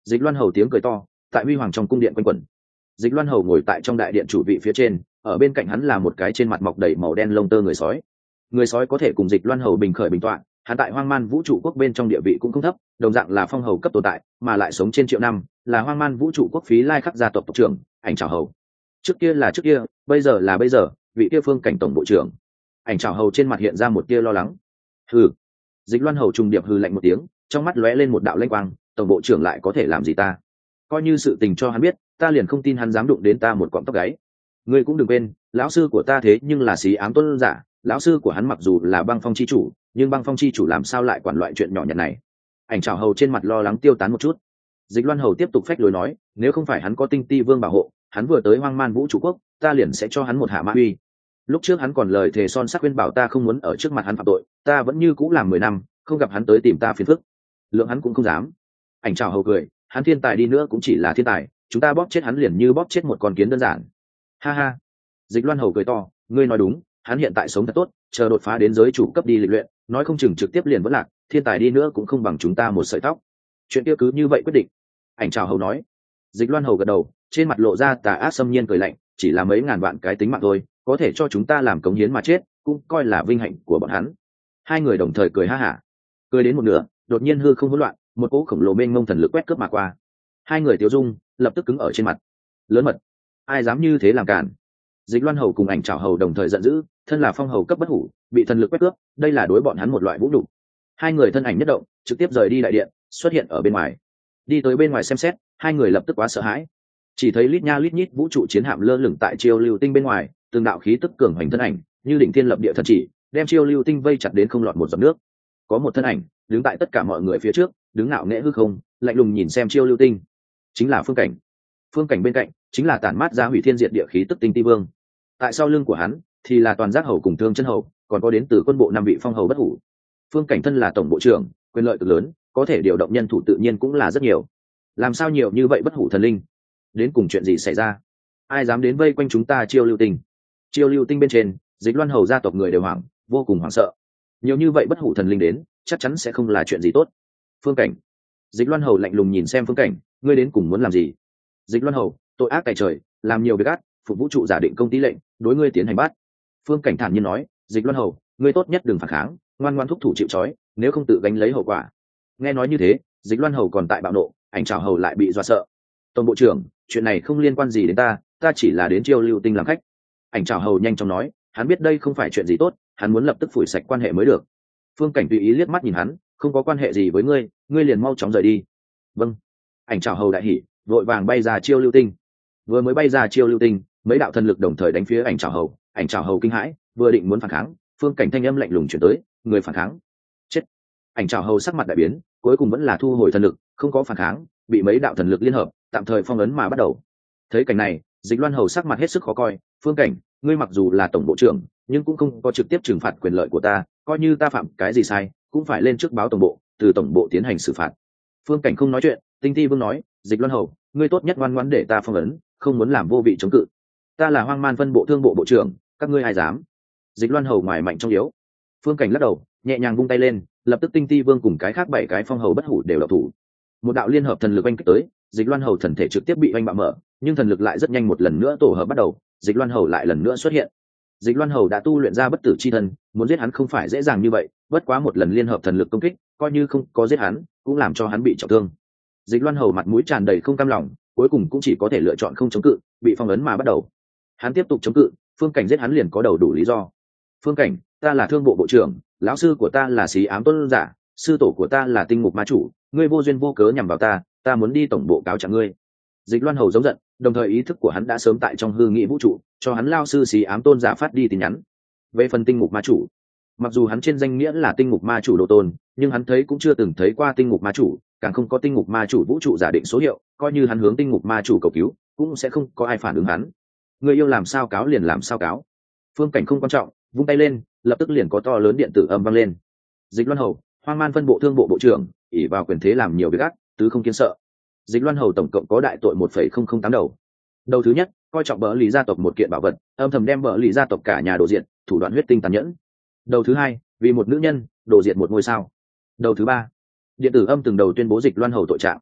Dịch Loan Hầu tiếng cười to tại huy hoàng trong cung điện quanh quẩn. Dịch Loan Hầu ngồi tại trong đại điện chủ vị phía trên, ở bên cạnh hắn là một cái trên mặt mọc đầy màu đen lông tơ người sói. Người sói có thể cùng Dịch Loan Hầu bình khởi bình tọa, hắn tại Hoang Man Vũ trụ quốc bên trong địa vị cũng không thấp, đồng dạng là phong hầu cấp tồn tại, mà lại sống trên triệu năm, là Hoang Man Vũ trụ quốc phí lai khắc gia tộc tộc trưởng, Ảnh Trảo Hầu. Trước kia là trước kia, bây giờ là bây giờ, vị kia Phương Cảnh tổng bộ trưởng. Ảnh Trảo Hầu trên mặt hiện ra một tia lo lắng. Hừ. Dịch Loan Hầu trùng điệp hừ lạnh một tiếng, trong mắt lóe lên một đạo lanh quang, tổng bộ trưởng lại có thể làm gì ta? Coi như sự tình cho hắn biết, ta liền không tin hắn dám đụng đến ta một cọng tóc gáy. Ngươi cũng đừng quên, lão sư của ta thế nhưng là Xí Ám Tuân giả, lão sư của hắn mặc dù là Băng Phong chi chủ, nhưng Băng Phong chi chủ làm sao lại quản loại chuyện nhỏ nhặt này? Ảnh Trảo Hầu trên mặt lo lắng tiêu tán một chút. Dịch Loan Hầu tiếp tục phách lối nói, nếu không phải hắn có Tinh Ti Vương bảo hộ, hắn vừa tới Hoang Man Vũ trụ quốc, ta liền sẽ cho hắn một hạ mã uy. Lúc trước hắn còn lời thề son sắt khuyên bảo ta không muốn ở trước mặt hắn phạm tội, ta vẫn như cũ làm mười năm, không gặp hắn tới tìm ta phiền phức, lượng hắn cũng không dám. Ảnh Trảo Hầu cười, hắn thiên tài đi nữa cũng chỉ là thiên tài, chúng ta bóp chết hắn liền như bóp chết một con kiến đơn giản. Ha ha. Dịch Loan Hầu cười to, ngươi nói đúng, hắn hiện tại sống thật tốt, chờ đột phá đến giới chủ cấp đi lịch luyện, nói không chừng trực tiếp liền vẫn lạc, thiên tài đi nữa cũng không bằng chúng ta một sợi tóc. Chuyện kia cứ như vậy quyết định. Ảnh Trảo Hầu nói. Dịch Loan Hầu gật đầu, trên mặt lộ ra tà ác xâm nhiên cười lạnh, chỉ là mấy ngàn vạn cái tính mạng thôi, có thể cho chúng ta làm cống hiến mà chết, cũng coi là vinh hạnh của bọn hắn. Hai người đồng thời cười ha hả. Cười đến một nửa, đột nhiên hư không hỗn loạn, một cỗ khổng lồ mênh mông thần lực quét cướp mà qua. Hai người tiêu dung lập tức cứng ở trên mặt. Lớn mật, ai dám như thế làm cản? Dịch Loan Hầu cùng Ảnh Trảo Hầu đồng thời giận dữ, thân là phong hầu cấp bất hủ, bị thần lực quét cướp, đây là đối bọn hắn một loại vũ nhục. Hai người thân ảnh nhất động, trực tiếp rời đi đại điện, xuất hiện ở bên ngoài. Đi tới bên ngoài xem xét, hai người lập tức quá sợ hãi. Chỉ thấy lít nha lít nhít vũ trụ chiến hạm lơ lửng tại Chiêu Lưu Tinh bên ngoài, từng đạo khí tức cường hành thân ảnh, như đỉnh thiên lập địa thần chỉ, đem Chiêu Lưu Tinh vây chặt đến không lọt một giọt nước. Có một thân ảnh đứng tại tất cả mọi người phía trước, đứng ngạo nghễ hư không, lạnh lùng nhìn xem Chiêu Lưu Tinh. Chính là Phương Cảnh. Phương Cảnh bên cạnh chính là tản mát ra hủy thiên diệt địa khí tức Tinh Ti Vương. Tại sau lưng của hắn thì là Toàn Giác Hầu cùng Thương Chân Hầu, còn có đến từ quân bộ năm vị phong hầu bất hủ. Phương Cảnh thân là tổng bộ trưởng, quyền lợi cực lớn, có thể điều động nhân thủ tự nhiên cũng là rất nhiều. Làm sao nhiều như vậy bất hủ thần linh? Đến cùng chuyện gì xảy ra? Ai dám đến vây quanh chúng ta Chiêu Lưu Tinh? Chiêu Lưu Tinh bên trên, Dịch Loan Hầu gia tộc người đều hoảng, vô cùng hoảng sợ. Nhiều như vậy bất hủ thần linh đến, chắc chắn sẽ không là chuyện gì tốt. Phương Cảnh. Dịch Loan Hầu lạnh lùng nhìn xem Phương Cảnh, ngươi đến cùng muốn làm gì? Dịch Loan Hầu, tội ác tày trời, làm nhiều việc ác, phục vũ trụ giả định công ty lệnh, đối ngươi tiến hành bắt. Phương Cảnh thản nhiên nói, Dịch Loan Hầu, ngươi tốt nhất đừng phản kháng, ngoan ngoãn thúc thủ chịu trói, nếu không tự gánh lấy hậu quả. Nghe nói như thế, Dịch Loan Hầu còn tại bạo nộ, Ảnh Trảo Hầu lại bị dọa sợ. Tổng bộ trưởng, chuyện này không liên quan gì đến ta, ta chỉ là đến Chiêu Lưu Tinh làm khách. Ảnh Trảo Hầu nhanh chóng nói, hắn biết đây không phải chuyện gì tốt, hắn muốn lập tức phủi sạch quan hệ mới được. Phương Cảnh tùy ý liếc mắt nhìn hắn, không có quan hệ gì với ngươi, ngươi liền mau chóng rời đi. Vâng. Ảnh Trảo Hầu đại hỉ, vội vàng bay ra Chiêu Lưu Tinh. Vừa mới bay ra Chiêu Lưu Tinh, mấy đạo thần lực đồng thời đánh phía Ảnh Trảo Hầu. Ảnh Trảo Hầu kinh hãi, vừa định muốn phản kháng, Phương Cảnh thanh âm lạnh lùng chuyển tới, người phản kháng chết. Ảnh Trảo Hầu sắc mặt đại biến, cuối cùng vẫn là thu hồi thần lực, không có phản kháng, bị mấy đạo thần lực liên hợp tạm thời phong ấn mà bắt đầu. Thấy cảnh này, Dịch Loan Hầu sắc mặt hết sức khó coi. Phương Cảnh, ngươi mặc dù là tổng bộ trưởng, nhưng cũng không có trực tiếp trừng phạt quyền lợi của ta, coi như ta phạm cái gì sai, cũng phải lên trước báo tổng bộ, từ tổng bộ tiến hành xử phạt. Phương Cảnh không nói chuyện. Tinh Ti Vương nói, Dịch Loan Hầu, ngươi tốt nhất ngoan ngoãn để ta phong ấn, không muốn làm vô vị chống cự. Ta là Hoang Man phân bộ thương bộ bộ trưởng, các ngươi ai dám? Dịch Loan Hầu ngoài mạnh trong yếu. Phương Cảnh lắc đầu, nhẹ nhàng vung tay lên, lập tức Tinh Ti Vương cùng cái khác bảy cái phong hầu bất hủ đều độc thủ. Một đạo liên hợp thần lực oanh kích tới, Dịch Loan Hầu thần thể trực tiếp bị oanh bạo mở, nhưng thần lực lại rất nhanh một lần nữa tổ hợp bắt đầu, Dịch Loan Hầu lại lần nữa xuất hiện. Dịch Loan Hầu đã tu luyện ra bất tử chi thân, muốn giết hắn không phải dễ dàng như vậy, bất quá một lần liên hợp thần lực công kích, coi như không có giết hắn, cũng làm cho hắn bị trọng thương. Dịch Loan Hầu mặt mũi tràn đầy không cam lòng, cuối cùng cũng chỉ có thể lựa chọn không chống cự, bị phong ấn mà bắt đầu. Hắn tiếp tục chống cự, Phương Cảnh giết hắn liền có đầu đủ lý do. Phương Cảnh, ta là thương bộ bộ trưởng, lão sư của ta là Xí Ám Tuân giả, sư tổ của ta là Tinh Ngục Ma chủ, ngươi vô duyên vô cớ nhằm vào ta, ta muốn đi tổng bộ cáo trạng ngươi. Dịch Loan Hầu giống giận, đồng thời ý thức của hắn đã sớm tại trong hư nghĩ vũ trụ, cho hắn lao sư Xí Ám Tôn giả phát đi tin nhắn. Về phần Tinh Ngục Ma chủ, mặc dù hắn trên danh nghĩa là Tinh Ngục Ma chủ đồ tôn, nhưng hắn thấy cũng chưa từng thấy qua Tinh Ngục Ma chủ, càng không có Tinh Ngục Ma chủ vũ trụ giả định số hiệu, coi như hắn hướng Tinh Ngục Ma chủ cầu cứu, cũng sẽ không có ai phản ứng hắn. Người yêu làm sao cáo liền làm sao cáo. Phương Cảnh không quan trọng, vung tay lên, lập tức liền có to lớn điện tử âm vang lên. Dịch Loan Hầu, Hoang Man phân bộ thương bộ bộ trưởng, ỷ vào quyền thế làm nhiều việc ác, tứ không kiên sợ. Dịch Loan Hầu tổng cộng có đại tội một phẩy không không tám đầu. Đầu thứ nhất, coi trọng bỡ lì gia tộc một kiện bảo vật, âm thầm đem bỡ lì gia tộc cả nhà đổ diện, thủ đoạn huyết tinh tàn nhẫn. Đầu thứ hai, vì một nữ nhân, đổ diện một ngôi sao. Đầu thứ ba, điện tử âm từng đầu tuyên bố Dịch Loan Hầu tội trạng.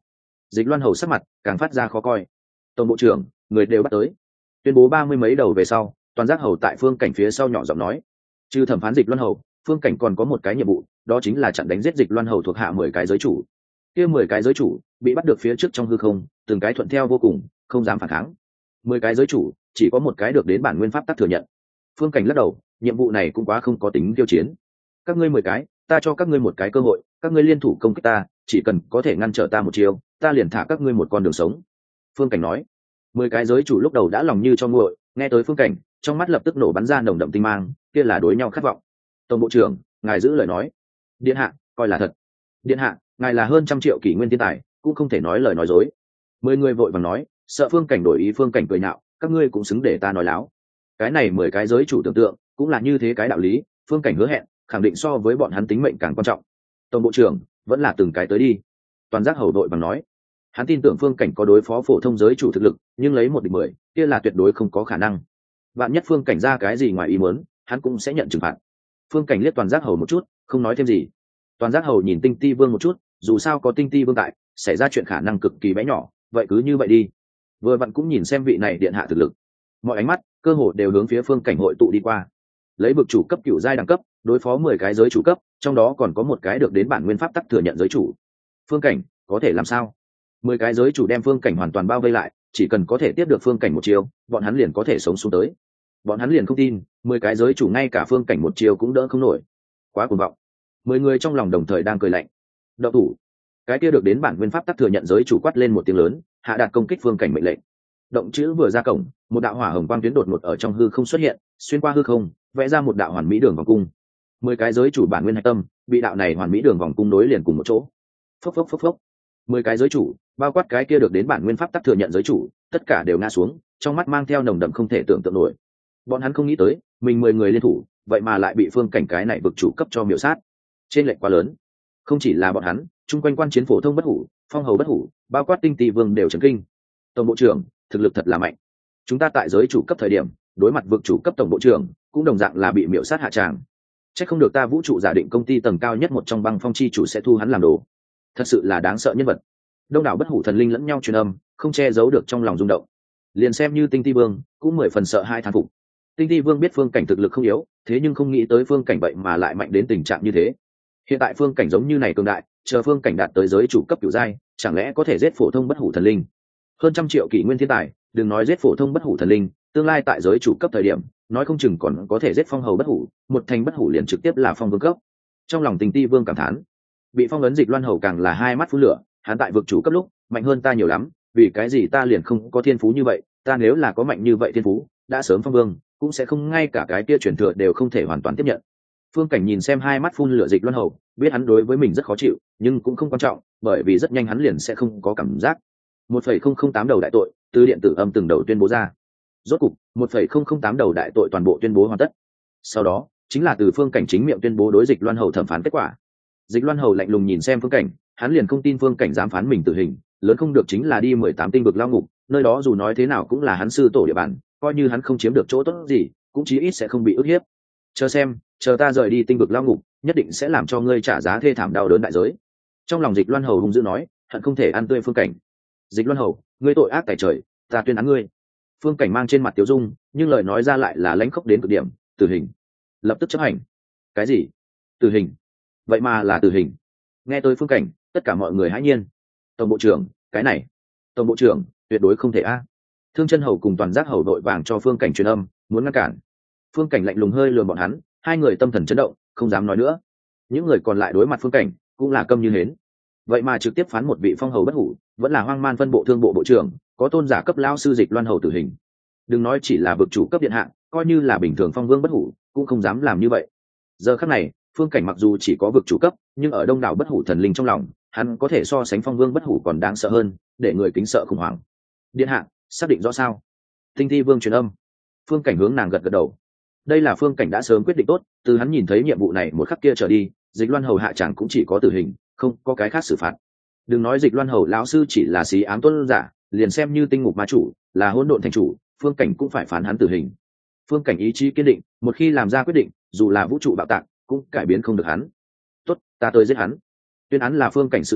Dịch Loan Hầu sắc mặt càng phát ra khó coi. Tổng bộ trưởng, người đều bắt tới. Tuyên bố ba mươi mấy đầu về sau, Toàn Giác Hầu tại Phương Cảnh phía sau nhỏ giọng nói, trừ thẩm phán Dịch Loan Hầu, Phương Cảnh còn có một cái nhiệm vụ, đó chính là chặn đánh giết Dịch Loan Hầu thuộc hạ mười cái giới chủ. Kia mười cái giới chủ bị bắt được phía trước trong hư không, từng cái thuận theo vô cùng, không dám phản kháng. Mười cái giới chủ, chỉ có một cái được đến bản nguyên pháp tắc thừa nhận. Phương Cảnh lắc đầu, nhiệm vụ này cũng quá không có tính tiêu chiến. Các ngươi mười cái, ta cho các ngươi một cái cơ hội, các ngươi liên thủ công kích ta, chỉ cần có thể ngăn trở ta một chiều, ta liền thả các ngươi một con đường sống. Phương Cảnh nói. Mười cái giới chủ lúc đầu đã lòng như cho nguội, nghe tới Phương Cảnh, trong mắt lập tức nổ bắn ra nồng đậm tinh mang, kia là đối nhau khát vọng. Tổng bộ trưởng, ngài giữ lời nói. Điện hạ, coi là thật. Điện hạ, ngài là hơn trăm triệu kỷ nguyên thiên tài, cũng không thể nói lời nói dối. Mười người vội vàng nói, sợ Phương Cảnh đổi ý. Phương Cảnh cười nhạo, các ngươi cũng xứng để ta nói láo. Cái này mười cái giới chủ tưởng tượng cũng là như thế cái đạo lý. Phương Cảnh hứa hẹn khẳng định so với bọn hắn tính mệnh càng quan trọng. Tổng bộ trưởng, vẫn là từng cái tới đi. Toàn Giác Hầu đội bằng nói, hắn tin tưởng Phương Cảnh có đối phó phổ thông giới chủ thực lực, nhưng lấy một địch mười kia là tuyệt đối không có khả năng. Vạn nhất Phương Cảnh ra cái gì ngoài ý muốn, hắn cũng sẽ nhận trừng phạt. Phương Cảnh liếc Toàn Giác Hầu một chút, không nói thêm gì. Toàn Giác Hầu nhìn Tinh Ti Vương một chút, dù sao có Tinh Ti Vương tại, xảy ra chuyện khả năng cực kỳ bé nhỏ, vậy cứ như vậy đi. Vừa vặn cũng nhìn xem vị này điện hạ thực lực. Mọi ánh mắt cơ hồ đều hướng phía Phương Cảnh hội tụ đi qua. Lấy bực chủ cấp cửu giai đẳng cấp, đối phó mười cái giới chủ cấp, trong đó còn có một cái được đến bản nguyên pháp tắc thừa nhận giới chủ. Phương Cảnh có thể làm sao? Mười cái giới chủ đem Phương Cảnh hoàn toàn bao vây lại, chỉ cần có thể tiếp được Phương Cảnh một chiều, bọn hắn liền có thể sống xuống tới. Bọn hắn liền không tin, mười cái giới chủ ngay cả Phương Cảnh một chiều cũng đỡ không nổi. Quá cuồng vọng. Mười người trong lòng đồng thời đang cười lạnh. Động thủ. Cái kia được đến bản nguyên pháp tắc thừa nhận giới chủ quát lên một tiếng lớn, hạ đạt công kích Phương Cảnh mệnh lệnh. Động chữ vừa ra cổng, một đạo hỏa hồng quang tuyến đột ngột ở trong hư không xuất hiện, xuyên qua hư không, vẽ ra một đạo hoàn mỹ đường vòng cung. Mười cái giới chủ bản nguyên hạch tâm bị đạo này hoàn mỹ đường vòng cung nối liền cùng một chỗ. Phốc phốc phốc phốc. Mười cái giới chủ, bao quát cái kia được đến bản nguyên pháp tắc thừa nhận giới chủ, tất cả đều ngã xuống, trong mắt mang theo nồng đậm không thể tưởng tượng nổi. Bọn hắn không nghĩ tới, mình mười người liên thủ, vậy mà lại bị Phương Cảnh cái này vực chủ cấp cho miểu sát. Trên lệch quá lớn. Không chỉ là bọn hắn, chung quanh quan chiến phổ thông bất hủ, phong hầu bất hủ, bao quát Tinh Ti Vương đều chấn kinh. Tổng bộ trưởng, thực lực thật là mạnh. Chúng ta tại giới chủ cấp thời điểm, đối mặt vực chủ cấp tổng bộ trưởng, cũng đồng dạng là bị miểu sát hạ tràng. Chắc không được ta vũ trụ giả định công ty tầng cao nhất một trong băng phong chi chủ sẽ thu hắn làm đồ. Thật sự là đáng sợ nhân vật. Đông đảo bất hủ thần linh lẫn nhau truyền âm, không che giấu được trong lòng rung động. Liền xem như Tinh Ti Vương cũng mười phần sợ hai thán phục. Tinh Ti Vương biết Phương Cảnh thực lực không yếu, thế nhưng không nghĩ tới Phương Cảnh vậy mà lại mạnh đến tình trạng như thế. Hiện tại Phương Cảnh giống như này cường đại, chờ Phương Cảnh đạt tới giới chủ cấp cửu giai, chẳng lẽ có thể giết phổ thông bất hủ thần linh? Hơn trăm triệu kỷ nguyên thiên tài, đừng nói giết phổ thông bất hủ thần linh, tương lai tại giới chủ cấp thời điểm, nói không chừng còn có thể giết phong hầu bất hủ, một thành bất hủ liền trực tiếp là phong vương cấp. Trong lòng Tinh Ti Vương cảm thán, bị phong ấn Dịch Loan Hầu càng là hai mắt phun lửa, hắn tại vực chủ cấp lúc mạnh hơn ta nhiều lắm, vì cái gì ta liền không có thiên phú như vậy? Ta nếu là có mạnh như vậy thiên phú, đã sớm phong vương, cũng sẽ không ngay cả cái kia truyền thừa đều không thể hoàn toàn tiếp nhận. Phương Cảnh nhìn xem hai mắt phun lửa Dịch Loan Hầu, biết hắn đối với mình rất khó chịu, nhưng cũng không quan trọng, bởi vì rất nhanh hắn liền sẽ không có cảm giác. một phẩy không không tám đầu đại tội, từ điện tử âm từng đầu tuyên bố ra. Rốt cục, một phẩy không không tám đầu đại tội toàn bộ tuyên bố hoàn tất. Sau đó, chính là từ Phương Cảnh chính miệng tuyên bố đối Dịch Loan Hầu thẩm phán kết quả. Dịch Loan Hầu lạnh lùng nhìn xem Phương Cảnh, hắn liền không tin Phương Cảnh dám phán mình tử hình, lớn không được chính là đi mười tám tinh vực lao ngục, nơi đó dù nói thế nào cũng là hắn sư tổ địa bàn, coi như hắn không chiếm được chỗ tốt gì, cũng chí ít sẽ không bị ức hiếp. Chờ xem, chờ ta rời đi tinh vực lao ngục, nhất định sẽ làm cho ngươi trả giá thê thảm đau đớn đại giới. Trong lòng Dịch Loan Hầu hung dữ nói, hận không thể ăn tươi Phương Cảnh. Dịch Loan Hầu, ngươi tội ác tày trời, ta tuyên án ngươi. Phương Cảnh mang trên mặt tiểu dung, nhưng lời nói ra lại là lãnh khốc đến cực điểm, tử hình. Lập tức chấp hành. Cái gì? Tử hình? Vậy mà là tử hình? Nghe tới Phương Cảnh, tất cả mọi người hãi nhiên. Tổng bộ trưởng, cái này, tổng bộ trưởng, tuyệt đối không thể a. Thương Chân Hầu cùng Toàn Giác Hầu đội vàng cho Phương Cảnh truyền âm, muốn ngăn cản. Phương Cảnh lạnh lùng hơi lườm bọn hắn, hai người tâm thần chấn động, không dám nói nữa. Những người còn lại đối mặt Phương Cảnh, cũng là câm như hến. Vậy mà trực tiếp phán một vị phong hầu bất hủ, vẫn là hoang man phân bộ thương bộ bộ trưởng, có tôn giả cấp lao sư Dịch Loan Hầu tử hình. Đừng nói chỉ là vực chủ cấp điện hạ, coi như là bình thường phong vương bất hủ, cũng không dám làm như vậy. Giờ khắc này, Phương Cảnh mặc dù chỉ có vực chủ cấp, nhưng ở đông đảo bất hủ thần linh trong lòng, hắn có thể so sánh phong vương bất hủ còn đáng sợ hơn, để người kính sợ khủng hoảng. Điện hạ, xác định rõ sao? Tinh Thi Vương truyền âm. Phương Cảnh hướng nàng gật gật đầu. Đây là Phương Cảnh đã sớm quyết định tốt, từ hắn nhìn thấy nhiệm vụ này một khắc kia trở đi, Dịch Loan Hầu hạ chẳng cũng chỉ có tử hình, không có cái khác xử phạt. Đừng nói Dịch Loan Hầu lão sư chỉ là xí ám tuân giả, liền xem như tinh ngục ma chủ, là hỗn độn thành chủ, Phương Cảnh cũng phải phán hắn tử hình. Phương Cảnh ý chí kiên định, một khi làm ra quyết định, dù là vũ trụ bạo tạc, cũng cải biến không được hắn. Tốt, ta tới giết hắn. Tuyên án là Phương Cảnh sự tình,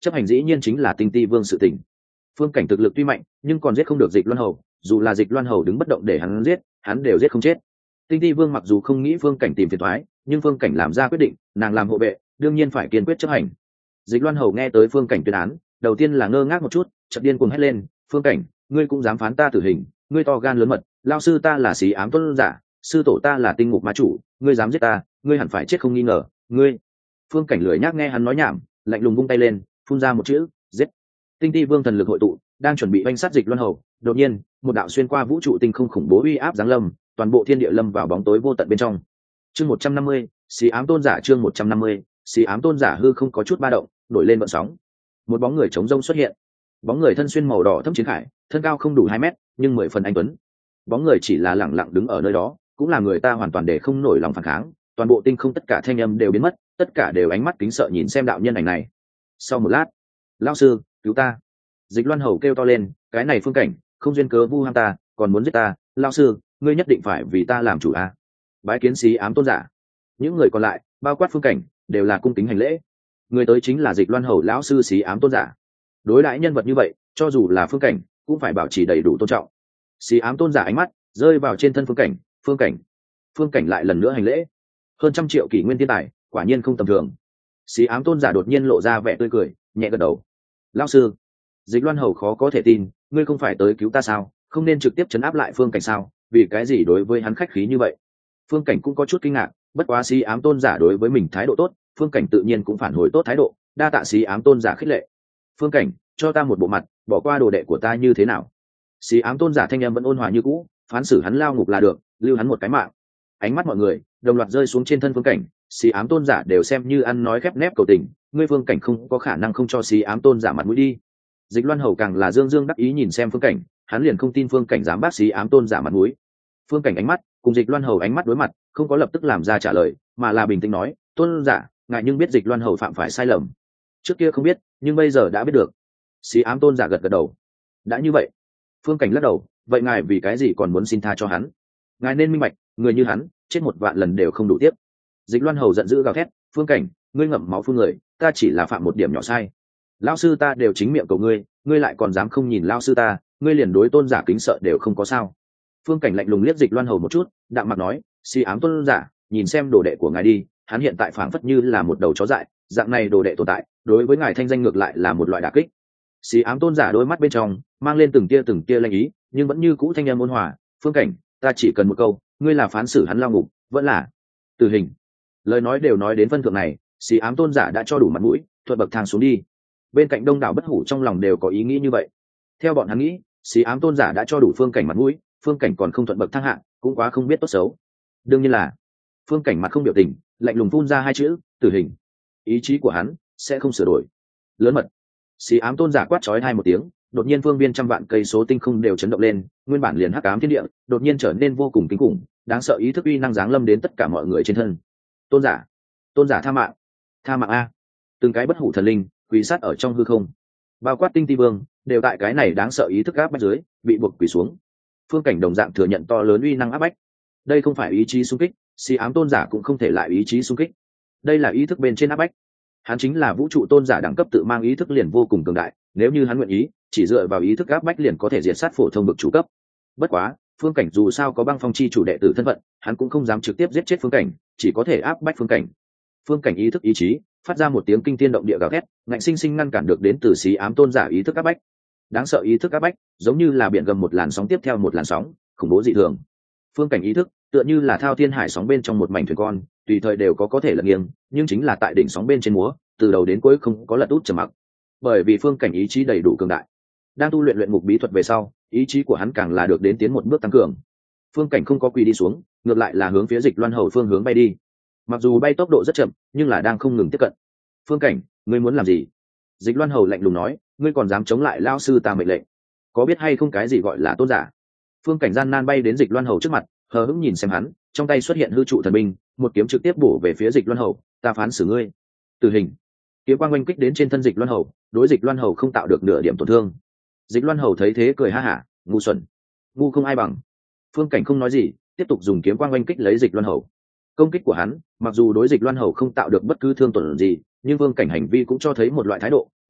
chấp hành dĩ nhiên chính là tinh ti vương sự tình. Phương Cảnh thực lực tuy mạnh nhưng còn giết không được Dịch Loan Hầu, dù là Dịch Loan Hầu đứng bất động để hắn giết, hắn đều giết không chết. Tinh ti vương mặc dù không nghĩ Phương Cảnh tìm phiền toái, nhưng Phương Cảnh làm ra quyết định, nàng làm hộ vệ đương nhiên phải kiên quyết chấp hành. Dịch Loan Hầu nghe tới Phương Cảnh tuyên án, đầu tiên là ngơ ngác một chút, chợt điên cuồng hét lên: Phương Cảnh, ngươi cũng dám phán ta tử hình, ngươi to gan lớn mật, lao sư ta là xí ám tuân giả, sư tổ ta là tinh ngục ma chủ, ngươi dám giết ta, ngươi hẳn phải chết không nghi ngờ, ngươi. Phương Cảnh lười nhác nghe hắn nói nhảm, lạnh lùng vung tay lên, phun ra một chữ: giết. Tinh ti vương thần lực hội tụ, đang chuẩn bị oanh sát Dịch Loan Hầu, đột nhiên một đạo xuyên qua vũ trụ tinh không khủng bố uy áp giáng lâm, toàn bộ thiên địa lâm vào bóng tối vô tận bên trong. Chương một trăm năm mươi, xí ám tôn giả. Chương một trăm năm mươi, xí ám tôn giả. Hư không có chút ba động, nổi lên vận sóng. Một bóng người trống rông xuất hiện. Bóng người thân xuyên màu đỏ thâm chiến khải, thân cao không đủ hai mét, nhưng mười phần anh tuấn. Bóng người chỉ là lẳng lặng đứng ở nơi đó, cũng là người ta hoàn toàn để không nổi lòng phản kháng. Toàn bộ tinh không tất cả thanh âm đều biến mất, tất cả đều ánh mắt kính sợ nhìn xem đạo nhân ảnh này. Sau một lát, lão sư, cứu ta! Dịch Loan Hầu kêu to lên, cái này Phương Cảnh không duyên cớ vu ham ta, còn muốn giết ta, lão sư, ngươi nhất định phải vì ta làm chủ a. Bái kiến xí ám tôn giả. Những người còn lại, bao quát Phương Cảnh, đều là cung kính hành lễ. Người tới chính là Dịch Loan Hầu lão sư xí ám tôn giả. Đối đãi nhân vật như vậy, cho dù là Phương Cảnh, cũng phải bảo trì đầy đủ tôn trọng. Xí ám tôn giả ánh mắt rơi vào trên thân Phương Cảnh, Phương Cảnh. Phương Cảnh lại lần nữa hành lễ. Hơn trăm triệu kỷ nguyên thiên tài, quả nhiên không tầm thường. Xí ám tôn giả đột nhiên lộ ra vẻ tươi cười, nhẹ gật đầu. Lão sư. Dịch Loan Hầu khó có thể tin, ngươi không phải tới cứu ta sao, không nên trực tiếp trấn áp lại Phương Cảnh sao, vì cái gì đối với hắn khách khí như vậy? Phương Cảnh cũng có chút kinh ngạc, bất quá xí ám tôn giả đối với mình thái độ tốt, Phương Cảnh tự nhiên cũng phản hồi tốt thái độ, đa tạ xí ám tôn giả khích lệ. Phương Cảnh, cho ta một bộ mặt, bỏ qua đồ đệ của ta như thế nào? Xí ám tôn giả thanh em vẫn ôn hòa như cũ, phán xử hắn lao ngục là được, lưu hắn một cái mạng. Ánh mắt mọi người đồng loạt rơi xuống trên thân Phương Cảnh, xí ám tôn giả đều xem như ăn nói khép nép cầu tình, ngươi Phương Cảnh không có khả năng không cho xí ám tôn giả mặt mũi đi. Dịch Loan Hầu càng là dương dương đắc ý nhìn xem Phương Cảnh, hắn liền không tin Phương Cảnh dám bác xí ám tôn giả mặt mũi. Phương Cảnh ánh mắt cùng Dịch Loan Hầu ánh mắt đối mặt, không có lập tức làm ra trả lời, mà là bình tĩnh nói: tôn giả, ngài nhưng biết Dịch Loan Hầu phạm phải sai lầm? Trước kia không biết, nhưng bây giờ đã biết được. Xí ám tôn giả gật gật đầu. Đã như vậy. Phương Cảnh lắc đầu, vậy ngài vì cái gì còn muốn xin tha cho hắn? Ngài nên minh bạch, người như hắn chết một vạn lần đều không đủ tiếp. Dịch Loan Hầu giận dữ gào thét: Phương Cảnh, ngươi ngậm máu phun người, ta chỉ là phạm một điểm nhỏ sai. Lão sư ta đều chính miệng cầu ngươi, ngươi lại còn dám không nhìn lão sư ta, ngươi liền đối tôn giả kính sợ đều không có sao? Phương Cảnh lạnh lùng liếc Dịch Loan Hầu một chút, đạm mặt nói: xí ám tôn giả, nhìn xem đồ đệ của ngài đi, hắn hiện tại phảng phất như là một đầu chó dại, dạng này đồ đệ tồn tại, đối với ngài thanh danh ngược lại là một loại đả kích. Xí ám tôn giả đôi mắt bên trong mang lên từng tia từng tia lanh ý, nhưng vẫn như cũ thanh âm ôn hòa: Phương Cảnh, ta chỉ cần một câu, ngươi là phán xử hắn lao ngục, vẫn là tử hình? Lời nói đều nói đến phân thượng này, xí ám tôn giả đã cho đủ mặt mũi, thuận bậc thang xuống đi. Bên cạnh đông đảo bất hủ trong lòng đều có ý nghĩ như vậy. Theo bọn hắn nghĩ, xí ám tôn giả đã cho đủ Phương Cảnh mặt mũi, Phương Cảnh còn không thuận bậc thang hạng, cũng quá không biết tốt xấu. Đương nhiên là Phương Cảnh mặt không biểu tình, lạnh lùng phun ra hai chữ: tử hình. Ý chí của hắn sẽ không sửa đổi. Lớn mật. Xí ám tôn giả quát chói hai một tiếng, đột nhiên phương viên trăm vạn cây số tinh không đều chấn động lên, nguyên bản liền hắc ám thiên địa đột nhiên trở nên vô cùng kinh khủng, đáng sợ ý thức uy năng giáng lâm đến tất cả mọi người trên thân. Tôn giả, tôn giả tha mạng, tha mạng a! Từng cái bất hủ thần linh quỳ sát ở trong hư không, bao quát tinh ti vương đều tại cái này đáng sợ ý thức áp bách dưới bị buộc quỳ xuống. Phương Cảnh đồng dạng thừa nhận to lớn uy năng áp bách. Đây không phải ý chí xung kích, xí ám tôn giả cũng không thể lại ý chí xung kích. Đây là ý thức bên trên áp bách. Hắn chính là vũ trụ tôn giả đẳng cấp, tự mang ý thức liền vô cùng cường đại, nếu như hắn nguyện ý, chỉ dựa vào ý thức áp bách liền có thể diệt sát phổ thông bậc chủ cấp. Bất quá, Phương Cảnh dù sao có băng phong chi chủ đệ tử thân phận, hắn cũng không dám trực tiếp giết chết Phương Cảnh, chỉ có thể áp bách Phương Cảnh. Phương Cảnh ý thức ý chí phát ra một tiếng kinh thiên động địa gào thét, ngạnh sinh sinh ngăn cản được đến từ xí ám tôn giả ý thức áp bách. Đáng sợ ý thức áp bách, giống như là biển gầm một làn sóng tiếp theo một làn sóng, khủng bố dị thường. Phương Cảnh ý thức tựa như là thao thiên hải sóng bên trong một mảnh thuyền con, tùy thời đều có có thể lật nghiêng, nhưng chính là tại đỉnh sóng bên trên múa, từ đầu đến cuối không có lật út trầm mặc. Bởi vì Phương Cảnh ý chí đầy đủ cường đại, đang tu luyện luyện ngục bí thuật về sau, ý chí của hắn càng là được đến tiến một bước tăng cường. Phương Cảnh không có quỳ đi xuống, ngược lại là hướng phía Dịch Loan Hầu phương hướng bay đi. Mặc dù bay tốc độ rất chậm, nhưng là đang không ngừng tiếp cận. Phương Cảnh, ngươi muốn làm gì? Dịch Loan Hầu lạnh lùng nói, ngươi còn dám chống lại lao sư ta mệnh lệnh? Có biết hay không cái gì gọi là tôn giả? Phương Cảnh gian nan bay đến Dịch Loan Hầu trước mặt, hờ hững nhìn xem hắn, trong tay xuất hiện hư trụ thần binh, một kiếm trực tiếp bổ về phía Dịch Loan Hầu. Ta phán xử ngươi tử hình. Kiếm quang oanh kích đến trên thân Dịch Loan Hầu, đối Dịch Loan Hầu không tạo được nửa điểm tổn thương. Dịch Loan Hầu thấy thế cười ha hả, ngu xuẩn, ngu không ai bằng. Phương Cảnh không nói gì, tiếp tục dùng kiếm quang oanh kích lấy Dịch Loan Hầu. Công kích của hắn mặc dù đối Dịch Loan Hầu không tạo được bất cứ thương tổn gì, nhưng Phương Cảnh hành vi cũng cho thấy một loại thái độ,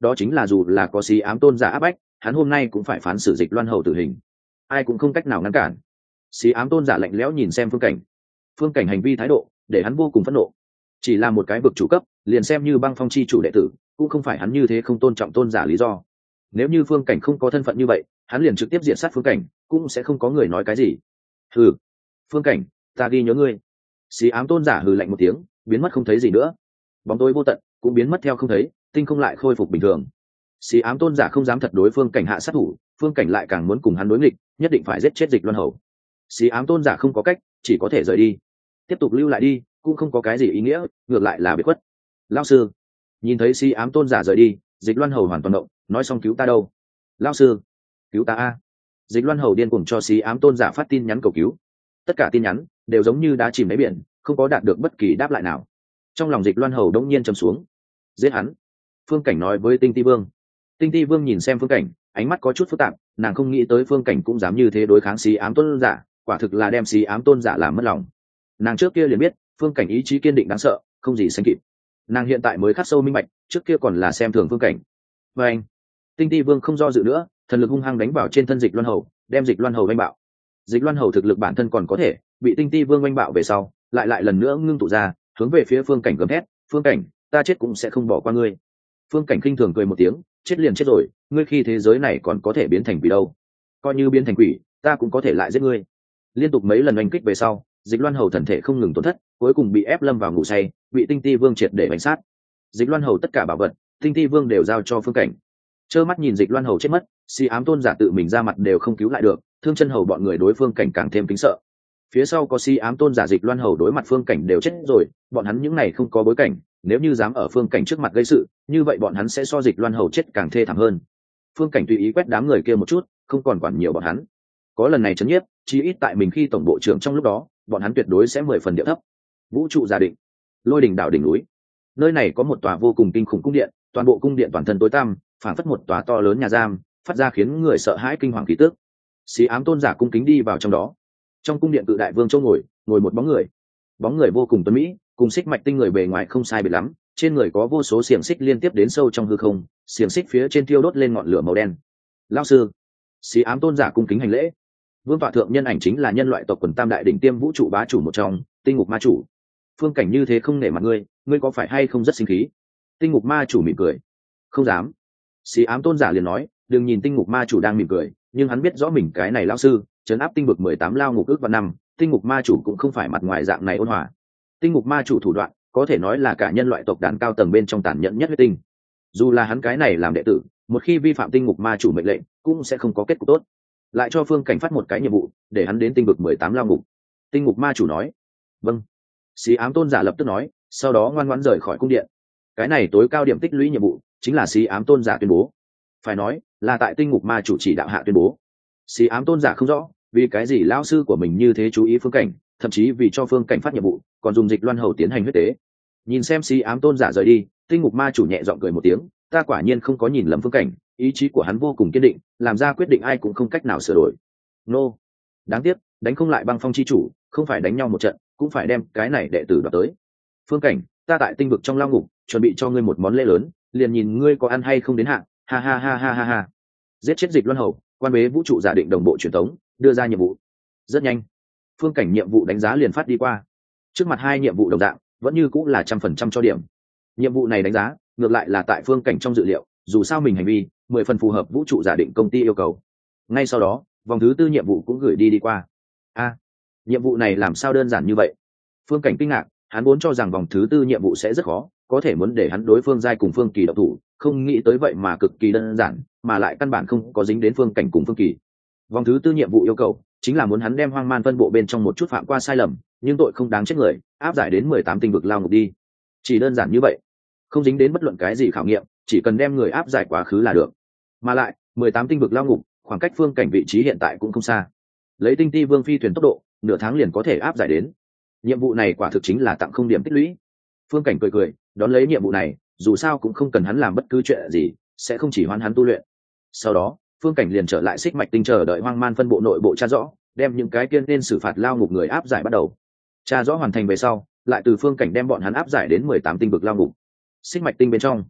đó chính là dù là có xí ám tôn giả áp bách, hắn hôm nay cũng phải phán xử Dịch Loan Hầu tử hình, ai cũng không cách nào ngăn cản. Xí ám tôn giả lạnh lẽo nhìn xem Phương Cảnh. Phương Cảnh hành vi thái độ để hắn vô cùng phẫn nộ. Chỉ là một cái vực chủ cấp, liền xem như Băng Phong chi chủ đệ tử, cũng không phải hắn như thế không tôn trọng tôn giả lý do. Nếu như Phương Cảnh không có thân phận như vậy, hắn liền trực tiếp diện sát Phương Cảnh, cũng sẽ không có người nói cái gì. Hừ, Phương Cảnh, ta ghi nhớ ngươi. Xí ám tôn giả hừ lạnh một tiếng, biến mất không thấy gì nữa. Bóng tối vô tận cũng biến mất theo không thấy, tinh không lại khôi phục bình thường. Xí ám tôn giả không dám thật đối Phương Cảnh hạ sát thủ, Phương Cảnh lại càng muốn cùng hắn đối nghịch, nhất định phải giết chết Dịch Loan Hầu. Xí ám tôn giả không có cách, chỉ có thể rời đi. Tiếp tục lưu lại đi cũng không có cái gì ý nghĩa, ngược lại là biệt khuất. Lão sư, nhìn thấy Xí ám tôn giả rời đi, Dịch Loan Hầu hoàn toàn động, nói xong cứu ta đâu? Lão sư, cứu ta a! Dịch Loan Hầu điên cuồng cho Xí ám tôn giả phát tin nhắn cầu cứu. Tất cả tin nhắn đều giống như đá chìm đáy biển, không có đạt được bất kỳ đáp lại nào. Trong lòng Dịch Loan Hầu đống nhiên trầm xuống. Giết hắn! Phương Cảnh nói với Tinh Ti Vương. Tinh Ti Vương nhìn xem Phương Cảnh, ánh mắt có chút phức tạp, nàng không nghĩ tới Phương Cảnh cũng dám như thế đối kháng Xí ám tôn giả, quả thực là đem Xí ám tôn giả làm mất lòng. Nàng trước kia liền biết Phương Cảnh ý chí kiên định đáng sợ, không gì sánh kịp. Nàng hiện tại mới khắc sâu minh bạch, trước kia còn là xem thường Phương Cảnh. Và anh, Tinh Ti Vương không do dự nữa, thần lực hung hăng đánh vào trên thân Dịch Loan Hầu, đem Dịch Loan Hầu đánh bạo. Dịch Loan Hầu thực lực bản thân còn có thể, bị Tinh Ti Vương đánh bạo về sau, lại lại lần nữa ngưng tụ ra, hướng về phía Phương Cảnh gầm thét, "Phương Cảnh, ta chết cũng sẽ không bỏ qua ngươi." Phương Cảnh khinh thường cười một tiếng, "Chết liền chết rồi, ngươi khi thế giới này còn có thể biến thành quỷ đâu? Coi như biến thành quỷ, ta cũng có thể lại giết ngươi." Liên tục mấy lần oanh kích về sau, Dịch Loan Hầu thần thể không ngừng tổn thất, cuối cùng bị ép lâm vào ngủ say, bị Tinh Ti Vương triệt để đánh sát. Dịch Loan Hầu tất cả bảo vật, Tinh Ti Vương đều giao cho Phương Cảnh. Trơ mắt nhìn Dịch Loan Hầu chết mất, Xí ám tôn giả tự mình ra mặt đều không cứu lại được, Thương Chân Hầu bọn người đối Phương Cảnh càng thêm kính sợ. Phía sau có Xí ám tôn giả Dịch Loan Hầu đối mặt Phương Cảnh đều chết rồi, bọn hắn những này không có bối cảnh, nếu như dám ở Phương Cảnh trước mặt gây sự, như vậy bọn hắn sẽ so Dịch Loan Hầu chết càng thê thảm hơn. Phương Cảnh tùy ý quét đám người kia một chút, không còn quản nhiều bọn hắn. Có lần này chấn nhiếp, chí ít tại mình khi tổng bộ trưởng trong lúc đó, bọn hắn tuyệt đối sẽ mười phần địa thấp. Vũ trụ giả định, Lôi đỉnh đảo đỉnh núi, nơi này có một tòa vô cùng kinh khủng cung điện, toàn bộ cung điện toàn thân tối tăm, phảng phất một tòa to lớn nhà giam, phát ra khiến người sợ hãi kinh hoàng khí tức. Xí ám tôn giả cung kính đi vào trong đó. Trong cung điện cự đại vương châu ngồi, ngồi một bóng người. Bóng người vô cùng tuấn mỹ, cùng xích mạch tinh người bề ngoài không sai biệt lắm, trên người có vô số xiềng xích liên tiếp đến sâu trong hư không, xiềng xích phía trên thiêu đốt lên ngọn lửa màu đen. Lão sư, Xí ám tôn giả cung kính hành lễ. Vương tọa thượng nhân ảnh chính là nhân loại tộc quần tam đại đỉnh tiêm vũ trụ bá chủ một trong, Tinh Ngục Ma chủ. Phương Cảnh như thế không nể mặt ngươi, ngươi có phải hay không rất sinh khí? Tinh Ngục Ma chủ mỉm cười. Không dám. Xí ám tôn giả liền nói, đừng nhìn Tinh Ngục Ma chủ đang mỉm cười, nhưng hắn biết rõ mình cái này lão sư, trấn áp tinh vực mười tám lao ngục ước và năm, Tinh Ngục Ma chủ cũng không phải mặt ngoài dạng này ôn hòa. Tinh Ngục Ma chủ thủ đoạn, có thể nói là cả nhân loại tộc đàn cao tầng bên trong tàn nhẫn nhất huyết tinh. Dù là hắn cái này làm đệ tử, một khi vi phạm Tinh Ngục Ma chủ mệnh lệnh, cũng sẽ không có kết cục tốt. Lại cho Phương Cảnh phát một cái nhiệm vụ, để hắn đến tinh vực mười tám lao ngục. Tinh Ngục Ma chủ nói, vâng. Xí ám tôn giả lập tức nói, sau đó ngoan ngoãn rời khỏi cung điện. Cái này tối cao điểm tích lũy nhiệm vụ, chính là Xí ám tôn giả tuyên bố. Phải nói, là tại Tinh Ngục Ma chủ chỉ đạo hạ tuyên bố. Xí ám tôn giả không rõ, vì cái gì lão sư của mình như thế chú ý Phương Cảnh, thậm chí vì cho Phương Cảnh phát nhiệm vụ, còn dùng Dịch Loan Hầu tiến hành huyết tế. Nhìn xem Xí ám tôn giả rời đi, Tinh Ngục Ma chủ nhẹ giọng cười một tiếng, ta quả nhiên không có nhìn lầm Phương Cảnh, ý chí của hắn vô cùng kiên định, làm ra quyết định ai cũng không cách nào sửa đổi. Nô, đáng tiếc, đánh không lại Băng Phong chi chủ, không phải đánh nhau một trận, cũng phải đem cái này đệ tử đoạt tới. Phương Cảnh, ta tại tinh vực trong lao ngục, chuẩn bị cho ngươi một món lễ lớn, liền nhìn ngươi có ăn hay không đến hạn. Ha ha ha ha ha ha. Giết chết Dịch Loan Hầu, quan bế vũ trụ giả định đồng bộ truyền thống, đưa ra nhiệm vụ. Rất nhanh, Phương Cảnh nhiệm vụ đánh giá liền phát đi qua. Trước mặt hai nhiệm vụ đồng dạng, vẫn như cũng là trăm phần trăm cho điểm. Nhiệm vụ này đánh giá, ngược lại là tại Phương Cảnh trong dự liệu, dù sao mình hành vi mười phần phù hợp vũ trụ giả định công ty yêu cầu. Ngay sau đó, vòng thứ tư nhiệm vụ cũng gửi đi đi qua. A, nhiệm vụ này làm sao đơn giản như vậy? Phương Cảnh kinh ngạc, hắn vốn cho rằng vòng thứ tư nhiệm vụ sẽ rất khó, có thể muốn để hắn đối Phương Giai cùng Phương Kỳ độc thủ, không nghĩ tới vậy mà cực kỳ đơn giản, mà lại căn bản không có dính đến Phương Cảnh cùng Phương Kỳ. Vòng thứ tư nhiệm vụ yêu cầu chính là muốn hắn đem Hoang Man phân bộ bên trong một chút phạm qua sai lầm, nhưng tội không đáng chết người, áp giải đến mười tám tinh vực lao ngục đi. Chỉ đơn giản như vậy, không dính đến bất luận cái gì khảo nghiệm, chỉ cần đem người áp giải quá khứ là được. Mà lại, mười tám tinh vực lao ngục, khoảng cách Phương Cảnh vị trí hiện tại cũng không xa. Lấy Tinh Ti Vương phi thuyền tốc độ, nửa tháng liền có thể áp giải đến. Nhiệm vụ này quả thực chính là tặng không điểm tích lũy. Phương Cảnh cười cười, đón lấy nhiệm vụ này, dù sao cũng không cần hắn làm bất cứ chuyện gì, sẽ không chỉ hoán hắn tu luyện. Sau đó, Phương Cảnh liền trở lại Xích Mạch Tinh chờ đợi Hoang Man phân bộ nội bộ tra rõ, đem những cái kiên nên xử phạt lao ngục người áp giải bắt đầu. Tra rõ hoàn thành về sau, lại từ Phương Cảnh đem bọn hắn áp giải đến mười tám tinh vực lao ngục. Xích Mạch Tinh bên trong,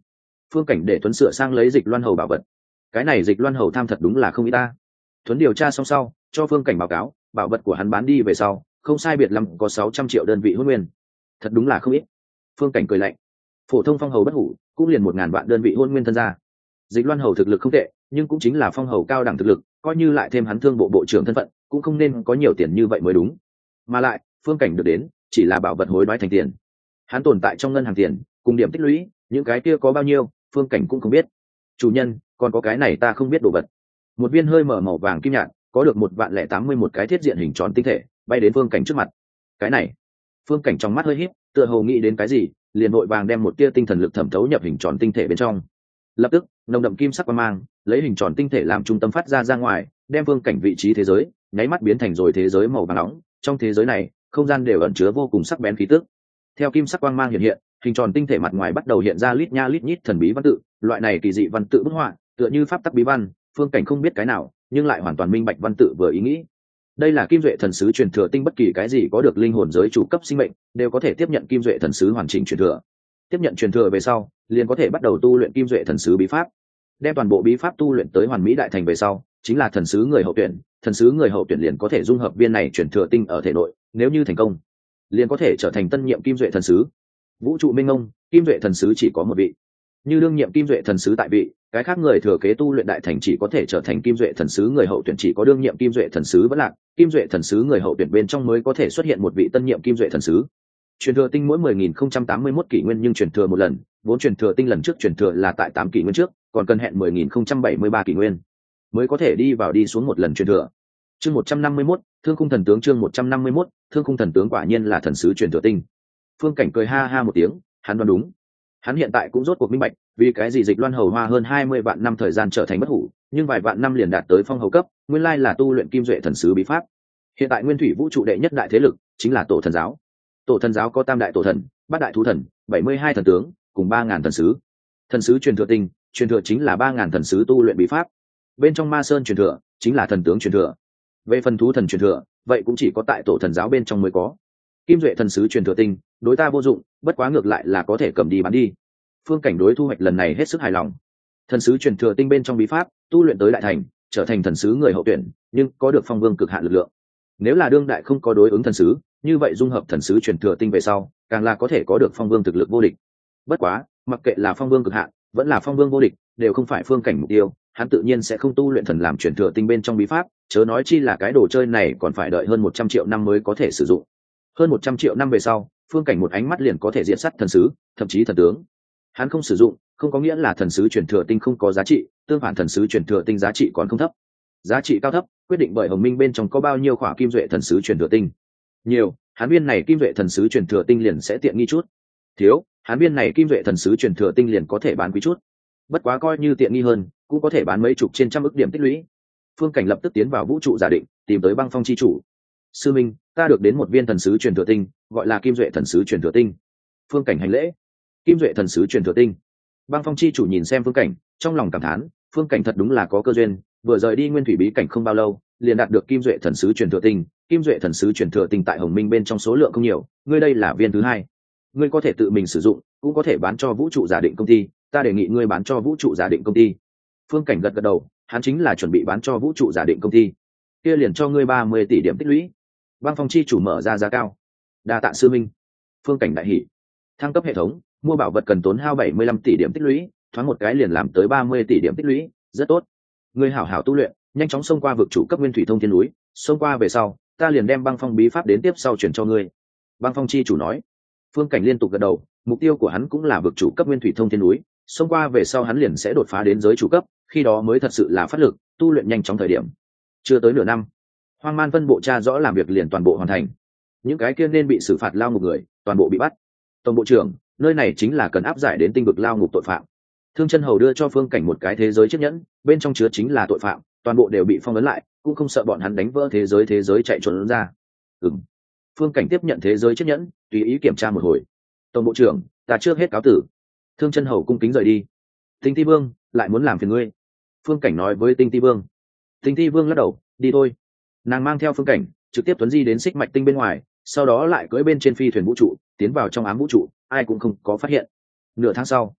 Phương Cảnh để Tuấn sửa sang lấy Dịch Loan Hầu bảo vật. Cái này Dịch Loan Hầu tham thật đúng là không ít ta. Tuấn điều tra xong sau cho Phương Cảnh báo cáo, bảo vật của hắn bán đi về sau không sai biệt lắm có sáu trăm triệu đơn vị hôn nguyên, thật đúng là không ít. Phương Cảnh cười lạnh, phổ thông phong hầu bất hủ cũng liền một ngàn vạn đơn vị hôn nguyên thân ra. Dịch Loan Hầu thực lực không tệ, nhưng cũng chính là phong hầu cao đẳng thực lực, coi như lại thêm hắn thương bộ bộ trưởng thân phận cũng không nên có nhiều tiền như vậy mới đúng. Mà lại Phương Cảnh được đến chỉ là bảo vật hối đoái thành tiền, hắn tồn tại trong ngân hàng tiền cùng điểm tích lũy, những cái kia có bao nhiêu Phương Cảnh cũng không biết. Chủ nhân, còn có cái này ta không biết đồ vật. Một viên hơi mở màu vàng kim nhạt, có được một vạn lẻ tám mươi một cái thiết diện hình tròn tinh thể bay đến Phương Cảnh trước mặt. Cái này, Phương Cảnh trong mắt hơi híp, tựa hồ nghĩ đến cái gì, liền vội vàng đem một tia tinh thần lực thẩm thấu nhập hình tròn tinh thể bên trong. Lập tức nồng đậm kim sắc quang mang lấy hình tròn tinh thể làm trung tâm phát ra ra ngoài, đem Phương Cảnh vị trí thế giới nháy mắt biến thành rồi thế giới màu vàng nóng. Trong thế giới này không gian đều ẩn chứa vô cùng sắc bén khí tức. Theo kim sắc quang mang hiện hiện, hình tròn tinh thể mặt ngoài bắt đầu hiện ra lít nha lít nhít thần bí văn tự. Loại này kỳ dị văn tự bức họa tựa như pháp tắc bí văn, Phương Cảnh không biết cái nào nhưng lại hoàn toàn minh bạch văn tự vừa ý nghĩ. Đây là Kim Duệ thần sứ truyền thừa tinh, bất kỳ cái gì có được linh hồn giới chủ cấp sinh mệnh đều có thể tiếp nhận Kim Duệ thần sứ hoàn chỉnh truyền thừa. Tiếp nhận truyền thừa về sau liền có thể bắt đầu tu luyện Kim Duệ thần sứ bí pháp. Đem toàn bộ bí pháp tu luyện tới hoàn mỹ đại thành về sau chính là thần sứ người hậu tuyển. Thần sứ người hậu tuyển liền có thể dung hợp viên này truyền thừa tinh ở thể nội, nếu như thành công liền có thể trở thành tân nhiệm Kim Duệ thần sứ. Vũ trụ minh ông, Kim Duệ thần sứ chỉ có một vị, như đương nhiệm Kim Duệ thần sứ tại vị, cái khác người thừa kế tu luyện đại thành chỉ có thể trở thành Kim Duệ thần sứ người hậu tuyển, chỉ có đương nhiệm Kim Duệ thần sứ vẫn lạc, Kim Duệ thần sứ người hậu tuyển bên trong mới có thể xuất hiện một vị tân nhiệm Kim Duệ thần sứ. Truyền thừa tinh mỗi mười nghìn không trăm tám mươi mốt kỷ nguyên nhưng truyền thừa một lần, vốn truyền thừa tinh lần trước truyền thừa là tại tám kỷ nguyên trước, còn cần hẹn mười nghìn không trăm bảy mươi ba kỷ nguyên mới có thể đi vào đi xuống một lần truyền thừa. Chương một trăm năm mươi mốt, Thương Khung thần tướng. Chương một trăm năm mươi mốt, Thương Khung thần tướng quả nhiên là thần sứ truyền thừa tinh. Phương Cảnh cười ha ha một tiếng, hắn đoán đúng. Hắn hiện tại cũng rốt cuộc minh bạch, vì cái gì Dịch Loan Hầu hoa hơn hai mươi vạn năm thời gian trở thành bất hủ, nhưng vài vạn năm liền đạt tới phong hầu cấp, nguyên lai là tu luyện Kim Duệ thần sứ bí pháp. Hiện tại nguyên thủy vũ trụ đệ nhất đại thế lực chính là Tổ Thần giáo. Tổ Thần giáo có tam đại tổ thần, bát đại thú thần, bảy mươi hai thần tướng, cùng ba ngàn thần sứ. Thần sứ truyền thừa tinh, truyền thừa chính là ba ngàn thần sứ tu luyện bí pháp. Bên trong Ma Sơn truyền thừa chính là thần tướng truyền thừa. Về phần thú thần truyền thừa, vậy cũng chỉ có tại Tổ Thần giáo bên trong mới có. Kim Duệ thần sứ truyền thừa tinh, đối ta vô dụng, bất quá ngược lại là có thể cầm đi bán đi. Phương Cảnh đối thu hoạch lần này hết sức hài lòng. Thần sứ truyền thừa tinh bên trong bí pháp, tu luyện tới đại thành, trở thành thần sứ người hậu tuyển, nhưng có được phong vương cực hạn lực lượng. Nếu là đương đại không có đối ứng thần sứ, như vậy dung hợp thần sứ truyền thừa tinh về sau, càng là có thể có được phong vương thực lực vô địch. Bất quá, mặc kệ là phong vương cực hạn, vẫn là phong vương vô địch, đều không phải Phương Cảnh mục tiêu, hắn tự nhiên sẽ không tu luyện thần làm truyền thừa tinh bên trong bí pháp, chớ nói chi là cái đồ chơi này còn phải đợi hơn một trăm triệu năm mới có thể sử dụng. Hơn một trăm triệu năm về sau, Phương Cảnh một ánh mắt liền có thể diện sát thần sứ, thậm chí thần tướng. Hắn không sử dụng, không có nghĩa là thần sứ truyền thừa tinh không có giá trị, tương phản thần sứ truyền thừa tinh giá trị còn không thấp. Giá trị cao thấp quyết định bởi Hồng Minh bên trong có bao nhiêu khỏa Kim Duệ thần sứ truyền thừa tinh. Nhiều, hắn viên này Kim Duệ thần sứ truyền thừa tinh liền sẽ tiện nghi chút. Thiếu, hắn viên này Kim Duệ thần sứ truyền thừa tinh liền có thể bán quý chút. Bất quá coi như tiện nghi hơn, cũng có thể bán mấy chục trên trăm ức điểm tích lũy. Phương Cảnh lập tức tiến vào vũ trụ giả định, tìm tới Băng Phong chi chủ. Sư minh, ta được đến một viên thần sứ truyền thừa tinh, gọi là Kim Duệ thần sứ truyền thừa tinh. Phương Cảnh hành lễ. Kim Duệ thần sứ truyền thừa tinh. Băng Phong chi chủ nhìn xem Phương Cảnh, trong lòng cảm thán, Phương Cảnh thật đúng là có cơ duyên, vừa rời đi nguyên thủy bí cảnh không bao lâu, liền đạt được Kim Duệ thần sứ truyền thừa tinh. Kim Duệ thần sứ truyền thừa tinh tại Hồng Minh bên trong số lượng không nhiều, ngươi đây là viên thứ hai. Ngươi có thể tự mình sử dụng, cũng có thể bán cho vũ trụ giả định công ty, ta đề nghị ngươi bán cho vũ trụ giả định công ty. Phương Cảnh gật gật đầu, hắn chính là chuẩn bị bán cho vũ trụ giả định công ty. Kia liền cho ngươi ba mươi tỷ điểm tích lũy. Băng Phong chi chủ mở ra giá cao. Đa tạ sư minh. Phương Cảnh đại hỉ. Thăng cấp hệ thống, mua bảo vật cần tốn hao bảy mươi lăm tỷ điểm tích lũy, thoáng một cái liền làm tới ba mươi tỷ điểm tích lũy, rất tốt. Ngươi hảo hảo tu luyện, nhanh chóng xông qua vực chủ cấp nguyên thủy thông thiên núi, xông qua về sau, ta liền đem Băng Phong bí pháp đến tiếp sau chuyển cho ngươi. Băng Phong chi chủ nói. Phương Cảnh liên tục gật đầu, mục tiêu của hắn cũng là vực chủ cấp nguyên thủy thông thiên núi, xông qua về sau hắn liền sẽ đột phá đến giới chủ cấp, khi đó mới thật sự là phát lực, tu luyện nhanh chóng thời điểm. Chưa tới nửa năm, Hoang Man phân bộ tra rõ làm việc liền toàn bộ hoàn thành. Những cái kia nên bị xử phạt lao ngục người, toàn bộ bị bắt. Tổng bộ trưởng, nơi này chính là cần áp giải đến tinh vực lao ngục tội phạm. Thương Chân Hầu đưa cho Phương Cảnh một cái thế giới chiếc nhẫn, bên trong chứa chính là tội phạm, toàn bộ đều bị phong ấn lại, cũng không sợ bọn hắn đánh vỡ thế giới thế giới chạy trốn ra. Ừm. Phương Cảnh tiếp nhận thế giới chiếc nhẫn, tùy ý kiểm tra một hồi. Tổng bộ trưởng, ta trước hết cáo tử. Thương Chân Hầu cung kính rời đi. Tinh Ti Vương lại muốn làm phiền ngươi. Phương Cảnh nói với Tinh Ti Vương. Tinh Ti Vương lắc đầu, đi thôi. Nàng mang theo Phương Cảnh trực tiếp tuấn di đến xích mạch tinh bên ngoài, sau đó lại cưỡi bên trên phi thuyền vũ trụ tiến vào trong ám vũ trụ, ai cũng không có phát hiện. Nửa tháng sau,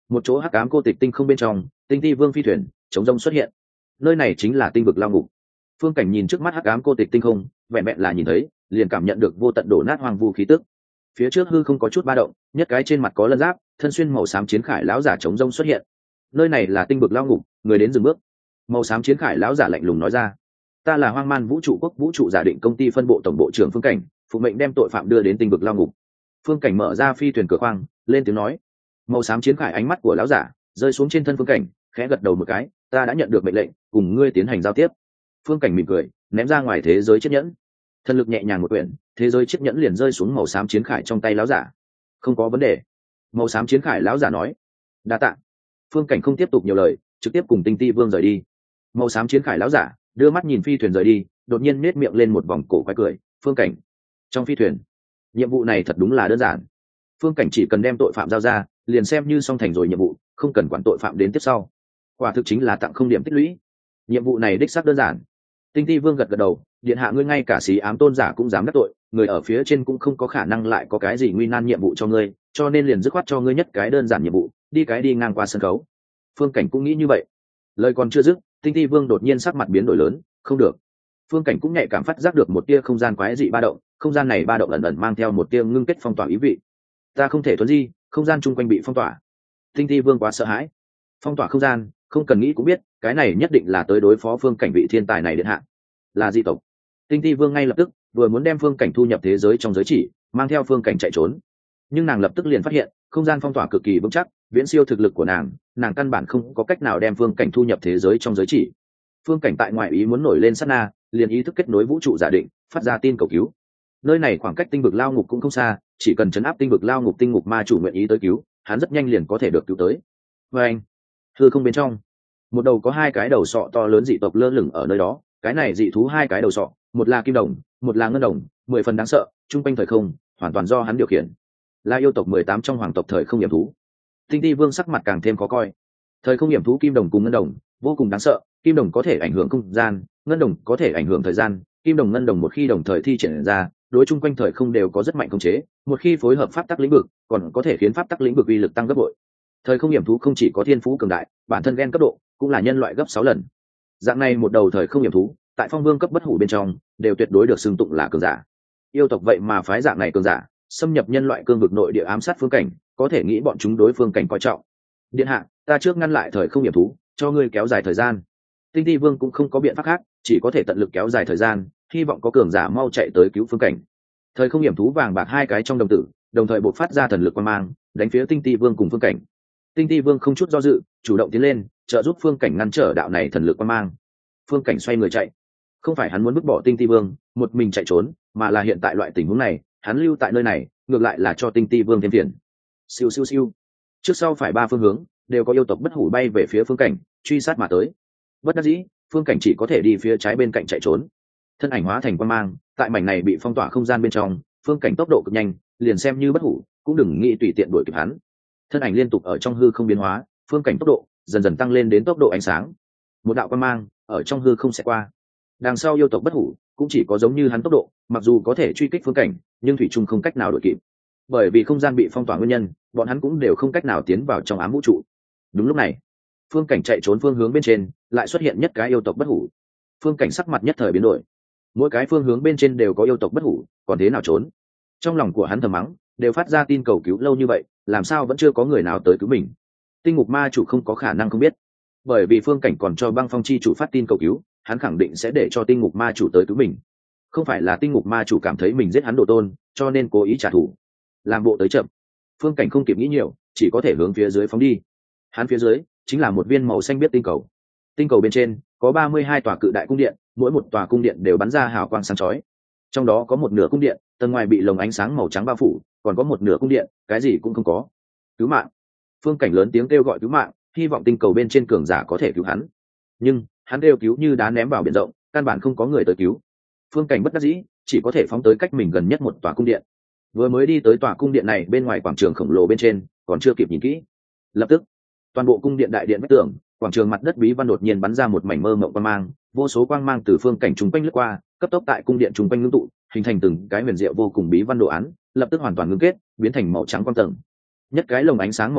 một chỗ hắc ám cô tịch tinh không bên trong, tinh ti vương phi thuyền chống rông xuất hiện. Nơi này chính là tinh vực lao ngục. Phương Cảnh nhìn trước mắt hắc ám cô tịch tinh không, vẹn vẹn là nhìn thấy liền cảm nhận được vô tận đổ nát hoang vu khí tức. Phía trước hư không có chút ba động, nhất cái trên mặt có lân giáp, thân xuyên màu xám chiến khải lão giả chống rông xuất hiện. Nơi này là tinh vực lao ngục, người đến dừng bước. Màu xám chiến khải lão giả lạnh lùng nói ra: ta là Hoang Man Vũ trụ Quốc Vũ trụ giả định công ty phân bộ tổng bộ trưởng Phương Cảnh, phụ mệnh đem tội phạm đưa đến tinh vực lao ngục. Phương Cảnh mở ra phi thuyền cửa khoang, lên tiếng nói. Màu xám chiến khải ánh mắt của lão giả rơi xuống trên thân Phương Cảnh, khẽ gật đầu một cái: ta đã nhận được mệnh lệnh, cùng ngươi tiến hành giao tiếp. Phương Cảnh mỉm cười, ném ra ngoài thế giới chiếc nhẫn. Thần lực nhẹ nhàng một quyển, thế giới chiếc nhẫn liền rơi xuống màu xám chiến khải trong tay lão giả. Không có vấn đề. Màu xám chiến khải lão giả nói. Đa tạ. Phương Cảnh không tiếp tục nhiều lời, trực tiếp cùng Tinh Ti Vương rời đi. Màu xám chiến khải lão giả đưa mắt nhìn phi thuyền rời đi, đột nhiên nết miệng lên một vòng cổ quái cười. Phương Cảnh, trong phi thuyền, nhiệm vụ này thật đúng là đơn giản. Phương Cảnh chỉ cần đem tội phạm giao ra, liền xem như xong thành rồi nhiệm vụ, không cần quản tội phạm đến tiếp sau. Quả thực chính là tặng không điểm tích lũy. Nhiệm vụ này đích xác đơn giản. Tinh Ti Vương gật gật đầu, điện hạ ngươi ngay cả xí ám tôn giả cũng dám đắc tội, người ở phía trên cũng không có khả năng lại có cái gì nguy nan nhiệm vụ cho ngươi, cho nên liền dứt khoát cho ngươi nhất cái đơn giản nhiệm vụ, đi cái đi ngang qua sân khấu. Phương Cảnh cũng nghĩ như vậy. Lời còn chưa dứt, Tinh Ti Vương đột nhiên sắc mặt biến đổi lớn. Không được. Phương Cảnh cũng nhạy cảm phát giác được một tia không gian quái dị ba động, không gian này ba động ẩn ẩn mang theo một tia ngưng kết phong tỏa ý vị. Ta không thể thuấn di, không gian chung quanh bị phong tỏa. Tinh Ti Vương quá sợ hãi. Phong tỏa không gian, không cần nghĩ cũng biết, cái này nhất định là tới đối phó Phương Cảnh vị thiên tài này điện hạ. Là dị tộc. Tinh Ti Vương ngay lập tức vừa muốn đem Phương Cảnh thu nhập thế giới trong giới chỉ, mang theo Phương Cảnh chạy trốn. Nhưng nàng lập tức liền phát hiện, không gian phong tỏa cực kỳ vững chắc, viễn siêu thực lực của nàng, nàng căn bản không có cách nào đem Phương Cảnh thu nhập thế giới trong giới chỉ. Phương Cảnh tại ngoại ý muốn nổi lên sát na, liền ý thức kết nối vũ trụ giả định, phát ra tin cầu cứu. Nơi này khoảng cách tinh vực lao ngục cũng không xa, chỉ cần chấn áp tinh vực lao ngục tinh ngục ma chủ nguyện ý tới cứu, hắn rất nhanh liền có thể được cứu tới. Và anh, hư không bên trong, một đầu có hai cái đầu sọ to lớn dị tộc lơ lửng ở nơi đó. Cái này dị thú hai cái đầu sọ, một là kim đồng, một là ngân đồng, mười phần đáng sợ, trung quanh thời không hoàn toàn do hắn điều khiển. Là yêu tộc mười tám trong hoàng tộc thời không hiểm thú. Tinh Ti Vương sắc mặt càng thêm khó coi. Thời không hiểm thú kim đồng cùng ngân đồng vô cùng đáng sợ, kim đồng có thể ảnh hưởng không gian, ngân đồng có thể ảnh hưởng thời gian. Kim đồng ngân đồng một khi đồng thời thi triển ra, đối chung quanh thời không đều có rất mạnh khống chế, một khi phối hợp pháp tắc lĩnh vực, còn có thể khiến pháp tắc lĩnh vực uy lực tăng gấp bội. Thời không hiểm thú không chỉ có thiên phú cường đại, bản thân gen cấp độ cũng là nhân loại gấp sáu lần. Dạng này một đầu thời không hiểm thú, tại phong vương cấp bất hủ bên trong, đều tuyệt đối được xưng tụng là cường giả. Yêu tộc vậy mà phái dạng này cường giả, xâm nhập nhân loại cương vực nội địa ám sát Phương Cảnh, có thể nghĩ bọn chúng đối Phương Cảnh coi trọng. Điện hạ, ta trước ngăn lại thời không hiểm thú, cho ngươi kéo dài thời gian. Tinh Ti Vương cũng không có biện pháp khác, chỉ có thể tận lực kéo dài thời gian, hy vọng có cường giả mau chạy tới cứu Phương Cảnh. Thời không hiểm thú vàng bạc hai cái trong đồng tử, đồng thời bộc phát ra thần lực quang mang, đánh phía Tinh Ti Vương cùng Phương Cảnh. Tinh Ti Vương không chút do dự, chủ động tiến lên, trợ giúp Phương Cảnh ngăn trở đạo này thần lực quang mang. Phương Cảnh xoay người chạy. Không phải hắn muốn vứt bỏ Tinh Ti Vương, một mình chạy trốn, mà là hiện tại loại tình huống này, hắn lưu tại nơi này, ngược lại là cho Tinh Ti Vương thêm phiền. Siêu siêu siêu. Trước sau phải ba phương hướng, đều có yêu tộc bất hủ bay về phía Phương Cảnh, truy sát mà tới. Bất đắc dĩ, Phương Cảnh chỉ có thể đi phía trái bên cạnh chạy trốn. Thân ảnh hóa thành quang mang, tại mảnh này bị phong tỏa không gian bên trong, Phương Cảnh tốc độ cực nhanh, liền xem như bất hủ, cũng đừng nghĩ tùy tiện đuổi kịp hắn. Thân ảnh liên tục ở trong hư không biến hóa, Phương Cảnh tốc độ dần dần tăng lên đến tốc độ ánh sáng. Một đạo quang mang ở trong hư không sẽ qua. Đằng sau yêu tộc bất hủ cũng chỉ có giống như hắn tốc độ, mặc dù có thể truy kích Phương Cảnh, nhưng thủy chung không cách nào đuổi kịp. Bởi vì không gian bị phong tỏa nguyên nhân, bọn hắn cũng đều không cách nào tiến vào trong ám vũ trụ. Đúng lúc này, Phương Cảnh chạy trốn phương hướng bên trên, lại xuất hiện nhất cái yêu tộc bất hủ. Phương Cảnh sắc mặt nhất thời biến đổi. Mỗi cái phương hướng bên trên đều có yêu tộc bất hủ, còn thế nào trốn? Trong lòng của hắn thầm mắng, đều phát ra tin cầu cứu lâu như vậy, làm sao vẫn chưa có người nào tới cứu mình? Tinh ngục ma chủ không có khả năng không biết, bởi vì Phương Cảnh còn cho Băng Phong chi chủ phát tin cầu cứu, hắn khẳng định sẽ để cho tinh ngục ma chủ tới cứu mình. Không phải là tinh ngục ma chủ cảm thấy mình giết hắn đồ tôn, cho nên cố ý trả thù. Làm bộ tới chậm, Phương Cảnh không kịp nghĩ nhiều, chỉ có thể hướng phía dưới phóng đi. Hắn phía dưới chính là một viên màu xanh biếc tinh cầu. Tinh cầu bên trên có ba mươi hai tòa cự đại cung điện, mỗi một tòa cung điện đều bắn ra hào quang sáng chói. Trong đó có một nửa cung điện, tầng ngoài bị lồng ánh sáng màu trắng bao phủ, còn có một nửa cung điện, cái gì cũng không có. Cứu mạng! Phương Cảnh lớn tiếng kêu gọi cứu mạng, hy vọng tinh cầu bên trên cường giả có thể cứu hắn. Nhưng hắn kêu cứu như đá ném vào biển rộng, căn bản không có người tới cứu. Phương Cảnh bất đắc dĩ, chỉ có thể phóng tới cách mình gần nhất một tòa cung điện. Vừa mới đi tới tòa cung điện này, bên ngoài quảng trường khổng lồ bên trên, còn chưa kịp nhìn kỹ, lập tức toàn bộ cung điện đại điện vách tường, quảng trường mặt đất bí văn đột nhiên bắn ra một mảnh mơ mộng quang mang, vô số quang mang từ Phương Cảnh trung quanh lướt qua, cấp tốc tại cung điện trung quanh ngưng tụ, hình thành từng cái huyền diệu vô cùng bí văn đồ án, lập tức hoàn toàn ngưng kết, biến thành màu trắng quang tầng. Nhất cái lồng ánh sáng màu trắng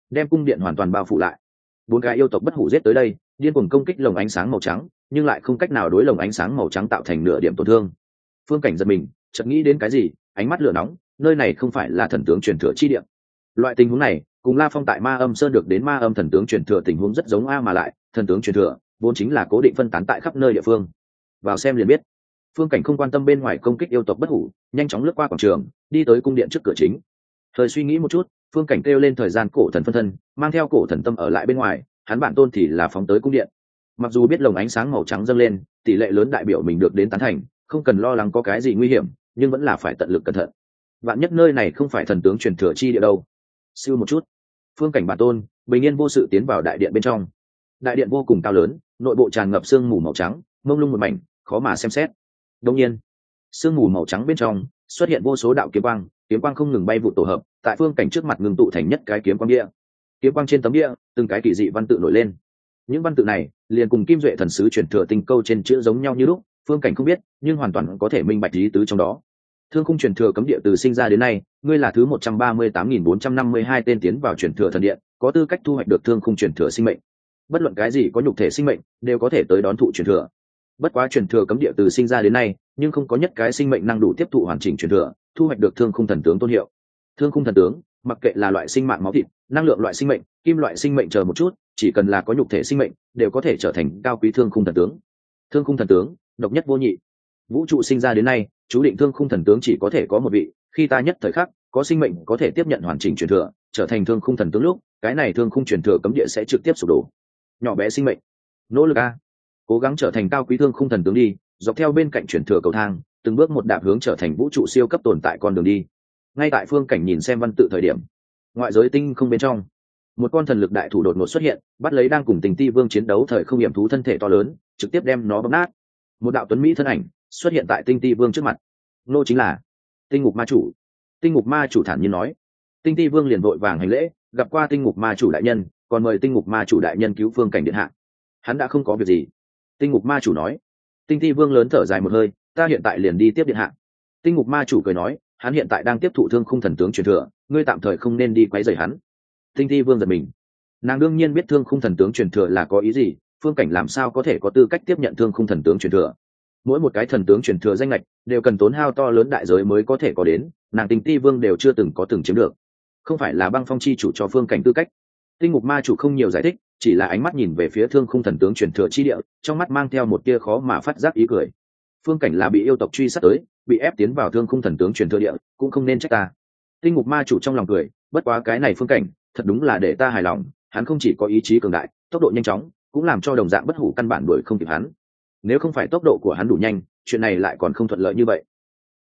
đem cung điện hoàn toàn bao phủ lại. Bốn cái yêu tộc bất hủ giết tới đây, điên cuồng công kích lồng ánh sáng màu trắng, nhưng lại không cách nào đối lồng ánh sáng màu trắng tạo thành nửa điểm tổn thương. Phương Cảnh giật mình, chợt nghĩ đến cái gì, ánh mắt lửa nóng, nơi này không phải là thần tướng truyền thừa chi địa. Loại tình huống này, cùng La Phong tại Ma Âm Sơn được đến Ma Âm thần tướng truyền thừa tình huống rất giống a, mà lại, thần tướng truyền thừa vốn chính là cố định phân tán tại khắp nơi địa phương. Vào xem liền biết. Phương Cảnh không quan tâm bên ngoài công kích yêu tộc bất hủ, nhanh chóng lướt qua quảng trường, đi tới cung điện trước cửa chính. Thời suy nghĩ một chút, Phương Cảnh kêu lên thời gian cổ thần phân thân, mang theo cổ thần tâm ở lại bên ngoài, hắn bản tôn thì là phóng tới cung điện. Mặc dù biết lồng ánh sáng màu trắng dâng lên, tỷ lệ lớn đại biểu mình được đến tán thành, không cần lo lắng có cái gì nguy hiểm, nhưng vẫn là phải tận lực cẩn thận. Vạn nhất nơi này không phải thần tướng truyền thừa chi địa đâu. Siêu một chút, Phương Cảnh bản tôn bình yên vô sự tiến vào đại điện bên trong. Đại điện vô cùng cao lớn, nội bộ tràn ngập sương mù màu trắng, mông lung một mảnh, khó mà xem xét. Đương nhiên, sương mù màu trắng bên trong xuất hiện vô số đạo kiếm quang, kiếm quang không ngừng bay vụ tổ hợp, tại Phương Cảnh trước mặt ngưng tụ thành nhất cái kiếm quang địa. Kiếm quang trên tấm địa, từng cái kỳ dị văn tự nổi lên. Những văn tự này liền cùng Kim Duệ thần sứ truyền thừa tinh câu trên chữ giống nhau như lúc, Phương Cảnh không biết, nhưng hoàn toàn có thể minh bạch ý tứ trong đó. Thương khung truyền thừa cấm địa từ sinh ra đến nay, ngươi là thứ một trăm ba mươi tám nghìn bốn trăm năm mươi hai tên tiến vào truyền thừa thần điện, có tư cách thu hoạch được thương khung truyền thừa sinh mệnh. Bất luận cái gì có nhục thể sinh mệnh, đều có thể tới đón thụ truyền thừa. Bất quá truyền thừa cấm địa từ sinh ra đến nay, nhưng không có nhất cái sinh mệnh năng đủ tiếp thụ hoàn chỉnh truyền thừa, thu hoạch được thương khung thần tướng tôn hiệu. Thương khung thần tướng, mặc kệ là loại sinh mạng máu thịt, năng lượng loại sinh mệnh, kim loại sinh mệnh chờ một chút, chỉ cần là có nhục thể sinh mệnh, đều có thể trở thành cao quý thương khung thần tướng. Thương khung thần tướng, độc nhất vô nhị. Vũ trụ sinh ra đến nay, chú định thương khung thần tướng chỉ có thể có một vị, khi ta nhất thời khắc, có sinh mệnh có thể tiếp nhận hoàn chỉnh truyền thừa, trở thành thương khung thần tướng lúc, cái này thương khung truyền thừa cấm địa sẽ trực tiếp sụp đổ. Nhỏ bé sinh mệnh, nỗ lực a, cố gắng trở thành cao quý thương khung thần tướng đi, dọc theo bên cạnh truyền thừa cầu thang, từng bước một đạp hướng trở thành vũ trụ siêu cấp tồn tại con đường đi. Ngay tại Phương Cảnh nhìn xem văn tự thời điểm, ngoại giới tinh không bên trong, một con thần lực đại thủ đột ngột xuất hiện, bắt lấy đang cùng Tình Ti Vương chiến đấu thời không hiểm thú thân thể to lớn, trực tiếp đem nó bóp nát. Một đạo tuấn mỹ thân ảnh xuất hiện tại Tinh Ti Vương trước mặt. Nô chính là Tinh Ngục Ma Chủ. Tinh Ngục Ma Chủ thản nhiên nói. Tinh Ti Vương liền vội vàng hành lễ, gặp qua Tinh Ngục Ma Chủ đại nhân, còn mời Tinh Ngục Ma Chủ đại nhân cứu Phương Cảnh điện hạ. Hắn đã không có việc gì. Tinh Ngục Ma Chủ nói. Tinh Ti Vương lớn thở dài một hơi, ta hiện tại liền đi tiếp điện hạ. Tinh Ngục Ma Chủ cười nói, hắn hiện tại đang tiếp thụ thương khung thần tướng truyền thừa, ngươi tạm thời không nên đi quấy rầy hắn. Tinh Ti Vương giật mình, nàng đương nhiên biết thương khung thần tướng truyền thừa là có ý gì, Phương Cảnh làm sao có thể có tư cách tiếp nhận thương khung thần tướng truyền thừa. Mỗi một cái thần tướng truyền thừa danh lệch đều cần tốn hao to lớn đại giới mới có thể có đến, nàng Tinh Ti Vương đều chưa từng có từng chiếm được, không phải là Băng Phong chi chủ cho Phương Cảnh tư cách. Tinh Ngục Ma Chủ không nhiều giải thích, chỉ là ánh mắt nhìn về phía thương khung thần tướng truyền thừa chi địa, trong mắt mang theo một tia khó mà phát giác ý cười. Phương Cảnh là bị yêu tộc truy sát tới, bị ép tiến vào thương khung thần tướng truyền thừa địa, cũng không nên trách ta. Tinh Ngục Ma Chủ trong lòng cười, bất quá cái này Phương Cảnh thật đúng là để ta hài lòng, hắn không chỉ có ý chí cường đại, tốc độ nhanh chóng, cũng làm cho đồng dạng bất hủ căn bản đuổi không kịp hắn. Nếu không phải tốc độ của hắn đủ nhanh, chuyện này lại còn không thuận lợi như vậy.